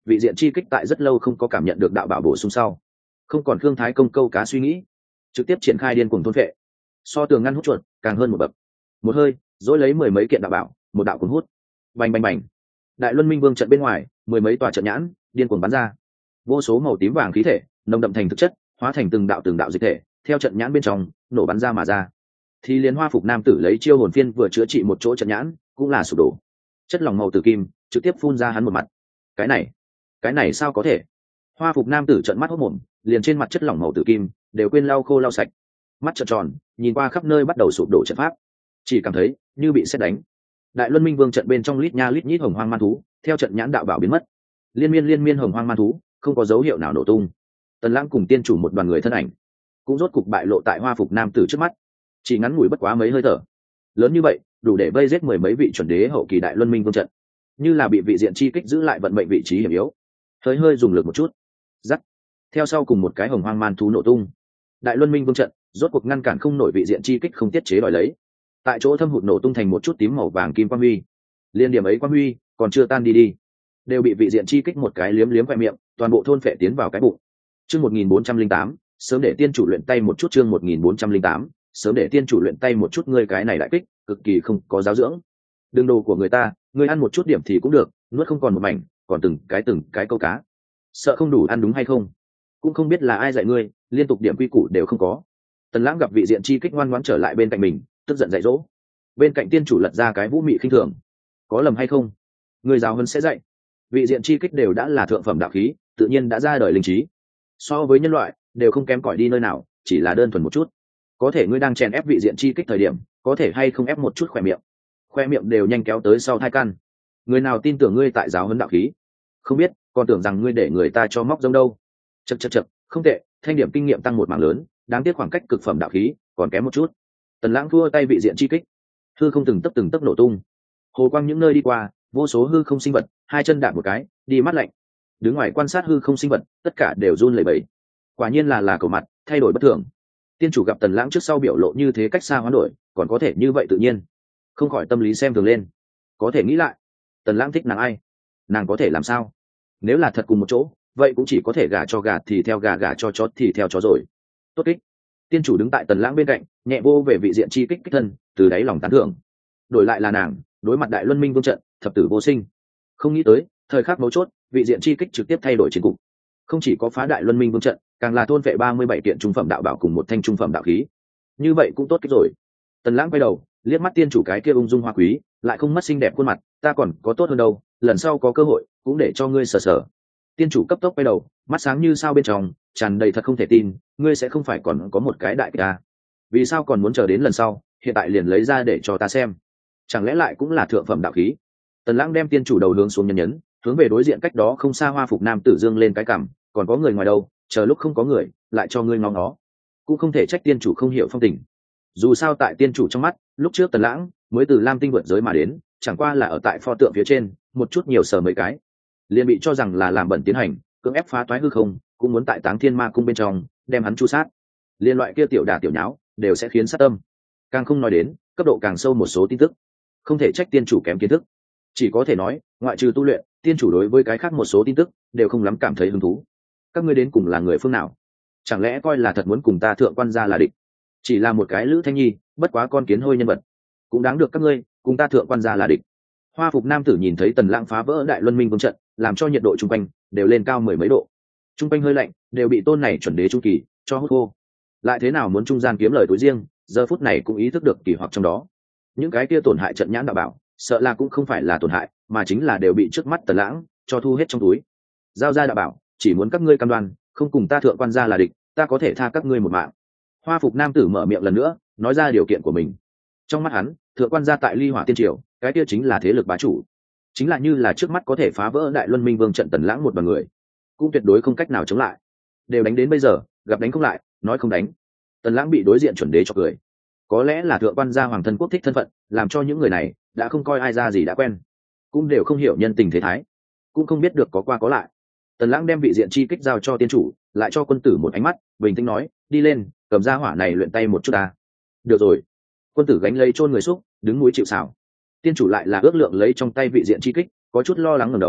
vị diện chi kích tại rất lâu không có cảm nhận được đạo bảo bổ sung sau, không còn thương thái công câu cá suy nghĩ, trực tiếp triển khai điên cuồng thôn phệ, so tường ngăn hút chuột càng hơn một bậc. Một hơi dỗi lấy mười mấy kiện đạo bảo, một đạo cuốn hút, bành bành bành. Đại Luân Minh Vương trận bên ngoài, mười mấy tòa trận nhãn điên cuồng bắn ra, vô số màu tím vàng khí thể nồng đậm thành thực chất, hóa thành từng đạo từng đạo dịch thể, theo trận nhãn bên trong nổ bắn ra mà ra. Thì liên Hoa Phục Nam tử lấy chiêu hồn phiên vừa chữa trị một chỗ trận nhãn, cũng là sụp đổ, chất lỏng màu tử kim trực tiếp phun ra hắn một mặt. Cái này, cái này sao có thể? Hoa Phục Nam tử trợn mắt hốt mồm, liền trên mặt chất lỏng màu tử kim đều quên lau khô lau sạch, mắt trợn tròn, nhìn qua khắp nơi bắt đầu sụp đổ trận pháp, chỉ cảm thấy như bị sét đánh. Đại Luân Minh Vương trận bên trong lít nha lít nhít hồng hoang man thú, theo trận nhãn đạo bảo biến mất, liên miên liên miên hồng hoang man thú không có dấu hiệu nào nổ tung. Tần Lãng cùng tiên chủ một đoàn người thân ảnh cũng rốt cục bại lộ tại Hoa Phục Nam tử trước mắt, chỉ ngắn ngủi bất quá mấy hơi thở, lớn như vậy đủ để vây giết mười mấy vị chuẩn đế hậu kỳ Đại Luân Minh Vương trận, như là bị vị diện chi kích giữ lại vận mệnh vị trí hiểm yếu, hơi hơi dùng lực một chút, rắc, theo sau cùng một cái hồng hoang man thú nổ tung. Đại Luân Minh Vương trận rốt cuộc ngăn cản không nổi vị diện chi kích không tiết chế đòi lấy, tại chỗ thâm hụt nổ tung thành một chút tím màu vàng kim quang huy. Liên điểm ấy quang huy còn chưa tan đi đi, đều bị vị diện chi kích một cái liếm liếm khoe miệng, toàn bộ thôn phệ tiến vào cái bụng. Chương một nghìn bốn trăm linh tám, sớm để tiên chủ luyện tay một chút. Chương một nghìn bốn trăm linh tám, sớm để tiên chủ luyện tay một chút. Ngươi cái này đại kích cực kỳ không có giáo dưỡng, đừng đồ của người ta, ngươi ăn một chút điểm thì cũng được, nuốt không còn một mảnh, còn từng cái từng cái câu cá, sợ không đủ ăn đúng hay không? Cũng không biết là ai dạy ngươi, liên tục điểm quy củ đều không có. Tần Lãng gặp vị diện chi kích ngoan ngoãn trở lại bên cạnh mình, tức giận dạy dỗ. Bên cạnh tiên chủ lật ra cái vũ mị khinh thường, có lầm hay không, người giáo hơn sẽ dạy. Vị diện chi kích đều đã là thượng phẩm đạo khí, tự nhiên đã ra đời linh trí, so với nhân loại đều không kém cỏi đi nơi nào, chỉ là đơn thuần một chút. Có thể ngươi đang chèn ép vị diện chi kích thời điểm, có thể hay không ép một chút khỏe miệng, khoe miệng đều nhanh kéo tới sau thai căn. Người nào tin tưởng ngươi tại giáo huấn đạo khí? Không biết, còn tưởng rằng ngươi để người ta cho móc giống đâu. Chậc chậc chậc, không tệ, thanh điểm kinh nghiệm tăng một mảng lớn, đáng tiếc khoảng cách cực phẩm đạo khí còn kém một chút. Tần Lãng thua tay vị diện chi kích, hư không từng tấc từng tấc nổ tung, hồ quang những nơi đi qua, vô số hư không sinh vật hai chân đạp một cái đi mắt lạnh, đứng ngoài quan sát hư không sinh vật tất cả đều run lẩy bẩy. Quả nhiên là là cầu mặt thay đổi bất thường. Tiên chủ gặp Tần Lãng trước sau biểu lộ như thế cách xa hoán đổi, còn có thể như vậy tự nhiên, không khỏi tâm lý xem thường lên. Có thể nghĩ lại, Tần Lãng thích nàng ai, nàng có thể làm sao? Nếu là thật cùng một chỗ, vậy cũng chỉ có thể gà cho gà thì theo gà, gà cho chó thì theo chó rồi. Tốt kích. Tiên chủ đứng tại Tần Lãng bên cạnh, nhẹ vô về vị diện chi kích kích thân, từ đáy lòng tán thưởng. Đổi lại là nàng, đối mặt Đại Luân Minh Vương trận, thập tử vô sinh. Không nghĩ tới, thời khắc mấu chốt, vị diện chi kích trực tiếp thay đổi chiến cục. Không chỉ có phá Đại Luân Minh Vương trận, càng là thôn vệ ba mươi bảy kiện trung phẩm đạo bảo cùng một thanh trung phẩm đạo khí. Như vậy cũng tốt kích rồi. Tần Lãng quay đầu, liếc mắt tiên chủ cái kia ung dung hoa quý, lại không mất xinh đẹp khuôn mặt, ta còn có tốt hơn đâu, lần sau có cơ hội, cũng để cho ngươi sờ sờ. Tiên chủ cấp tốc quay đầu, mắt sáng như sao bên trong, tràn đầy thật không thể tin, ngươi sẽ không phải còn có một cái đại ca? Vì sao còn muốn chờ đến lần sau, hiện tại liền lấy ra để cho ta xem? Chẳng lẽ lại cũng là thượng phẩm đạo khí? Tần Lãng đem tiên chủ đầu hướng xuống nhấn nhấn, hướng về đối diện cách đó không xa Hoa Phục Nam tử dương lên cái cằm, còn có người ngoài đâu, chờ lúc không có người, lại cho ngươi ngó nó. Cũng không thể trách tiên chủ không hiểu phong tình. Dù sao tại tiên chủ trong mắt, lúc trước Tần Lãng mới từ Lam Tinh vượt giới mà đến, chẳng qua là ở tại pho tượng phía trên, một chút nhiều sờ mấy cái, liền bị cho rằng là làm bẩn tiến hành, cưỡng ép phá toái hư không, cũng muốn tại Táng Thiên Ma cung bên trong đem hắn chu sát. Liên loại kia tiểu đả tiểu nháo đều sẽ khiến sát tâm. Càng không nói đến cấp độ càng sâu một số tin tức, không thể trách tiên chủ kém kiến thức. Chỉ có thể nói, ngoại trừ tu luyện, tiên chủ đối với cái khác một số tin tức đều không lắm cảm thấy hứng thú. Các ngươi đến cùng là người phương nào? Chẳng lẽ coi là thật muốn cùng ta thượng quan gia là địch? Chỉ là một cái Lữ Thanh Nhi, bất quá con kiến hôi nhân vật, cũng đáng được các ngươi cùng ta thượng quan gia là địch. Hoa Phục Nam tử nhìn thấy Tần Lãng phá vỡ Đại Luân Minh Vương trận, làm cho nhiệt độ trung quanh đều lên cao mười mấy độ. Trung quanh hơi lạnh, đều bị tôn này chuẩn đế trung kỳ cho hút khô. Lại thế nào muốn trung gian kiếm lời túi riêng, giờ phút này cũng ý thức được kỳ hoặc trong đó. Những cái kia tổn hại trận nhãn đạo bảo, sợ là cũng không phải là tổn hại, mà chính là đều bị trước mắt Tần Lãng cho thu hết trong túi. Giao ra đạo bảo, chỉ muốn các ngươi cam đoan, không cùng ta thượng quan gia là địch, ta có thể tha các ngươi một mạng. Hoa Phục Nam tử mở miệng lần nữa, nói ra điều kiện của mình. Trong mắt hắn, thượng quan gia tại Ly Hỏa Tiên Triều, cái kia chính là thế lực bá chủ, chính là như là trước mắt có thể phá vỡ Đại Luân Minh Vương trận Tần Lãng một bằng người, cũng tuyệt đối không cách nào chống lại. Đều đánh đến bây giờ, gặp đánh không lại, nói không đánh. Tần Lãng bị đối diện chuẩn đế cho cười. Có lẽ là thượng quan gia hoàng thân quốc thích thân phận, làm cho những người này đã không coi ai ra gì đã quen, cũng đều không hiểu nhân tình thế thái, cũng không biết được có qua có lại. Tần Lãng đem vị diện chi kích giao cho tiên chủ, lại cho quân tử một ánh mắt, bình tĩnh nói, đi lên, cầm ra hỏa này luyện tay một chút ta. Được rồi. Quân tử gánh lấy chôn người xúc, đứng núi chịu sào. Tiên chủ lại là ước lượng lấy trong tay vị diện chi kích, có chút lo lắng ngẩng đầu,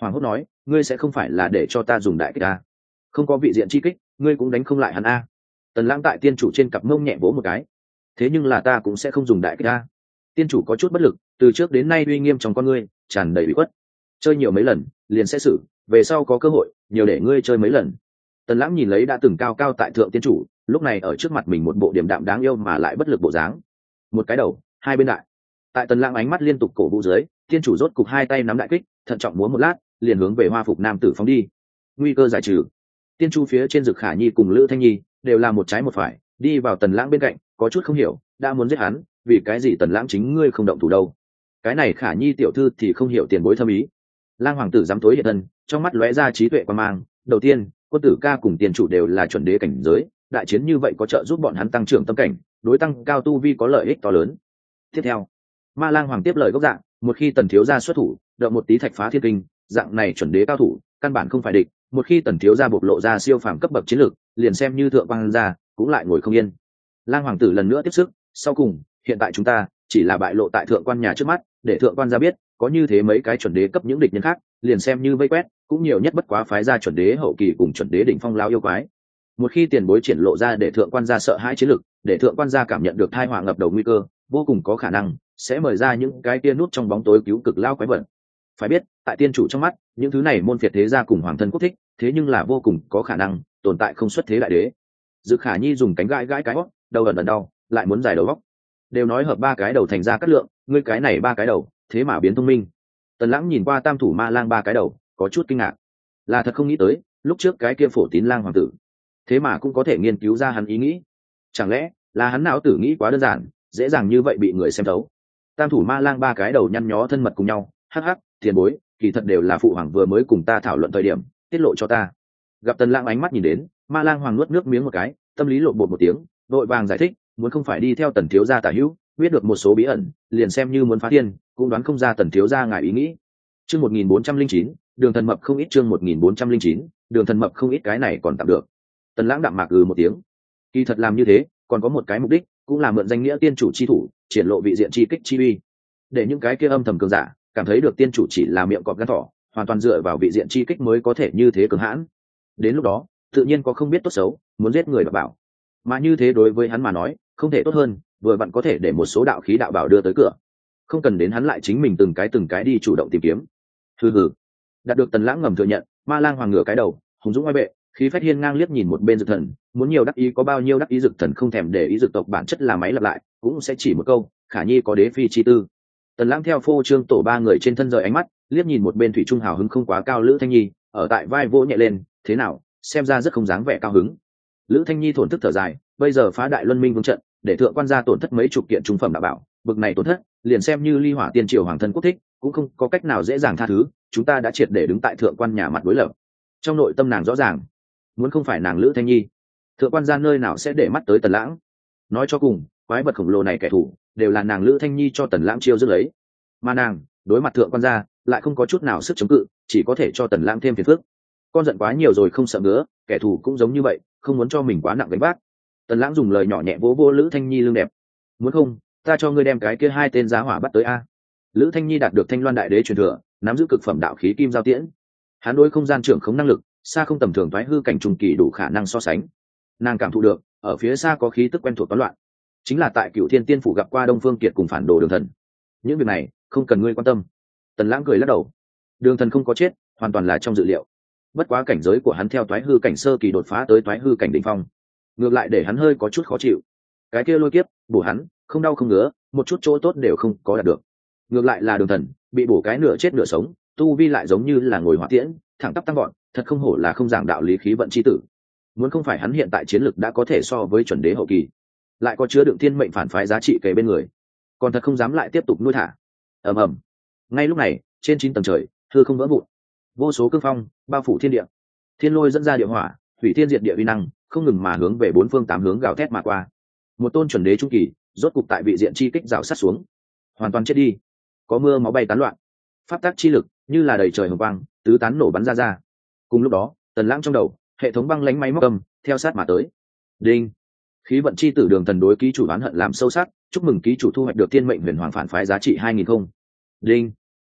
Hoàng hốt nói, ngươi sẽ không phải là để cho ta dùng đại kích a? Không có vị diện chi kích, ngươi cũng đánh không lại hắn a. Tần Lãng tại tiên chủ trên cặp mông nhẹ vỗ một cái. Thế nhưng là ta cũng sẽ không dùng đại kích a. Tiên chủ có chút bất lực, từ trước đến nay uy nghiêm trong con ngươi tràn đầy bị khuất. Chơi nhiều mấy lần liền sẽ xử, về sau có cơ hội nhiều để ngươi chơi mấy lần. Tần Lãng nhìn lấy đã từng cao cao tại thượng tiên chủ, lúc này ở trước mặt mình một bộ điềm đạm đáng yêu mà lại bất lực bộ dáng. Một cái đầu, hai bên đại. Tại Tần Lãng ánh mắt liên tục cổ vũ dưới, tiên chủ rốt cục hai tay nắm đại kích, thận trọng múa một lát, liền hướng về hoa phục nam tử phóng đi. Nguy cơ giải trừ. Tiên chu phía trên Dực Khả Nhi cùng Lữ Thanh Nhi đều là một trái một phải, đi vào Tần Lãng bên cạnh, có chút không hiểu, đã muốn giết hắn, vì cái gì Tần Lãng chính ngươi không động thủ đâu? Cái này Khả Nhi tiểu thư thì không hiểu tiền bối thâm ý. Lang hoàng tử dám tối hiện thân, trong mắt lóe ra trí tuệ quan mang. Đầu tiên, quân tử ca cùng tiền chủ đều là chuẩn đế cảnh giới, đại chiến như vậy có trợ giúp bọn hắn tăng trưởng tâm cảnh, đối tăng cao tu vi có lợi ích to lớn. Tiếp theo, Ma Lang hoàng tiếp lời gốc dạng, một khi Tần thiếu gia xuất thủ, động một tí thạch phá thiên kinh, dạng này chuẩn đế cao thủ, căn bản không phải địch. Một khi Tần thiếu gia bộc lộ ra siêu phàm cấp bậc chiến lược, liền xem như thượng quan gia cũng lại ngồi không yên. Lang hoàng tử lần nữa tiếp sức, sau cùng, hiện tại chúng ta chỉ là bại lộ tại thượng quan nhà trước mắt, để thượng quan gia biết, có như thế mấy cái chuẩn đế cấp những địch nhân khác, liền xem như vây quét, cũng nhiều nhất bất quá phái ra chuẩn đế hậu kỳ cùng chuẩn đế đỉnh phong lao yêu quái. Một khi tiền bối triển lộ ra để thượng quan gia sợ hãi chiến lực, để thượng quan gia cảm nhận được tai họa ngập đầu nguy cơ, vô cùng có khả năng sẽ mời ra những cái kia nút trong bóng tối cứu cực lao quái vật. Phải biết, tại tiên chủ trong mắt, những thứ này môn phiệt thế gia cùng hoàng thân quốc thích, thế nhưng là vô cùng có khả năng tồn tại không xuất thế đại đế. Dực Khả Nhi dùng cánh gãi gãi cái hót, đầu ẩn ẩn đau, lại muốn giải đầu góc. Đều nói hợp ba cái đầu thành ra cát lượng, ngươi cái này ba cái đầu, thế mà biến thông minh. Tần Lãng nhìn qua tam thủ ma lang ba cái đầu, có chút kinh ngạc. Là thật không nghĩ tới, lúc trước cái kia phổ tín lang hoàng tử, thế mà cũng có thể nghiên cứu ra hắn ý nghĩ. Chẳng lẽ là hắn não tử nghĩ quá đơn giản, dễ dàng như vậy bị người xem thấu? Tam thủ ma lang ba cái đầu nhăn nhó thân mật cùng nhau, hắc hắc, tiền bối, kỳ thật đều là phụ hoàng vừa mới cùng ta thảo luận thời điểm tiết lộ cho ta. Gặp Tần Lãng ánh mắt nhìn đến, ma lang hoàng nuốt nước miếng một cái, tâm lý lộn bột một tiếng, đội vàng giải thích, muốn không phải đi theo Tần thiếu gia tả hữu, biết được một số bí ẩn, liền xem như muốn phá thiên, cũng đoán không ra Tần thiếu gia ngài ý nghĩ. Chương một nghìn bốn trăm linh chín, đường thần mập không ít. Chương một nghìn bốn trăm linh chín, đường thần mập không ít. Cái này còn tạm được. Tần Lãng đạm mạc ừ một tiếng. Kỳ thật làm như thế, còn có một cái mục đích, cũng là mượn danh nghĩa tiên chủ chi thủ, triển lộ vị diện chi kích chi uy, để những cái kia âm thầm cường giả cảm thấy được tiên chủ chỉ là miệng cọp gan thỏ, hoàn toàn dựa vào vị diện chi kích mới có thể như thế cường hãn. Đến lúc đó, tự nhiên có không biết tốt xấu, muốn giết người đạo bảo. Mà như thế đối với hắn mà nói, không thể tốt hơn, vừa vặn có thể để một số đạo khí đạo bảo đưa tới cửa, không cần đến hắn lại chính mình từng cái từng cái đi chủ động tìm kiếm. Hừ hừ. Đạt được Tần Lãng ngầm thừa nhận, ma lang hoàng ngửa cái đầu, hùng dũng oai vệ, khí phách hiên ngang liếc nhìn một bên Dực Thần, muốn nhiều đắc ý có bao nhiêu đắc ý. Dực Thần không thèm để ý dực tộc bản chất là máy lặp lại, cũng sẽ chỉ một câu, Khả Nhi có đế phi chi tư. Tần Lãng theo phô trương tổ ba người trên thân rời ánh mắt, liếc nhìn một bên thủy trung hào hứng không quá cao Lữ Thanh Nhi, ở tại vai vỗ nhẹ lên, thế nào, xem ra rất không dáng vẻ cao hứng. Lữ Thanh Nhi thổn thức thở dài, bây giờ phá đại luân minh vương trận, để thượng quan gia tổn thất mấy chục kiện trung phẩm đạo bảo, bực này tổn thất, liền xem như ly hỏa tiên triều hoàng thân quốc thích, cũng không có cách nào dễ dàng tha thứ. Chúng ta đã triệt để đứng tại thượng quan nhà mặt đối lập. Trong nội tâm nàng rõ ràng, muốn không phải nàng Lữ Thanh Nhi, thượng quan gia nơi nào sẽ để mắt tới Tần Lãng. Nói cho cùng, quái vật khổng lồ này kẻ thù đều là nàng Lữ Thanh Nhi cho Tần Lãng chiêu dứt lấy, mà nàng đối mặt thượng quan gia lại không có chút nào sức chống cự, chỉ có thể cho Tần Lãng thêm phiền phức. Con giận quá nhiều rồi không sợ ngứa, kẻ thù cũng giống như vậy, không muốn cho mình quá nặng gánh vác. Tần Lãng dùng lời nhỏ nhẹ vỗ vỗ Lữ Thanh Nhi lưng đẹp. Muốn không, ta cho ngươi đem cái kia hai tên giá hỏa bắt tới a. Lữ Thanh Nhi đạt được Thanh Loan đại đế truyền thừa, nắm giữ cực phẩm đạo khí kim giao tiễn, hắn đối không gian trưởng khống năng lực xa không tầm thường, thoái hư cảnh trùng kỳ đủ khả năng so sánh. Nàng cảm thụ được ở phía xa có khí tức quen thuộc toán loạn, chính là tại Cựu Thiên Tiên phủ gặp qua Đông Phương Kiệt cùng phản đồ Đường Thần. Những việc này không cần ngươi quan tâm. Tần Lãng cười lắc đầu. Đường Thần không có chết, hoàn toàn là trong dự liệu. Bất quá cảnh giới của hắn theo thoái hư cảnh sơ kỳ đột phá tới thoái hư cảnh đỉnh phong, ngược lại để hắn hơi có chút khó chịu. Cái kia lôi kiếp bổ hắn không đau không ngứa, một chút chỗ tốt đều không có đạt được. Ngược lại là Đường Thần bị bổ cái nửa chết nửa sống, tu vi lại giống như là ngồi hỏa tiễn, thẳng tắp tăng gọn, thật không hổ là không giảng đạo lý khí vận chi tử. Muốn không phải hắn hiện tại chiến lực đã có thể so với chuẩn đế hậu kỳ, lại có chứa đựng thiên mệnh phản phái giá trị kề bên người, còn thật không dám lại tiếp tục nuôi thả. Ầm ầm. Ngay lúc này, trên chín tầng trời, hư không vỡ vụn, vô số cương phong bao phủ thiên địa, thiên lôi dẫn ra địa hỏa, hủy thiên diệt địa uy năng không ngừng mà hướng về bốn phương tám hướng gào thét mà qua. Một tôn chuẩn đế trung kỳ rốt cục tại vị diện chi kích rào sát xuống, hoàn toàn chết đi. Có mưa máu bay tán loạn, pháp tắc chi lực như là đầy trời hồng quang tứ tán nổ bắn ra ra. Cùng lúc đó, Tần Lãng trong đầu hệ thống băng lánh máy móc cầm theo sát mà tới. Đinh. Khí vận chi tử Đường Thần đối ký chủ oán hận làm sâu sắc, chúc mừng ký chủ thu hoạch được thiên mệnh huyền hoàng phản phái giá trị hai nghìn không. Đinh.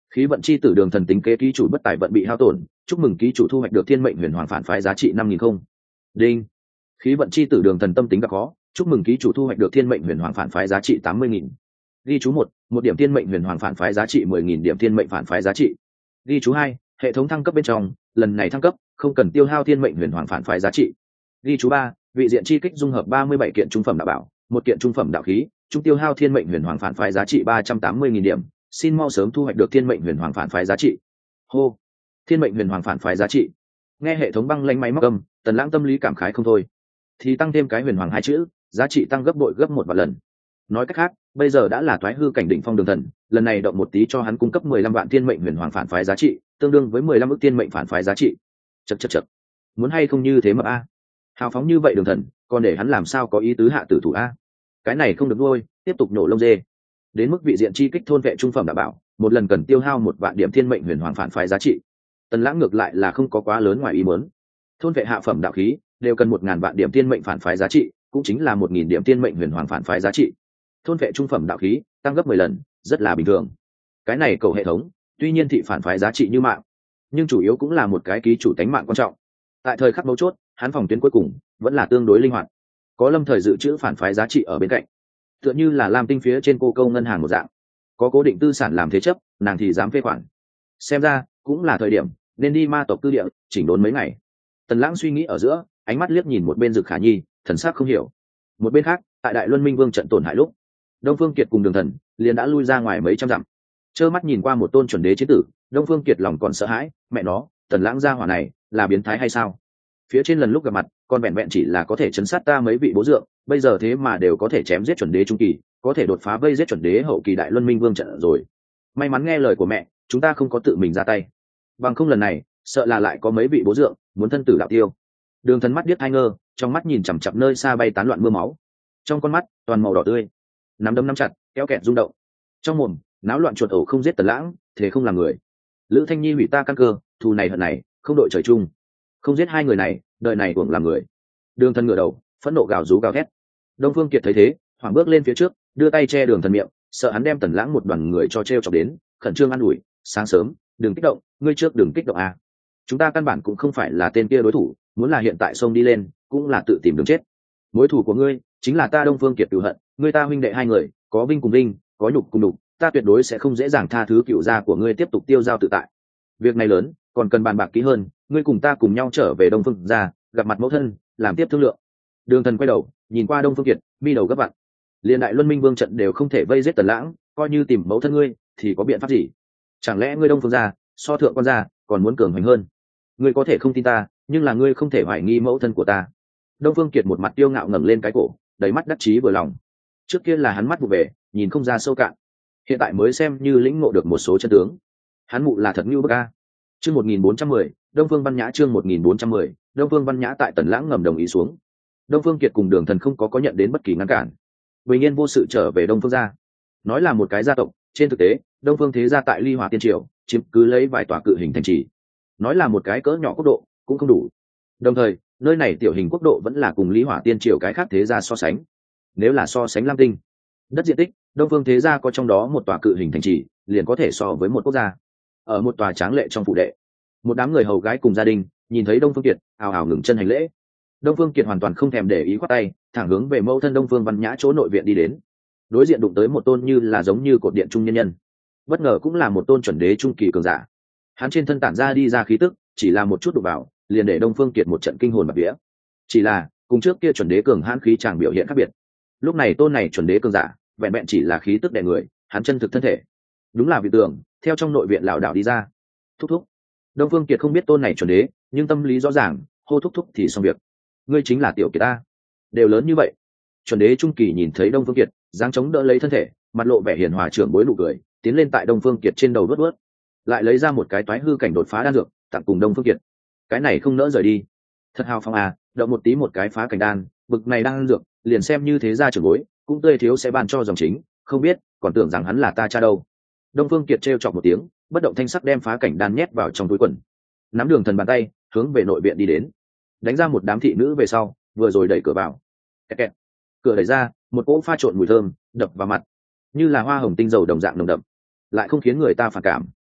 Khí vận chi tử Đường Thần tính kế ký chủ bất tài vận bị hao tổn, chúc mừng ký chủ thu hoạch được thiên mệnh huyền hoàng phản phái giá trị năm nghìn không. Đinh. Khí vận chi tử Đường Thần tâm tính gặp khó, chúc mừng ký chủ thu hoạch được thiên mệnh huyền hoàng phản phái giá trị tám mươi nghìn. Ghi chú một, một điểm thiên mệnh huyền hoàng phản phái giá trị mười nghìn điểm thiên mệnh phản phái giá trị. Ghi chú hai, hệ thống thăng cấp bên trong, lần này thăng cấp không cần tiêu hao thiên mệnh huyền hoàng phản phái giá trị. Ghi chú ba, vị diện chi kích dung hợp ba mươi bảy kiện trung phẩm đạo bảo, một kiện trung phẩm đạo khí, trung tiêu hao thiên mệnh huyền hoàng phản phái giá trị ba trăm tám mươi nghìn điểm, xin mau sớm thu hoạch được thiên mệnh huyền hoàng phản phái giá trị. Hô, thiên mệnh huyền hoàng phản phái giá trị. Nghe hệ thống băng lanh máy móc âm, Tần Lãng tâm lý cảm khái không thôi. Thì tăng thêm cái huyền hoàng hai chữ, giá trị tăng gấp bội gấp một vạn lần. Nói cách khác, bây giờ đã là toái hư cảnh đỉnh phong Đường Thần, lần này động một tí cho hắn cung cấp mười lăm vạn thiên mệnh huyền hoàng phản phái giá trị, tương đương với mười lăm ức thiên mệnh phản phái giá trị. Chậc chậc chậc. Muốn hay không như thế mà a. Hào phóng như vậy Đường Thần, còn để hắn làm sao có ý tứ hạ tử thủ a. Cái này không được nuôi, tiếp tục nổ lông dê. Đến mức vị diện chi kích thôn vệ trung phẩm đảm bảo, một lần cần tiêu hao một vạn điểm thiên mệnh huyền hoàng phản phái giá trị. Tần Lãng ngược lại là không có quá lớn ngoài ý muốn. Thôn vệ hạ phẩm đạo khí đều cần một ngàn vạn điểm thiên mệnh phản phái giá trị, cũng chính là một nghìn điểm thiên mệnh huyền hoàng phản phái giá trị. Thôn vệ trung phẩm đạo khí tăng gấp mười lần, rất là bình thường. Cái này cầu hệ thống, tuy nhiên thị phản phái giá trị như mạng, nhưng chủ yếu cũng là một cái ký chủ tánh mạng quan trọng. Tại thời khắc mấu chốt, hắn phòng tuyến cuối cùng vẫn là tương đối linh hoạt, có lâm thời dự trữ phản phái giá trị ở bên cạnh, tựa như là lam tinh phía trên cô câu ngân hàng một dạng, có cố định tư sản làm thế chấp, nàng thì dám phê khoản. Xem ra cũng là thời điểm nên đi ma tộc cư địa chỉnh đốn mấy ngày. Tần Lãng suy nghĩ ở giữa, ánh mắt liếc nhìn một bên Dực Khả Nhi, thần sắc không hiểu. Một bên khác, tại Đại Luân Minh Vương trận tổn hại lúc, Đông Phương Kiệt cùng Đường Thần liền đã lui ra ngoài mấy trăm dặm, trơ mắt nhìn qua một tôn chuẩn đế chiến tử. Đông Phương Kiệt lòng còn sợ hãi, mẹ nó, Tần Lãng gia hỏa này là biến thái hay sao? Phía trên lần lúc gặp mặt, còn vẹn vẹn chỉ là có thể chấn sát ta mấy vị bố dượng, bây giờ thế mà đều có thể chém giết chuẩn đế trung kỳ, có thể đột phá vây giết chuẩn đế hậu kỳ Đại Luân Minh Vương trận rồi. May mắn nghe lời của mẹ, chúng ta không có tự mình ra tay, bằng không lần này sợ là lại có mấy vị bố dượng muốn thân tử đạo tiêu. Đường Thần mắt biết hai ngơ, trong mắt nhìn chằm chặp nơi xa bay tán loạn mưa máu, trong con mắt toàn màu đỏ tươi, nắm đấm nắm chặt, kéo kẹt rung động. Trong mồm náo loạn chuột ổ không giết Tần Lãng, thế không làm người. Lữ Thanh Nhi hủy ta căn cơ, thù này hận này, không đội trời chung. Không giết hai người này, đời này uổng làm người. Đường Thần ngửa đầu, phẫn nộ gào rú gào thét. Đông Phương Kiệt thấy thế, hoảng bước lên phía trước, đưa tay che Đường Thần miệng, sợ hắn đem Tần Lãng một đoàn người cho treo chọc đến, khẩn trương an ủi, sáng sớm, đừng kích động, ngươi trước đừng kích động à. Chúng ta căn bản cũng không phải là tên kia đối thủ, muốn là hiện tại xông đi lên, cũng là tự tìm đường chết. Mối thù của ngươi chính là ta Đông Phương Kiệt cửu hận, ngươi ta huynh đệ hai người, có vinh cùng vinh, có nhục cùng nhục, ta tuyệt đối sẽ không dễ dàng tha thứ cựu gia của ngươi tiếp tục tiêu dao tự tại. Việc này lớn, còn cần bàn bạc kỹ hơn, ngươi cùng ta cùng nhau trở về Đông Phương gia, gặp mặt mẫu thân, làm tiếp thương lượng. Đường Thần quay đầu, nhìn qua Đông Phương Kiệt, mi đầu gấp vặn. Liên Đại Luân Minh Vương trận đều không thể vây giết Tần Lãng, coi như tìm mẫu thân ngươi, thì có biện pháp gì? Chẳng lẽ ngươi Đông Phương gia, so thượng quan gia, còn muốn cường hành hơn? Ngươi có thể không tin ta, nhưng là ngươi không thể hoài nghi mẫu thân của ta. Đông Phương Kiệt một mặt tiêu ngạo ngẩng lên cái cổ, đầy mắt đắc chí vừa lòng. Trước kia là hắn mắt vụ về, nhìn không ra sâu cạn, hiện tại mới xem như lĩnh ngộ được một số chân tướng. Hắn mụ là thật như bức a. Chương một nghìn bốn trăm mười, Đông Phương Văn Nhã chương một nghìn bốn trăm mười, Đông Phương Văn Nhã tại Tần Lãng ngầm đồng ý xuống. Đông Phương Kiệt cùng Đường Thần không có có nhận đến bất kỳ ngăn cản, bình yên vô sự trở về Đông Phương gia. Nói là một cái gia tộc, trên thực tế, Đông Phương thế gia tại Ly Hỏa Tiên Triều chiếm cứ lấy vài tòa cự hình thành trì. Nói là một cái cỡ nhỏ quốc độ cũng không đủ. Đồng thời, nơi này tiểu hình quốc độ vẫn là cùng Lý Hỏa Tiên Triều cái khác thế gia so sánh. Nếu là so sánh Lam Tinh, đất diện tích, Đông Phương thế gia có trong đó một tòa cự hình thành trì, liền có thể so với một quốc gia. Ở một tòa tráng lệ trong phủ đệ, một đám người hầu gái cùng gia đình nhìn thấy Đông Phương Kiệt, ào ào ngừng chân hành lễ. Đông Phương Kiệt hoàn toàn không thèm để ý, khoát tay, thẳng hướng về mẫu thân Đông Phương Văn Nhã chỗ nội viện đi đến. Đối diện đụng tới một tôn như là giống như cột điện trung nhân nhân, bất ngờ cũng là một tôn chuẩn đế trung kỳ cường giả. Hắn trên thân tản ra đi ra khí tức, chỉ là một chút đụng vào, liền để Đông Phương Kiệt một trận kinh hồn bạt vía. Chỉ là cùng trước kia chuẩn đế cường hãn khí chàng biểu hiện khác biệt. Lúc này tôn này chuẩn đế cường giả, vẹn vẹn chỉ là khí tức đè người, hắn chân thực thân thể, đúng là vị tường theo trong nội viện lão đạo đi ra. Thúc thúc. Đông Phương Kiệt không biết tôn này chuẩn đế, nhưng tâm lý rõ ràng, hô thúc thúc thì xong việc. Ngươi chính là tiểu Kiệt ta, đều lớn như vậy. Chuẩn đế trung kỳ nhìn thấy Đông Phương Kiệt, giáng chống đỡ lấy thân thể, mặt lộ vẻ hiền hòa trưởng bối nụ cười, tiến lên tại Đông Phương Kiệt trên đầu vớt vớt, lại lấy ra một cái toái hư cảnh đột phá đan dược tặng cùng Đông Phương Kiệt. Cái này không nỡ rời đi, thật hào phong à, đợi một tí một cái phá cảnh đan, bực này đan dược, liền xem như thế gia trưởng bối cũng tươi thiếu sẽ ban cho dòng chính, không biết còn tưởng rằng hắn là ta cha đâu. Đông Phương Kiệt trêu chọc một tiếng, bất động thanh sắc đem phá cảnh đan nhét vào trong túi quần, nắm Đường Thần bàn tay hướng về nội viện đi đến, đánh ra một đám thị nữ về sau, vừa rồi đẩy cửa vào. Kẹt kẹt. Cửa đẩy ra, một cỗ pha trộn mùi thơm đập vào mặt, như là hoa hồng tinh dầu đồng dạng nồng đậm, lại không khiến người ta phản cảm.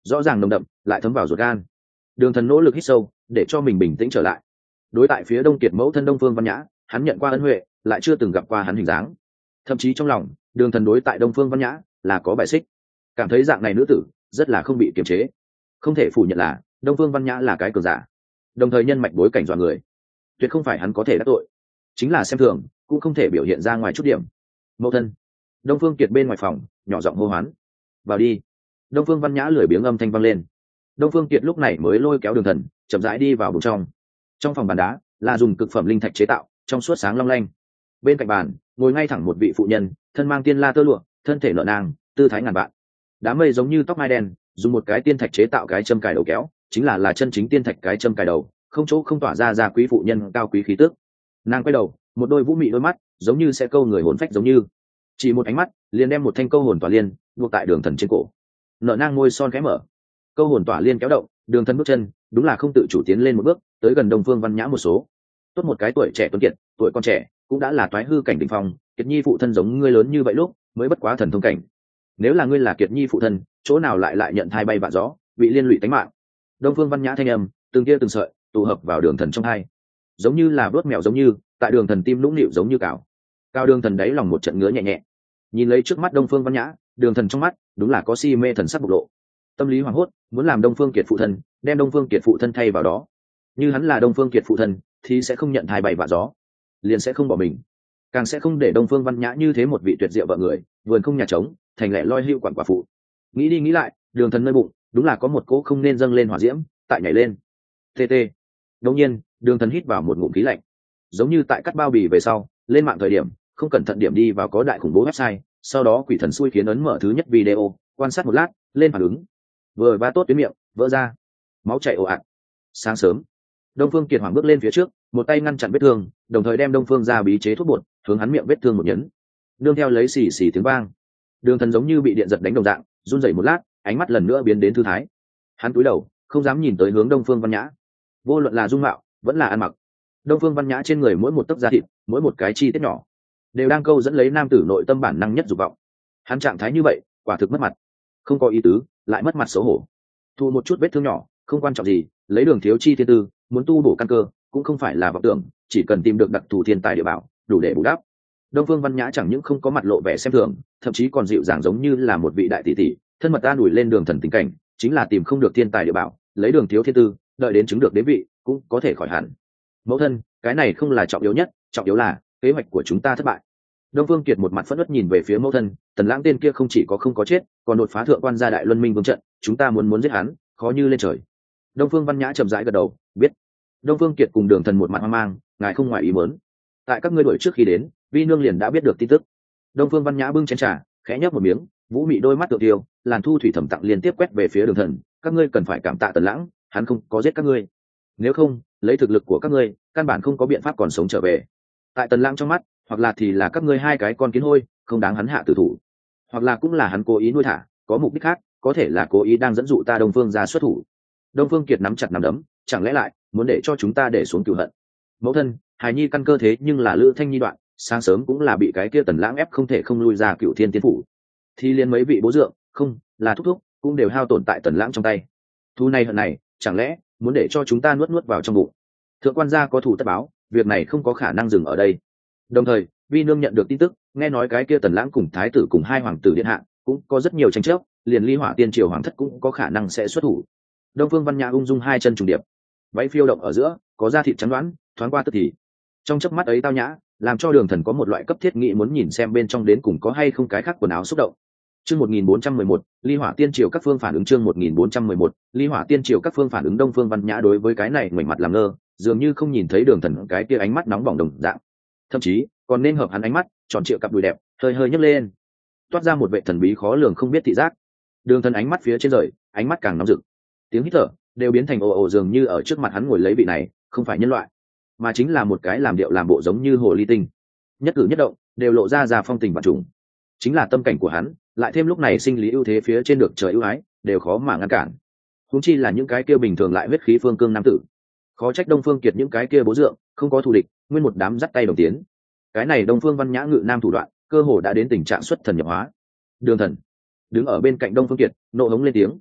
rõ ràng nồng đậm lại thấm vào ruột gan. Đường Thần nỗ lực hít sâu để cho mình bình tĩnh trở lại. Đối tại phía Đông Kiệt mẫu thân Đông Phương Văn Nhã, hắn nhận qua ân huệ, lại chưa từng gặp qua hắn hình dáng. Thậm chí trong lòng, Đường Thần đối tại Đông Phương Văn Nhã là có bài xích, cảm thấy dạng này nữ tử rất là không bị kiềm chế. Không thể phủ nhận là Đông Phương Văn Nhã là cái cường giả, đồng thời nhân mạch bối cảnh dọa người, tuyệt không phải hắn có thể đắc tội. Chính là xem thường, cũng không thể biểu hiện ra ngoài chút điểm. Mẫu thân. Đông Phương Kiệt bên ngoài phòng nhỏ giọng hô hoán. Vào đi. Đông Phương Văn Nhã lười biếng âm thanh vang lên. Đông Phương Kiệt lúc này mới lôi kéo Đường Thần chậm rãi đi vào bên trong. Trong phòng bàn đá là dùng cực phẩm linh thạch chế tạo, trong suốt sáng long lanh. Bên cạnh bàn ngồi ngay thẳng một vị phụ nhân, thân mang tiên la tơ lụa, thân thể nở nang, tư thái ngàn vạn. Đám mây giống như tóc mai đen, dùng một cái tiên thạch chế tạo cái châm cài đầu kéo, chính là là chân chính tiên thạch cái châm cài đầu, không chỗ không tỏa ra ra quý phụ nhân cao quý khí tức. Nàng quay đầu, một đôi vũ mị đôi mắt giống như sẽ câu người hồn phách, giống như chỉ một ánh mắt liền đem một thanh câu hồn tỏa liên buộc tại Đường Thần trên cổ. Nở nang môi son khẽ mở, câu hồn tỏa liên kéo động, Đường Thần bước chân đúng là không tự chủ tiến lên một bước, tới gần Đông Phương Văn Nhã một số. Tốt một cái tuổi trẻ tuấn kiệt, tuổi con trẻ cũng đã là toái hư cảnh đỉnh phong, Kiệt Nhi phụ thân giống ngươi lớn như vậy lúc mới bất quá thần thông cảnh. Nếu là ngươi là Kiệt Nhi phụ thân, chỗ nào lại lại nhận thai bay vạ gió, bị liên lụy tính mạng. Đông Phương Văn Nhã thanh âm từng kia từng sợi tụ hợp vào Đường Thần trong hai, giống như là vớt mèo, giống như tại Đường Thần tim nũng nịu, giống như cào cao. Đường Thần đáy lòng một trận ngứa nhẹ nhẹ, nhìn lấy trước mắt Đông Phương Văn Nhã, Đường Thần trong mắt đúng là có si mê thần sắc bộc lộ. Tâm lý hoảng hốt, muốn làm Đông Phương Kiệt phụ thân, đem Đông Phương Kiệt phụ thân thay vào đó. Như hắn là Đông Phương Kiệt phụ thân thì sẽ không nhận thai bay vạ gió, liền sẽ không bỏ mình, càng sẽ không để Đông Phương Văn Nhã như thế một vị tuyệt diệu vợ người, vườn không nhà trống, thành lẻ loi hưu quản quả phụ. Nghĩ đi nghĩ lại, Đường Thần nơi bụng đúng là có một cỗ không nên dâng lên hỏa diễm tại nhảy lên. Tt. Đột nhiên, Đường Thần hít vào một ngụm khí lạnh, giống như tại cắt bao bì về sau, lên mạng thời điểm không cẩn thận điểm đi vào có đại khủng bố website, sau đó quỷ thần xui khiến ấn mở thứ nhất video, quan sát một lát, lên phản ứng. Vừa va tốt tuyến miệng, vỡ ra, máu chảy ồ ạt. Sáng sớm, Đông Phương Kiệt hoảng bước lên phía trước, một tay ngăn chặn vết thương, đồng thời đem Đông Phương ra bí chế thuốc bột hướng hắn miệng vết thương một nhấn. Nương theo lấy xì xì tiếng vang, Đường Thần giống như bị điện giật đánh đồng dạng, run rẩy một lát, ánh mắt lần nữa biến đến thư thái. Hắn cúi đầu, không dám nhìn tới hướng Đông Phương Văn Nhã. Vô luận là dung mạo, vẫn là ăn mặc, Đông Phương Văn Nhã trên người mỗi một tấc da thịt, mỗi một cái chi tiết nhỏ, đều đang câu dẫn lấy nam tử nội tâm bản năng nhất dục vọng. Hắn trạng thái như vậy, quả thực mất mặt, không có ý tứ, lại mất mặt xấu hổ. Thu một chút vết thương nhỏ, không quan trọng gì, lấy Đường thiếu chi thiên tư, muốn tu bổ căn cơ, cũng không phải là vọng tưởng, chỉ cần tìm được đặc thù thiên tài địa bảo, đủ để bù đắp. Đông Phương Văn Nhã chẳng những không có mặt lộ vẻ xem thường, thậm chí còn dịu dàng, giống như là một vị đại tỷ tỷ, thân mật an ủi lên Đường Thần tình cảnh, chính là tìm không được thiên tài địa bảo, lấy Đường thiếu thiên tư, đợi đến chứng được đế vị, cũng có thể khỏi hẳn. Mẫu thân, cái này không là trọng yếu nhất, trọng yếu là kế hoạch của chúng ta thất bại. Đông Phương Kiệt một mặt phẫn uất nhìn về phía mẫu thân, Tần Lãng tên kia không chỉ có không có chết, còn đột phá thượng quan gia đại luân minh vương trận, chúng ta muốn muốn giết hắn, khó như lên trời. Đông Phương Văn Nhã chậm rãi gật đầu, biết. Đông Phương Kiệt cùng Đường Thần một mặt hoang mang, ngài không ngoài ý muốn. Tại các ngươi đuổi trước khi đến, vi nương liền đã biết được tin tức. Đông Phương Văn Nhã bưng chén trà, khẽ nhấp một miếng, vũ mị đôi mắt tựa tiêu, làn thu thủy thẩm tặng liên tiếp quét về phía Đường Thần, các ngươi cần phải cảm tạ Tần Lãng, hắn không có giết các ngươi. Nếu không, lấy thực lực của các ngươi, căn bản không có biện pháp còn sống trở về. Tại Tần Lãng trong mắt, hoặc là thì là các ngươi hai cái con kiến hôi, không đáng hắn hạ tử thủ, hoặc là cũng là hắn cố ý nuôi thả, có mục đích khác, có thể là cố ý đang dẫn dụ ta Đông Phương ra xuất thủ. Đông Phương Kiệt nắm chặt nắm đấm, chẳng lẽ lại muốn để cho chúng ta để xuống cửu hận? Mẫu thân, hài nhi căn cơ thế nhưng là Lữ Thanh Nhi đoạn, sáng sớm cũng là bị cái kia Tần Lãng ép không thể không lui ra Cửu Thiên Tiên phủ. Thì liên mấy vị bố dượng, không, là thúc thúc, cũng đều hao tổn tại Tần Lãng trong tay. Thu này hận này, chẳng lẽ muốn để cho chúng ta nuốt nuốt vào trong bụng? Thượng quan gia có thủ tất báo, việc này không có khả năng dừng ở đây. Đồng thời, vi nương nhận được tin tức, nghe nói cái kia Tần Lãng cùng thái tử cùng hai hoàng tử điện hạ cũng có rất nhiều tranh chấp, liền Ly Hỏa Tiên triều hoàng thất cũng có khả năng sẽ xuất thủ. Đông Phương Văn Nhã ung dung hai chân trùng điệp, váy phiêu động ở giữa, có da thịt trắng đoán, thoáng qua tức thì. Trong chớp mắt ấy tao nhã, làm cho Đường Thần có một loại cấp thiết nghĩ muốn nhìn xem bên trong đến cùng có hay không cái khác quần áo xúc động. Chương một nghìn bốn trăm mười một, Ly Hỏa Tiên triều các phương phản ứng. Chương một nghìn bốn trăm mười một, Ly Hỏa Tiên triều các phương phản ứng. Đông Phương Văn Nhã đối với cái này ngoảnh mặt làm ngơ, dường như không nhìn thấy Đường Thần cái kia ánh mắt nóng bỏng đồng dạng. Thậm chí, còn nên hợp hắn ánh mắt, tròn trịa cặp đùi đẹp, hơi hơi nhấc lên, toát ra một vẻ thần bí khó lường không biết thị giác. Đường Thần ánh mắt phía trên rời, ánh mắt càng nóng rực. Tiếng hít thở đều biến thành ồ ồ, dường như ở trước mặt hắn ngồi lấy vị này, không phải nhân loại, mà chính là một cái làm điệu làm bộ giống như hồ ly tinh. Nhất cử nhất động đều lộ ra ra phong tình vạn trùng. Chính là tâm cảnh của hắn, lại thêm lúc này sinh lý ưu thế phía trên được trời ưu ái, đều khó mà ngăn cản. Huống chi là những cái kia bình thường lại huyết khí phương cương nam tử. Khó trách Đông Phương Kiệt những cái kia bố dượng không có thù địch, nguyên một đám dắt tay đồng tiến. Cái này Đông Phương Văn Nhã ngự nam thủ đoạn, cơ hồ đã đến tình trạng xuất thần nhập hóa. Đường Thần đứng ở bên cạnh Đông Phương Kiệt, nộ hống lên tiếng.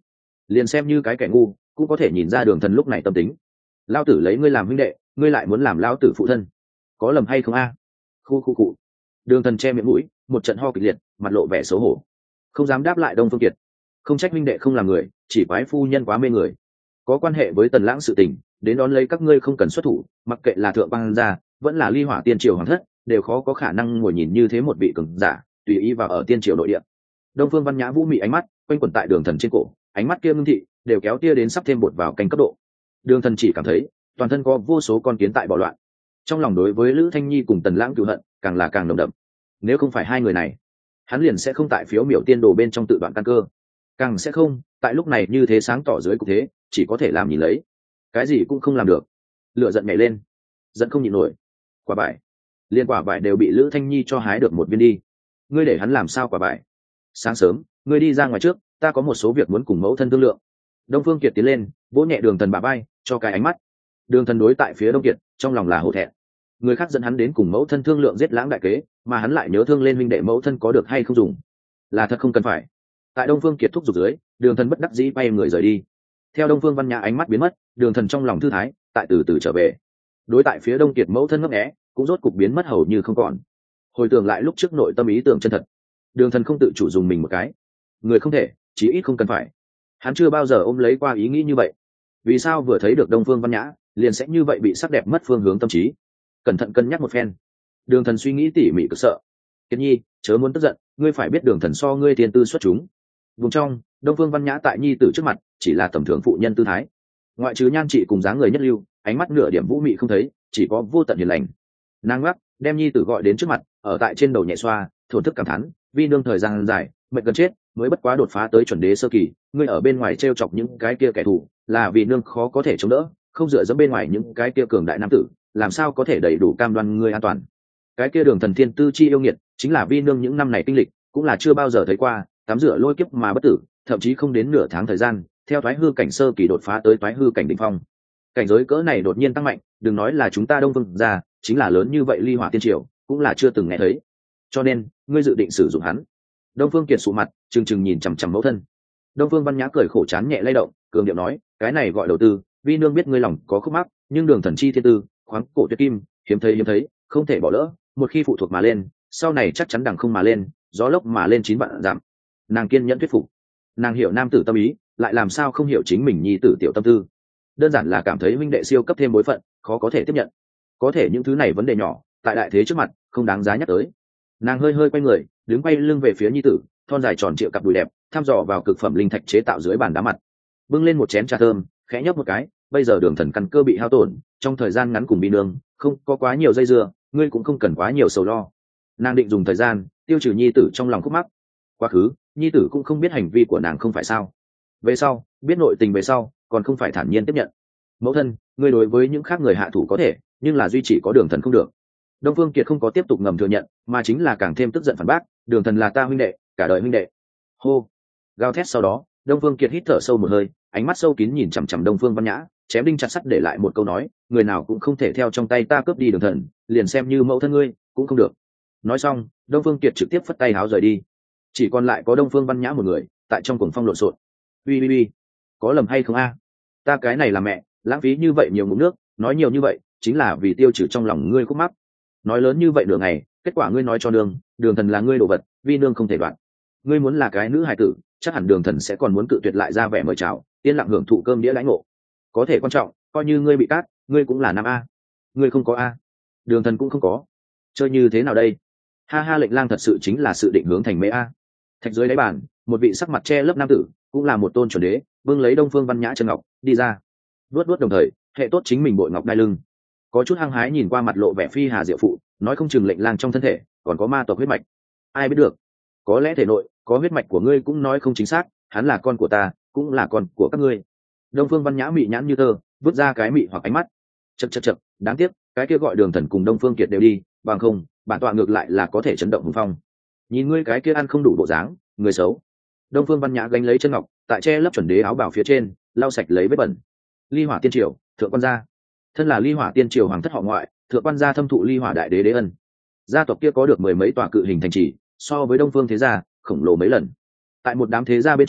liền xem như cái kẻ ngu cũng có thể nhìn ra đường thần lúc này tâm tính. Lao tử lấy ngươi làm huynh đệ, ngươi lại muốn làm lao tử phụ thân, có lầm hay không a? Khu khu cụ. Đường thần che miệng mũi, một trận ho kịch liệt, mặt lộ vẻ xấu hổ, không dám đáp lại Đông Phương Kiệt. Không trách huynh đệ không làm người, chỉ quái phu nhân quá mê người. Có quan hệ với Tần Lãng sự tình, đến đón lấy các ngươi không cần xuất thủ, mặc kệ là thượng bang gia vẫn là ly hỏa tiên triều hoàng thất, đều khó có khả năng ngồi nhìn như thế một vị cường giả tùy ý vào ở tiên triều nội địa. Đông Phương Văn Nhã vũ mị ánh mắt quanh quẩn tại đường thần trên cổ, ánh mắt kia ngưng thị đều kéo tia đến sắp thêm bột vào canh cấp độ. Đường thần chỉ cảm thấy toàn thân có vô số con kiến tại bạo loạn, trong lòng đối với Lữ Thanh Nhi cùng Tần Lãng cựu hận càng là càng nồng đậm. Nếu không phải hai người này, hắn liền sẽ không tại phiếu miểu tiên đồ bên trong tự đoạn căn cơ, càng sẽ không tại lúc này như thế sáng tỏ dưới cục thế, chỉ có thể làm nhìn lấy, cái gì cũng không làm được. Lửa giận nhảy lên, giận không nhịn nổi. Quả vải, liên quả vải đều bị Lữ Thanh Nhi cho hái được một viên đi, ngươi để hắn làm sao quả vải? Sáng sớm ngươi đi ra ngoài trước, ta có một số việc muốn cùng mẫu thân thương lượng. Đông Phương Kiệt tiến lên vỗ nhẹ đường thần bả vai, cho cái ánh mắt. Đường thần đối tại phía Đông Kiệt trong lòng là hổ thẹn, người khác dẫn hắn đến cùng mẫu thân thương lượng giết Lãng đại kế, mà hắn lại nhớ thương lên minh đệ mẫu thân có được hay không dùng, là thật không cần phải. Tại Đông Phương Kiệt thúc giục dưới, đường thần bất đắc dĩ bay người rời đi. Theo Đông Phương Văn Nhã ánh mắt biến mất, đường thần trong lòng thư thái, tại từ từ trở về. Đối tại phía Đông Kiệt mẫu thân ngấp nghé cũng rốt cục biến mất hầu như không còn. Hồi tưởng lại lúc trước nội tâm ý tưởng chân thật, đường thần không tự chủ dùng mình một cái. Người không thể, chí ít không cần phải. Hắn chưa bao giờ ôm lấy qua ý nghĩ như vậy. Vì sao vừa thấy được Đông Phương Văn Nhã liền sẽ như vậy bị sắc đẹp mất phương hướng tâm trí? Cẩn thận cân nhắc một phen, đường thần suy nghĩ tỉ mỉ cực sợ. Kiệt Nhi, chớ muốn tức giận, ngươi phải biết đường thần so ngươi thiên tư xuất chúng. Vùng trong, Đông Phương Văn Nhã tại nhi tử trước mặt chỉ là tầm thường phụ nhân tư thái, ngoại trừ nhan trị cùng dáng người nhất lưu, ánh mắt nửa điểm vũ mị không thấy, chỉ có vô tận hiền lành. Nàng ngắc đem nhi tử gọi đến trước mặt, ở tại trên đầu nhẹ xoa, thổn thức cảm thán, vi nương thời gian dài mệt gần chết mới bất quá đột phá tới chuẩn đế sơ kỳ, ngươi ở bên ngoài trêu chọc những cái kia kẻ thù, là vì nương khó có thể chống đỡ, không dựa dẫm bên ngoài những cái kia cường đại nam tử, làm sao có thể đầy đủ cam đoan ngươi an toàn. Cái kia đường thần thiên tư chi yêu nghiệt, chính là vi nương những năm này kinh lịch cũng là chưa bao giờ thấy qua, tắm rửa lôi kiếp mà bất tử, thậm chí không đến nửa tháng thời gian, theo thoái hư cảnh sơ kỳ đột phá tới thoái hư cảnh đỉnh phong. Cảnh giới cỡ này đột nhiên tăng mạnh, đừng nói là chúng ta Đông Vương gia, chính là lớn như vậy ly hỏa tiên triều cũng là chưa từng nghe thấy. Cho nên ngươi dự định sử dụng hắn? Đông Phương Kiệt sụ mặt trừng trừng nhìn chằm chằm mẫu thân. Đông Phương Văn Nhã cười khổ chán nhẹ lay động, cường điệu nói, cái này gọi đầu tư, vi nương biết ngươi lòng có khúc mắc, nhưng đường thần chi thiên tư khoáng cổ tuyệt kim, hiếm thấy hiếm thấy, không thể bỏ lỡ, một khi phụ thuộc mà lên, sau này chắc chắn đằng không mà lên, gió lốc mà lên chín vạn giảm. Nàng kiên nhẫn thuyết phục. Nàng hiểu nam tử tâm ý, lại làm sao không hiểu chính mình nhi tử tiểu tâm tư. Đơn giản là cảm thấy huynh đệ siêu cấp thêm bối phận, khó có thể tiếp nhận. Có thể những thứ này vấn đề nhỏ, tại đại thế trước mặt không đáng giá nhắc tới. Nàng hơi hơi quay người, đứng quay lưng về phía nhi tử, thon dài tròn trịa cặp đùi đẹp thăm dò vào cực phẩm linh thạch chế tạo dưới bàn đá mặt, bưng lên một chén trà thơm, khẽ nhấp một cái. Bây giờ đường thần căn cơ bị hao tổn, trong thời gian ngắn cùng bị nương không có quá nhiều dây dưa, ngươi cũng không cần quá nhiều sầu lo. Nàng định dùng thời gian tiêu trừ nhi tử trong lòng khúc mắc. Quá khứ nhi tử cũng không biết hành vi của nàng không phải sao, về sau biết nội tình về sau còn không phải thản nhiên tiếp nhận. Mẫu thân, ngươi đối với những khác người hạ thủ có thể, nhưng là duy chỉ có đường thần không được. Đông Phương Kiệt không có tiếp tục ngầm thừa nhận, mà chính là càng thêm tức giận phản bác, đường thần là ta huynh đệ, cả đời huynh đệ. Hô, gào thét sau đó, Đông Phương Kiệt hít thở sâu một hơi, ánh mắt sâu kín nhìn chằm chằm Đông Phương Văn Nhã, chém đinh chặt sắt để lại một câu nói, người nào cũng không thể theo trong tay ta cướp đi đường thần, liền xem như mẫu thân ngươi cũng không được. Nói xong, Đông Phương Kiệt trực tiếp phất tay háo rời đi, chỉ còn lại có Đông Phương Văn Nhã một người tại trong cuồng phong lộn xộn. Uy uy uy, có lầm hay không a? Ta cái này là mẹ, lãng phí như vậy nhiều ngụm nước, nói nhiều như vậy chính là vì tiêu trừ trong lòng ngươi khúc mắc. Nói lớn như vậy nửa ngày, kết quả ngươi nói cho nương, đường thần là ngươi đồ vật, vi nương không thể đoạn. Ngươi muốn là cái nữ hài tử, chắc hẳn đường thần sẽ còn muốn cự tuyệt lại ra vẻ mời chào, yên lặng hưởng thụ cơm đĩa lãnh ngộ. Có thể quan trọng, coi như ngươi bị cát, ngươi cũng là nam a. Ngươi không có a, đường thần cũng không có, chơi như thế nào đây? Ha ha, lệnh lang thật sự chính là sự định hướng thành mê a. Thạch dưới đáy bàn, một vị sắc mặt che lớp nam tử, cũng là một tôn chuẩn đế, vương lấy Đông Phương Văn Nhã chân ngọc đi ra, vuốt vuốt đồng thời hệ tốt chính mình bội ngọc đai lưng, có chút hăng hái nhìn qua mặt lộ vẻ phi hà diệu phụ, nói không chừng lệnh lang trong thân thể còn có ma tộc huyết mạch, ai biết được, có lẽ thể nội có huyết mạch của ngươi cũng nói không chính xác, hắn là con của ta, cũng là con của các ngươi. Đông Phương Văn Nhã mị nhãn như tơ, vứt ra cái mị hoặc ánh mắt. Chậc chậc chậc, đáng tiếc cái kia gọi đường thần cùng Đông Phương Kiệt đều đi, bằng không bản tọa ngược lại là có thể chấn động hùng phong. Nhìn ngươi cái kia ăn không đủ bộ dáng, người xấu. Đông Phương Văn Nhã gánh lấy chân ngọc, tại che lấp chuẩn đế áo bào phía trên lau sạch lấy vết bẩn. Ly Hỏa Tiên Triều thượng quan gia, thân là Ly Hỏa Tiên Triều hoàng thất họ ngoại, thượng quan gia thâm thụ Ly Hỏa đại đế đế ân. Gia tộc kia có được mười mấy tòa cự hình thành trì, so với Đông Phương thế gia khổng lồ mấy lần. Tại một đám thế gia bên trong,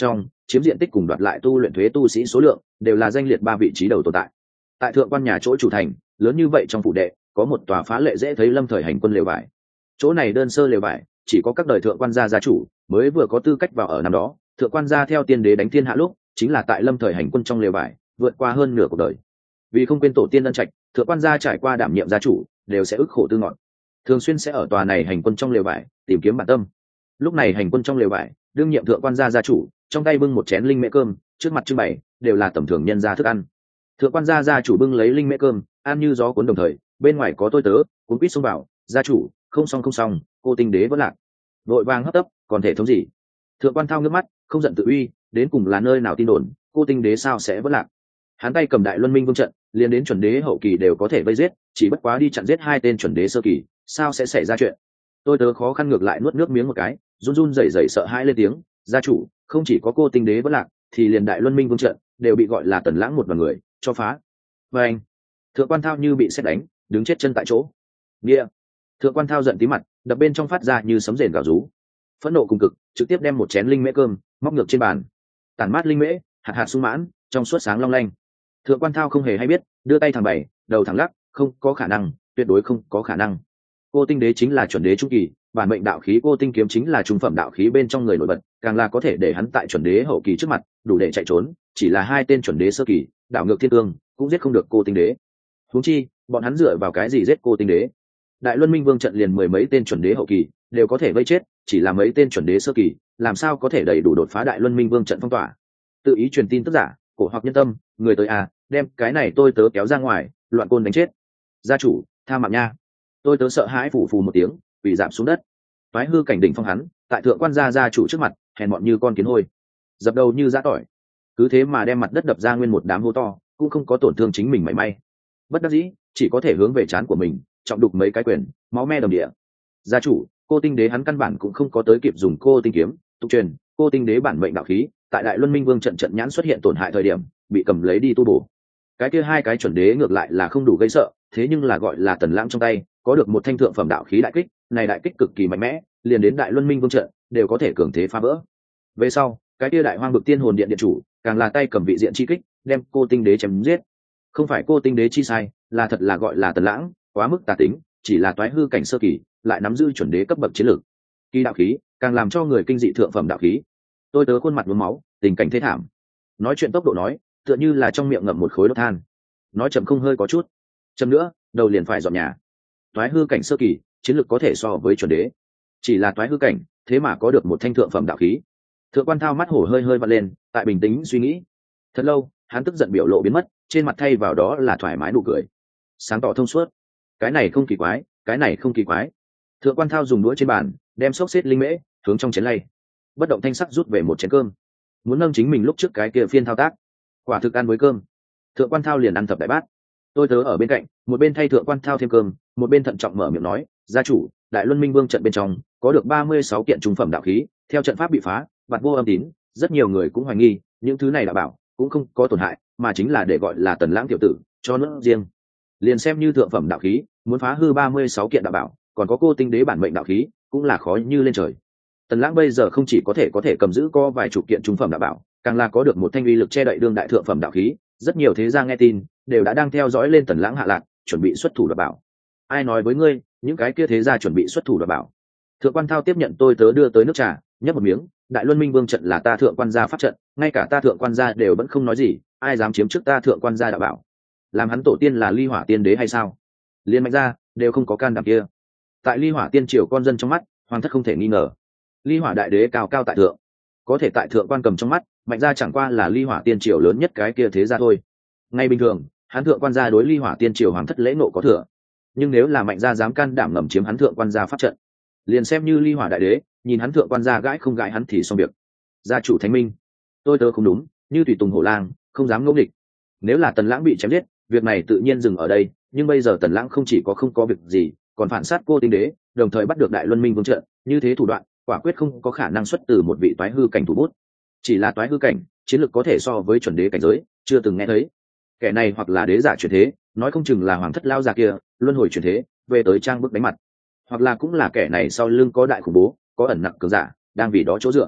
chiếm diện tích cùng đoạt lại tu luyện thuế tu sĩ số lượng đều là danh liệt ba vị trí đầu tồn tại. Tại thượng quan nhà chỗ chủ thành lớn như vậy, trong phủ đệ có một tòa phá lệ dễ thấy lâm thời hành quân lều vải. Chỗ này đơn sơ lều vải, chỉ có các đời thượng quan gia gia chủ mới vừa có tư cách vào ở năm đó. Thượng quan gia theo tiên đế đánh thiên hạ lúc chính là tại lâm thời hành quân trong lều vải vượt qua hơn nửa cuộc đời. Vì không quên tổ tiên ân trạch, thượng quan gia trải qua đảm nhiệm gia chủ đều sẽ ức khổ tư ngọn, thường xuyên sẽ ở tòa này hành quân trong lều vải tìm kiếm bản tâm. Lúc này hành quân trong lều vải, đương nhiệm thượng quan gia gia chủ trong tay bưng một chén linh mễ cơm, trước mặt trưng bày đều là tầm thường nhân gia thức ăn. Thượng quan gia gia chủ bưng lấy linh mễ cơm ăn như gió cuốn, đồng thời bên ngoài có tôi tớ cuốn quýt xông vào: gia chủ, không xong không xong, cô tinh đế vẫn lạc. Vội vàng hấp tấp, còn thể thống gì? Thượng quan thao ngước mắt không giận tự uy, đến cùng là nơi nào tin đồn cô tinh đế sao sẽ vẫn lạc? Hắn tay cầm đại luân minh vương trận, liền đến chuẩn đế hậu kỳ đều có thể vây giết, chỉ bất quá đi chặn giết hai tên chuẩn đế sơ kỳ, sao sẽ xảy ra chuyện? Tôi tớ khó khăn ngược lại nuốt nước miếng một cái, run run rẩy rẩy sợ hãi lên tiếng: gia chủ, không chỉ có cô tinh đế vẫn lạc, thì liền đại luân minh vương trận đều bị gọi là Tần Lãng một đoàn người cho phá. Và anh, thượng quan thao như bị sét đánh, đứng chết chân tại chỗ. Nghĩa, thượng quan thao giận tí mặt, đập bên trong phát ra như sấm rền gào rú, phẫn nộ cùng cực, trực tiếp đem một chén linh mễ cơm móc ngược trên bàn. Tản mát linh mễ, hạt hạt sung mãn, trong suốt sáng long lanh. Thượng quan thao không hề hay biết, đưa tay thẳng bày, đầu thẳng lắc: không có khả năng, tuyệt đối không có khả năng. Cô tinh đế chính là chuẩn đế trung kỳ, bản mệnh đạo khí cô tinh kiếm chính là trung phẩm đạo khí bên trong người nổi bật, càng là có thể để hắn tại chuẩn đế hậu kỳ trước mặt đủ để chạy trốn. Chỉ là hai tên chuẩn đế sơ kỳ, đảo ngược thiên cương cũng giết không được cô tinh đế. Huống chi bọn hắn dựa vào cái gì giết cô tinh đế? Đại luân minh vương trận liền mười mấy tên chuẩn đế hậu kỳ đều có thể vây chết, chỉ là mấy tên chuẩn đế sơ kỳ làm sao có thể đầy đủ đột phá đại luân minh vương trận phong tỏa? Tự ý truyền tin tức giả, cổ hoặc nhân tâm, người tới à, đem cái này tôi tớ kéo ra ngoài, loạn côn đánh chết. Gia chủ, tha mạng nha! Tôi tớ sợ hãi phủ phù một tiếng, bị giảm xuống đất. Toái hư cảnh đỉnh phong hắn, tại thượng quan gia gia chủ trước mặt hèn mọn như con kiến hôi, dập đầu như giã tỏi, cứ thế mà đem mặt đất đập ra nguyên một đám hố to, cũng không có tổn thương chính mình mảy may. Bất đắc dĩ, chỉ có thể hướng về trán của mình trọng đục mấy cái quyền, máu me đầm địa. Gia chủ, cô tinh đế hắn căn bản cũng không có tới kịp dùng cô tinh kiếm tục truyền, cô tinh đế bản mệnh đạo khí tại đại luân minh vương trận trận nhãn xuất hiện tổn hại thời điểm bị cầm lấy đi tu bổ. Cái kia hai cái chuẩn đế ngược lại là không đủ gây sợ, thế nhưng là gọi là Tần Lãng trong tay có được một thanh thượng phẩm đạo khí đại kích, này đại kích cực kỳ mạnh mẽ, liền đến đại luân minh vương trận đều có thể cường thế phá vỡ. Về sau, cái kia đại hoang bực tiên hồn điện điện chủ càng là tay cầm vị diện chi kích đem cô tinh đế chém giết. Không phải cô tinh đế chi sai, là thật là gọi là Tần Lãng quá mức tà tính, chỉ là toái hư cảnh sơ kỳ lại nắm giữ chuẩn đế cấp bậc chiến lược. Kỳ đạo khí càng làm cho người kinh dị thượng phẩm đạo khí. Tôi tớ khuôn mặt nhuốm máu, tình cảnh thê thảm, nói chuyện tốc độ nói tựa như là trong miệng ngậm một khối đốt than, nói chậm không hơi có chút chậm nữa đầu liền phải dọn nhà. Toái hư cảnh sơ kỳ chiến lược có thể so với chuẩn đế, chỉ là toái hư cảnh thế mà có được một thanh thượng phẩm đạo khí. Thượng quan thao mắt hổ hơi hơi vặn lên, tại bình tĩnh suy nghĩ thật lâu, hắn tức giận biểu lộ biến mất, trên mặt thay vào đó là thoải mái nụ cười, sáng tỏ thông suốt. Cái này không kỳ quái, cái này không kỳ quái. Thượng quan thao dùng đũa trên bàn đem xốc xếp linh mễ hướng trong chén lay, bất động thanh sắc rút về một chén cơm, muốn nâng chính mình lúc trước cái kia phiên thao tác. Quả thực ăn với cơm, thượng quan thao liền ăn thập đại bát. Tôi tớ ở bên cạnh, một bên thay thượng quan thao thêm cơm, một bên thận trọng mở miệng nói: gia chủ, đại luân minh vương trận bên trong có được ba mươi sáu kiện trung phẩm đạo khí, theo trận pháp bị phá, bạt vô âm tín, rất nhiều người cũng hoài nghi những thứ này là bảo cũng không có tổn hại, mà chính là để gọi là Tần Lãng tiểu tử cho nước riêng. Liền xem như thượng phẩm đạo khí muốn phá hư ba mươi sáu kiện đạo bảo, còn có cô tinh đế bản mệnh đạo khí cũng là khó như lên trời. Tần Lãng bây giờ không chỉ có thể có thể cầm giữ có vài chục kiện trung phẩm đạo bảo, càng là có được một thanh uy lực che đậy đương đại thượng phẩm đạo khí. Rất nhiều thế gia nghe tin đều đã đang theo dõi lên Tần Lãng hạ lạc, chuẩn bị xuất thủ đoạt bảo. Ai nói với ngươi những cái kia thế gia chuẩn bị xuất thủ đoạt bảo? Thượng quan thao tiếp nhận tôi tớ đưa tới nước trà, nhấp một miếng: đại luân minh vương trận là ta thượng quan gia pháp trận, ngay cả ta thượng quan gia đều vẫn không nói gì, ai dám chiếm trước ta thượng quan gia đạo bảo? Làm hắn tổ tiên là ly hỏa tiên đế hay sao? Liên mạnh gia đều không có can đảm kia. Tại ly hỏa tiên triều con dân trong mắt, hoàng thất không thể nghi ngờ. Ly hỏa đại đế cao cao tại thượng, có thể tại thượng quan cầm trong mắt, mạnh gia chẳng qua là ly hỏa tiên triều lớn nhất cái kia thế gia thôi. Ngay bình thường, hắn thượng quan gia đối ly hỏa tiên triều hoàng thất lễ nộ có thừa, nhưng nếu là mạnh gia dám can đảm ngầm chiếm hắn thượng quan gia pháp trận, liền xem như ly hỏa đại đế nhìn hắn thượng quan gia gãi không gãi hắn thì xong việc. Gia chủ thánh minh, tôi tớ không đúng, như tùy tùng hổ lang, không dám ngẫu nghịch. Nếu là Tần Lãng bị chém giết, việc này tự nhiên dừng ở đây, nhưng bây giờ Tần Lãng không chỉ có không có việc gì, còn phản sát cô tinh đế, đồng thời bắt được đại luân minh vương trận, như thế thủ đoạn quả quyết không có khả năng xuất từ một vị toái hư cảnh thủ bút. Chỉ là toái hư cảnh chiến lược có thể so với chuẩn đế cảnh giới, chưa từng nghe thấy. Kẻ này hoặc là đế giả chuyển thế, nói không chừng là hoàng thất lao già kia luân hồi chuyển thế về tới trang bức đánh mặt, hoặc là cũng là kẻ này sau lưng có đại khủng bố, có ẩn nặc cường giả đang vì đó chỗ dựa.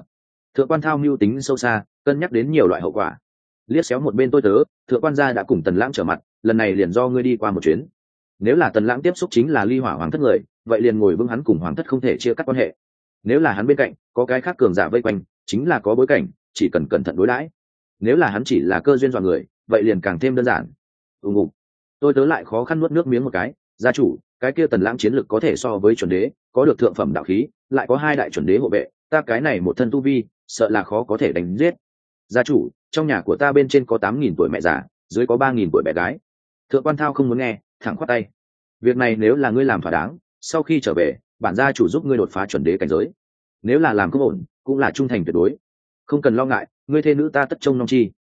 Thượng quan thao mưu tính sâu xa, cân nhắc đến nhiều loại hậu quả. Liếc xéo một bên tôi tớ, thượng quan gia đã cùng Tần Lãng trở mặt, lần này liền do ngươi đi qua một chuyến. Nếu là Tần Lãng tiếp xúc chính là ly hỏa hoàng thất người, vậy liền ngồi vững hắn cùng hoàng thất không thể chia cắt quan hệ. Nếu là hắn bên cạnh có cái khác cường giả vây quanh, chính là có bối cảnh, chỉ cần cẩn thận đối đãi. Nếu là hắn chỉ là cơ duyên dọa người, vậy liền càng thêm đơn giản. Ùng ục. Tôi tớ lại khó khăn nuốt nước miếng một cái, gia chủ, cái kia Tần Lãng chiến lực có thể so với chuẩn đế, có được thượng phẩm đạo khí, lại có hai đại chuẩn đế hộ vệ, ta cái này một thân tu vi, sợ là khó có thể đánh giết. Gia chủ, trong nhà của ta bên trên có tám nghìn tuổi mẹ già, dưới có ba nghìn tuổi bé gái. Thượng quan thao không muốn nghe, thẳng khoát tay. Việc này nếu là ngươi làm thỏa đáng, sau khi trở về, bản gia chủ giúp ngươi đột phá chuẩn đế cảnh giới. Nếu là làm không ổn, cũng là trung thành tuyệt đối. Không cần lo ngại, ngươi thê nữ ta tất trông nom chi.